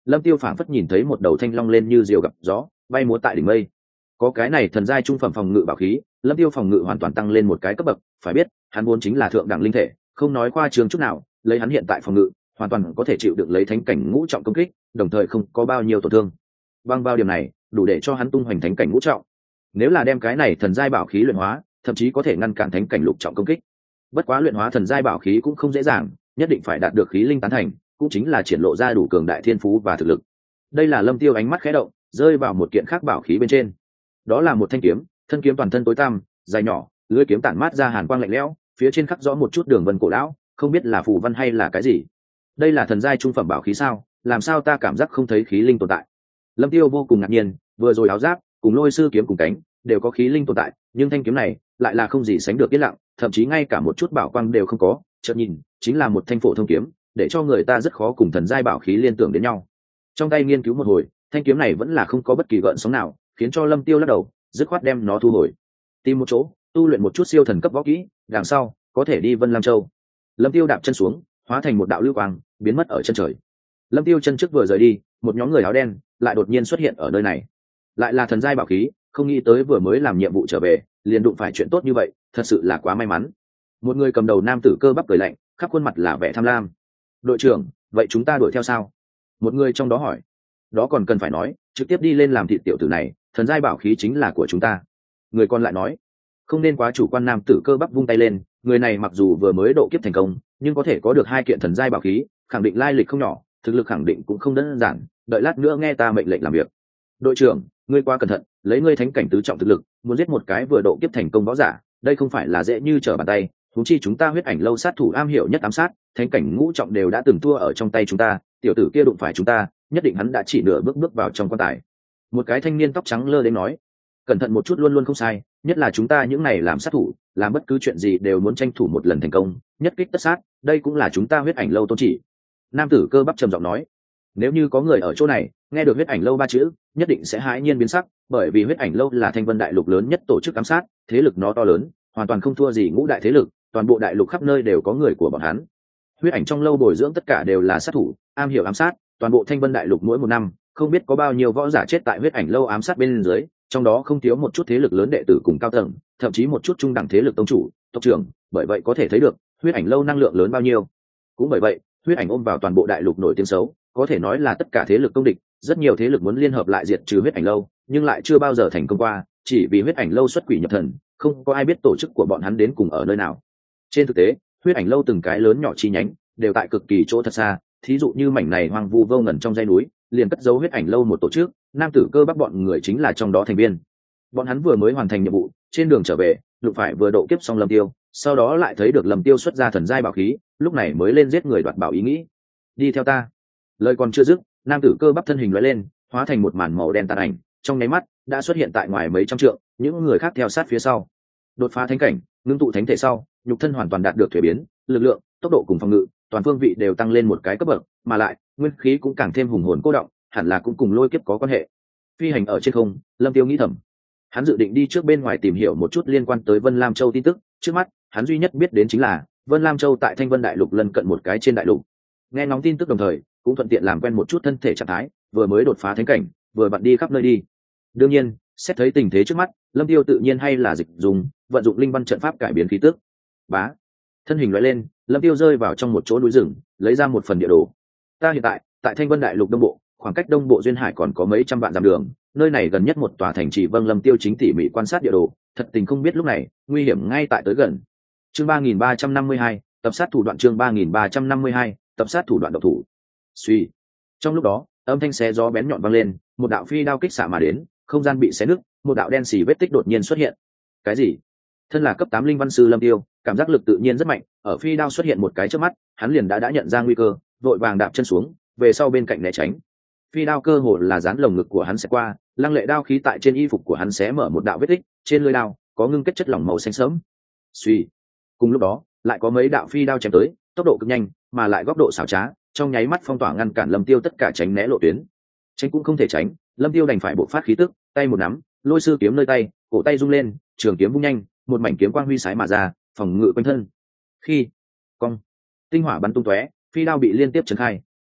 Lâm Tiêu phảng phất nhìn thấy một đầu thanh long lên như diều gặp gió, bay múa tại đỉnh mây. Có cái này thần giai trung phẩm phòng ngự bảo khí, Lâm Tiêu phòng ngự hoàn toàn tăng lên một cái cấp bậc, phải biết, hắn vốn chính là thượng đẳng linh thể, không nói khoa trương chút nào, lấy hắn hiện tại phòng ngự, hoàn toàn có thể chịu đựng lấy thánh cảnh ngũ trọng công kích, đồng thời không có bao nhiêu tổn thương. Bằng bao điểm này, đủ để cho hắn tung hoành thánh cảnh ngũ trọng. Nếu là đem cái này thần giai bảo khí luyện hóa, thậm chí có thể ngăn cản thánh cảnh lục trọng công kích. Bất quá luyện hóa thần giai bảo khí cũng không dễ dàng, nhất định phải đạt được khí linh tán thành, cũng chính là triển lộ ra đủ cường đại thiên phú và thực lực. Đây là Lâm Tiêu ánh mắt khẽ động, rơi vào một kiện khác bảo khí bên trên. Đó là một thanh kiếm, thân kiếm toàn thân tối tăm, dài nhỏ, lưỡi kiếm tản mát ra hàn quang lạnh lẽo, phía trên khắc rõ một chút đường vân cổ lão, không biết là phù văn hay là cái gì. Đây là thần giai trung phẩm bảo khí sao? Làm sao ta cảm giác không thấy khí linh tồn tại? Lâm Tiêu vô cùng ngạc nhiên, vừa rồi áo giáp cùng lôi sư kiếm cùng cánh đều có khí linh tồn tại, nhưng thanh kiếm này lại là không gì sánh được yên lặng, thậm chí ngay cả một chút bảo quang đều không có. Chợt nhìn, chính là một thanh phổ thông kiếm, để cho người ta rất khó cùng thần giai bảo khí liên tưởng đến nhau. Trong tay nghiên cứu một hồi, thanh kiếm này vẫn là không có bất kỳ gợn sóng nào, khiến cho Lâm Tiêu lắc đầu, dứt khoát đem nó thu hồi, tìm một chỗ tu luyện một chút siêu thần cấp võ kỹ, đằng sau có thể đi Vân Lam Châu. Lâm Tiêu đạp chân xuống, hóa thành một đạo lưu quang, biến mất ở chân trời. Lâm Tiêu chân trước vừa rời đi, một nhóm người áo đen lại đột nhiên xuất hiện ở nơi này. Lại là thần giai bảo khí, không nghĩ tới vừa mới làm nhiệm vụ trở về, liền đụng phải chuyện tốt như vậy, thật sự là quá may mắn. Một người cầm đầu nam tử cơ bắp cười lạnh, khắp khuôn mặt là vẻ tham lam. Đội trưởng, vậy chúng ta đuổi theo sao? Một người trong đó hỏi. Đó còn cần phải nói, trực tiếp đi lên làm thịt tiểu tử này, thần giai bảo khí chính là của chúng ta. Người còn lại nói, không nên quá chủ quan. Nam tử cơ bắp vung tay lên, người này mặc dù vừa mới độ kiếp thành công, nhưng có thể có được 2 kiện thần giai bảo khí, khẳng định lai lịch không nhỏ, thực lực khẳng định cũng không đơn giản, đợi lát nữa nghe ta mệnh lệnh làm việc. Đội trưởng, ngươi quá cẩn thận, lấy ngươi thánh cảnh tứ trọng thực lực, muốn giết một cái vừa độ kiếp thành công võ giả, đây không phải là dễ như trở bàn tay. Huống chi chúng ta huyết ảnh lâu sát thủ am hiểu nhất ám sát, thánh cảnh ngũ trọng đều đã từng thua ở trong tay chúng ta, tiểu tử kia đụng phải chúng ta, nhất định hắn đã chỉ nửa bước vào trong quan tài. Một cái thanh niên tóc trắng lơ đến nói, cẩn thận một chút luôn luôn không sai, nhất là chúng ta những này làm sát thủ, làm bất cứ chuyện gì đều muốn tranh thủ một lần thành công, nhất kích tất sát, đây cũng là chúng ta huyết ảnh lâu tôn chỉ. Nam tử cơ bắp trầm giọng nói, nếu như có người ở chỗ này nghe được huyết ảnh lâu 3 chữ, nhất định sẽ hãi nhiên biến sắc, bởi vì huyết ảnh lâu là Thanh Vân đại lục lớn nhất tổ chức ám sát, thế lực nó to lớn, hoàn toàn không thua gì ngũ đại thế lực, toàn bộ đại lục khắp nơi đều có người của bọn hắn. Huyết ảnh trong lâu bồi dưỡng tất cả đều là sát thủ, am hiểu ám sát, toàn bộ Thanh Vân đại lục mỗi một năm không biết có bao nhiêu võ giả chết tại huyết ảnh lâu ám sát bên dưới, trong đó không thiếu một chút thế lực lớn đệ tử cùng cao tầng, thậm chí một chút trung đẳng thế lực tông chủ, tộc trưởng, bởi vậy có thể thấy được huyết ảnh lâu năng lượng lớn bao nhiêu. Cũng bởi vậy, huyết ảnh ôm vào toàn bộ đại lục nổi tiếng xấu, có thể nói là tất cả thế lực công địch, rất nhiều thế lực muốn liên hợp lại diệt trừ huyết ảnh lâu, nhưng lại chưa bao giờ thành công qua, chỉ vì huyết ảnh lâu xuất quỷ nhập thần, không có ai biết tổ chức của bọn hắn đến cùng ở nơi nào. Trên thực tế, huyết ảnh lâu từng cái lớn nhỏ chi nhánh đều tại cực kỳ chỗ thật xa, thí dụ như mảnh này hoang vu vô ngần trong dãy núi, liền cất giấu huyết ảnh lâu một tổ chức, nam tử cơ bắc bọn người chính là trong đó thành viên. Bọn hắn vừa mới hoàn thành nhiệm vụ, trên đường trở về, đụng phải vừa độ kiếp xong Lâm Tiêu, sau đó lại thấy được Lâm Tiêu xuất ra thần giai bảo khí, lúc này mới lên giết người đoạt bảo ý nghĩ. Đi theo ta. Lời còn chưa dứt, nam tử cơ bắp thân hình lóe lên, hóa thành một màn màu đen tàn ảnh, trong nháy mắt đã xuất hiện tại ngoài mấy trăm trượng, những người khác theo sát phía sau. Đột phá thánh cảnh, ngưng tụ thánh thể sau, nhục thân hoàn toàn đạt được thuế biến, lực lượng, tốc độ cùng phòng ngự, toàn phương vị đều tăng lên một cái cấp bậc, mà lại nguyên khí cũng càng thêm hùng hồn cô động, hẳn là cũng cùng lôi kiếp có quan hệ. Phi hành ở trên không, Lâm Tiêu nghĩ thầm, hắn dự định đi trước bên ngoài tìm hiểu một chút liên quan tới Vân Lam Châu tin tức, trước mắt hắn duy nhất biết đến chính là Vân Lam Châu tại Thanh Vân đại lục lân cận một cái trên đại lục. Nghe ngóng tin tức đồng thời cũng thuận tiện làm quen một chút thân thể trạng thái, vừa mới đột phá thánh cảnh, vừa bận đi khắp nơi đi. Đương nhiên, xét thấy tình thế trước mắt, Lâm Tiêu tự nhiên hay là dịch dùng vận dụng linh văn trận pháp cải biến khí tức. Bá, thân hình lóe lên, Lâm Tiêu rơi vào trong một chỗ núi rừng, lấy ra một phần địa đồ. Ta hiện tại tại Thanh Vân đại lục đông bộ, khoảng cách đông bộ duyên hải còn có mấy trăm vạn dặm đường, nơi này gần nhất một tòa thành trì. Vâng, Lâm Tiêu chính tỉ mỉ quan sát địa đồ, thật tình không biết lúc này nguy hiểm ngay tại tới gần. Chương 3352, tập sát thủ đoạn. Chương 3352, tập sát thủ đoạn độc thủ. Suy. Trong lúc đó, âm thanh xé gió bén nhọn vang lên, một đạo phi đao kích xạ mà đến, không gian bị xé nứt, một đạo đen xì vết tích đột nhiên xuất hiện. Cái gì? Thân là cấp 8 linh văn sư Lâm Tiêu, cảm giác lực tự nhiên rất mạnh, ở phi đao xuất hiện một cái trước mắt, hắn liền đã nhận ra nguy cơ, vội vàng đạp chân xuống, về sau bên cạnh né tránh. Phi đao cơ hồ là dán lồng ngực của hắn sẽ qua, lăng lệ đao khí tại trên y phục của hắn xé mở một đạo vết tích, trên lưỡi đao có ngưng kết chất lỏng màu xanh sẫm. Suy. Cùng lúc đó, lại có mấy đạo phi đao chém tới, tốc độ cực nhanh, mà lại góc độ xảo trá, trong nháy mắt phong tỏa ngăn cản Lâm Tiêu tất cả tránh né lộ tuyến. Tránh cũng không thể tránh, Lâm Tiêu đành phải bộc phát khí tức, tay một nắm, lôi sư kiếm nơi tay, cổ tay rung lên, trường kiếm vung nhanh, một mảnh kiếm quang huy sái mà ra, phòng ngự quanh thân. Khi cong, tinh hỏa bắn tung tóe, phi đao bị liên tiếp chấn khai.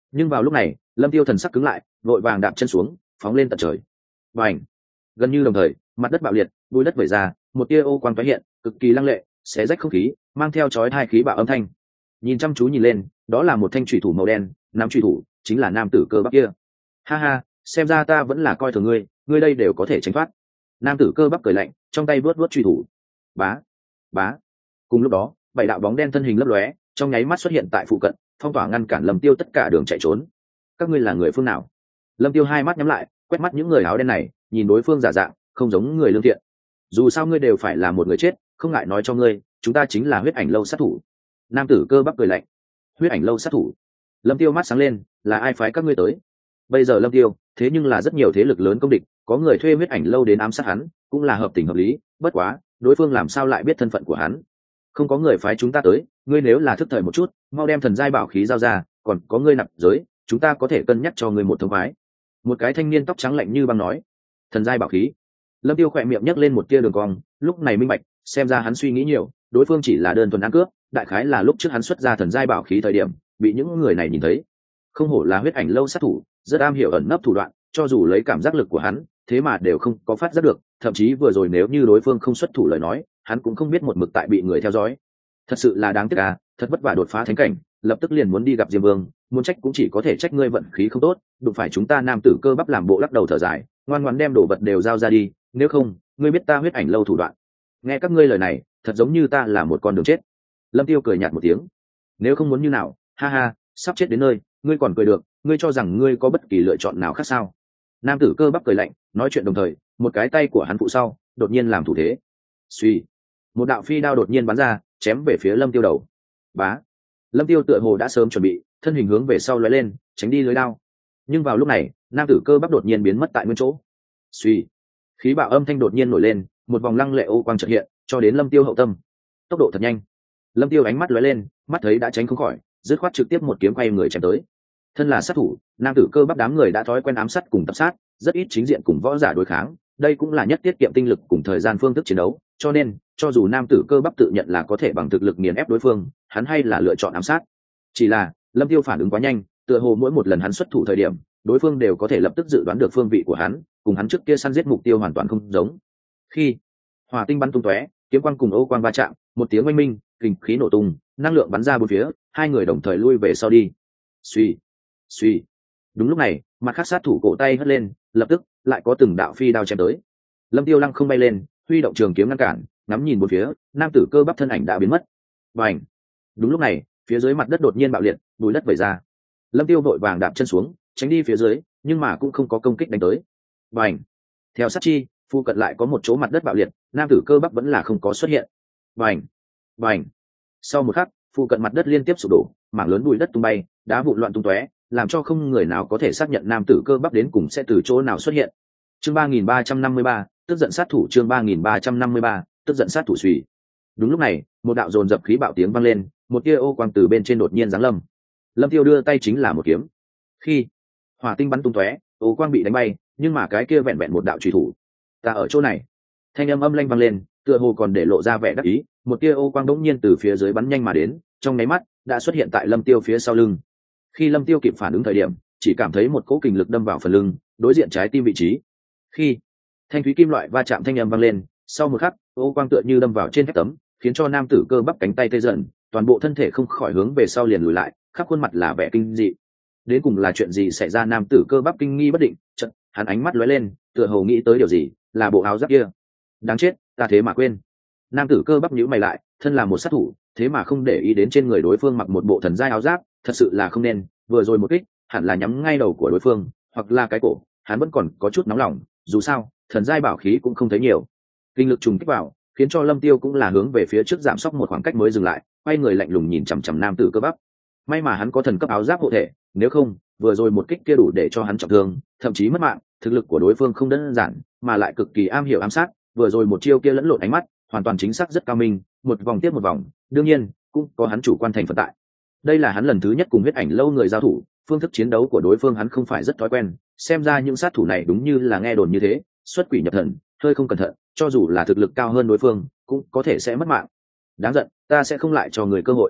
Nhưng vào lúc này lâm tiêu thần sắc cứng lại, vội vàng đạp chân xuống, phóng lên tận trời. Và ảnh gần như đồng thời, mặt đất bạo liệt, bùi đất vẩy ra, một tia ô quang tái hiện, cực kỳ lăng lệ, xé rách không khí, mang theo chói tai khí bạo âm thanh. Nhìn chăm chú nhìn lên, đó là một thanh chủy thủ màu đen, nắm chủy thủ chính là nam tử cơ bắp kia. Ha ha, xem ra ta vẫn là coi thường ngươi, ngươi đây đều có thể tránh thoát. Nam tử cơ bắp cười lạnh, trong tay vớt vớt chủy thủ. Bá, bá. Cùng lúc đó, bảy đạo bóng đen thân hình lấp lóe, trong nháy mắt xuất hiện tại phụ cận, phong tỏa ngăn cản Lâm Tiêu tất cả đường chạy trốn. Các ngươi là người phương nào? Lâm Tiêu hai mắt nhắm lại, quét mắt những người áo đen này, nhìn đối phương giả dạng, không giống người lương thiện. Dù sao ngươi đều phải là một người chết, không ngại nói cho ngươi, chúng ta chính là huyết ảnh lâu sát thủ. Nam tử cơ bắp cười lạnh. Huyết ảnh lâu sát thủ? Lâm Tiêu mắt sáng lên, là ai phái các ngươi tới? Bây giờ Lâm Tiêu, thế nhưng là rất nhiều thế lực lớn công địch, có người thuê huyết ảnh lâu đến ám sát hắn, cũng là hợp tình hợp lý, bất quá, đối phương làm sao lại biết thân phận của hắn? Không có người phái chúng ta tới, ngươi nếu là thức thời một chút, mau đem thần giai bảo khí giao ra, còn có ngươi nạp giới, chúng ta có thể cân nhắc cho ngươi một thông khoái. Một cái thanh niên tóc trắng lạnh như băng nói. Thần giai bảo khí? Lâm Tiêu khỏe miệng nhấc lên một tia đường cong, lúc này minh bạch, xem ra hắn suy nghĩ nhiều, đối phương chỉ là đơn thuần ăn cướp, đại khái là lúc trước hắn xuất ra thần giai bảo khí thời điểm, bị những người này nhìn thấy. Không hổ là huyết ảnh lâu sát thủ, rất am hiểu ẩn nấp thủ đoạn, cho dù lấy cảm giác lực của hắn, thế mà đều không có phát giác được, thậm chí vừa rồi nếu như đối phương không xuất thủ lời nói, hắn cũng không biết một mực tại bị người theo dõi. Thật sự là đáng tiếc à, thật vất vả đột phá thánh cảnh, lập tức liền muốn đi gặp Diêm Vương, muốn trách cũng chỉ có thể trách ngươi vận khí không tốt, đụng phải chúng ta nam tử cơ bắp làm bộ lắc đầu thở dài, ngoan ngoãn đem đồ vật đều giao ra đi, nếu không, ngươi biết ta huyết ảnh lâu thủ đoạn. Nghe các ngươi lời này, thật giống như ta là một con đường chết. Lâm Tiêu cười nhạt một tiếng. Nếu không muốn như nào, ha ha, sắp chết đến nơi, ngươi còn cười được, ngươi cho rằng ngươi có bất kỳ lựa chọn nào khác sao? Nam tử cơ bắp cười lạnh, nói chuyện đồng thời, một cái tay của hắn phụ sau, đột nhiên làm thủ thế. Suy, một đạo phi đao đột nhiên bắn ra, chém về phía Lâm Tiêu đầu. Bá. Lâm Tiêu tựa hồ đã sớm chuẩn bị, thân hình hướng về sau lóe lên, tránh đi lưới đao. Nhưng vào lúc này, nam tử cơ bắp đột nhiên biến mất tại nguyên chỗ. Suy, khí bạo âm thanh đột nhiên nổi lên, một vòng lăng lệ ô quang chợt hiện, cho đến Lâm Tiêu hậu tâm. Tốc độ thật nhanh. Lâm Tiêu ánh mắt lóe lên, mắt thấy đã tránh không khỏi, dứt khoát trực tiếp một kiếm quay người chém tới. Thân là sát thủ, nam tử cơ bắp đám người đã thói quen ám sát cùng tập sát, rất ít chính diện cùng võ giả đối kháng, đây cũng là nhất tiết kiệm tinh lực cùng thời gian phương thức chiến đấu, cho nên cho dù nam tử cơ bắp tự nhận là có thể bằng thực lực nghiền ép đối phương, hắn hay là lựa chọn ám sát. Chỉ là Lâm Tiêu phản ứng quá nhanh, tựa hồ mỗi một lần hắn xuất thủ thời điểm, đối phương đều có thể lập tức dự đoán được phương vị của hắn, cùng hắn trước kia săn giết mục tiêu hoàn toàn không giống. Khi hỏa tinh bắn tung tóe, kiếm quang cùng ô quang va chạm, một tiếng oanh minh, kình khí nổ tung, năng lượng bắn ra bốn phía, hai người đồng thời lui về sau đi. Suy, suy. Đúng lúc này, mặt khác sát thủ cổ tay hất lên, lập tức lại có từng đạo phi đao chém tới. Lâm Tiêu lăng không bay lên, huy động trường kiếm ngăn cản, ngắm nhìn bốn phía, nam tử cơ bắp thân ảnh đã biến mất. Bành. Đúng lúc này, phía dưới mặt đất đột nhiên bạo liệt, bùi đất vẩy ra. Lâm Tiêu vội vàng đạp chân xuống, tránh đi phía dưới, nhưng mà cũng không có công kích đánh tới. Bành. Theo sát chi, phu cận lại có một chỗ mặt đất bạo liệt, nam tử cơ bắp vẫn là không có xuất hiện. Bành. Bành. Sau một khắc, phụ cận mặt đất liên tiếp sụp đổ, mảng lớn bụi đất tung bay, đá vụn loạn tung tóe, làm cho không người nào có thể xác nhận nam tử cơ bắp đến cùng sẽ từ chỗ nào xuất hiện. Chương 3353, tức giận sát thủ. Chương 3353, tức giận sát thủ suy. Đúng lúc này, một đạo dồn dập khí bạo tiếng vang lên, một tia ô quang từ bên trên đột nhiên giáng lâm. Lâm Tiêu đưa tay chính là một kiếm. Khi hỏa tinh bắn tung tóe, ô quang bị đánh bay, nhưng mà cái kia vẹn vẹn một đạo chủy thủ. Ta ở chỗ này. Thanh âm âm lanh vang lên, tựa hồ còn để lộ ra vẻ đắc ý, một tia ô quang đống nhiên từ phía dưới bắn nhanh mà đến, trong nháy mắt đã xuất hiện tại Lâm Tiêu phía sau lưng. Khi Lâm Tiêu kịp phản ứng thời điểm, chỉ cảm thấy một cỗ kình lực đâm vào phần lưng, đối diện trái tim vị trí. Khi thanh thúy kim loại va chạm thanh âm vang lên, sau một khắc, ô quang tựa như đâm vào trên thép tấm, khiến cho nam tử cơ bắp cánh tay tê dần, toàn bộ thân thể không khỏi hướng về sau liền lùi lại, khắp khuôn mặt là vẻ kinh dị. Đến cùng là chuyện gì xảy ra? Nam tử cơ bắp kinh nghi bất định, chợt hắn ánh mắt lóe lên, tựa hồ nghĩ tới điều gì, là bộ áo giáp kia. Đáng chết, ta thế mà quên. Nam tử cơ bắp nhíu mày lại, thân là một sát thủ, thế mà không để ý đến trên người đối phương mặc một bộ thần giai áo giáp, thật sự là không nên. Vừa rồi một kích, hẳn là nhắm ngay đầu của đối phương, hoặc là cái cổ, hắn vẫn còn có chút nóng lòng, dù sao, thần giai bảo khí cũng không thấy nhiều. Kinh lực trùng kích vào, khiến cho Lâm Tiêu cũng là hướng về phía trước giảm sóc một khoảng cách mới dừng lại, quay người lạnh lùng nhìn chằm chằm nam tử cơ bắp. May mà hắn có thần cấp áo giáp hộ thể, nếu không, vừa rồi một kích kia đủ để cho hắn trọng thương, thậm chí mất mạng. Thực lực của đối phương không đơn giản, mà lại cực kỳ am hiểu ám sát, vừa rồi một chiêu kia lẫn lộn ánh mắt, hoàn toàn chính xác rất cao minh, một vòng tiếp một vòng, đương nhiên cũng có hắn chủ quan thành phần tại. Đây là hắn lần thứ nhất cùng huyết ảnh lâu người giao thủ, phương thức chiến đấu của đối phương hắn không phải rất thói quen, xem ra những sát thủ này đúng như là nghe đồn như thế, xuất quỷ nhập thần, hơi không cẩn thận, cho dù là thực lực cao hơn đối phương, cũng có thể sẽ mất mạng. Đáng giận, ta sẽ không lại cho người cơ hội.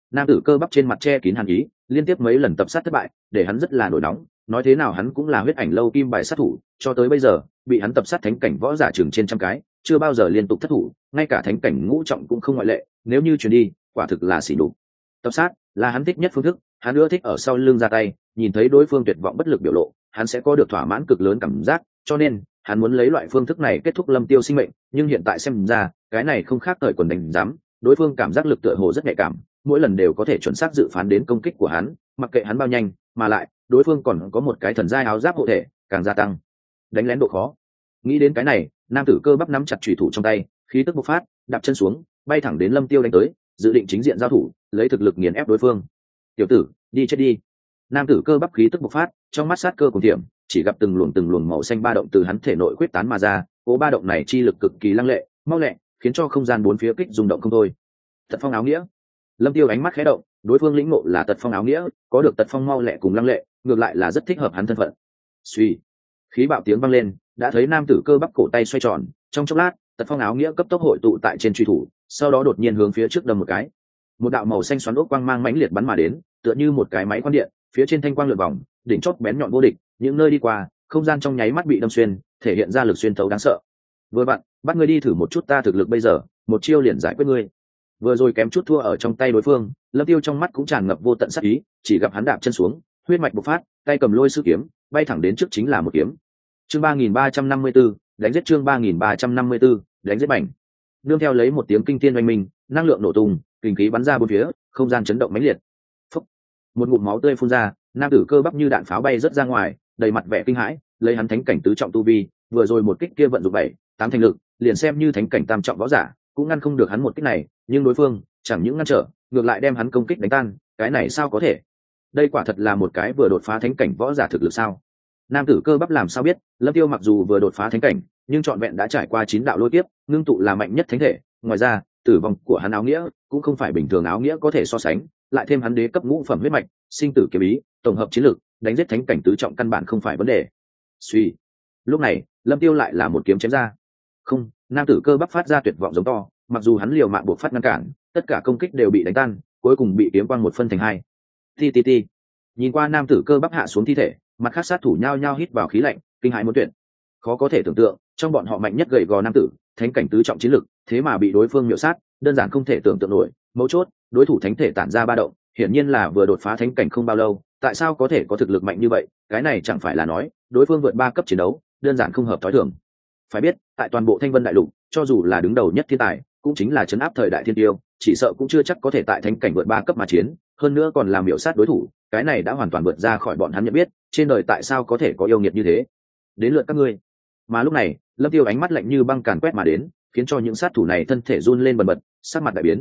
nam tử cơ bắp trên mặt che kín hàn ý, liên tiếp mấy lần tập sát thất bại để hắn rất là nổi nóng. Nói thế nào hắn cũng là huyết ảnh lâu kim bài sát thủ, cho tới bây giờ bị hắn tập sát thánh cảnh võ giả chừng trên trăm cái, chưa bao giờ liên tục thất thủ, ngay cả thánh cảnh ngũ trọng cũng không ngoại lệ. Nếu như truyền đi, quả thực là xỉ nhục. Tập sát là hắn thích nhất phương thức, hắn ưa thích ở sau lưng ra tay, nhìn thấy đối phương tuyệt vọng bất lực biểu lộ, hắn sẽ có được thỏa mãn cực lớn cảm giác, cho nên hắn muốn lấy loại phương thức này kết thúc Lâm Tiêu sinh mệnh. Nhưng hiện tại xem ra, cái này không khác thời quần đánh giám, đối phương cảm giác lực tựa hồ rất nhạy cảm, mỗi lần đều có thể chuẩn xác dự phán đến công kích của hắn, mặc kệ hắn bao nhanh, mà lại đối phương còn có một cái thần giai áo giáp hộ thể, càng gia tăng đánh lén độ khó. Nghĩ đến cái này, nam tử cơ bắp nắm chặt chủy thủ trong tay, khí tức bộc phát, đạp chân xuống, bay thẳng đến Lâm Tiêu đánh tới, dự định chính diện giao thủ, lấy thực lực nghiền ép đối phương. Tiểu tử, đi chết đi. Nam tử cơ bắp khí tức bộc phát, trong mắt sát cơ cùng tiệm, chỉ gặp từng luồng màu xanh ba động từ hắn thể nội quyết tán mà ra, cố ba động này chi lực cực kỳ lăng lệ, mau lẹ, khiến cho không gian bốn phía kích rung động không thôi. Tật phong áo nghĩa. Lâm Tiêu ánh mắt khẽ động, đối phương lĩnh ngộ là tật phong áo nghĩa, có được tật phong mau lẹ cùng lăng lệ, ngược lại là rất thích hợp hắn thân phận. Suy, khí bạo tiếng vang lên, đã thấy nam tử cơ bắp cổ tay xoay tròn, trong chốc lát, tật phong áo nghĩa cấp tốc hội tụ tại trên truy thủ, sau đó đột nhiên hướng phía trước đâm một cái. Một đạo màu xanh xoắn ốc quang mang mãnh liệt bắn mà đến, tựa như một cái máy quan điện, phía trên thanh quang lượn vòng, đỉnh chóp bén nhọn vô địch, những nơi đi qua, không gian trong nháy mắt bị đâm xuyên, thể hiện ra lực xuyên thấu đáng sợ. Vừa bạn, bắt ngươi đi thử một chút ta thực lực bây giờ, một chiêu liền giải quyết ngươi. Vừa rồi kém chút thua ở trong tay đối phương, Lâm Tiêu trong mắt cũng tràn ngập vô tận sát ý, chỉ gặp hắn đạp chân xuống, huyết mạch bộc phát, tay cầm lôi sư kiếm, bay thẳng đến trước chính là một kiếm. Chương 3354, đánh giết chương 3354, đánh giết bảnh. Nương theo lấy một tiếng kinh thiên oanh minh, năng lượng nổ tung, kinh khí bắn ra bốn phía, không gian chấn động mãnh liệt. Phốc. Một ngụm máu tươi phun ra, nam tử cơ bắp như đạn pháo bay rất ra ngoài, đầy mặt vẻ kinh hãi, lấy hắn thánh cảnh tứ trọng tu vi, vừa rồi một kích kia vận dụng 7-8 thành lực, liền xem như thánh cảnh tam trọng võ giả, cũng ngăn không được hắn một kích này, nhưng đối phương chẳng những ngăn trở, ngược lại đem hắn công kích đánh tan, cái này sao có thể? Đây quả thật là một cái vừa đột phá thánh cảnh võ giả thực lực sao? Nam tử cơ bắp làm sao biết, Lâm Tiêu mặc dù vừa đột phá thánh cảnh, nhưng trọn vẹn đã trải qua 9 đạo lôi kiếp, ngưng tụ là mạnh nhất thánh thể, ngoài ra, tử vong của hắn áo nghĩa cũng không phải bình thường áo nghĩa có thể so sánh, lại thêm hắn đế cấp ngũ phẩm huyết mạch, sinh tử kiếm ý, tổng hợp chiến lược, đánh giết thánh cảnh tứ trọng căn bản không phải vấn đề. Suy. Lúc này, Lâm Tiêu lại là một kiếm chém ra. Không, nam tử cơ bắp phát ra tuyệt vọng giống to, mặc dù hắn liều mạng buộc phát ngăn cản, tất cả công kích đều bị đánh tan, cuối cùng bị kiếm quang một phân thành hai. Ti. Nhìn qua nam tử cơ bắp hạ xuống thi thể, mặt khác sát thủ nhao nhao hít vào khí lạnh, kinh hãi muốn tuyệt. Khó có thể tưởng tượng, trong bọn họ mạnh nhất gầy gò nam tử, thánh cảnh tứ trọng chiến lực, thế mà bị đối phương miểu sát, đơn giản không thể tưởng tượng nổi. Mấu chốt, đối thủ thánh thể tản ra ba động, hiển nhiên là vừa đột phá thánh cảnh không bao lâu, tại sao có thể có thực lực mạnh như vậy? Cái này chẳng phải là nói, đối phương vượt 3 cấp chiến đấu, đơn giản không hợp thói thường. Phải biết, tại toàn bộ Thanh Vân đại lục, cho dù là đứng đầu nhất thiên tài, cũng chính là trấn áp thời đại thiên tiêu, chỉ sợ cũng chưa chắc có thể tại thánh cảnh vượt 3 cấp mà chiến, hơn nữa còn làm miểu sát đối thủ, cái này đã hoàn toàn vượt ra khỏi bọn hắn nhận biết, trên đời tại sao có thể có yêu nghiệt như thế. Đến lượt các ngươi. Mà lúc này, Lâm Tiêu ánh mắt lạnh như băng càn quét mà đến, khiến cho những sát thủ này thân thể run lên bần bật, sắc mặt đại biến.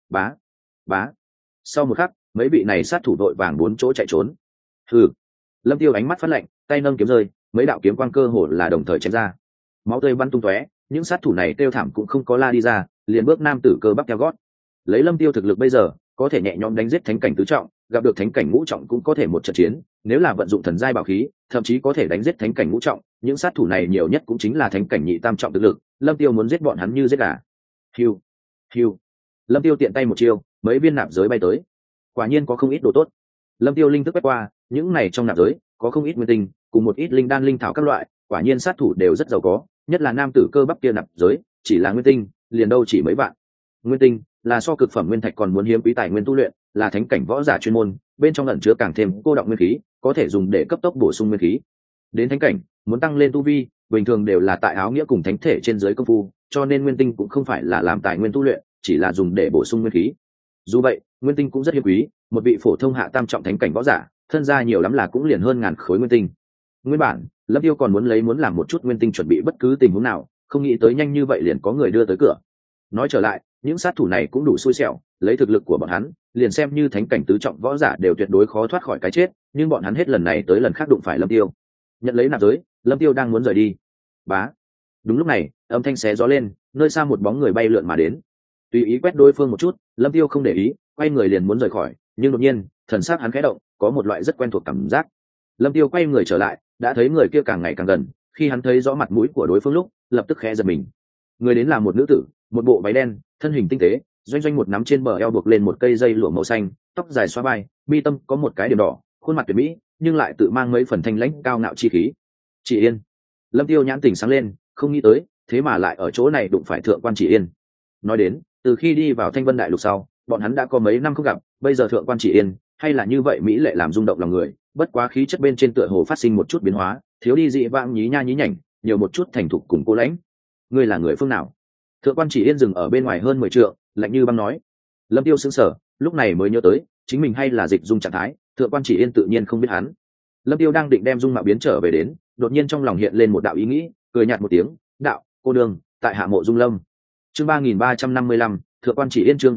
Bá. Sau một khắc, mấy vị này sát thủ đội vàng bốn chỗ chạy trốn. Hừ. Lâm Tiêu ánh mắt phát lạnh, tay nâng kiếm rơi, mấy đạo kiếm quang cơ hồ là đồng thời chém ra. Máu tươi bắn tung tóe, những sát thủ này kêu thảm cũng không có la đi ra, liền bước nam tử cơ bắp theo gót. Lấy Lâm Tiêu thực lực bây giờ, có thể nhẹ nhõm đánh giết thánh cảnh tứ trọng, gặp được thánh cảnh ngũ trọng cũng có thể một trận chiến, nếu là vận dụng thần giai bảo khí, thậm chí có thể đánh giết thánh cảnh ngũ trọng, những sát thủ này nhiều nhất cũng chính là thánh cảnh nhị tam trọng thực lực, Lâm Tiêu muốn giết bọn hắn như giết gà. Hiu. Lâm Tiêu tiện tay một chiêu, mấy viên nạp giới bay tới. Quả nhiên có không ít đồ tốt. Lâm Tiêu linh thức quét qua, những này trong nạp giới có không ít nguyên tinh, cùng một ít linh đan linh thảo các loại, quả nhiên sát thủ đều rất giàu có, nhất là nam tử cơ bắp kia nạp giới, chỉ là nguyên tinh, liền đâu chỉ mấy vạn. Nguyên tinh là so cực phẩm nguyên thạch còn muốn hiếm quý tài nguyên tu luyện, là thánh cảnh võ giả chuyên môn, bên trong ẩn chứa càng thêm cô đọng nguyên khí, có thể dùng để cấp tốc bổ sung nguyên khí. Đến thánh cảnh, muốn tăng lên tu vi, bình thường đều là tại áo nghĩa cùng thánh thể trên dưới công phu, cho nên nguyên tinh cũng không phải là làm tài nguyên tu luyện, chỉ là dùng để bổ sung nguyên khí. Dù vậy, nguyên tinh cũng rất hiếm quý, một vị phổ thông hạ tam trọng thánh cảnh võ giả, thân gia nhiều lắm là cũng liền hơn ngàn khối nguyên tinh. Nguyên bản, Lâm Tiêu còn muốn làm một chút nguyên tinh chuẩn bị bất cứ tình huống nào, không nghĩ tới nhanh như vậy liền có người đưa tới cửa. Nói trở lại, những sát thủ này cũng đủ xui xẻo, lấy thực lực của bọn hắn, liền xem như thánh cảnh tứ trọng võ giả đều tuyệt đối khó thoát khỏi cái chết, nhưng bọn hắn hết lần này tới lần khác đụng phải Lâm Tiêu. Nhận lấy nạp giới, Lâm Tiêu đang muốn rời đi. Bá. Đúng lúc này, âm thanh xé gió lên, nơi xa một bóng người bay lượn mà đến. Tùy ý quét đối phương một chút, Lâm Tiêu không để ý, quay người liền muốn rời khỏi, nhưng đột nhiên, thần sắc hắn khẽ động, có một loại rất quen thuộc cảm giác. Lâm Tiêu quay người trở lại, đã thấy người kia càng ngày càng gần, khi hắn thấy rõ mặt mũi của đối phương lúc, lập tức khẽ giật mình. Người đến là một nữ tử, một bộ váy đen, thân hình tinh tế, Doanh Doanh một nắm trên bờ eo buộc lên một cây dây lụa màu xanh, tóc dài xóa vai, mi tâm có một cái điểm đỏ, khuôn mặt tuyệt mỹ nhưng lại tự mang mấy phần thanh lãnh cao ngạo chi khí. Chỉ Yên. Lâm Tiêu nhãn tỉnh sáng lên, không nghĩ tới thế mà lại ở chỗ này đụng phải thượng quan Chỉ Yên. Nói đến từ khi đi vào Thanh Vân Đại Lục sau, bọn hắn đã có mấy năm không gặp, bây giờ thượng quan Chỉ Yên hay là như vậy mỹ lệ làm rung động lòng người, bất quá khí chất bên trên tựa hồ phát sinh một chút biến hóa, thiếu đi dị vãng nhí nha nhí nhảnh, nhiều một chút thành thục cùng cô lãnh. Ngươi là người phương nào? Thượng quan Chỉ Yên dừng ở bên ngoài hơn 10 trượng, lạnh như băng nói. Lâm Tiêu sững sờ, lúc này mới nhớ tới chính mình hay là dịch dung trạng thái, thượng quan Chỉ Yên tự nhiên không biết hắn. Lâm Tiêu đang định đem dung mạo biến trở về đến, đột nhiên trong lòng hiện lên một đạo ý nghĩ, cười nhạt một tiếng, đạo, cô đường, tại hạ mộ dung lâm. Chương 3355, thượng quan Chỉ Yên. Chương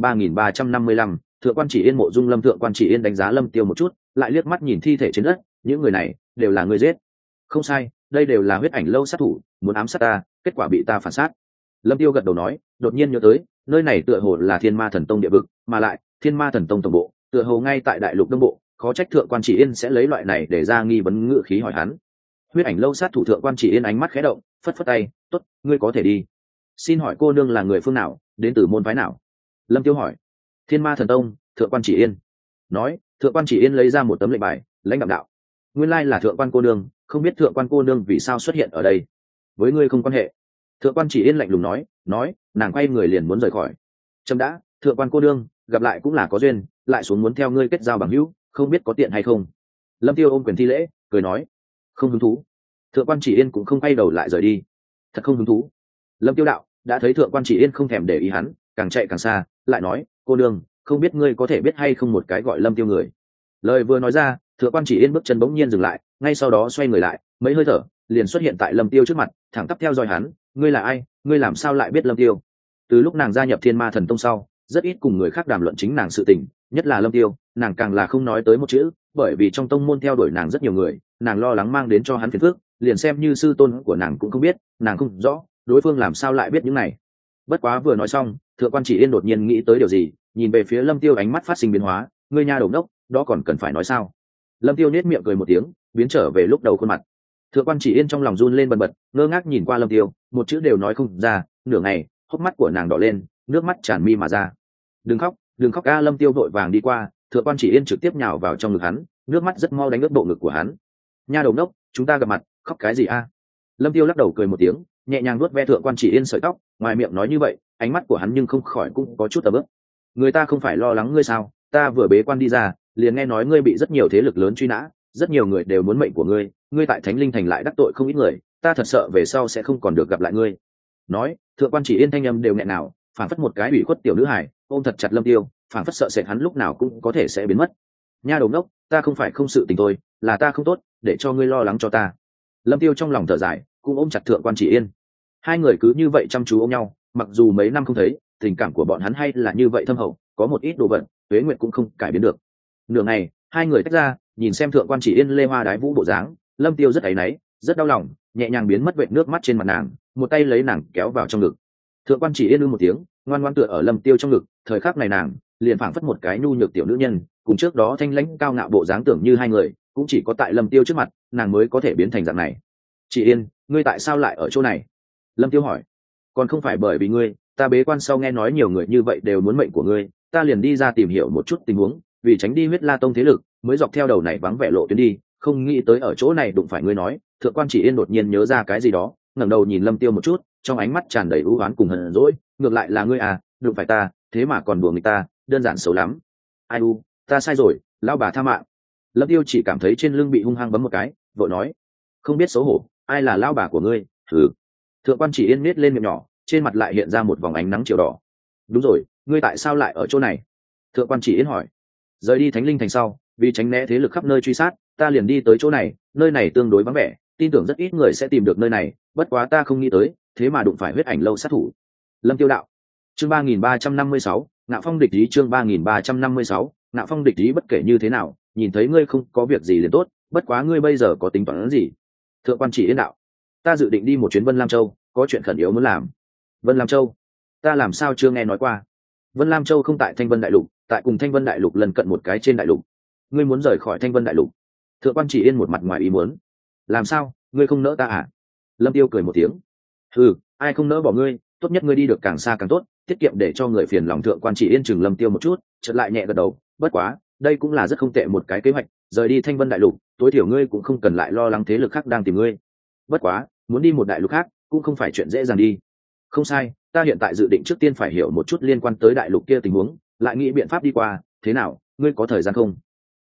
3355, thượng quan Chỉ Yên. Mộ dung lâm. Thượng quan Chỉ Yên đánh giá Lâm Tiêu một chút, lại liếc mắt nhìn thi thể trên đất, những người này đều là người giết. Không sai, đây đều là huyết ảnh lâu sát thủ, muốn ám sát ta, kết quả bị ta phản sát. Lâm Tiêu gật đầu nói, đột nhiên nhớ tới nơi này tựa hồ là Thiên Ma Thần Tông địa vực, mà lại Thiên Ma Thần Tông tổng bộ tựa hồ ngay tại đại lục đông bộ, khó trách thượng quan Chỉ Yên sẽ lấy loại này để ra nghi vấn ngự khí hỏi hắn. Huyết ảnh lâu sát thủ. Thượng quan Chỉ Yên ánh mắt khẽ động, phất phất tay, tốt, ngươi có thể đi. Xin hỏi cô nương là người phương nào, đến từ môn phái nào? Lâm Tiêu hỏi. Thiên Ma Thần Tông. Thượng quan Chỉ Yên nói. Thượng quan Chỉ Yên lấy ra một tấm lệnh bài, lãnh đạm đạo, nguyên lai là thượng quan cô nương, không biết thượng quan cô nương vì sao xuất hiện ở đây, với ngươi không quan hệ. Thượng quan Chỉ Yên lạnh lùng nói, nàng quay người liền muốn rời khỏi. Chấm đã, thượng quan cô nương, gặp lại cũng là có duyên, lại xuống muốn theo ngươi kết giao bằng hữu, không biết có tiện hay không. Lâm Tiêu ôm quyền thi lễ, cười nói, không hứng thú. Thượng quan Chỉ Yên cũng không quay đầu lại rời đi. Thật không hứng thú. Lâm Tiêu đạo, đã thấy thượng quan Chỉ Yên không thèm để ý hắn, càng chạy càng xa, lại nói, cô nương, không biết ngươi có thể biết hay không một cái gọi Lâm Tiêu người. Lời vừa nói ra, thượng quan Chỉ Yên bước chân bỗng nhiên dừng lại, ngay sau đó xoay người lại, mấy hơi thở liền xuất hiện tại Lâm Tiêu trước mặt, thẳng tắp theo dõi hắn. Ngươi là ai, ngươi làm sao lại biết Lâm Tiêu? Từ lúc nàng gia nhập Thiên Ma Thần Tông sau, rất ít cùng người khác đàm luận chính nàng sự tình, nhất là Lâm Tiêu, nàng càng là không nói tới một chữ, bởi vì trong tông môn theo đuổi nàng rất nhiều người, nàng lo lắng mang đến cho hắn phiền phức, liền xem như sư tôn của nàng cũng không biết, nàng không rõ đối phương làm sao lại biết những này. Bất quá vừa nói xong, thượng quan Chỉ Yên đột nhiên nghĩ tới điều gì, nhìn về phía Lâm Tiêu, ánh mắt phát sinh biến hóa. Ngươi nha đầu đốc, đó còn cần phải nói sao? Lâm Tiêu nhếch miệng cười một tiếng, biến trở về lúc đầu khuôn mặt. Thượng quan Chỉ Yên trong lòng run lên bần bật, ngơ ngác nhìn qua Lâm Tiêu, một chữ đều nói không ra. Nửa ngày, hốc mắt của nàng đỏ lên, nước mắt tràn mi mà ra. Đừng khóc a. Lâm Tiêu vội vàng đi qua, thượng quan Chỉ Yên trực tiếp nhào vào trong ngực hắn, nước mắt rất mau đánh ướt bộ ngực của hắn. Nha đầu đốc, chúng ta gặp mặt, khóc cái gì a? Lâm Tiêu lắc đầu cười một tiếng, nhẹ nhàng vuốt ve thượng quan Chỉ Yên sợi tóc, ngoài miệng nói như vậy, ánh mắt của hắn nhưng không khỏi cũng có chút tầm ướp. Người ta không phải lo lắng ngươi sao? Ta vừa bế quan đi ra, liền nghe nói ngươi bị rất nhiều thế lực lớn truy nã, rất nhiều người đều muốn mệnh của ngươi, ngươi tại Thánh Linh Thành lại đắc tội không ít người, ta thật sợ về sau sẽ không còn được gặp lại ngươi. Nói, thượng quan Chỉ Yên thanh âm đều nghẹn nào, phảng phất một cái ủy khuất tiểu nữ hài, ôm thật chặt Lâm Tiêu, phảng phất sợ sệt hắn lúc nào cũng có thể sẽ biến mất. Nha đầu ngốc, ta không phải không sự tình thôi, là ta không tốt, để cho ngươi lo lắng cho ta. Lâm Tiêu trong lòng thở dài, cũng ôm chặt thượng quan Chỉ Yên. Hai người cứ như vậy chăm chú ôm nhau, mặc dù mấy năm không thấy, tình cảm của bọn hắn hay là như vậy thâm hậu, có một ít đồ vật, Tuế Nguyệt cũng không cải biến được. Nửa ngày, hai người tách ra, nhìn xem thượng quan Chỉ Yên lê hoa đái vũ bộ dáng, Lâm Tiêu rất áy náy, rất đau lòng, nhẹ nhàng biến mất vệt nước mắt trên mặt nàng, một tay lấy nàng kéo vào trong ngực. Thượng quan Chỉ Yên ư một tiếng, ngoan ngoãn tựa ở Lâm Tiêu trong ngực, thời khắc này nàng liền phảng phất một cái nhu nhược tiểu nữ nhân, cùng trước đó thanh lãnh cao ngạo bộ dáng tưởng như hai người, cũng chỉ có tại Lâm Tiêu trước mặt, nàng mới có thể biến thành dạng này. Chỉ Yên, ngươi tại sao lại ở chỗ này? Lâm Tiêu hỏi. Còn không phải bởi vì ngươi, ta bế quan sau nghe nói nhiều người như vậy đều muốn mệnh của ngươi, ta liền đi ra tìm hiểu một chút tình huống, vì tránh đi Huyết La Tông thế lực, mới dọc theo đầu này vắng vẻ lộ tuyến đi, không nghĩ tới ở chỗ này đụng phải ngươi nói. Thượng quan Chỉ Yên đột nhiên nhớ ra cái gì đó, ngẩng đầu nhìn Lâm Tiêu một chút, trong ánh mắt tràn đầy ưu oán cùng hờn dỗi. Ngược lại là ngươi à, đụng phải ta, thế mà còn đùa người ta, đơn giản xấu lắm. Ai u, ta sai rồi, lão bà tha mạng. Lâm Tiêu chỉ cảm thấy trên lưng bị hung hăng bấm một cái, vội nói, không biết xấu hổ, ai là lão bà của ngươi? Thử. Thượng quan Chỉ Yên nết lên miệng nhỏ, trên mặt lại hiện ra một vòng ánh nắng chiều đỏ. Đúng rồi, ngươi tại sao lại ở chỗ này? Thượng quan Chỉ Yên hỏi. Rời đi Thánh Linh Thành sau, vì tránh né thế lực khắp nơi truy sát, ta liền đi tới chỗ này, nơi này tương đối vắng vẻ, tin tưởng rất ít người sẽ tìm được nơi này, bất quá ta không nghĩ tới, thế mà đụng phải huyết ảnh lâu sát thủ. Lâm Tiêu đạo. Chương 3356, Ngạo Phong địch ý. Chương 3356, Ngạo Phong địch ý. Bất kể như thế nào, nhìn thấy ngươi không có việc gì liền tốt, bất quá ngươi bây giờ có tính toán gì? Thượng quan Chỉ Yên đạo. Ta dự định đi một chuyến Vân Lam Châu, có chuyện khẩn yếu muốn làm. Vân Lam Châu? Ta làm sao chưa nghe nói qua? Vân Lam Châu không tại Thanh Vân Đại Lục, tại cùng Thanh Vân Đại Lục lần cận một cái trên đại lục. Ngươi muốn rời khỏi Thanh Vân Đại Lục? Thượng quan Chỉ Yên một mặt ngoài ý muốn. Làm sao, ngươi không nỡ ta à? Lâm Tiêu cười một tiếng. Ừ, ai không nỡ bỏ ngươi, tốt nhất ngươi đi được càng xa càng tốt, tiết kiệm để cho người phiền lòng thượng quan chỉ yên chừng Lâm Tiêu một chút, chợt lại nhẹ gật đầu, bất quá đây cũng là rất không tệ một cái kế hoạch, rời đi Thanh Vân đại lục tối thiểu ngươi cũng không cần lại lo lắng thế lực khác đang tìm ngươi. Bất quá muốn đi một đại lục khác cũng không phải chuyện dễ dàng đi. Không sai, ta hiện tại dự định trước tiên phải hiểu một chút liên quan tới đại lục kia tình huống, lại nghĩ biện pháp đi qua. Thế nào, ngươi có thời gian không?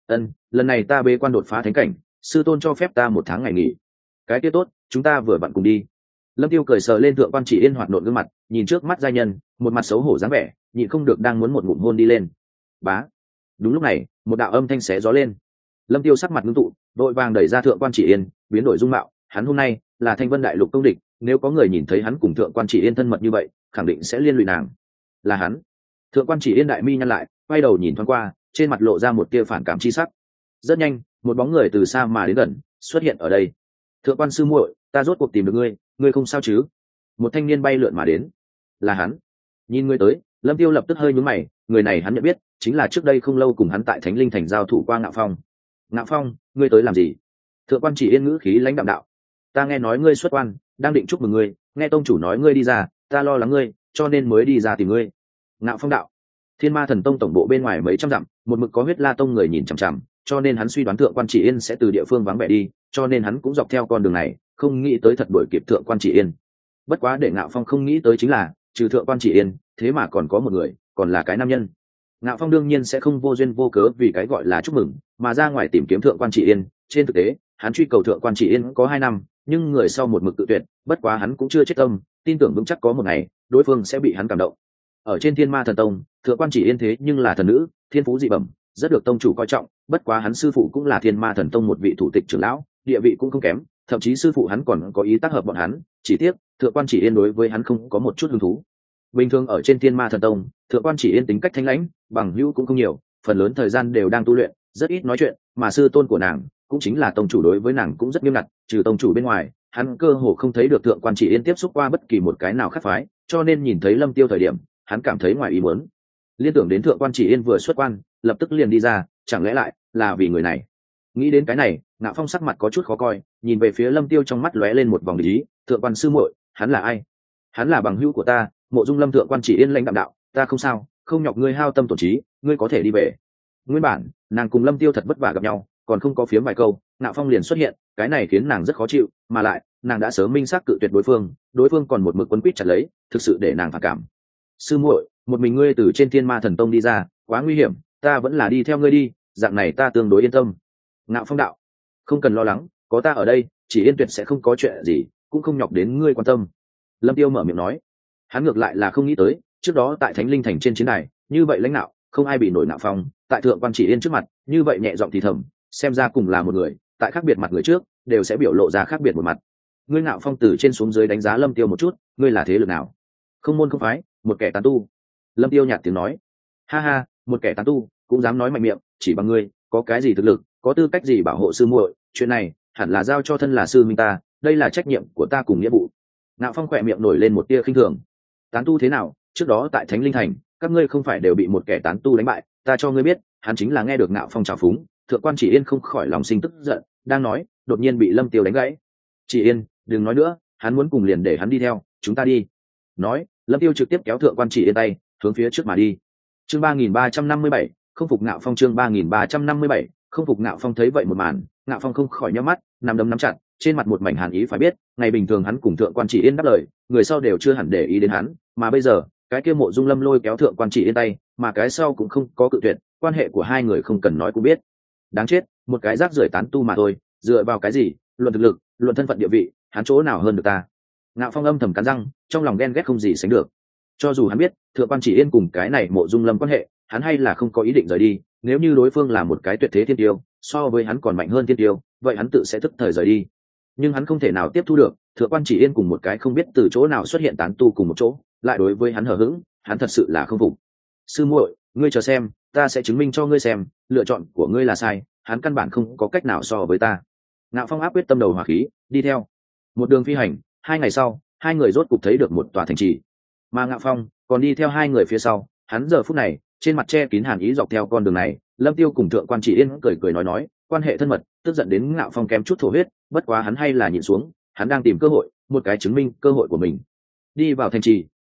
Lần này ta bế quan đột phá thánh cảnh, sư tôn cho phép ta 1 tháng ngày nghỉ. Cái kia tốt, chúng ta vừa vặn cùng đi. Lâm Tiêu cười sờ lên thượng quan chỉ yên hoạt nộn gương mặt, nhìn trước mắt giai nhân, một mặt xấu hổ dáng vẻ, nhịn không được đang muốn một ngụm hôn đi lên. Bá. Đúng lúc này, một đạo âm thanh xé gió lên. Lâm Tiêu sắc mặt ngưng tụ, vội vàng đẩy ra thượng quan chỉ yên, biến đổi dung mạo, hắn hôm nay là Thanh Vân đại lục công địch, nếu có người nhìn thấy hắn cùng thượng quan chỉ yên thân mật như vậy, khẳng định sẽ liên lụy nàng. Là hắn. Thượng quan chỉ yên đại mi nhăn lại, quay đầu nhìn thoáng qua, trên mặt lộ ra một tia phản cảm chi sắc. Rất nhanh, một bóng người từ xa mà đến gần, xuất hiện ở đây. Thượng quan sư muội, ta rốt cuộc tìm được ngươi, ngươi không sao chứ? Một thanh niên bay lượn mà đến. Là hắn. Nhìn ngươi tới, Lâm Tiêu lập tức hơi nhướng mày, người này hắn nhận biết, chính là trước đây không lâu cùng hắn tại Thánh Linh Thành giao thủ qua Ngạo Phong. Ngạo Phong, ngươi tới làm gì? Thượng quan chỉ yên ngữ khí lãnh đạm đạo. Ta nghe nói ngươi xuất quan, đang định chúc mừng ngươi, nghe tông chủ nói ngươi đi ra, ta lo lắng ngươi, cho nên mới đi ra tìm ngươi. Ngạo Phong đạo. Thiên Ma Thần Tông tổng bộ bên ngoài mấy trăm dặm, một mực có Huyết La Tông người nhìn chằm chằm, cho nên hắn suy đoán thượng quan chỉ yên sẽ từ địa phương vắng vẻ đi, cho nên hắn cũng dọc theo con đường này, không nghĩ tới thật đuổi kịp thượng quan chỉ yên. Bất quá để Ngạo Phong không nghĩ tới chính là, trừ thượng quan chỉ yên, thế mà còn có một người, còn là cái nam nhân. Ngạo Phong đương nhiên sẽ không vô duyên vô cớ vì cái gọi là chúc mừng, mà ra ngoài tìm kiếm thượng quan chỉ yên. Trên thực tế, hắn truy cầu thượng quan chỉ yên có 2 năm, nhưng người sau một mực tự tuyệt, bất quá hắn cũng chưa chết tâm, tin tưởng vững chắc có một ngày, đối phương sẽ bị hắn cảm động. Ở trên Thiên Ma Thần Tông, thượng quan chỉ yên thế nhưng là thần nữ, thiên phú dị bẩm, rất được tông chủ coi trọng, bất quá hắn sư phụ cũng là Thiên Ma Thần Tông một vị thủ tịch trưởng lão, địa vị cũng không kém, thậm chí sư phụ hắn còn có ý tác hợp bọn hắn, chỉ tiếc, thượng quan chỉ yên đối với hắn không có một chút hứng thú. Bình thường ở trên Thiên Ma Thần Tông, thượng quan chỉ yên tính cách thanh lãnh, bằng hữu cũng không nhiều, phần lớn thời gian đều đang tu luyện, rất ít nói chuyện, mà sư tôn của nàng cũng chính là tông chủ đối với nàng cũng rất nghiêm ngặt, trừ tông chủ bên ngoài, hắn cơ hồ không thấy được thượng quan chỉ yên tiếp xúc qua bất kỳ một cái nào khác phái, cho nên nhìn thấy Lâm Tiêu thời điểm, hắn cảm thấy ngoài ý muốn. Liên tưởng đến thượng quan chỉ yên vừa xuất quan, lập tức liền đi ra, chẳng lẽ lại là vì người này? Nghĩ đến cái này, Ngạo Phong sắc mặt có chút khó coi, nhìn về phía Lâm Tiêu trong mắt lóe lên một vòng địch ý, thượng quan sư muội, hắn là ai? Hắn là bằng hữu của ta, Mộ Dung Lâm. Thượng quan chỉ yên lãnh đạm đạo, ta không sao, không nhọc ngươi hao tâm tổn trí, ngươi có thể đi về. Nguyên bản, nàng cùng Lâm Tiêu thật vất vả gặp nhau, còn không có phiếm vài câu, Ngạo Phong liền xuất hiện, cái này khiến nàng rất khó chịu, mà lại, nàng đã sớm minh xác cự tuyệt đối phương còn một mực quấn quýt chặt lấy, thực sự để nàng phản cảm. Sư muội, một mình ngươi từ trên Thiên Ma Thần Tông đi ra, quá nguy hiểm, ta vẫn là đi theo ngươi đi, dạng này ta tương đối yên tâm. Ngạo Phong đạo, không cần lo lắng, có ta ở đây, chỉ yên tuyệt sẽ không có chuyện gì, cũng không nhọc đến ngươi quan tâm. Lâm Tiêu mở miệng nói, hắn ngược lại là không nghĩ tới, trước đó tại Thánh Linh Thành trên chiến đài, như vậy lãnh đạo, không ai bị nổi Ngạo Phong, tại thượng quan chỉ yên trước mặt, như vậy nhẹ giọng thì thầm, xem ra cùng là một người, tại khác biệt mặt người trước, đều sẽ biểu lộ ra khác biệt một mặt. Ngươi Ngạo Phong từ trên xuống dưới đánh giá Lâm Tiêu một chút, ngươi là thế lực nào? Không môn không phái, một kẻ tán tu. Lâm Tiêu nhạt tiếng nói, ha ha, một kẻ tán tu cũng dám nói mạnh miệng, chỉ bằng ngươi có cái gì thực lực, có tư cách gì bảo hộ sư muội, chuyện này hẳn là giao cho thân là sư minh ta, đây là trách nhiệm của ta cùng nghĩa vụ. Ngạo Phong khỏe miệng nổi lên một tia khinh thường, tán tu thế nào, trước đó tại Thánh Linh Thành các ngươi không phải đều bị một kẻ tán tu đánh bại, ta cho ngươi biết, hắn chính là nghe được Ngạo Phong trào phúng. Thượng quan chỉ yên không khỏi lòng sinh tức giận, đang nói, đột nhiên bị Lâm Tiêu đánh gãy. Chỉ yên, đừng nói nữa, hắn muốn cùng liền để hắn đi theo, chúng ta đi. Nói, Lâm Tiêu trực tiếp kéo thượng quan chỉ yên tay, hướng phía trước mà đi. Chương 3357, không phục Ngạo Phong. Chương 3357, không phục Ngạo Phong. Thấy vậy một màn, Ngạo Phong không khỏi nhíu mắt, nắm đấm nắm chặt, trên mặt một mảnh hàn ý. Phải biết, ngày bình thường hắn cùng thượng quan chỉ yên đáp lời, người sau đều chưa hẳn để ý đến hắn, mà bây giờ, cái kia Mộ Dung Lâm lôi kéo thượng quan chỉ yên tay, mà cái sau cũng không có cự tuyệt, quan hệ của hai người không cần nói cũng biết. Đáng chết, một cái rác rưởi tán tu mà thôi, dựa vào cái gì, luận thực lực, luận thân phận địa vị, hắn chỗ nào hơn được ta? Ngạo Phong âm thầm cắn răng, trong lòng ghen ghét không gì sánh được. Cho dù hắn biết thượng quan chỉ yên cùng cái này Mộ Dung Lâm quan hệ, hắn hay là không có ý định rời đi, nếu như đối phương là một cái tuyệt thế thiên tiêu, so với hắn còn mạnh hơn thiên tiêu, vậy hắn tự sẽ tức thời rời đi. Nhưng hắn không thể nào tiếp thu được thượng quan chỉ yên cùng một cái không biết từ chỗ nào xuất hiện tán tu cùng một chỗ, lại đối với hắn hờ hững, hắn thật sự là không phục. Sư muội, ngươi chờ xem, ta sẽ chứng minh cho ngươi xem, lựa chọn của ngươi là sai, hắn căn bản không có cách nào so với ta. Ngạo Phong áp quyết tâm đầu hỏa khí, đi theo. Một đường phi hành, 2 ngày sau, hai người rốt cục thấy được một tòa thành trì, mà Ngạo Phong còn đi theo hai người phía sau. Hắn giờ phút này trên mặt che kín hàn ý, dọc theo con đường này, Lâm Tiêu cùng thượng quan chỉ yên cười cười nói, quan hệ thân mật, tức giận đến Ngạo Phong kém chút thổ huyết, bất quá hắn hay là nhịn xuống, hắn đang tìm cơ hội, một cái chứng minh cơ hội của mình. Đi vào thành trì,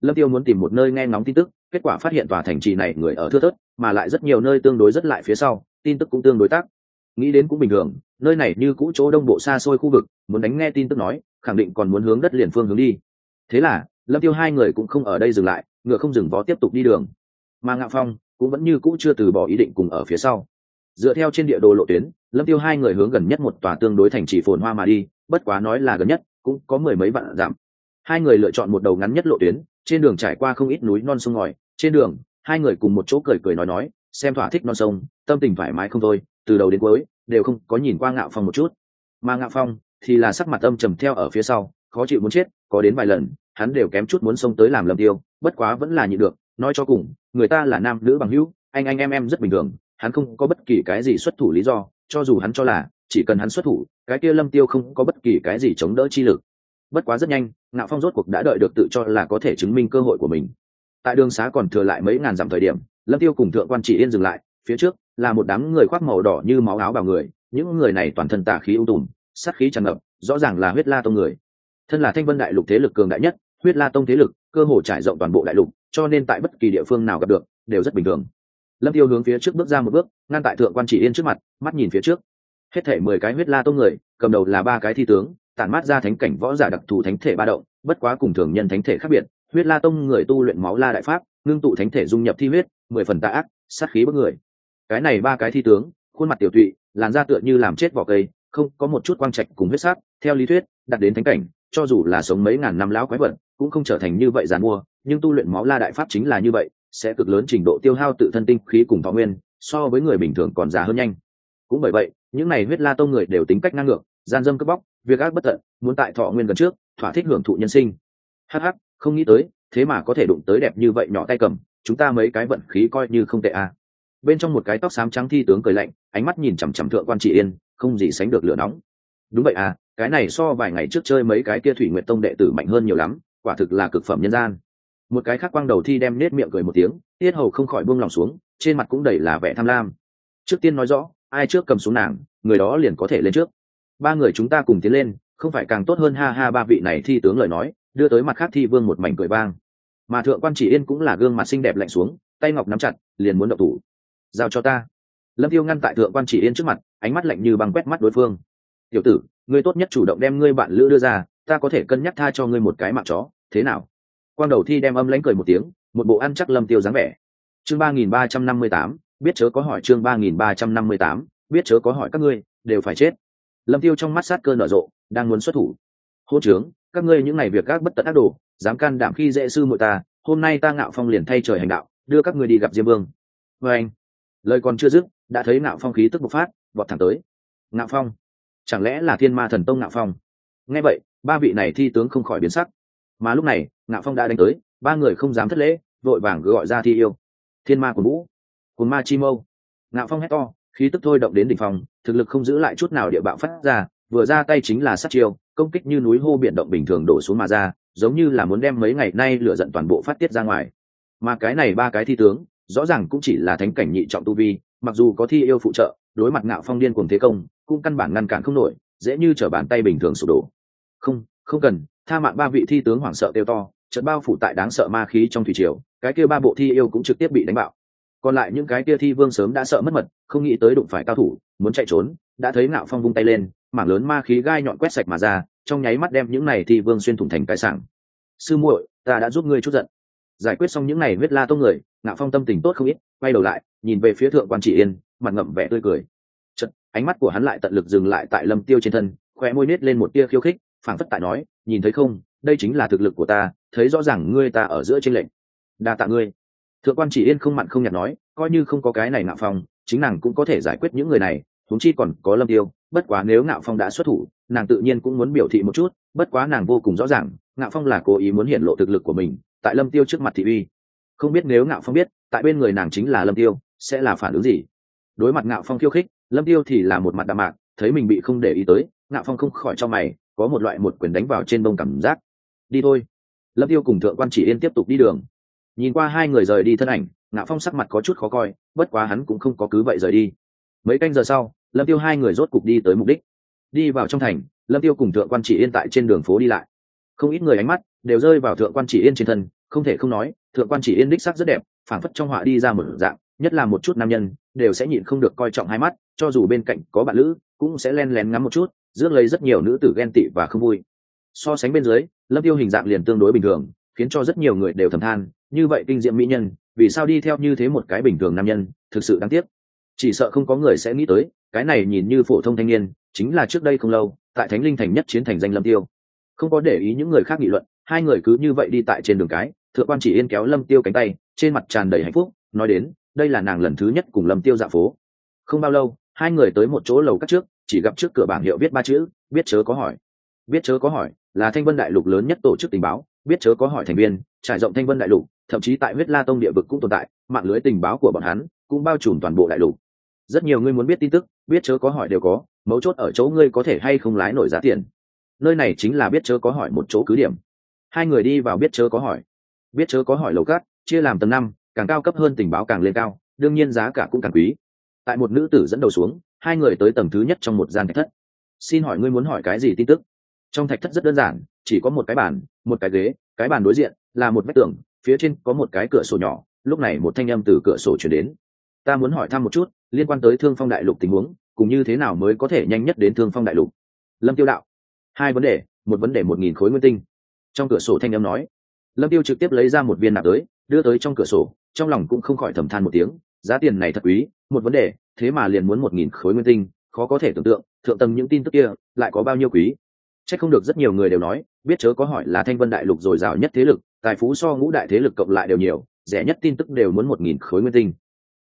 Lâm Tiêu muốn tìm một nơi nghe ngóng tin tức, kết quả phát hiện tòa thành trì này người ở thưa thớt, mà lại rất nhiều nơi tương đối rất lại phía sau, tin tức cũng tương đối tác. Nghĩ đến cũng bình thường, nơi này như cũ chỗ đông bộ xa xôi khu vực, muốn đánh nghe tin tức nói, khẳng định còn muốn hướng đất liền phương hướng đi. Thế là, Lâm Tiêu hai người cũng không ở đây dừng lại, ngựa không dừng vó tiếp tục đi đường. Mà Ngạo Phong cũng vẫn như cũ chưa từ bỏ ý định cùng ở phía sau. Dựa theo trên địa đồ lộ tuyến, Lâm Tiêu hai người hướng gần nhất một tòa tương đối thành trì phồn hoa mà đi, bất quá nói là gần nhất, cũng có mười mấy vạn dặm. Hai người lựa chọn một đầu ngắn nhất lộ tuyến, trên đường trải qua không ít núi non sông ngòi, trên đường, hai người cùng một chỗ cười cười nói, xem thỏa thích non sông, tâm tình thoải mái không thôi, từ đầu đến cuối đều không có nhìn qua Ngạo Phong một chút. Mà Ngạo Phong thì là sắc mặt âm trầm theo ở phía sau, khó chịu muốn chết, có đến vài lần, hắn đều kém chút muốn xông tới làm Lâm Tiêu, bất quá vẫn là nhịn được, nói cho cùng, người ta là nam nữ bằng hữu, anh em rất bình thường, hắn không có bất kỳ cái gì xuất thủ lý do, cho dù hắn cho là chỉ cần hắn xuất thủ, cái kia Lâm Tiêu không có bất kỳ cái gì chống đỡ chi lực. Bất quá rất nhanh, Ngạo Phong rốt cuộc đã đợi được tự cho là có thể chứng minh cơ hội của mình. Tại đường xá còn thừa lại mấy ngàn dặm thời điểm, Lâm Tiêu cùng Thượng Quan Chỉ Yên dừng lại, phía trước là một đám người khoác màu đỏ như máu áo bào người, những người này toàn thân tà khí u tùm, sát khí tràn ngập, rõ ràng là Huyết La tông người. Thân là Thanh Vân đại lục thế lực cường đại nhất, Huyết La tông thế lực cơ hồ trải rộng toàn bộ đại lục, cho nên tại bất kỳ địa phương nào gặp được đều rất bình thường. Lâm Tiêu hướng phía trước bước ra một bước, ngăn tại Thượng Quan Chỉ Yên trước mặt, mắt nhìn phía trước. Hết thảy 10 cái Huyết La tông người, cầm đầu là 3 cái thi tướng, tản mát ra thánh cảnh võ giả đặc thù thánh thể ba động, bất quá cùng thường nhân thánh thể khác biệt, Huyết La tông người tu luyện máu la đại pháp, ngưng tụ thánh thể dung nhập thi huyết, 10 phần tà ác, sát khí bức người. Cái này 3 cái thi tướng, khuôn mặt tiểu tụy, làn da tựa như làm chết vỏ cây, không có một chút quang trạch cùng huyết sắc, theo lý thuyết, đạt đến thánh cảnh, cho dù là sống mấy ngàn năm lão quái vật, cũng không trở thành như vậy giàn mua, nhưng tu luyện máu la đại pháp chính là như vậy, sẽ cực lớn trình độ tiêu hao tự thân tinh khí cùng thọ nguyên, so với người bình thường còn già hơn nhanh. Cũng bởi vậy, những này Huyết La tông người đều tính cách ngang ngược, gian dâm cướp bóc, việc ác bất tận, muốn tại thọ nguyên gần trước, thỏa thích hưởng thụ nhân sinh. Hắc hắc, không nghĩ tới, thế mà có thể đụng tới đẹp như vậy nhỏ tay cầm, chúng ta mấy cái vận khí coi như không tệ à. Bên trong một cái tóc xám trắng thi tướng cười lạnh, ánh mắt nhìn chằm chằm Thượng Quan Chỉ Yên, không gì sánh được lửa nóng. Đúng vậy à, cái này so vài ngày trước chơi mấy cái kia Thủy Nguyệt tông đệ tử mạnh hơn nhiều lắm, quả thực là cực phẩm nhân gian. Một cái khác quang đầu thi đem nết miệng cười một tiếng, tiết hầu không khỏi buông lòng xuống, trên mặt cũng đầy là vẻ tham lam. Trước tiên nói rõ, ai trước cầm xuống nàng, người đó liền có thể lên trước. 3 người chúng ta cùng tiến lên, không phải càng tốt hơn ha ha. 3 vị này thi tướng lời nói, đưa tới mặt khác thi vương một mảnh cười vang. Mà Thượng Quan Chỉ Yên cũng là gương mặt xinh đẹp lạnh xuống, tay ngọc nắm chặt, liền muốn động thủ. Giao cho ta. Lâm Tiêu ngăn tại Thượng Quan Chỉ Yên trước mặt, ánh mắt lạnh như băng quét mắt đối phương. Tiểu tử, ngươi tốt nhất chủ động đem ngươi bạn lữ đưa ra, ta có thể cân nhắc tha cho ngươi một cái mạng chó, thế nào? Quang đầu thi đem âm lãnh cười một tiếng, một bộ ăn chắc Lâm Tiêu dáng vẻ. Chương 3358, biết chớ có hỏi. Chương 3358, biết chớ có hỏi, các ngươi đều phải chết. Lâm Tiêu trong mắt sát cơ nở rộ, đang muốn xuất thủ. Hôn trướng, các ngươi những ngày việc gác bất tận ác đồ, dám can đảm khi dễ sư muội ta, hôm nay ta Ngạo Phong liền thay trời hành đạo, đưa các ngươi đi gặp Diêm Vương. Và anh, lời còn chưa dứt, đã thấy Ngạo Phong khí tức bộc phát, vọt thẳng tới. Ngạo Phong, chẳng lẽ là Thiên Ma Thần Tông Ngạo Phong? Nghe vậy, 3 vị này thi tướng không khỏi biến sắc. Mà lúc này, Ngạo Phong đã đánh tới, 3 người không dám thất lễ, vội vàng gọi ra thi yêu. Thiên Ma của Vũ, Cuồng Ma Chi Mâu. Ngạo Phong hét to, khí tức thôi động đến đỉnh phong, thực lực không giữ lại chút nào địa bạo phát ra, vừa ra tay chính là sát chiêu, công kích như núi hô biển động bình thường đổ xuống mà ra, giống như là muốn đem mấy ngày nay lửa giận toàn bộ phát tiết ra ngoài. Mà cái này 3 cái thi tướng, rõ ràng cũng chỉ là thánh cảnh nhị trọng tu vi, mặc dù có thi yêu phụ trợ, đối mặt Ngạo Phong điên cuồng thế công, cũng căn bản ngăn cản không nổi, dễ như trở bàn tay bình thường sụp đổ. Không cần, tha mạng. 3 vị thi tướng hoảng sợ kêu to, chợt bao phủ tại đáng sợ ma khí trong thủy triều, cái kia 3 bộ thi yêu cũng trực tiếp bị đánh bạo. Còn lại những cái kia thi vương sớm đã sợ mất mật, không nghĩ tới đụng phải cao thủ, muốn chạy trốn, đã thấy Ngạo Phong vung tay lên, mảng lớn ma khí gai nhọn quét sạch mà ra, trong nháy mắt đem những này thi vương xuyên thủng thành cái sảng. Sư muội, ta đã giúp ngươi chút giận. Giải quyết xong những này Huyết La tông người, Ngạo Phong tâm tình tốt không ít, quay đầu lại, nhìn về phía Thượng Quan Chỉ Yên, mặt ngậm vẻ tươi cười. Chợt, ánh mắt của hắn lại tận lực dừng lại tại Lâm Tiêu trên thân, khóe môi nết lên một tia khiêu khích, phảng phất tại nói, nhìn thấy không, đây chính là thực lực của ta, thấy rõ ràng ngươi ta ở giữa chênh lệnh. Đa tạ ngươi. Thượng Quan Chỉ Yên không mặn không nhạt nói, coi như không có cái này Ngạo Phong, chính nàng cũng có thể giải quyết những người này, huống chi còn có Lâm Tiêu, bất quá nếu Ngạo Phong đã xuất thủ, nàng tự nhiên cũng muốn biểu thị một chút, bất quá nàng vô cùng rõ ràng, Ngạo Phong là cố ý muốn hiển lộ thực lực của mình, tại Lâm Tiêu trước mặt thị uy. Không biết nếu Ngạo Phong biết, tại bên người nàng chính là Lâm Tiêu, sẽ là phản ứng gì? Đối mặt Ngạo Phong khiêu khích, Lâm Tiêu thì là một mặt đạm mạc, thấy mình bị không để ý tới, Ngạo Phong không khỏi cho mày, có một loại một quyền đánh vào trên bông cảm giác. Đi thôi. Lâm Tiêu cùng Thượng Quan Chỉ Yên tiếp tục đi đường. Nhìn qua 2 người rời đi thân ảnh, Ngạo Phong sắc mặt có chút khó coi, bất quá hắn cũng không có cứ vậy rời đi. Mấy canh giờ sau, Lâm Tiêu 2 người rốt cục đi tới mục đích. Đi vào trong thành, Lâm Tiêu cùng Thượng Quan Chỉ Yên tại trên đường phố đi lại. Không ít người ánh mắt đều rơi vào Thượng Quan Chỉ Yên trên thân, Không thể không nói, thượng quan chỉ yên đích sắc rất đẹp, phảng phất trong họa đi ra một dạng, nhất là một chút nam nhân đều sẽ nhịn không được coi trọng hai mắt, cho dù bên cạnh có bạn lữ cũng sẽ len lén ngắm một chút, rước lấy rất nhiều nữ tử ghen tị và không vui. So sánh bên dưới, Lâm Tiêu hình dạng liền tương đối bình thường, khiến cho rất nhiều người đều thầm than, như vậy kinh diệm mỹ nhân, vì sao đi theo như thế một cái bình thường nam nhân, thực sự đáng tiếc. Chỉ sợ không có người sẽ nghĩ tới, cái này nhìn như phổ thông thanh niên, chính là trước đây không lâu, tại Thánh Linh Thành nhất chiến thành danh Lâm Tiêu. Không có để ý những người khác nghị luận, hai người cứ như vậy đi tại trên đường cái, thượng quan chỉ yên kéo Lâm Tiêu cánh tay, trên mặt tràn đầy hạnh phúc, nói đến, đây là nàng lần thứ nhất cùng Lâm Tiêu dạo phố. Không bao lâu, hai người tới một chỗ lầu các trước, chỉ gặp trước cửa bảng hiệu viết ba chữ, biết chớ có hỏi. Biết chớ có hỏi là Thanh Vân Đại Lục lớn nhất tổ chức tình báo, biết chớ có hỏi thành viên trải rộng Thanh Vân Đại Lục, thậm chí tại Huyết La Tông địa vực cũng tồn tại, mạng lưới tình báo của bọn hắn cũng bao trùm toàn bộ đại lục. Rất nhiều người muốn biết tin tức, biết chớ có hỏi đều có, mấu chốt ở chỗ ngươi có thể hay không lái nổi giá tiền. Nơi này chính là biết chớ có hỏi một chỗ cứ điểm. Hai người đi vào biết chớ có hỏi. Biết chớ có hỏi lầu cát chia làm tầng 5, càng cao cấp hơn tình báo càng lên cao, đương nhiên giá cả cũng càng quý. Tại một nữ tử dẫn đầu xuống, hai người tới tầng thứ nhất trong một gian thạch thất. Xin hỏi ngươi muốn hỏi cái gì tin tức? Trong thạch thất rất đơn giản, chỉ có một cái bàn, một cái ghế, cái bàn đối diện là một vách tường, phía trên có một cái cửa sổ nhỏ. Lúc này một thanh âm từ cửa sổ truyền đến. Ta muốn hỏi thăm một chút liên quan tới Thương Phong Đại Lục tình huống, cùng như thế nào mới có thể nhanh nhất đến Thương Phong Đại Lục. Lâm Tiêu đạo. Hai vấn đề, một vấn đề 1000 khối nguyên tinh. Trong cửa sổ thanh âm nói. Lâm Tiêu trực tiếp lấy ra một viên nạp tới, đưa tới trong cửa sổ, trong lòng cũng không khỏi thầm than một tiếng, giá tiền này thật quý, một vấn đề, thế mà liền muốn 1000 khối nguyên tinh, khó có thể tưởng tượng, thượng tầng những tin tức kia lại có bao nhiêu quý. Chắc không được rất nhiều người đều nói, biết chớ có hỏi là Thanh Vân Đại Lục dồi dào nhất thế lực, tài phú so ngũ đại thế lực cộng lại đều nhiều, rẻ nhất tin tức đều muốn 1000 khối nguyên tinh.